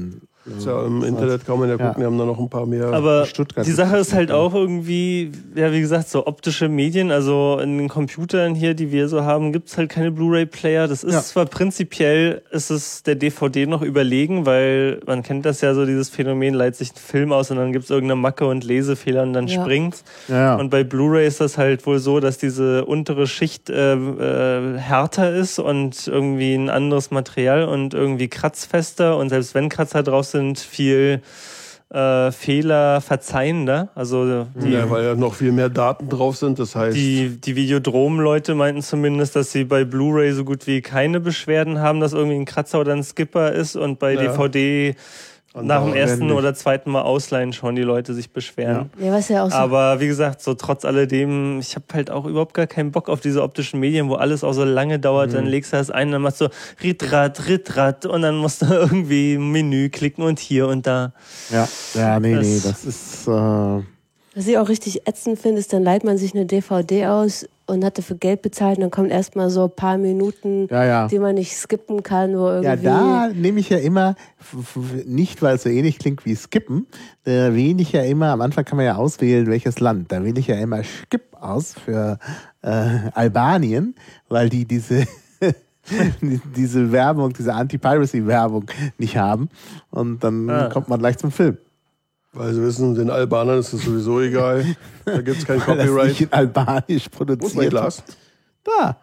S1: Ist ja im Internet kann man ja gucken,
S2: Ja.
S1: wir haben da noch ein paar mehr.
S4: Aber
S2: Stuttgart
S4: die Sache ist halt auch irgendwie, ja wie gesagt, so optische Medien, also in den Computern hier, die wir so haben, gibt's halt keine Blu-ray-Player. Das ist
S2: Ja.
S4: zwar prinzipiell, ist es der D V D noch überlegen, weil man kennt das ja so, dieses Phänomen, leiht sich ein Film aus und dann gibt's irgendeine Macke und Lesefehler und dann
S3: Ja.
S4: springt's.
S2: Ja, ja.
S4: Und bei Blu-ray ist das halt wohl so, dass diese untere Schicht äh, äh, härter ist und irgendwie ein anderes Material und irgendwie kratzfester und selbst wenn Kratzer drauf sind, viel äh, Fehler verzeihender. Also die,
S1: ja, weil ja noch viel mehr Daten drauf sind. Das heißt,
S4: die, die Videodrom-Leute meinten zumindest, dass sie bei Blu-ray so gut wie keine Beschwerden haben, dass irgendwie ein Kratzer oder ein Skipper ist und bei
S1: Ja.
S4: D V D nach dem
S1: Andauernd
S4: ersten
S2: ständig.
S4: oder zweiten Mal ausleihen schon die Leute sich beschweren.
S3: Ja, was ja auch so.
S4: Aber wie gesagt, so trotz alledem, ich habe halt auch überhaupt gar keinen Bock auf diese optischen Medien, wo alles auch so lange dauert.
S2: Mhm.
S4: Dann legst du das ein, dann machst du Ritrat, Ritrat und dann musst du irgendwie ein Menü klicken und hier und da.
S2: Ja, ja, nee,
S4: Das-
S2: nee, das ist, äh,
S3: Was ich auch richtig ätzend finde, ist, dann leiht man sich eine D V D aus und hat dafür Geld bezahlt und dann kommt erstmal so ein paar Minuten,
S2: ja, ja.
S3: die man nicht skippen kann, wo
S2: Ja,
S3: irgendwie...
S2: da nehme ich ja immer, f- f- nicht weil es so ähnlich klingt wie Skippen, da wähle ich ja immer, am Anfang kann man ja auswählen, welches Land. Da wähle ich ja immer Skip aus für äh, Albanien, weil die diese, diese Werbung, diese Anti-Piracy-Werbung nicht haben. Und dann
S4: Ah.
S2: kommt man gleich zum Film.
S1: weil sie wissen, den Albanern ist es sowieso egal. Da gibt es kein
S2: Weil das
S1: Copyright.
S2: nicht in Albanisch
S1: Wo ist mein
S2: produziert
S1: Glas?
S2: Da.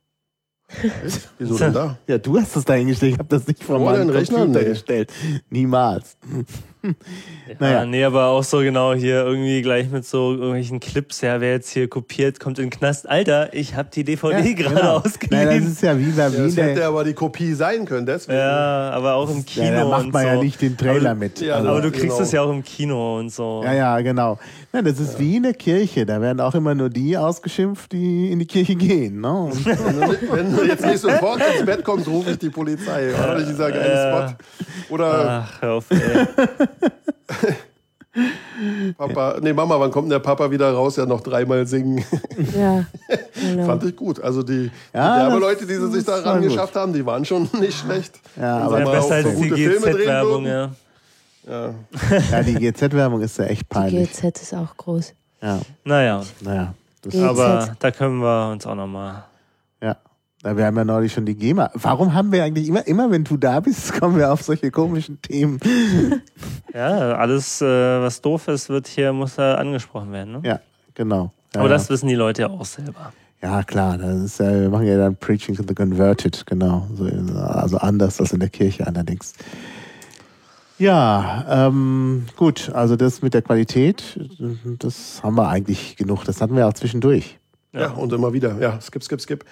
S1: Wieso denn da?
S2: Ja, du hast das da hingestellt. Ich habe das nicht vor
S1: Oh,
S2: meinem
S1: dein Rechner?
S2: Computer
S1: Nee.
S2: gestellt. Niemals.
S4: Ja,
S2: Naja.
S4: nee, aber auch so genau hier irgendwie gleich mit so irgendwelchen Clips, ja, wer jetzt hier kopiert, kommt in den Knast. Alter, ich hab die D V D gerade
S2: genau.
S4: ausgeliehen.
S2: Nein, das ist ja wie bei
S1: Ja,
S2: wie
S1: das
S2: der,
S1: hätte aber die Kopie sein können, deswegen.
S4: Ja, aber auch im Kino.
S2: ja, da macht
S4: und
S2: man
S4: so.
S2: ja nicht den Trailer
S4: aber,
S2: mit.
S1: ja,
S2: also,
S4: Aber du kriegst
S1: Genau.
S4: es ja auch im Kino und so.
S2: ja, ja, genau. Nein, das ist wie eine Kirche. Da werden auch immer nur die ausgeschimpft, die in die Kirche gehen. Ne? Und
S1: Wenn, du, wenn du jetzt nicht sofort ins Bett kommst, rufe ich die Polizei. War doch nicht dieser geile
S4: Ja.
S1: Spot. Oder
S4: Ach, hör auf, ey.
S1: Papa, nee, Mama, wann kommt denn der Papa wieder raus? Ja, noch dreimal singen.
S3: Ja, genau.
S1: Fand ich gut. Also die,
S2: Ja,
S1: die
S2: das-
S1: Werbeleute, die sie sich da
S2: das war
S1: ran
S2: gut.
S1: geschafft haben, die waren schon nicht schlecht.
S2: Ja,
S1: Wenn
S2: aber
S1: sie
S4: Ja,
S1: mal
S4: besser
S1: auch
S4: als
S1: so
S4: die
S1: gute
S4: G
S1: Filme drehen
S4: Z-Werbung,
S1: würden.
S4: ja.
S1: Ja.
S2: ja, die G Z-Werbung ist ja echt
S3: Die
S2: peinlich.
S3: G Z ist auch groß.
S2: Ja,
S4: Naja,
S2: naja. Das,
S3: G Z.
S4: aber da können wir uns auch nochmal.
S2: ja. Na, wir haben ja neulich schon die GEMA. Warum haben wir eigentlich immer, immer wenn du da bist, kommen wir auf solche komischen Themen?
S4: Ja, alles, äh, was doof ist, wird hier, muss da angesprochen werden. Ne?
S2: Ja, genau. Ja,
S4: Aber
S2: ja.
S4: das wissen die Leute ja auch selber.
S2: Ja, klar, das ist ja, wir machen ja dann Preaching to the Converted, genau. So, also anders als in der Kirche allerdings. Ja, ähm, gut, also das mit der Qualität, das haben wir eigentlich genug. Das hatten wir auch zwischendurch.
S1: Ja. und immer wieder. Ja, skip, skip, skip.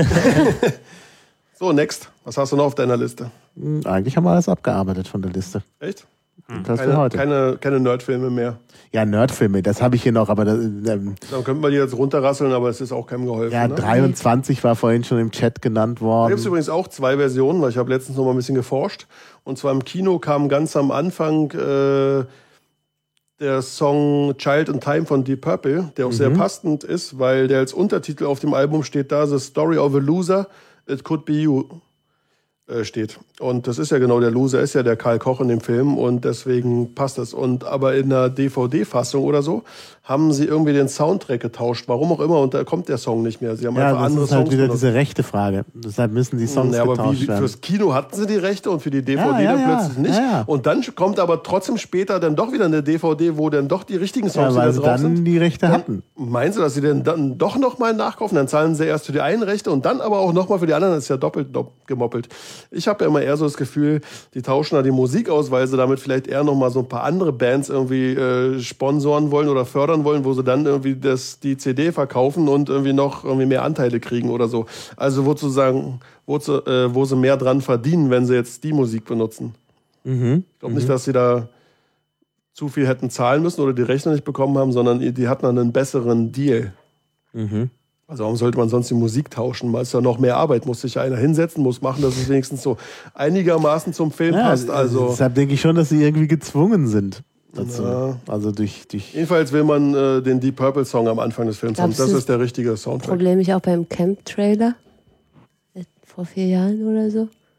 S1: So, next. Was hast du noch auf deiner Liste?
S2: Hm, Eigentlich haben wir alles abgearbeitet von der Liste.
S1: Echt?
S2: Das für
S1: Keine,
S2: heute.
S1: keine, keine Nerdfilme mehr.
S2: Ja, Nerdfilme, das habe ich hier noch, aber das, ähm,
S1: Dann könnten wir die jetzt runterrasseln, aber es ist auch keinem geholfen.
S2: ja,
S1: ne?
S2: dreiundzwanzig war vorhin schon im Chat genannt
S1: Da
S2: worden.
S1: gibt es übrigens auch zwei Versionen, weil ich habe letztens noch mal ein bisschen geforscht. Und zwar im Kino kam ganz am Anfang äh, der Song Child in Time von Deep Purple, der auch sehr passend ist, weil der als Untertitel auf dem Album steht da, The Story of a Loser, It Could Be You äh, steht. Und das ist ja genau der Loser, ist ja der Karl Koch in dem Film und deswegen passt das. Und aber in der D V D-Fassung oder so haben sie irgendwie den Soundtrack getauscht, warum auch immer, und da kommt der Song nicht mehr. Sie haben
S2: Ja,
S1: einfach
S2: das
S1: andere
S2: ist halt
S1: Songs
S2: wieder
S1: benutzt.
S2: diese rechte Frage. Deshalb müssen die Songs
S1: Ja, aber
S2: getauscht
S1: wie,
S2: werden.
S1: fürs Kino hatten sie die Rechte und für die D V D
S2: Ja, ja,
S1: dann
S2: ja.
S1: plötzlich nicht.
S2: Ja, ja.
S1: Und dann kommt aber trotzdem später dann doch wieder eine D V D, wo dann doch die richtigen Songs
S2: Ja, weil
S1: wieder
S2: sie
S1: drauf
S2: dann
S1: sind.
S2: die Rechte hatten.
S1: Meinst du, dass sie denn dann doch nochmal nachkaufen? Dann zahlen sie erst für die einen Rechte und dann aber auch nochmal für die anderen. Das ist ja doppelt dopp- gemoppelt. Ich habe ja immer eher so das Gefühl, die tauschen da die Musik aus, weil sie damit vielleicht eher nochmal so ein paar andere Bands irgendwie äh, sponsoren wollen oder fördern wollen, wo sie dann irgendwie das, die C D verkaufen und irgendwie noch irgendwie mehr Anteile kriegen oder so. Also wo, zu sagen, wo, zu, äh, wo sie mehr dran verdienen, wenn sie jetzt die Musik benutzen.
S2: Mhm.
S1: Ich glaube nicht, dass sie da zu viel hätten zahlen müssen oder die Rechnung nicht bekommen haben, sondern die hatten dann einen besseren Deal.
S2: Mhm.
S1: Also warum sollte man sonst die Musik tauschen? Weil es ja noch mehr Arbeit, muss sich ja einer hinsetzen, muss machen, dass es wenigstens so einigermaßen zum Film
S2: Ja,
S1: passt. Also
S2: deshalb denke ich schon, dass sie irgendwie gezwungen sind dazu.
S1: Ja.
S2: Also durch, durch
S1: jedenfalls will man äh, den Deep Purple Song am Anfang des Films haben.
S3: Glaubst
S1: Das
S3: du,
S1: ist der richtige Soundtrack.
S3: Problem ich auch beim Camp-Trailer. Vor vier Jahren oder so.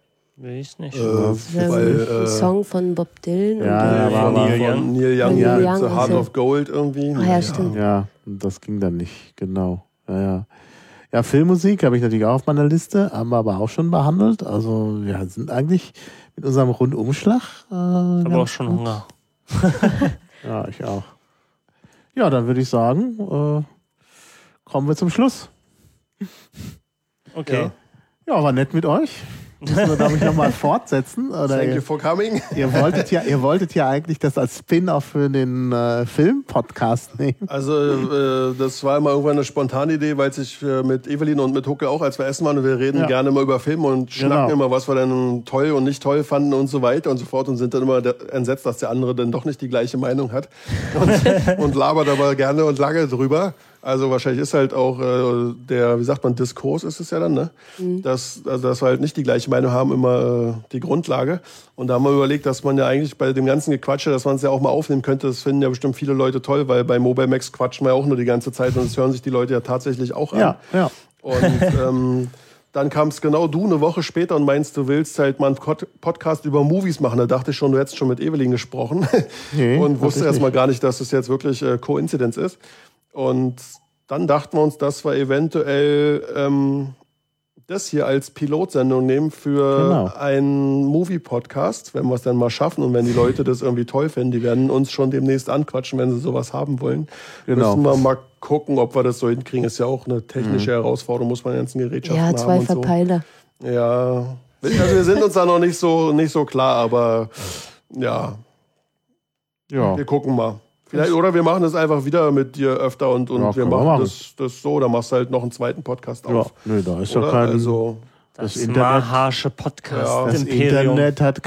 S4: Weiß nicht.
S1: Äh,
S3: Ja,
S1: weil,
S3: ein
S1: äh,
S3: Song von Bob Dylan.
S2: Ja,
S3: und
S2: ja,
S3: die-
S2: war
S1: von,
S2: aber-
S1: Neil Young, Neil Young,
S3: Von
S1: mit
S3: Neil
S1: The
S3: Young
S1: Heart
S3: ist ja-
S1: of Gold irgendwie.
S3: Ah, ja, stimmt.
S2: Ja, das ging dann nicht, genau. Ja, ja. Ja, Filmmusik habe ich natürlich auch auf meiner Liste, haben wir aber auch schon behandelt. Also wir sind eigentlich mit unserem Rundumschlag. Äh,
S4: Aber auch schon Hunger.
S2: Ja, ich auch. Ja, dann würde ich sagen, äh, kommen wir zum Schluss.
S4: Okay.
S2: Ja, war nett mit euch. Müssen wir, glaube ich, nochmal fortsetzen? Oder
S1: Thank you
S2: ihr,
S1: for coming.
S2: ihr, wolltet ja, ihr wolltet ja eigentlich das als Spin-off für den äh, Film-Podcast nehmen.
S1: Also äh, das war immer irgendwann eine spontane Idee, weil sich äh, mit Evelyn und mit Hucke auch, als wir essen waren, und wir reden
S2: Ja.
S1: gerne immer über Filme und schnacken
S2: Genau.
S1: immer, was wir dann toll und nicht toll fanden und so weiter und so fort und sind dann immer der- entsetzt, dass der andere dann doch nicht die gleiche Meinung hat und, und labert aber gerne und lange drüber. Also wahrscheinlich ist halt auch äh, der, wie sagt man, Diskurs ist es ja dann, ne? Dass, also, dass wir halt nicht die gleiche Meinung haben, immer äh, die Grundlage. Und da haben wir überlegt, dass man ja eigentlich bei dem ganzen Gequatsche, dass man es ja auch mal aufnehmen könnte. Das finden ja bestimmt viele Leute toll, weil bei Mobile Max quatschen wir ja auch nur die ganze Zeit und das hören sich die Leute ja tatsächlich auch an.
S2: Ja, ja.
S1: Und ähm, dann kam es genau du eine Woche später und meinst, du willst halt mal einen Pod- Podcast über Movies machen. Da dachte ich schon, du hättest schon mit Evelyn gesprochen
S2: Nee,
S1: und wusste
S2: hab ich
S1: erst mal
S2: nicht.
S1: gar nicht, dass es jetzt wirklich äh, Koinzidenz ist. Und dann dachten wir uns, dass wir eventuell ähm, das hier als Pilotsendung nehmen für
S2: Genau.
S1: einen Movie-Podcast, wenn wir es dann mal schaffen und wenn die Leute das irgendwie toll finden, die werden uns schon demnächst anquatschen, wenn sie sowas haben wollen.
S2: Genau.
S1: Müssen wir mal gucken, ob wir das so hinkriegen. Ist ja auch eine technische Herausforderung, muss man die ganzen Gerätschaften
S3: Ja,
S1: haben
S3: zwei
S1: und so.
S3: Verpeiler.
S1: Ja, also wir sind uns da noch nicht so, nicht so klar, aber ja,
S2: Ja.
S1: wir gucken mal. Vielleicht, oder wir machen das einfach wieder mit dir öfter und, und
S2: Ja,
S1: wir
S2: können wir
S1: machen
S2: machen.
S1: das, das so, dann machst du halt noch einen zweiten Podcast
S2: Ja,
S1: auf.
S2: nö, da ist ja
S1: Oder?
S2: kein.
S1: Also,
S2: das
S4: Das,
S2: Internet-
S4: Maharsche
S1: Ja,
S2: das
S4: Podcast-Imperium.
S2: Internet hat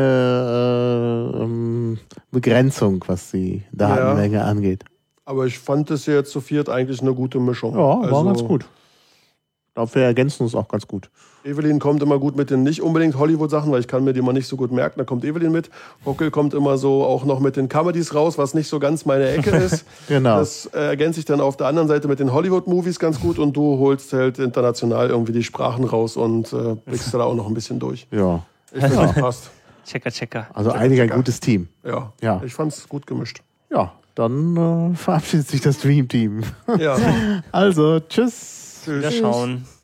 S2: keine äh, ähm, Begrenzung, was die Datenmenge angeht.
S1: aber ich fand das hier jetzt zu viert eigentlich eine gute Mischung.
S2: Ja, war
S1: also,
S2: ganz gut. Ich glaube, wir ergänzen uns auch ganz gut.
S1: Evelyn kommt immer gut mit den nicht unbedingt Hollywood-Sachen, weil ich kann mir die mal nicht so gut merken. Da kommt Evelyn mit. Hockel kommt immer so auch noch mit den Comedies raus, was nicht so ganz meine Ecke ist.
S2: Genau.
S1: Das äh, ergänzt sich dann auf der anderen Seite mit den Hollywood-Movies ganz gut und du holst halt international irgendwie die Sprachen raus und äh, blickst da auch noch ein bisschen durch.
S2: Ja.
S1: Ich finde, das passt.
S4: Checker, checker.
S2: Also
S1: Checker,
S2: eigentlich ein
S1: checker.
S2: gutes Team.
S1: Ja,
S2: Ja.
S1: ich fand's gut gemischt.
S2: Ja, dann äh, verabschiedet sich das Dream Team.
S1: Ja,
S2: Also, tschüss.
S1: tschüss.
S4: Wieder schauen.